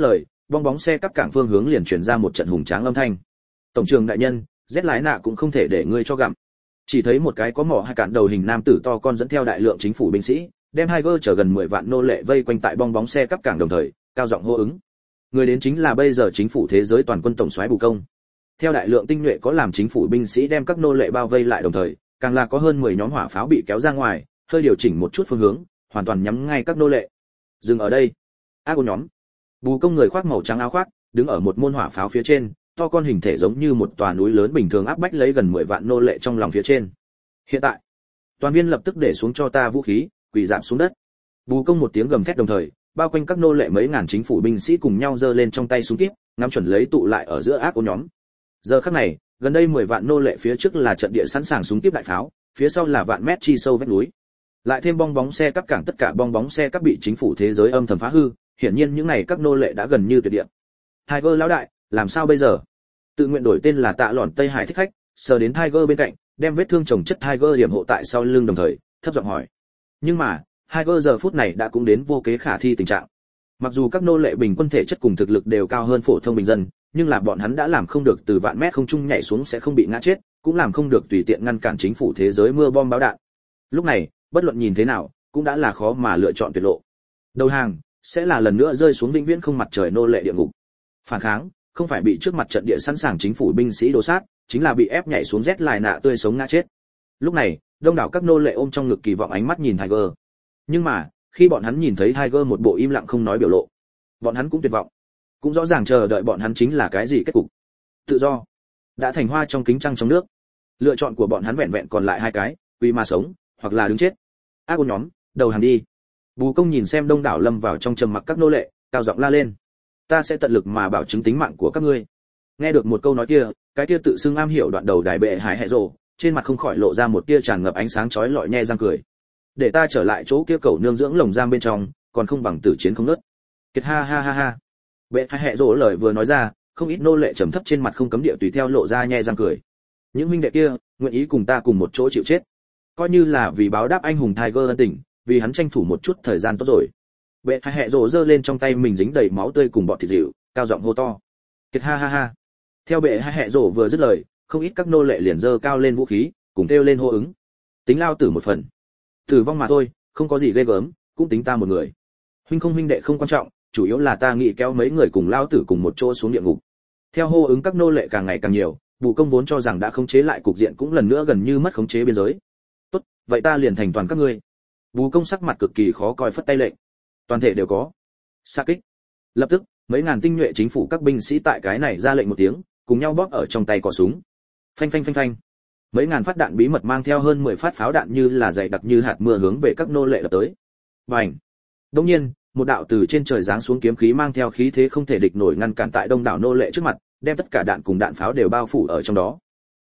bong bóng xe cắp cảng phương hướng liền truyền ra một trận hùng tráng âm thanh. Tổng trưởng đại nhân, rét lái nạ cũng không thể để ngươi cho gặm. Chỉ thấy một cái có mỏ hai cản đầu hình nam tử to con dẫn theo đại lượng chính phủ binh sĩ, đem Tiger chở gần 10 vạn nô lệ vây quanh tại bong bóng xe cắp cảng đồng thời, cao giọng hô ứng. Người đến chính là bây giờ chính phủ thế giới toàn quân tổng soái Bù Công. Theo đại lượng tinh nhuệ có làm chính phủ binh sĩ đem các nô lệ bao vây lại đồng thời, càng là có hơn 10 nhóm hỏa pháo bị kéo ra ngoài, hơi điều chỉnh một chút phương hướng, hoàn toàn nhắm ngay các nô lệ. Dừng ở đây. Ác nhóm. Bù Công người khoác màu trắng áo khoác, đứng ở một môn hỏa pháo phía trên, to con hình thể giống như một tòa núi lớn bình thường áp bách lấy gần 10 vạn nô lệ trong lòng phía trên. Hiện tại, toàn viên lập tức để xuống cho ta vũ khí, quỳ rạp xuống đất. Bù Công một tiếng gầm thét đồng thời, bao quanh các nô lệ mấy ngàn chính phủ binh sĩ cùng nhau giơ lên trong tay súng kíp, ngắm chuẩn lấy tụ lại ở giữa ác ôn nhóm. Giờ khắc này, gần đây 10 vạn nô lệ phía trước là trận địa sẵn sàng súng kíp đại pháo, phía sau là vạn mét chi sâu vách núi. Lại thêm bong bóng xe cắp cảng, tất cả bong bóng xe cắp bị chính phủ thế giới âm thầm phá hư, hiển nhiên những này các nô lệ đã gần như tuyệt địa. Tiger lão đại, làm sao bây giờ? Tự nguyện đổi tên là Tạ Lỏn Tây Hải thích khách, sờ đến Tiger bên cạnh, đem vết thương chồng chất Tiger điểm hộ tại sau lưng đồng thời, thấp giọng hỏi. Nhưng mà, Tiger giờ phút này đã cũng đến vô kế khả thi tình trạng. Mặc dù các nô lệ bình quân thể chất cùng thực lực đều cao hơn phổ thông bình dân, nhưng là bọn hắn đã làm không được từ vạn mét không trung nhảy xuống sẽ không bị ngã chết, cũng làm không được tùy tiện ngăn cản chính phủ thế giới mưa bom báo đạn. Lúc này, bất luận nhìn thế nào, cũng đã là khó mà lựa chọn tuyệt lộ. Đầu hàng sẽ là lần nữa rơi xuống vĩnh viễn không mặt trời nô lệ địa ngục. Phản kháng không phải bị trước mặt trận địa sẵn sàng chính phủ binh sĩ đổ sát, chính là bị ép nhảy xuống rét lại nạ tươi sống ngã chết. Lúc này, đông đảo các nô lệ ôm trong ngực kỳ vọng ánh mắt nhìn Tiger. Nhưng mà, khi bọn hắn nhìn thấy Tiger một bộ im lặng không nói biểu lộ, bọn hắn cũng tuyệt vọng, cũng rõ ràng chờ đợi bọn hắn chính là cái gì kết cục. Tự do đã thành hoa trong kính trăng trong nước. Lựa chọn của bọn hắn vẹn vẹn còn lại hai cái, quy mà sống, hoặc là đứng chết. Ác ôn nhóm, đầu hàng đi. Bù Công nhìn xem đông đảo lâm vào trong trầm mặc các nô lệ, cao giọng la lên. Ta sẽ tận lực mà bảo chứng tính mạng của các ngươi. Nghe được một câu nói kia, cái kia tự xưng am hiểu đoạn đầu đài bệ hải hệ rồ, trên mặt không khỏi lộ ra một tia tràn ngập ánh sáng chói lọi nhe răng cười. Để ta trở lại chỗ kia cầu nương dưỡng lồng giam bên trong, còn không bằng tử chiến không nớt. Kiệt ha ha ha ha. Bệ hải hệ rồ lời vừa nói ra, không ít nô lệ trầm thấp trên mặt không cấm địa tùy theo lộ ra nhe răng cười. Những huynh đệ kia, nguyện ý cùng ta cùng một chỗ chịu chết, coi như là vì báo đáp anh hùng Tiger ân tình, vì hắn tranh thủ một chút thời gian tốt rồi. Bệ hải hệ rồ giơ lên trong tay mình dính đầy máu tươi cùng bọt thịt dịu, cao giọng hô to. Kiệt ha ha ha. Theo bệ hải hệ rồ vừa dứt lời, không ít các nô lệ liền giơ cao lên vũ khí, cùng kêu lên hô ứng. Tính lao tử một phần. Tử vong mà thôi, không có gì ghê gớm, cũng tính ta một người. Huynh không huynh đệ không quan trọng, chủ yếu là ta nghĩ kéo mấy người cùng lao tử cùng một chỗ xuống địa ngục. Theo hô ứng các nô lệ càng ngày càng nhiều, Bù Công vốn cho rằng đã khống chế lại cục diện cũng lần nữa gần như mất khống chế biên giới. Tốt, vậy ta liền thành toàn các ngươi. Bù Công sắc mặt cực kỳ khó coi phất tay lệnh. Toàn thể đều có. Xa kích. Lập tức, mấy ngàn tinh nhuệ chính phủ các binh sĩ tại cái này ra lệnh một tiếng, cùng nhau bóp ở trong tay cò súng. Phanh phanh phanh phanh. Mấy ngàn phát đạn bí mật mang theo hơn 10 phát pháo đạn như là dày đặc như hạt mưa hướng về các nô lệ lập tới. Bành. Đương nhiên, một đạo từ trên trời giáng xuống kiếm khí mang theo khí thế không thể địch nổi ngăn cản tại đông đảo nô lệ trước mặt, đem tất cả đạn cùng đạn pháo đều bao phủ ở trong đó.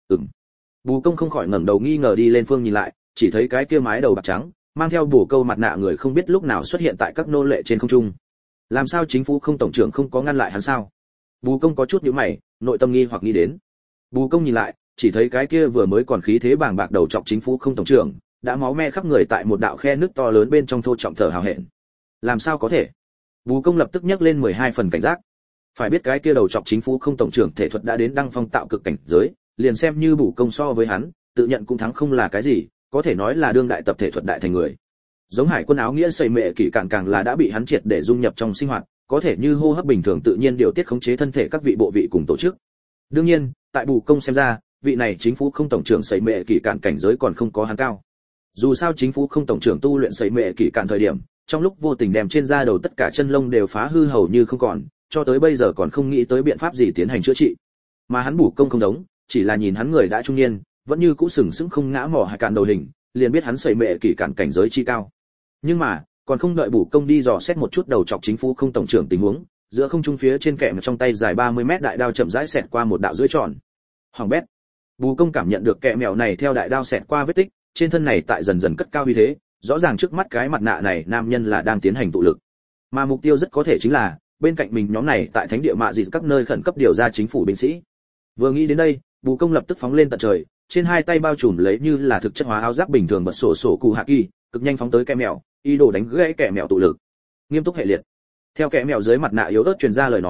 Bù Công không khỏi ngẩng đầu nghi ngờ đi lên phương nhìn lại, chỉ thấy cái kia mái đầu bạc trắng, mang theo bổ câu mặt nạ người không biết lúc nào xuất hiện tại các nô lệ trên không trung. Làm sao chính phủ không tổng trưởng không có ngăn lại hắn sao? Bù Công có chút nhíu mày, nội tâm nghi hoặc nghĩ đến. Bù Công nhìn lại, chỉ thấy cái kia vừa mới còn khí thế bàng bạc đầu trọc chính phủ không tổng trưởng, đã máu me khắp người tại một đạo khe nước to lớn bên trong thô trọng thở hào hẹn. Làm sao có thể? Bù Công lập tức nhấc lên 12 phần cảnh giác. Phải biết cái kia đầu trọc chính phủ không tổng trưởng thể thuật đã đến đăng phong tạo cực cảnh giới, liền xem như Bù Công so với hắn, tự nhận cũng thắng không là cái gì, có thể nói là đương đại tập thể thuật đại thành người. Giống hải quân áo nghĩa xây mệ kỹ càng là đã bị hắn triệt để dung nhập trong sinh hoạt, có thể như hô hấp bình thường tự nhiên điều tiết khống chế thân thể các vị bộ vị cùng tổ chức. Đương nhiên, tại Bù Công xem ra, vị này chính phủ không tổng trưởng xây mệ kỹ cảnh giới còn không có hắn cao. Dù sao chính phủ không tổng trưởng tu luyện xây mệ kỹ thời điểm, trong lúc vô tình đem trên da đầu tất cả chân lông đều phá hư hầu như không còn, cho tới bây giờ còn không nghĩ tới biện pháp gì tiến hành chữa trị. Mà hắn Bù Công không giống, chỉ là nhìn hắn người đã trung niên, vẫn như cũ sừng sững không ngã mỏ hạ cạn đầu hình, liền biết hắn xây mệ kỹ cảnh giới chi cao. Nhưng mà, còn không đợi Bù Công đi dò xét một chút đầu chọc chính phủ không tổng trưởng tình huống, giữa không trung phía trên kẹm trong tay dài 30 mét đại đao chậm rãi xẹt qua một đạo dưới tròn. Hoàng bét. Bù Công cảm nhận được kẹ mèo này theo đại đao xẹt qua vết tích, trên thân này tại dần dần cất cao uy thế, rõ ràng trước mắt cái mặt nạ này nam nhân là đang tiến hành tụ lực. Mà mục tiêu rất có thể chính là bên cạnh mình nhóm này tại thánh địa mạ dịt các nơi khẩn cấp điều ra chính phủ binh sĩ. Vừa nghĩ đến đây, Bù Công lập tức phóng lên tận trời, trên hai tay bao trùm lấy như là thực chất hóa áo giáp bình thường bật sổ cụ hạ kỳ, cực nhanh phóng tới kẻ mèo, ý đồ đánh gãy kẻ mèo tụ lực. Nghiêm túc hệ liệt. Theo kẻ mèo dưới mặt nạ yếu ớt truyền ra lời nói,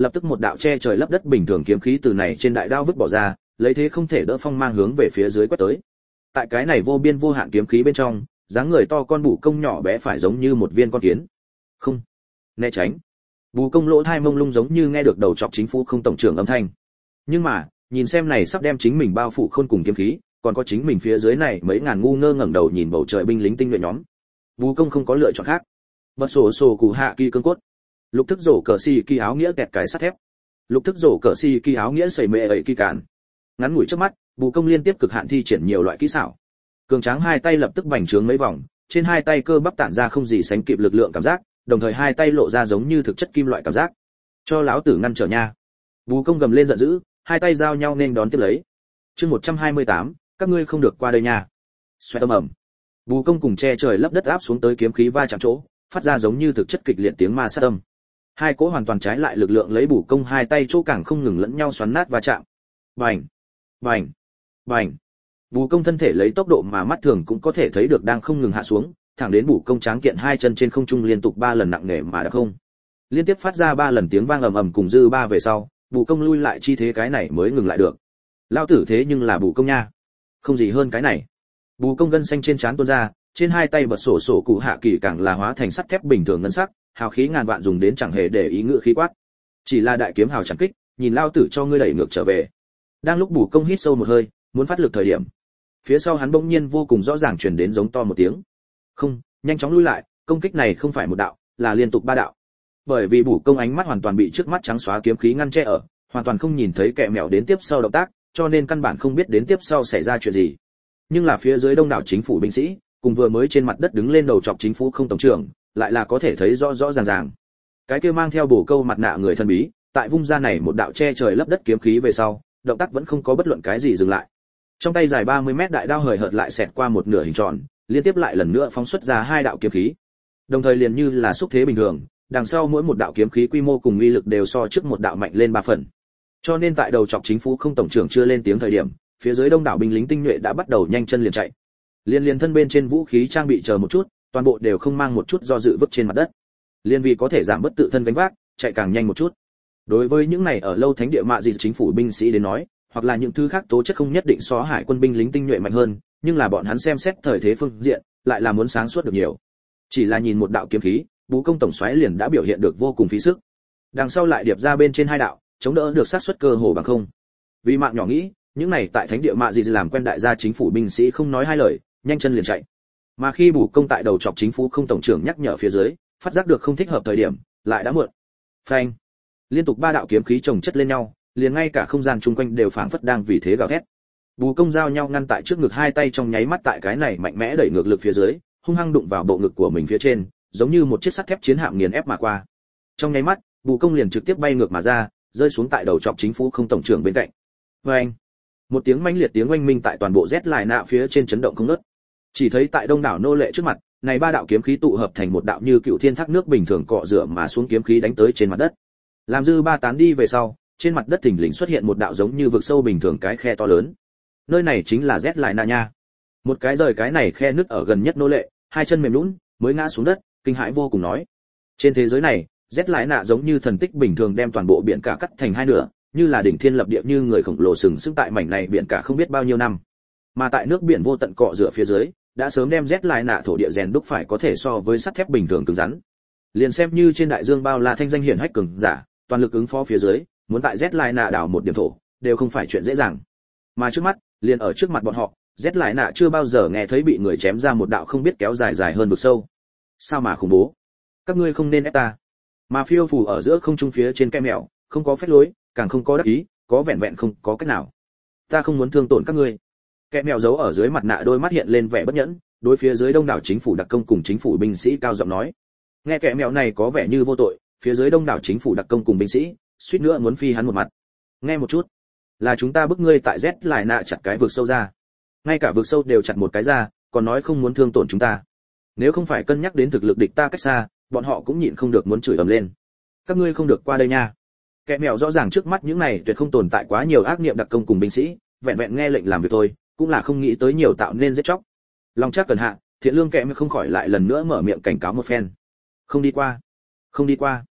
lập tức một đạo che trời lấp đất bình thường kiếm khí từ này trên đại đao vứt bỏ ra, lấy thế không thể đỡ phong mang hướng về phía dưới quét tới. Tại cái này vô biên vô hạn kiếm khí bên trong, dáng người to con Bù Công nhỏ bé phải giống như một viên con kiến. Không, né tránh. Bù Công lỗ tai mông lung giống như nghe được đầu chọc chính phủ không tổng trưởng âm thanh. Nhưng mà, nhìn xem này sắp đem chính mình bao phủ khôn cùng kiếm khí, còn có chính mình phía dưới này mấy ngàn ngu ngơ ngẩng đầu nhìn bầu trời binh lính tinh nhuệ nhóm. Bù Công không có lựa chọn khác. Bật sổ sổ cụ hạ kỳ cương cốt. Lục thức rổ cờ xì kỳ áo nghĩa kẹt cái sắt thép. Lục thức rổ cờ xì kỳ áo nghĩa sẩy mệ ấy kỳ cản. Ngắn ngủi trước mắt, Bù Công liên tiếp cực hạn thi triển nhiều loại kỹ xảo. Cường tráng hai tay lập tức bành trướng mấy vòng, trên hai tay cơ bắp tản ra không gì sánh kịp lực lượng cảm giác, đồng thời hai tay lộ ra giống như thực chất kim loại cảm giác. Cho lão tử ngăn trở nha. Bù Công gầm lên giận dữ, hai tay giao nhau nên đón tiếp lấy. Chương 128, các ngươi không được qua đây nha. Xoẹt âm ầm. Bù Công cùng che trời lấp đất áp xuống tới kiếm khí va chạm chỗ, phát ra giống như thực chất kịch liệt tiếng ma sát âm. Hai cỗ hoàn toàn trái lại lực lượng lấy Bù Công hai tay chỗ càng không ngừng lẫn nhau xoắn nát va chạm. Bành, bành, bành. Bù Công thân thể lấy tốc độ mà mắt thường cũng có thể thấy được đang không ngừng hạ xuống, thẳng đến Bù Công tráng kiện hai chân trên không trung liên tục 3 lần nặng nề mà đã không. Liên tiếp phát ra 3 lần tiếng vang ầm ầm cùng dư ba về sau, Bù Công lui lại chi thế cái này mới ngừng lại được. Lão tử thế nhưng là Bù Công nha. Không gì hơn cái này. Bù Công gân xanh trên trán tuôn ra, trên hai tay bật sổ sổ cụ hạ kỳ càng là hóa thành sắt thép bình thường ngân sắc, hào khí ngàn vạn dùng đến chẳng hề để ý ngựa khí quát. Chỉ là đại kiếm hào chẳng kích, nhìn lão tử cho ngươi đẩy ngược trở về. Đang lúc Bù Công hít sâu một hơi, muốn phát lực thời điểm, phía sau hắn bỗng nhiên vô cùng rõ ràng truyền đến giống to một tiếng. Không, nhanh chóng lui lại, công kích này không phải một đạo, là liên tục 3 đạo. Bởi vì Bù Công ánh mắt hoàn toàn bị trước mắt trắng xóa kiếm khí ngăn che ở, hoàn toàn không nhìn thấy kẻ mèo đến tiếp sau động tác, cho nên căn bản không biết đến tiếp sau xảy ra chuyện gì. Nhưng là phía dưới đông đảo chính phủ binh sĩ, cùng vừa mới trên mặt đất đứng lên đầu chọc chính phủ không tổng trưởng, lại là có thể thấy rõ rõ ràng ràng. Cái kia mang theo bổ câu mặt nạ người thần bí, tại vung ra này một đạo che trời lấp đất kiếm khí về sau, động tác vẫn không có bất luận cái gì dừng lại. Trong tay dài 30 mét đại đao hời hợt lại xẹt qua một nửa hình tròn, liên tiếp lại lần nữa phóng xuất ra 2 đạo kiếm khí. Đồng thời liền như là xúc thế bình thường, đằng sau mỗi một đạo kiếm khí quy mô cùng uy lực đều so trước một đạo mạnh lên 3 phần. Cho nên tại đầu chọc chính phủ không tổng trưởng chưa lên tiếng thời điểm, phía dưới đông đảo binh lính tinh nhuệ đã bắt đầu nhanh chân liền chạy. Liên thân bên trên vũ khí trang bị chờ một chút, toàn bộ đều không mang một chút do dự vứt trên mặt đất. Liên vì có thể giảm bớt tự thân gánh vác, chạy càng nhanh một chút. Đối với những này ở lâu thánh địa mạ gì chính phủ binh sĩ đến nói, hoặc là những thứ khác tố chất không nhất định so hải quân binh lính tinh nhuệ mạnh hơn, nhưng là bọn hắn xem xét thời thế phương diện, lại là muốn sáng suốt được nhiều. Chỉ là nhìn một đạo kiếm khí, Bú Công tổng soái liền đã biểu hiện được vô cùng phí sức. Đằng sau lại điệp ra bên trên 2 đạo, chống đỡ được sát suất cơ hồ bằng không. Vì mạng nhỏ nghĩ, những này tại thánh địa mạ gì làm quen đại gia chính phủ binh sĩ không nói hai lời, nhanh chân liền chạy. Mà khi Bú Công tại đầu chọc chính phủ không tổng trưởng nhắc nhở phía dưới, phát giác được không thích hợp thời điểm, lại đã muộn. Phanh! Liên tục 3 đạo kiếm khí chồng chất lên nhau, liền ngay cả không gian chung quanh đều phảng phất đang vì thế gào thét. Bú Công giao nhau ngăn tại trước ngực, hai tay trong nháy mắt tại cái này mạnh mẽ đẩy ngược lực phía dưới, hung hăng đụng vào bộ ngực của mình phía trên, giống như một chiếc sắt thép chiến hạm nghiền ép mà qua. Trong nháy mắt, Bú Công liền trực tiếp bay ngược mà ra, rơi xuống tại đầu chọc chính phủ không tổng trưởng bên cạnh. Oeng! Một tiếng mãnh liệt tiếng oanh minh tại toàn bộ Z lại nạ phía trên chấn động không ngớt. Chỉ thấy tại đông đảo nô lệ trước mặt, này 3 đạo kiếm khí tụ hợp thành một đạo như cựu thiên thác nước bình thường cọ rửa mà xuống kiếm khí đánh tới trên mặt đất. Làm dư 3 tán đi về sau, trên mặt đất thình lình xuất hiện một đạo giống như vực sâu bình thường cái khe to lớn. Nơi này chính là Z lại nạ nha. Một cái rời cái này khe nứt ở gần nhất nô lệ, hai chân mềm nhũn, mới ngã xuống đất, kinh hãi vô cùng nói: trên thế giới này, Z lại nạ giống như thần tích bình thường đem toàn bộ biển cả cắt thành 2 nửa, như là đỉnh thiên lập địa, như người khổng lồ sừng sững tại mảnh này biển cả không biết bao nhiêu năm. Mà tại nước biển vô tận cọ rửa phía dưới, đã sớm đem Z lại nạ thổ địa rèn đúc phải có thể so với sắt thép bình thường cứng rắn. Liền xem như trên đại dương bao la thanh danh hiển hách cường giả, toàn lực ứng phó phía dưới, muốn tại Z lại nạ đảo một điểm thổ, đều không phải chuyện dễ dàng. Mà trước mắt, liền ở trước mặt bọn họ, Z lại nạ chưa bao giờ nghe thấy bị người chém ra một đạo không biết kéo dài dài hơn vực sâu. Sao mà khủng bố? Các ngươi không nên ép ta. Mà phiêu phù ở giữa không trung phía trên cây mèo, không có phép lối, càng không có đắc ý, có vẹn vẹn không có cách nào. Ta không muốn thương tổn các ngươi. Kẻ mèo giấu ở dưới mặt nạ đôi mắt hiện lên vẻ bất nhẫn, đối phía dưới đông đảo chính phủ đặc công cùng chính phủ binh sĩ cao giọng nói. Nghe kẻ mèo này có vẻ như vô tội, phía dưới đông đảo chính phủ đặc công cùng binh sĩ, suýt nữa muốn phi hắn một mặt. Nghe một chút, là chúng ta bức ngươi tại Z lại nạ chặt cái vực sâu ra. Ngay cả vực sâu đều chặt một cái ra, còn nói không muốn thương tổn chúng ta. Nếu không phải cân nhắc đến thực lực địch ta cách xa, bọn họ cũng nhịn không được muốn chửi ầm lên. Các ngươi không được qua đây nha. Kẻ mèo rõ ràng trước mắt những này tuyệt không tồn tại quá nhiều ác niệm đặc công cùng binh sĩ, vẹn vẹn nghe lệnh làm việc thôi, cũng là không nghĩ tới nhiều tạo nên giết chóc. Long chắc cần hạ, thiện lương kẻ mèo không khỏi lại lần nữa mở miệng cảnh cáo một phen. Không đi qua, không đi qua.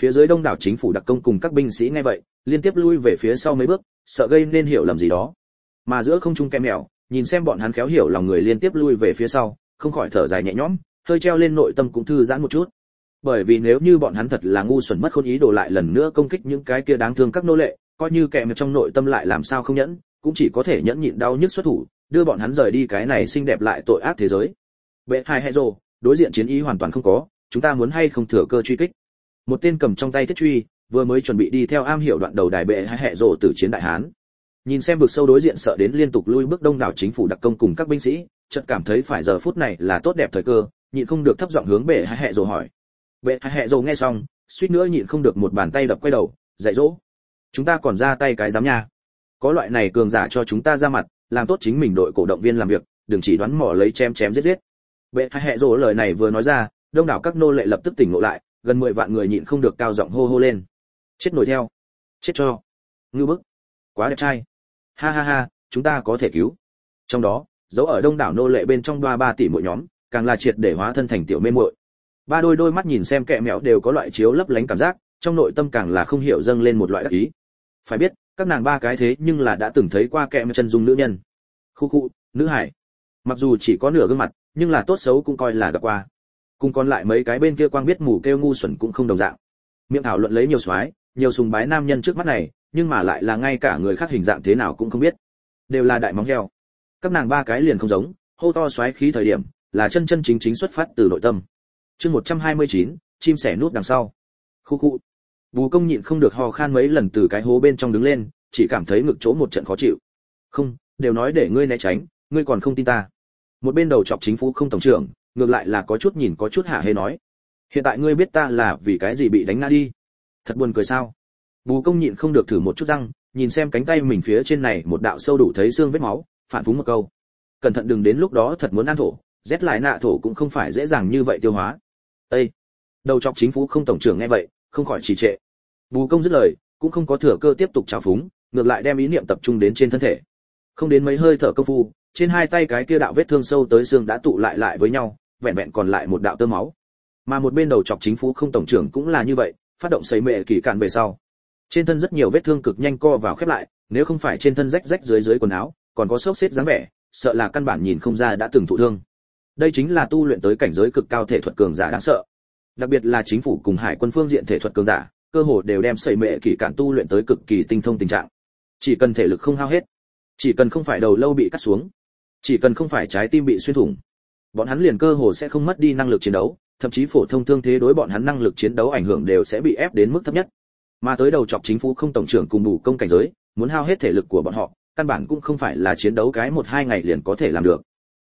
Phía dưới đông đảo chính phủ đặc công cùng các binh sĩ nghe vậy liên tiếp lui về phía sau mấy bước, sợ gây nên hiểu lầm gì đó. Mà giữa không trung Kẻ Mẹo nhìn xem bọn hắn khéo hiểu lòng người liên tiếp lui về phía sau, không khỏi thở dài nhẹ nhõm, hơi treo lên nội tâm cũng thư giãn một chút. Bởi vì nếu như bọn hắn thật là ngu xuẩn mất khôn ý đồ lại lần nữa công kích những cái kia đáng thương các nô lệ, coi như Kẻ Mẹo trong nội tâm lại làm sao không nhẫn, cũng chỉ có thể nhẫn nhịn đau nhức xuất thủ, đưa bọn hắn rời đi cái này xinh đẹp lại tội ác thế giới. Bệ hai hệ rồ, đối diện chiến ý hoàn toàn không có, chúng ta muốn hay không thừa cơ truy kích. Một tên cầm trong tay thiết truy, vừa mới chuẩn bị đi theo am hiểu đoạn đầu đài bệ hai hệ rồ tử chiến đại hán. Nhìn xem vực sâu đối diện sợ đến liên tục lui bước đông đảo chính phủ đặc công cùng các binh sĩ, chợt cảm thấy phải giờ phút này là tốt đẹp thời cơ, nhịn không được thấp giọng hướng bệ hai hệ rồ hỏi. Bệ hai hệ rồ nghe xong, suýt nữa nhịn không được một bàn tay đập quay đầu, dạy dỗ. Chúng ta còn ra tay cái dám nha. Có loại này cường giả cho chúng ta ra mặt, làm tốt chính mình đội cổ động viên làm việc, đừng chỉ đoán mò lấy chém chém giết giết. Bệ hai hệ rồ lời này vừa nói ra, đông đảo các nô lệ lập tức tỉnh ngộ lại, gần 10 vạn người nhịn không được cao giọng hô hô lên. Chết nổi theo, chết cho, ngưu bức, quá đẹp trai, ha ha ha, chúng ta có thể cứu. Trong đó, dấu ở đông đảo nô lệ bên trong 3 tỷ mỗi nhóm, càng là triệt để hóa thân thành tiểu mê muội. Ba đôi mắt nhìn xem Kẻ Mẹo đều có loại chiếu lấp lánh cảm giác, trong nội tâm càng là không hiểu dâng lên một loại đắc ý. Phải biết, các nàng ba cái thế nhưng là đã từng thấy qua Kẻ Mẹo chân dung nữ nhân. Khu, nữ hải. Mặc dù chỉ có nửa gương mặt, nhưng là tốt xấu cũng coi là gặp qua. Cùng còn lại mấy cái bên kia quang biết mù kêu ngu xuẩn cũng không đồng dạng. Miệng thảo luận lấy nhiều soái, nhiều sùng bái nam nhân trước mắt này, nhưng mà lại là ngay cả người khác hình dạng thế nào cũng không biết. Đều là đại móng heo. Các nàng ba cái liền không giống, hô to soái khí thời điểm, là chân chân chính chính xuất phát từ nội tâm. Chương 129, chim sẻ nút đằng sau. Khu. Bù Công nhịn không được ho khan mấy lần từ cái hố bên trong đứng lên, chỉ cảm thấy ngực chỗ một trận khó chịu. Không, đều nói để ngươi né tránh, ngươi còn không tin ta. Một bên đầu chọc chính phủ không tổng trưởng, ngược lại là có chút nhìn có chút hả hê nói. Hiện tại ngươi biết ta là vì cái gì bị đánh ngã đi. Thật buồn cười sao? Bù Công nhịn không được thử một chút răng, nhìn xem cánh tay mình phía trên này một đạo sâu đủ thấy xương vết máu, phản phúng một câu. Cẩn thận đừng đến lúc đó thật muốn ăn thổ, rét lại nạ thổ cũng không phải dễ dàng như vậy tiêu hóa. Ê! Đầu chọc chính phủ không tổng trưởng nghe vậy, không khỏi trì trệ. Bù Công dứt lời, cũng không có thừa cơ tiếp tục trào phúng, ngược lại đem ý niệm tập trung đến trên thân thể. Không đến mấy hơi thở công phu, trên hai tay cái kia đạo vết thương sâu tới xương đã tụ lại với nhau, vẹn vẹn còn lại một đạo tơ máu. Mà một bên đầu chọc chính phủ không tổng trưởng cũng là như vậy, phát động sấy mệ kỳ cạn về sau. Trên thân rất nhiều vết thương cực nhanh co vào khép lại, nếu không phải trên thân rách dưới quần áo, còn có xốc xếp dáng vẻ, sợ là căn bản nhìn không ra đã từng thụ thương. Đây chính là tu luyện tới cảnh giới cực cao thể thuật cường giả đáng sợ. Đặc biệt là chính phủ cùng hải quân phương diện thể thuật cường giả, cơ hồ đều đem sẩy mệ kỳ cạn tu luyện tới cực kỳ tinh thông tình trạng. Chỉ cần thể lực không hao hết, chỉ cần không phải đầu lâu bị cắt xuống, chỉ cần không phải trái tim bị xuyên thủng, bọn hắn liền cơ hồ sẽ không mất đi năng lực chiến đấu, thậm chí phổ thông thương thế đối bọn hắn năng lực chiến đấu ảnh hưởng đều sẽ bị ép đến mức thấp nhất. Mà tới đầu chọc chính phủ không tổng trưởng cùng đủ công cảnh giới, muốn hao hết thể lực của bọn họ, căn bản cũng không phải là chiến đấu cái 1-2 ngày liền có thể làm được.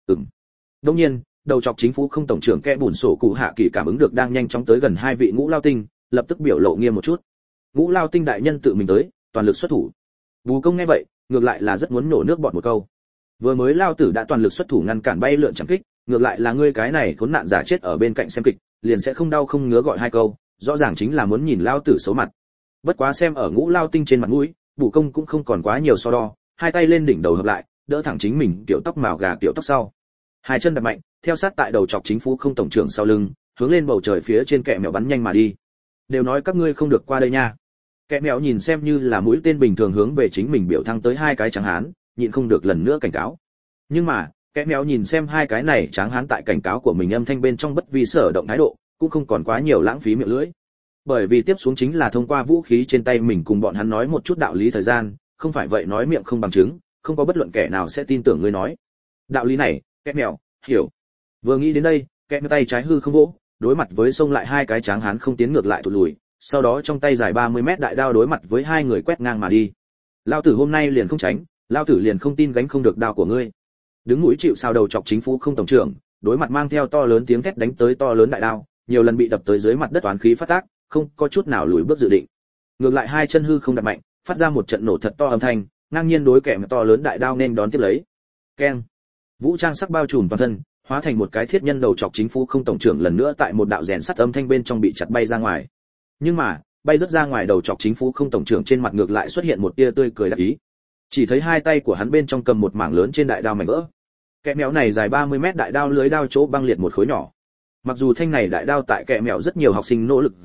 Đương nhiên, đầu chọc chính phủ không tổng trưởng kẽ bùn sổ cụ hạ kỳ cảm ứng được đang nhanh chóng tới gần hai vị ngũ lao tinh, lập tức biểu lộ nghiêm một chút. Ngũ lao tinh đại nhân tự mình tới, toàn lực xuất thủ. Bù công nghe vậy, ngược lại là rất muốn nổ nước bọt một câu. Vừa mới lao tử đã toàn lực xuất thủ ngăn cản bay lượn chẳng kích, ngược lại là ngươi cái này khốn nạn giả chết ở bên cạnh xem kịch, liền sẽ không đau không ngứa gọi hai câu, rõ ràng chính là muốn nhìn lao tử xấu mặt. Bất quá xem ở ngũ lao tinh trên mặt mũi, bù công cũng không còn quá nhiều so đo, hai tay lên đỉnh đầu hợp lại, đỡ thẳng chính mình kiểu tóc màu gà kiểu tóc sau. Hai chân đập mạnh, theo sát tại đầu chọc chính phủ không tổng trưởng sau lưng, hướng lên bầu trời phía trên kẹ mèo bắn nhanh mà đi. Đều nói các ngươi không được qua đây nha. Kẹ mèo nhìn xem như là mũi tên bình thường hướng về chính mình biểu thăng tới hai cái tráng hán, nhịn không được lần nữa cảnh cáo. Nhưng mà, kẹ mèo nhìn xem hai cái này tráng hán tại cảnh cáo của mình âm thanh bên trong bất vi sở động thái độ, cũng không còn quá nhiều lãng phí miệng lưỡi. Bởi vì tiếp xuống chính là thông qua vũ khí trên tay mình cùng bọn hắn nói một chút đạo lý thời gian, không phải vậy nói miệng không bằng chứng, không có bất luận kẻ nào sẽ tin tưởng ngươi nói. Đạo lý này, kẹ mèo hiểu. Vừa nghĩ đến đây, kẹ mèo tay trái hư không vỗ, đối mặt với xông lại hai cái tráng hán không tiến ngược lại thụt lùi, sau đó trong tay dài 30 mét đại đao đối mặt với hai người quét ngang mà đi. Lao tử hôm nay liền không tránh, lao tử liền không tin gánh không được đao của ngươi. Đứng mũi chịu sao đầu chọc chính phủ không tổng trưởng, đối mặt mang theo to lớn tiếng thét đánh tới to lớn đại đao, nhiều lần bị đập tới dưới mặt đất toán khí phát tác, không có chút nào lùi bước dự định. Ngược lại hai chân hư không đập mạnh, phát ra một trận nổ thật to âm thanh, ngang nhiên đối kẻ to lớn đại đao nên đón tiếp lấy. Keng. Vũ trang sắc bao trùm toàn thân, hóa thành một cái thiết nhân đầu chọc chính phủ không tổng trưởng lần nữa tại một đạo rèn sắt âm thanh bên trong bị chặt bay ra ngoài. Nhưng mà, bay rất ra ngoài đầu chọc chính phủ không tổng trưởng trên mặt ngược lại xuất hiện một tia tươi cười đắc ý. Chỉ thấy hai tay của hắn bên trong cầm một mảng lớn trên đại đao mảnh vỡ. Kẻ mèo này dài 30 mét đại đao lưới đao chỗ băng liệt một khối nhỏ. Mặc dù thanh này đại đao tại kẻ mèo rất nhiều học sinh nỗ lực dưới,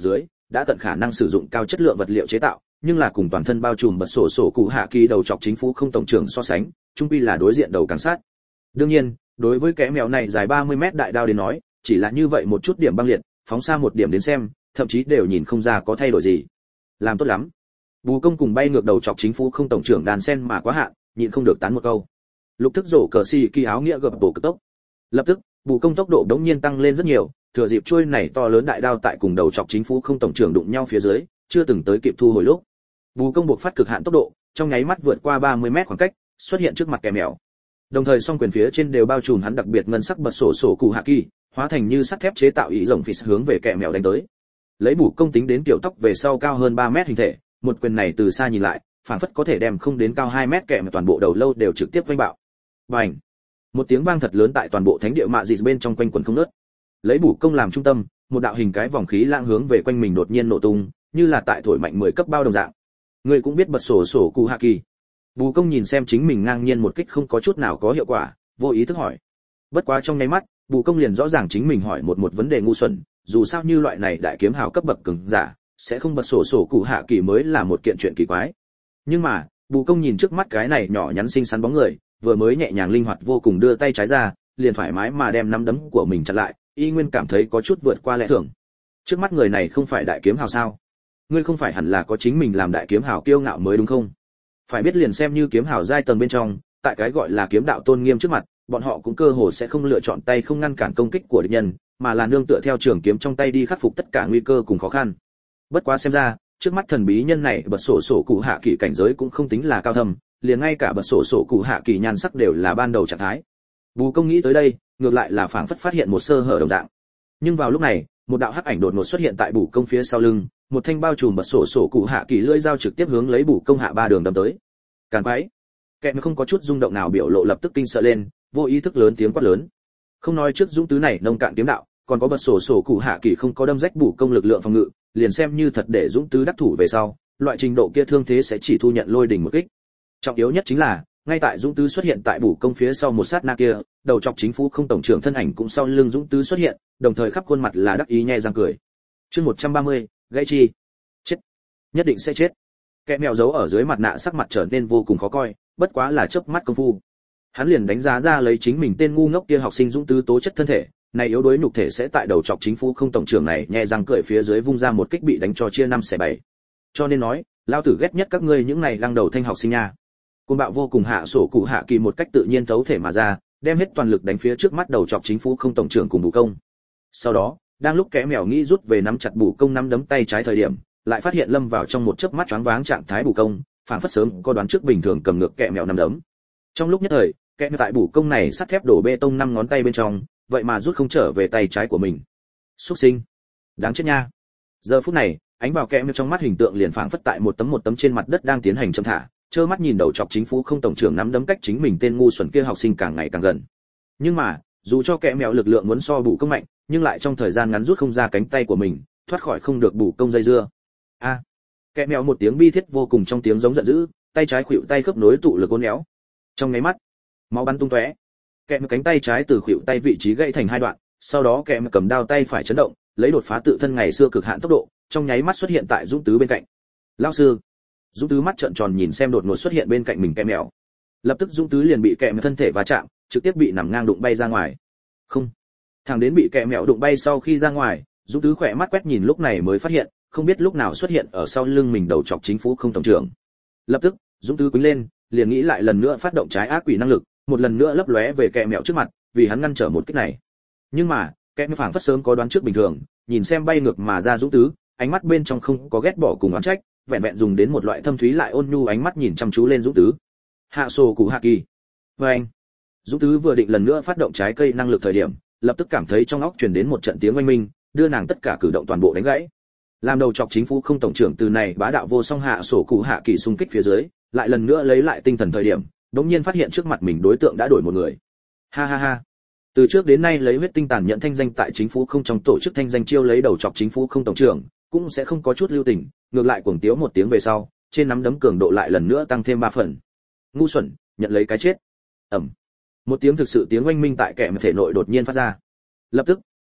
đã tận khả năng sử dụng cao chất lượng vật liệu chế tạo, nhưng là cùng toàn thân bao trùm bật sổ sổ cụ hạ kỳ đầu chọc chính phủ không tổng trưởng so sánh, chung quy là đối diện đầu càng sát. Đương nhiên, đối với kẽ mèo này dài 30 mét đại đao đến nói, chỉ là như vậy một chút điểm băng liệt, phóng xa một điểm đến xem, thậm chí đều nhìn không ra có thay đổi gì. Làm tốt lắm. Bù Công cùng bay ngược đầu chọc chính phủ không tổng trưởng đàn sen mà quá hạn, nhịn không được tán một câu. Lục tức rổ cờ xì kỳ áo nghĩa gập bổ cực tốc. Lập tức, Bù Công tốc độ đống nhiên tăng lên rất nhiều, thừa dịp chuôi này to lớn đại đao tại cùng đầu chọc chính phủ không tổng trưởng đụng nhau phía dưới, chưa từng tới kịp thu hồi lúc. Bù Công buộc phát cực hạn tốc độ, trong nháy mắt vượt qua 30 mét khoảng cách, xuất hiện trước mặt kẻ mèo. Đồng thời song quyền phía trên đều bao trùm hắn đặc biệt ngân sắc bật sổ sổ cụ hạ kỳ, hóa thành như sắt thép chế tạo ý rồng phì hướng về kẻ mèo đánh tới. Lấy Bù Công tính đến tiểu tóc về sau cao hơn 3 mét hình thể, một quyền này từ xa nhìn lại, phản phất có thể đem không đến cao 2 mét kẻ mèo toàn bộ đầu lâu đều trực tiếp vênh bạo. Bành! Một tiếng vang thật lớn tại toàn bộ thánh địa mạ dịt bên trong quanh quần không ngớt. Lấy Bù Công làm trung tâm, một đạo hình cái vòng khí lãng hướng về quanh mình đột nhiên nổ tung, như là tại thổi mạnh 10 cấp bao đồng dạng. Người cũng biết bật sổ sổ cụ hạ kỳ. Bù Công nhìn xem chính mình ngang nhiên một kích không có chút nào có hiệu quả, vô ý thức hỏi. Bất quá trong nháy mắt, Bù Công liền rõ ràng chính mình hỏi một vấn đề ngu xuẩn, dù sao như loại này đại kiếm hào cấp bậc cường giả, sẽ không bật sổ sổ cụ hạ kỳ mới là một kiện chuyện kỳ quái. Nhưng mà, Bù Công nhìn trước mắt cái này nhỏ nhắn xinh xắn bóng người, vừa mới nhẹ nhàng linh hoạt vô cùng đưa tay trái ra, liền thoải mái mà đem nắm đấm của mình chặn lại, y nguyên cảm thấy có chút vượt qua lẽ thường. Trước mắt người này không phải đại kiếm hào sao? Ngươi không phải hẳn là có chính mình làm đại kiếm hào kiêu ngạo mới đúng không? Phải biết liền xem như kiếm hào giai tầng bên trong, tại cái gọi là kiếm đạo tôn nghiêm trước mặt, bọn họ cũng cơ hồ sẽ không lựa chọn tay không ngăn cản công kích của địch nhân, mà là nương tựa theo trường kiếm trong tay đi khắc phục tất cả nguy cơ cùng khó khăn. Bất quá xem ra, trước mắt thần bí nhân này bật sổ sổ cụ hạ kỳ cảnh giới cũng không tính là cao thâm, liền ngay cả bật sổ sổ cụ hạ kỳ nhan sắc đều là ban đầu trạng thái. Bù Công nghĩ tới đây, ngược lại là phảng phất phát hiện một sơ hở đồng dạng. Nhưng vào lúc này, một đạo hắc ảnh đột ngột xuất hiện tại Bù Công phía sau lưng, một thanh bao trùm bật sổ sổ cụ hạ kỳ lưỡi dao trực tiếp hướng lấy Bù Công hạ ba đường đâm tới. Càn quái! Kẹm không có chút rung động nào biểu lộ lập tức kinh sợ lên, vô ý thức lớn tiếng quát lớn. Không nói trước dũng tứ này nông cạn kiếm đạo, còn có bật sổ sổ cụ hạ kỳ không có đâm rách Bù Công lực lượng phòng ngự, liền xem như thật để dũng tứ đắc thủ về sau, loại trình độ kia thương thế sẽ chỉ thu nhận lôi đỉnh một kích. Trọng yếu nhất chính là, ngay tại dũng tứ xuất hiện tại Bù Công phía sau một sát na kia, đầu chọc chính phủ không tổng trưởng thân ảnh cũng sau lưng dũng tứ xuất hiện, đồng thời khắp khuôn mặt là đắc ý nhe răng cười. Chương 130, gãy chi. Chết. Nhất định sẽ chết. Kẻ mèo giấu ở dưới mặt nạ sắc mặt trở nên vô cùng khó coi, bất quá là chớp mắt công phu. Hắn liền đánh giá ra lấy chính mình tên ngu ngốc kia học sinh dũng tứ tố chất thân thể, này yếu đuối nhục thể sẽ tại đầu chọc chính phủ không tổng trưởng này nhe răng cười phía dưới vung ra một kích bị đánh cho chia 5/7. Cho nên nói, lao tử ghét nhất các ngươi những này lăng đầu thanh học sinh nha. Côn bạo vô cùng hạ sổ cụ hạ kỳ một cách tự nhiên thấu thể mà ra, đem hết toàn lực đánh phía trước mắt đầu chọc chính phủ không tổng trưởng cùng Bù Công. Sau đó, đang lúc kẻ mèo nghĩ rút về nắm chặt Bù Công nắm đấm tay trái thời điểm, lại phát hiện lâm vào trong một chớp mắt choáng váng trạng thái Bù Công, phản phất sớm có đoán trước bình thường cầm ngược kẻ mèo nắm đấm. Trong lúc nhất thời, kẻ mèo tại Bù Công này sắt thép đổ bê tông 5 ngón tay bên trong, vậy mà rút không trở về tay trái của mình. Súc sinh, đáng chết nha. Giờ phút này, ánh vào kẻ mèo trong mắt hình tượng liền phảng phất tại một tấm trên mặt đất đang tiến hành châm thả, trơ mắt nhìn đầu chọc chính phủ không tổng trưởng nắm đấm cách chính mình tên ngu xuẩn kia học sinh càng ngày càng gần. Nhưng mà, dù cho kẻ mèo lực lượng muốn so Bù Công mạnh, nhưng lại trong thời gian ngắn rút không ra cánh tay của mình, thoát khỏi không được Bù Công dây dưa. A! Kẻ mèo một tiếng bi thiết vô cùng trong tiếng giống giận dữ, tay trái khuỵu tay khớp nối tụ lực uốn éo. Trong nháy mắt, máu bắn tung tóe. Kẻ mèo cánh tay trái từ khuỵu tay vị trí gãy thành hai đoạn, sau đó kẻ mèo cầm đao tay phải chấn động, lấy đột phá tự thân ngày xưa cực hạn tốc độ, trong nháy mắt xuất hiện tại Dũng Tứ bên cạnh. Lão sư! Dũng Tứ mắt trợn tròn nhìn xem đột ngột xuất hiện bên cạnh mình kẻ mèo. Lập tức Dũng Tứ liền bị kẻ mèo thân thể va chạm, trực tiếp bị nằm ngang đụng bay ra ngoài. Không, thằng đến bị kẻ mèo đụng bay sau khi ra ngoài, Dũng Tứ khỏe mắt quét nhìn lúc này mới phát hiện, không biết lúc nào xuất hiện ở sau lưng mình đầu chọc chính phủ không tổng trưởng. Lập tức, Dũng Tứ quýnh lên, liền nghĩ lại lần nữa phát động trái ác quỷ năng lực, một lần nữa lấp lóe về kẻ mèo trước mặt, vì hắn ngăn trở một kích này. Nhưng mà, kẻ mèo phảng phất sớm có đoán trước bình thường, nhìn xem bay ngược mà ra Dũng Tứ, ánh mắt bên trong không có ghét bỏ cùng oán trách, vẹn vẹn dùng đến một loại thâm thúy lại ôn nhu ánh mắt nhìn chăm chú lên Dũng Tứ. Hạ sổ cụ hạ kỳ. Và anh. Dũng Tứ vừa định lần nữa phát động trái cây năng lực thời điểm, lập tức cảm thấy trong óc truyền đến một trận tiếng oanh minh, đưa nàng tất cả cử động toàn bộ đánh gãy. Làm đầu chọc chính phủ không tổng trưởng từ này bá đạo vô song hạ sổ cụ hạ kỳ xung kích phía dưới, lại lần nữa lấy lại tinh thần thời điểm, đống nhiên phát hiện trước mặt mình đối tượng đã đổi một người. Ha ha ha. Từ trước đến nay lấy huyết tinh tàn nhẫn thanh danh tại chính phủ không trong tổ chức thanh danh chiêu lấy đầu chọc chính phủ không tổng trưởng, cũng sẽ không có chút lưu tình, ngược lại cuồng tiếu một tiếng về sau, trên nắm đấm cường độ lại lần nữa tăng thêm 3 phần. Ngu xuẩn, nhận lấy cái chết. Ầm. Một tiếng thực sự tiếng oanh minh tại kẻ thể nội đột nhiên phát ra. Lập tức,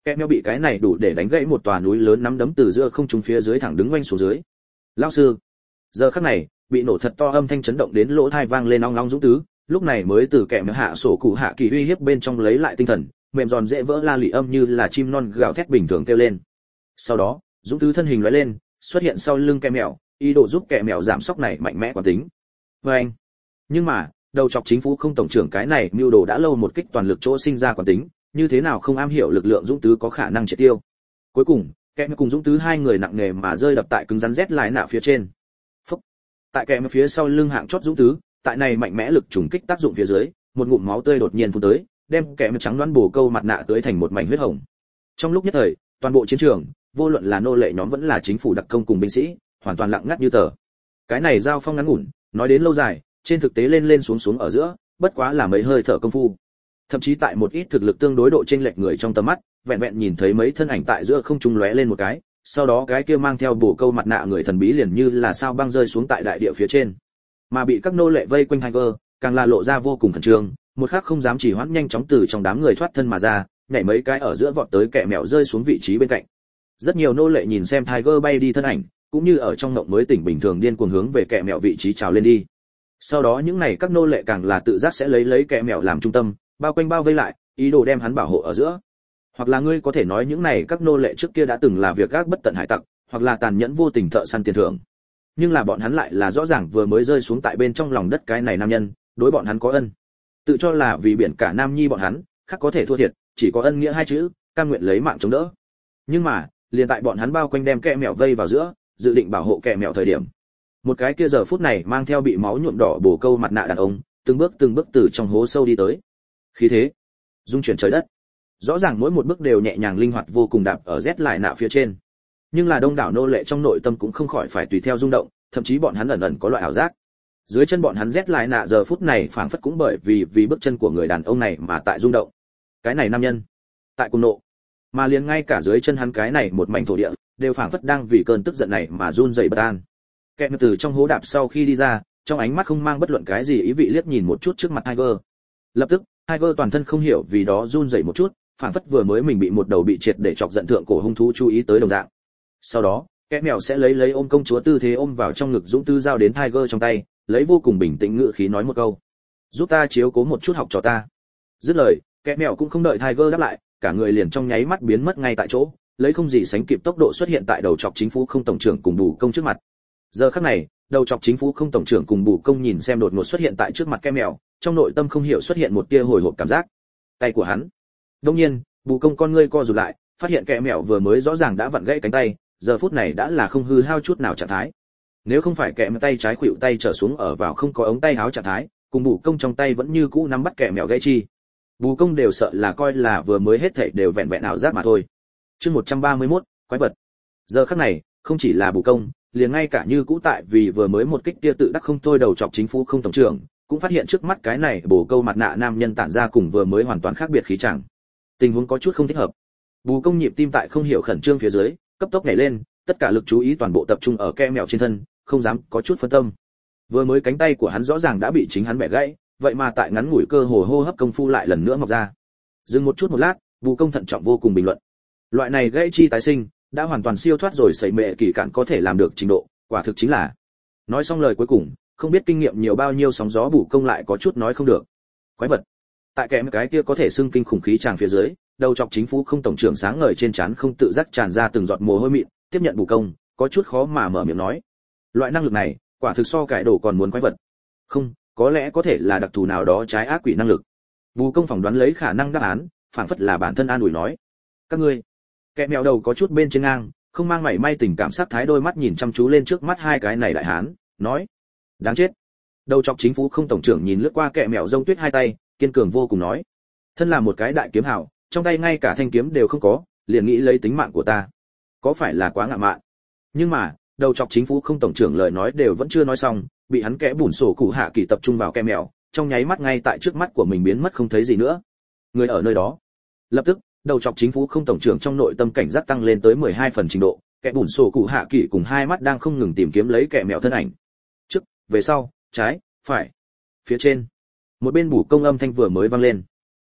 Kẻ mèo bị cái này đủ để đánh gãy một tòa núi lớn nắm đấm từ giữa không trung phía dưới thẳng đứng quanh xuống dưới. Lão sư. Giờ khắc này, bị nổ thật to âm thanh chấn động đến lỗ tai vang lên ong ong dũng tứ, lúc này mới từ kẻ mèo hạ sổ cụ hạ kỳ uy hiếp bên trong lấy lại tinh thần, mềm giòn dễ vỡ la lị âm như là chim non gào thét bình thường kêu lên. Sau đó, dũng tứ thân hình lóe lên, xuất hiện sau lưng kẻ mèo, ý đồ giúp kẻ mèo giảm sốc này mạnh mẽ quán tính. Anh. Nhưng mà, đầu chọc chính phủ không tổng trưởng cái này mưu đồ đã lâu một kích toàn lực chỗ sinh ra quán tính, như thế nào không am hiểu lực lượng dũng tứ có khả năng triệt tiêu. Cuối cùng, kẻ cùng dũng tứ hai người nặng nề mà rơi đập tại cứng rắn rét lại nạ phía trên. Phúc. Tại kẻ phía sau lưng hạng chót dũng tứ, tại này mạnh mẽ lực trùng kích tác dụng phía dưới, một ngụm máu tươi đột nhiên phun tới, đem kẻ trắng đoán bổ câu mặt nạ tưới thành một mảnh huyết hồng. Trong lúc nhất thời, toàn bộ chiến trường, vô luận là nô lệ nhóm vẫn là chính phủ đặc công cùng binh sĩ, hoàn toàn lặng ngắt như tờ. Cái này giao phong ngắn ngủn, nói đến lâu dài, trên thực tế lên lên xuống xuống ở giữa, bất quá là mấy hơi thở công phu. Thậm chí tại một ít thực lực tương đối độ chênh lệch người trong tầm mắt, vẹn vẹn nhìn thấy mấy thân ảnh tại giữa không trung lóe lên một cái, sau đó cái kia mang theo bổ câu mặt nạ người thần bí liền như là sao băng rơi xuống tại đại địa phía trên. Mà bị các nô lệ vây quanh Tiger, càng là lộ ra vô cùng khẩn trương, một khắc không dám chỉ hoãn nhanh chóng từ trong đám người thoát thân mà ra, nhảy mấy cái ở giữa vọt tới kẻ mèo rơi xuống vị trí bên cạnh. Rất nhiều nô lệ nhìn xem Tiger bay đi thân ảnh, cũng như ở trong mộng mới tỉnh bình thường điên cuồng hướng về kẻ mèo vị trí trào lên đi. Sau đó những này các nô lệ càng là tự giác sẽ lấy kẻ mèo làm trung tâm, bao quanh bao vây lại, ý đồ đem hắn bảo hộ ở giữa. Hoặc là ngươi có thể nói những này các nô lệ trước kia đã từng là việc gác bất tận hải tặc, hoặc là tàn nhẫn vô tình thợ săn tiền thưởng. Nhưng là bọn hắn lại là rõ ràng vừa mới rơi xuống tại bên trong lòng đất cái này nam nhân, đối bọn hắn có ân. Tự cho là vì biển cả nam nhi bọn hắn, khác có thể thua thiệt, chỉ có ân nghĩa hai chữ, cam nguyện lấy mạng chống đỡ. Nhưng mà, liền tại bọn hắn bao quanh đem kẻ mèo vây vào giữa, dự định bảo hộ kẻ mèo thời điểm, một cái kia giờ phút này mang theo bị máu nhuộm đỏ bổ câu mặt nạ đàn ông, từng bước từ trong hố sâu đi tới. Khí thế, dung chuyển trời đất. Rõ ràng mỗi một bước đều nhẹ nhàng linh hoạt vô cùng đạp ở rét lại nạ phía trên. Nhưng là đông đảo nô lệ trong nội tâm cũng không khỏi phải tùy theo rung động, thậm chí bọn hắn ẩn ẩn có loại ảo giác. Dưới chân bọn hắn rét lại nạ giờ phút này phảng phất cũng bởi vì bước chân của người đàn ông này mà tại rung động. Cái này nam nhân, tại cùng nộ, mà liền ngay cả dưới chân hắn cái này một mảnh thổ địa, đều phảng phất đang vì cơn tức giận này mà run rẩy bất an. Kẻ từ trong hố đạp sau khi đi ra, trong ánh mắt không mang bất luận cái gì ý vị liếc nhìn một chút trước mặt Tiger. Lập tức, Tiger toàn thân không hiểu vì đó run rẩy một chút, phảng phất vừa mới mình bị một đầu bị triệt để chọc giận thượng cổ hung thú chú ý tới đồng dạng. Sau đó, kẻ mèo sẽ lấy ôm công chúa tư thế ôm vào trong ngực dũng tư giao đến Tiger trong tay, lấy vô cùng bình tĩnh ngữ khí nói một câu: "Giúp ta chiếu cố một chút học trò ta." Dứt lời, kẻ mèo cũng không đợi Tiger đáp lại, cả người liền trong nháy mắt biến mất ngay tại chỗ, lấy không gì sánh kịp tốc độ xuất hiện tại đầu chọc chính phủ không tổng trưởng cùng bù công trước mặt. Giờ khắc này, đầu chọc chính phủ không tổng trưởng cùng bù công nhìn xem đột ngột xuất hiện tại trước mặt kẻ mèo, trong nội tâm không hiểu xuất hiện một tia hồi hộp cảm giác. Tay của hắn. Đương nhiên, bù công con ngươi co rụt lại, phát hiện kẻ mèo vừa mới rõ ràng đã vặn gãy cánh tay, giờ phút này đã là không hư hao chút nào trạng thái. Nếu không phải kẻ mèo tay trái khuỵu tay trở xuống ở vào không có ống tay áo trạng thái, cùng bù công trong tay vẫn như cũ nắm bắt kẻ mèo gãy chi. Bù công đều sợ là coi là vừa mới hết thảy đều vẹn vẹn ảo giác mà thôi. Chương 131, quái vật. Giờ khắc này, không chỉ là bù công, liền ngay cả như cũ tại vì vừa mới một kích tia tự đắc không thôi đầu chọc chính phủ không tổng trưởng, cũng phát hiện trước mắt cái này bổ câu mặt nạ nam nhân tản ra cùng vừa mới hoàn toàn khác biệt khí chẳng. Tình huống có chút không thích hợp. Bù công nhịp tim tại không hiểu khẩn trương phía dưới, cấp tốc nhảy lên, tất cả lực chú ý toàn bộ tập trung ở kẽ mèo trên thân, không dám có chút phân tâm. Vừa mới cánh tay của hắn rõ ràng đã bị chính hắn bẻ gãy, vậy mà tại ngắn ngủi cơ hồ hô hấp công phu lại lần nữa mọc ra. Dừng một chút một lát, bù công thận trọng vô cùng bình luận: loại này gãy chi tái sinh đã hoàn toàn siêu thoát rồi sẩy mệ kỳ cạn có thể làm được trình độ, quả thực chính là. Nói xong lời cuối cùng, không biết kinh nghiệm nhiều bao nhiêu sóng gió bù công lại có chút nói không được. Quái vật. Tại kèm cái kia có thể xưng kinh khủng khí tràng phía dưới, đầu chọc chính phủ không tổng trưởng sáng ngời trên trán không tự giác tràn ra từng giọt mồ hôi mịn, tiếp nhận bù công, có chút khó mà mở miệng nói. Loại năng lực này, quả thực so cải đồ còn muốn quái vật. Không, có lẽ có thể là đặc thù nào đó trái ác quỷ năng lực. Bù công phỏng đoán lấy khả năng đáp án, phảng phất là bản thân an ủi nói: các ngươi. Kẻ mèo đầu có chút bên trên ngang, không mang mảy may tình cảm sắc thái, đôi mắt nhìn chăm chú lên trước mắt hai cái này đại hán, nói: đáng chết. Đầu chọc chính phủ không tổng trưởng nhìn lướt qua kẻ mèo rông tuyết hai tay, kiên cường vô cùng nói: thân là một cái đại kiếm hảo, trong tay ngay cả thanh kiếm đều không có, liền nghĩ lấy tính mạng của ta, có phải là quá ngạo mạn? Nhưng mà, đầu chọc chính phủ không tổng trưởng lời nói đều vẫn chưa nói xong, bị hắn kẽ bùn sổ cụ hạ kỳ tập trung vào kẻ mèo, trong nháy mắt ngay tại trước mắt của mình biến mất không thấy gì nữa. Người ở nơi đó. Lập tức, đầu chọc chính phủ không tổng trưởng trong nội tâm cảnh giác tăng lên tới 12 phần trình độ, kẻ bùn sổ cụ hạ kỳ cùng hai mắt đang không ngừng tìm kiếm lấy kẻ mèo thân ảnh. Trước, về sau, trái, phải, phía trên. Một bên bù công âm thanh vừa mới vang lên.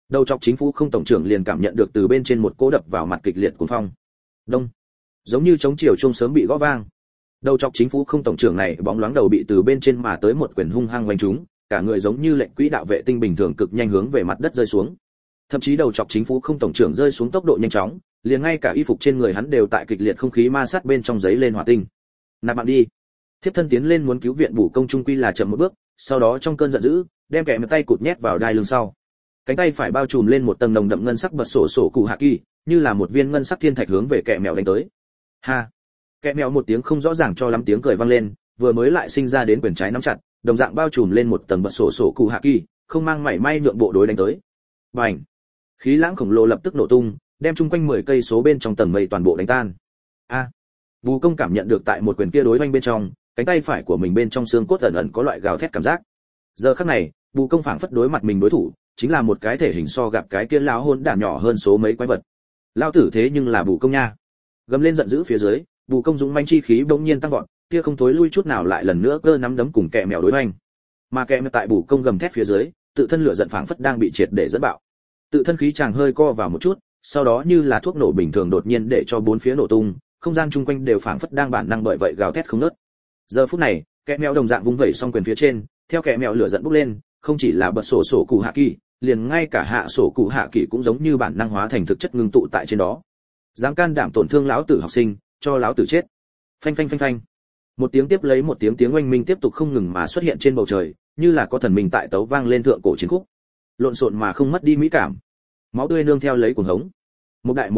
Đầu chọc chính phủ không tổng trưởng liền cảm nhận được từ bên trên một cỗ đập vào mặt kịch liệt cuồng phong. Đông, giống như chống chiều chuông sớm bị gõ vang. Đầu chọc chính phủ không tổng trưởng này bóng loáng đầu bị từ bên trên mà tới một quyền hung hăng vành trúng, cả người giống như lệnh quỹ đạo vệ tinh bình thường cực nhanh hướng về mặt đất rơi xuống. Thậm chí đầu chọc chính phủ không tổng trưởng rơi xuống tốc độ nhanh chóng, liền ngay cả y phục trên người hắn đều tại kịch liệt không khí ma sát bên trong giấy lên hỏa tinh. Nạp mạng đi. Thiếp thân tiến lên muốn cứu viện bổ công trung quy là chậm một bước, sau đó trong cơn giận dữ, đem kẻ tay cụt nhét vào đai lưng sau. Cánh tay phải bao trùm lên một tầng nồng đậm ngân sắc bật sổ cụ hạ kỳ, như là một viên ngân sắc thiên thạch hướng về kẻ mèo đánh tới. Ha. Kẻ mèo một tiếng không rõ ràng cho lắm tiếng cười vang lên, vừa mới lại sinh ra đến quyền trái nắm chặt, đồng dạng bao trùm lên một tầng bật sổ cụ hạ kỳ, không mang mảy may nhượng bộ đối đánh tới. Bành. Khí lãng khổng lồ lập tức nổ tung, đem chung quanh 10 cây số bên trong tầng mây toàn bộ đánh tan. A. Bù Công cảm nhận được tại một quyền kia đối oanh bên trong, cánh tay phải của mình bên trong xương cốt ẩn ẩn có loại gào thét cảm giác. Giờ khắc này, Bù Công phảng phất đối mặt mình đối thủ, chính là một cái thể hình so gặp cái kia lão hôn đản nhỏ hơn số mấy quái vật. Lão tử thế nhưng là Bù Công nha. Gầm lên giận dữ phía dưới, Bù Công dũng mãnh chi khí bỗng nhiên tăng vọt, kia không thối lui chút nào lại lần nữa cơ nắm đấm cùng kẻ mèo đối oanh. Mà kẻ mèo tại Bù Công gầm thét phía dưới, tự thân lửa giận phảng phất đang bị triệt để dẫn bạo. Tự thân khí chàng hơi co vào một chút, sau đó như là thuốc nổ bình thường đột nhiên để cho bốn phía nổ tung, không gian chung quanh đều phảng phất đang bản năng bởi vậy gào thét không ngớt. Giờ phút này, kẻ mèo đồng dạng vung vẩy xong quyền phía trên, theo kẻ mèo lửa giận bốc lên, không chỉ là bật sổ cụ hạ kỳ, liền ngay cả hạ sổ cụ hạ kỳ cũng giống như bản năng hóa thành thực chất ngưng tụ tại trên đó. Dám can đảm tổn thương lão tử học sinh, cho lão tử chết. Phanh phanh phanh phanh. Một tiếng tiếp lấy một tiếng oanh minh tiếp tục không ngừng mà xuất hiện trên bầu trời, như là có thần minh tại tấu vang lên thượng cổ chiến khúc. Lộn xộn mà không mất đi mỹ cảm. Máu tươi nương theo lấy cuồng hống. Một đại.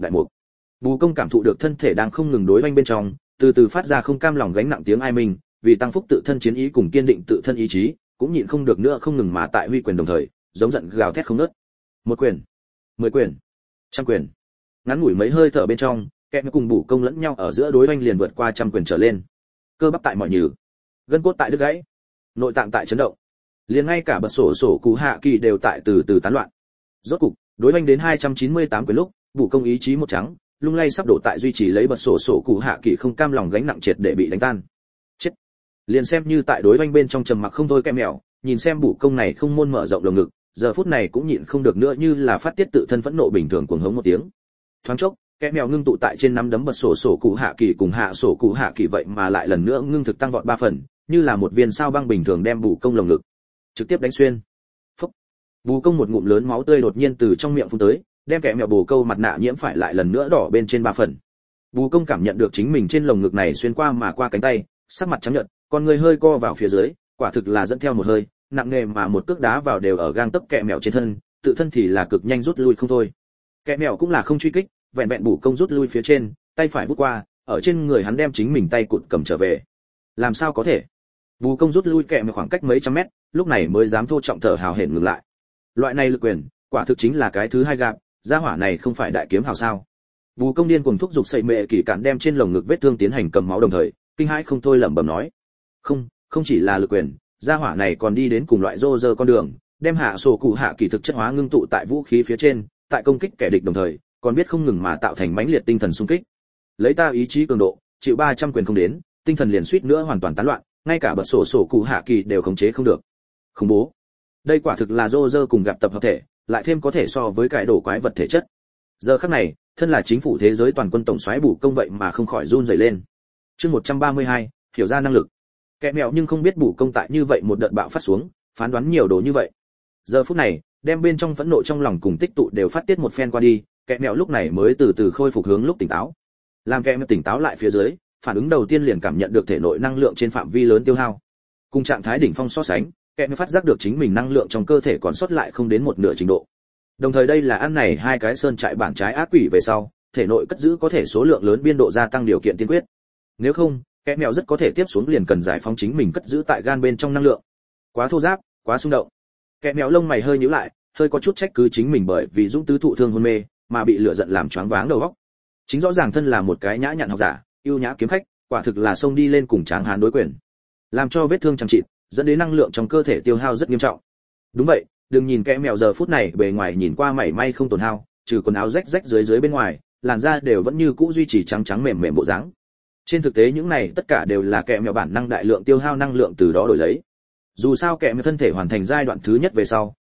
Bù Công cảm thụ được thân thể đang không ngừng đối oanh bên trong, từ từ phát ra không cam lòng gánh nặng tiếng ai mình, vì tăng phúc tự thân chiến ý cùng kiên định tự thân ý chí, cũng nhịn không được nữa không ngừng mà tại huy quyền đồng thời, giống giận gào thét không ngớt. Một quyền, 10 quyền, trăm quyền. Ngắn ngủi mấy hơi thở bên trong, kẻ cùng Bù Công lẫn nhau ở giữa đối oanh liền vượt qua trăm quyền trở lên. Cơ bắp tại mọi nhừ, gân cốt tại đứt gãy, nội tạng tại chấn động. Liền ngay cả bật sổ cụ hạ kỳ đều tại từ từ tán loạn. Rốt cục, đối oanh đến 298 quyền lúc, Bù Công ý chí một trắng, lung lay sắp đổ tại duy trì lấy bật sổ cụ hạ kỳ không cam lòng gánh nặng triệt để bị đánh tan. Chết. Liền xem như tại đối oanh bên trong trầm mặc không thôi kẻ mèo, nhìn xem Bù Công này không môn mở rộng lồng ngực, giờ phút này cũng nhịn không được nữa như là phát tiết tự thân phẫn nộ bình thường cuồng hống một tiếng. Thoáng chốc, kẻ mèo ngưng tụ tại trên nắm đấm bật sổ cụ hạ kỳ cùng hạ sổ cụ hạ kỳ vậy mà lại lần nữa ngưng thực tăng vọt 3 phần, như là một viên sao băng bình thường đem Bù Công lồng ngực trực tiếp đánh xuyên. Phốc. Bù Công một ngụm lớn máu tươi đột nhiên từ trong miệng phun tới, đem kẻ mèo Bù Câu mặt nạ nhiễm phải lại lần nữa đỏ bên trên 3 phần. Bù Công cảm nhận được chính mình trên lồng ngực này xuyên qua mà qua cánh tay, sắc mặt trắng nhợt, con người hơi co vào phía dưới, quả thực là dẫn theo một hơi, nặng nề mà một cước đá vào đều ở gang tấc kẻ mèo trên thân, tự thân thì là cực nhanh rút lui không thôi. Kẻ mèo cũng là không truy kích, vẹn vẹn Bù Công rút lui phía trên, tay phải vút qua, ở trên người hắn đem chính mình tay cụt cầm trở về. Làm sao có thể? Bù Công rút lui kẻ mèo khoảng cách mấy trăm mét, lúc này mới dám thô trọng thở hào hển ngừng lại. Loại này lực quyền, quả thực chính là cái thứ hai gặp, gia hỏa này không phải đại kiếm hào sao? Bù Công điên cuồng thúc giục sậy mẹ kỳ cản đem trên lồng ngực vết thương tiến hành cầm máu đồng thời, kinh hãi không thôi lẩm bẩm nói: không chỉ là lực quyền, gia hỏa này còn đi đến cùng loại rô rơ con đường, đem hạ sổ cụ hạ kỳ thực chất hóa ngưng tụ tại vũ khí phía trên, tại công kích kẻ địch đồng thời, còn biết không ngừng mà tạo thành mãnh liệt tinh thần xung kích. Lấy ta ý chí cường độ, chịu 300 quyền không đến, tinh thần liền suýt nữa hoàn toàn tán loạn, ngay cả bật sổ cụ hạ kỳ đều khống chế không được. Khủng bố. Đây quả thực là rô rơ cùng gặp tập hợp thể, lại thêm có thể so với cái đổ quái vật thể chất. Giờ khắc này, thân là chính phủ thế giới toàn quân tổng soái Bù Công vậy mà không khỏi run rẩy lên. Chương 132, hiểu ra năng lực. Kẻ mèo nhưng không biết Bù Công tại như vậy một đợt bạo phát xuống, phán đoán nhiều đồ như vậy. Giờ phút này, đem bên trong phẫn nộ trong lòng cùng tích tụ đều phát tiết một phen qua đi, kẻ mèo lúc này mới từ từ khôi phục hướng lúc tỉnh táo. Làm kẻ mèo tỉnh táo lại phía dưới, phản ứng đầu tiên liền cảm nhận được thể nội năng lượng trên phạm vi lớn tiêu hao. Cùng trạng thái đỉnh phong so sánh, kẻ mèo phát giác được chính mình năng lượng trong cơ thể còn sót lại không đến một nửa trình độ. Đồng thời đây là ăn này hai cái sơn trại bản trái ác quỷ về sau, thể nội cất giữ có thể số lượng lớn biên độ gia tăng điều kiện tiên quyết. Nếu không, kẻ mèo rất có thể tiếp xuống liền cần giải phóng chính mình cất giữ tại gan bên trong năng lượng. Quá thô ráp, quá xung động. Kẻ mèo lông mày hơi nhíu lại, hơi có chút trách cứ chính mình bởi vì dũng tứ thụ thương hôn mê, mà bị lửa giận làm choáng váng đầu óc. Chính rõ ràng thân là một cái nhã nhặn học giả, yêu nhã kiếm khách, quả thực là xông đi lên cùng Tráng Hán đối quyền, làm cho vết thương chẳng trị, dẫn đến năng lượng trong cơ thể tiêu hao rất nghiêm trọng. Đúng vậy, đừng nhìn kẻ mèo giờ phút này bề ngoài nhìn qua mảy may không tổn hao, trừ quần áo rách rách dưới bên ngoài, làn da đều vẫn như cũ duy trì trắng trắng mềm mềm bộ dáng. Trên thực tế những này tất cả đều là kẻ mèo bản năng đại lượng tiêu hao năng lượng từ đó đổi lấy. Dù sao kẻ mèo thân thể hoàn thành giai đoạn thứ nhất về sau,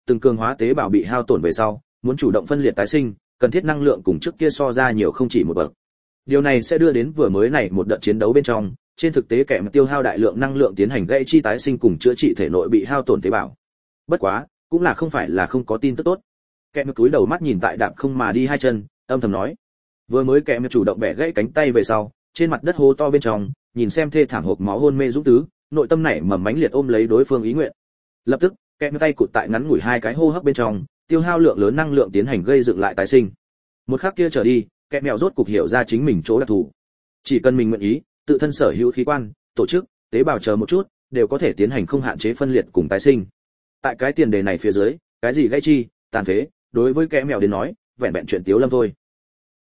từng cường hóa tế bào bị hao tổn về sau, muốn chủ động phân liệt tái sinh, cần thiết năng lượng cùng trước kia so ra nhiều không chỉ một bậc. Điều này sẽ đưa đến vừa mới này một đợt chiến đấu bên trong, trên thực tế kẻ mà tiêu hao đại lượng năng lượng tiến hành gây chi tái sinh cùng chữa trị thể nội bị hao tổn tế bào. Bất quá, cũng là không phải là không có tin tức tốt. Kẻ mà túi đầu mắt nhìn tại đạp không mà đi hai chân, âm thầm nói. Vừa mới kẻ mà chủ động bẻ gãy cánh tay về sau, trên mặt đất hố to bên trong, nhìn xem thê thảm hộc máu hôn mê dũng tứ, nội tâm này mầm mánh liệt ôm lấy đối phương ý nguyện. Lập tức, kẻ mà tay cụt tại ngắn ngủi hai cái hô hấp bên trong, tiêu hao lượng lớn năng lượng tiến hành gây dựng lại tái sinh. Một khắc kia trở đi, kẻ mèo rốt cục hiểu ra chính mình chỗ đặc thù. Chỉ cần mình nguyện ý, tự thân sở hữu khí quan, tổ chức, tế bào chờ một chút, đều có thể tiến hành không hạn chế phân liệt cùng tái sinh. Tại cái tiền đề này phía dưới, cái gì gãy chi, tàn phế, đối với kẻ mèo đến nói, vẹn vẹn chuyện tiếu lâm thôi.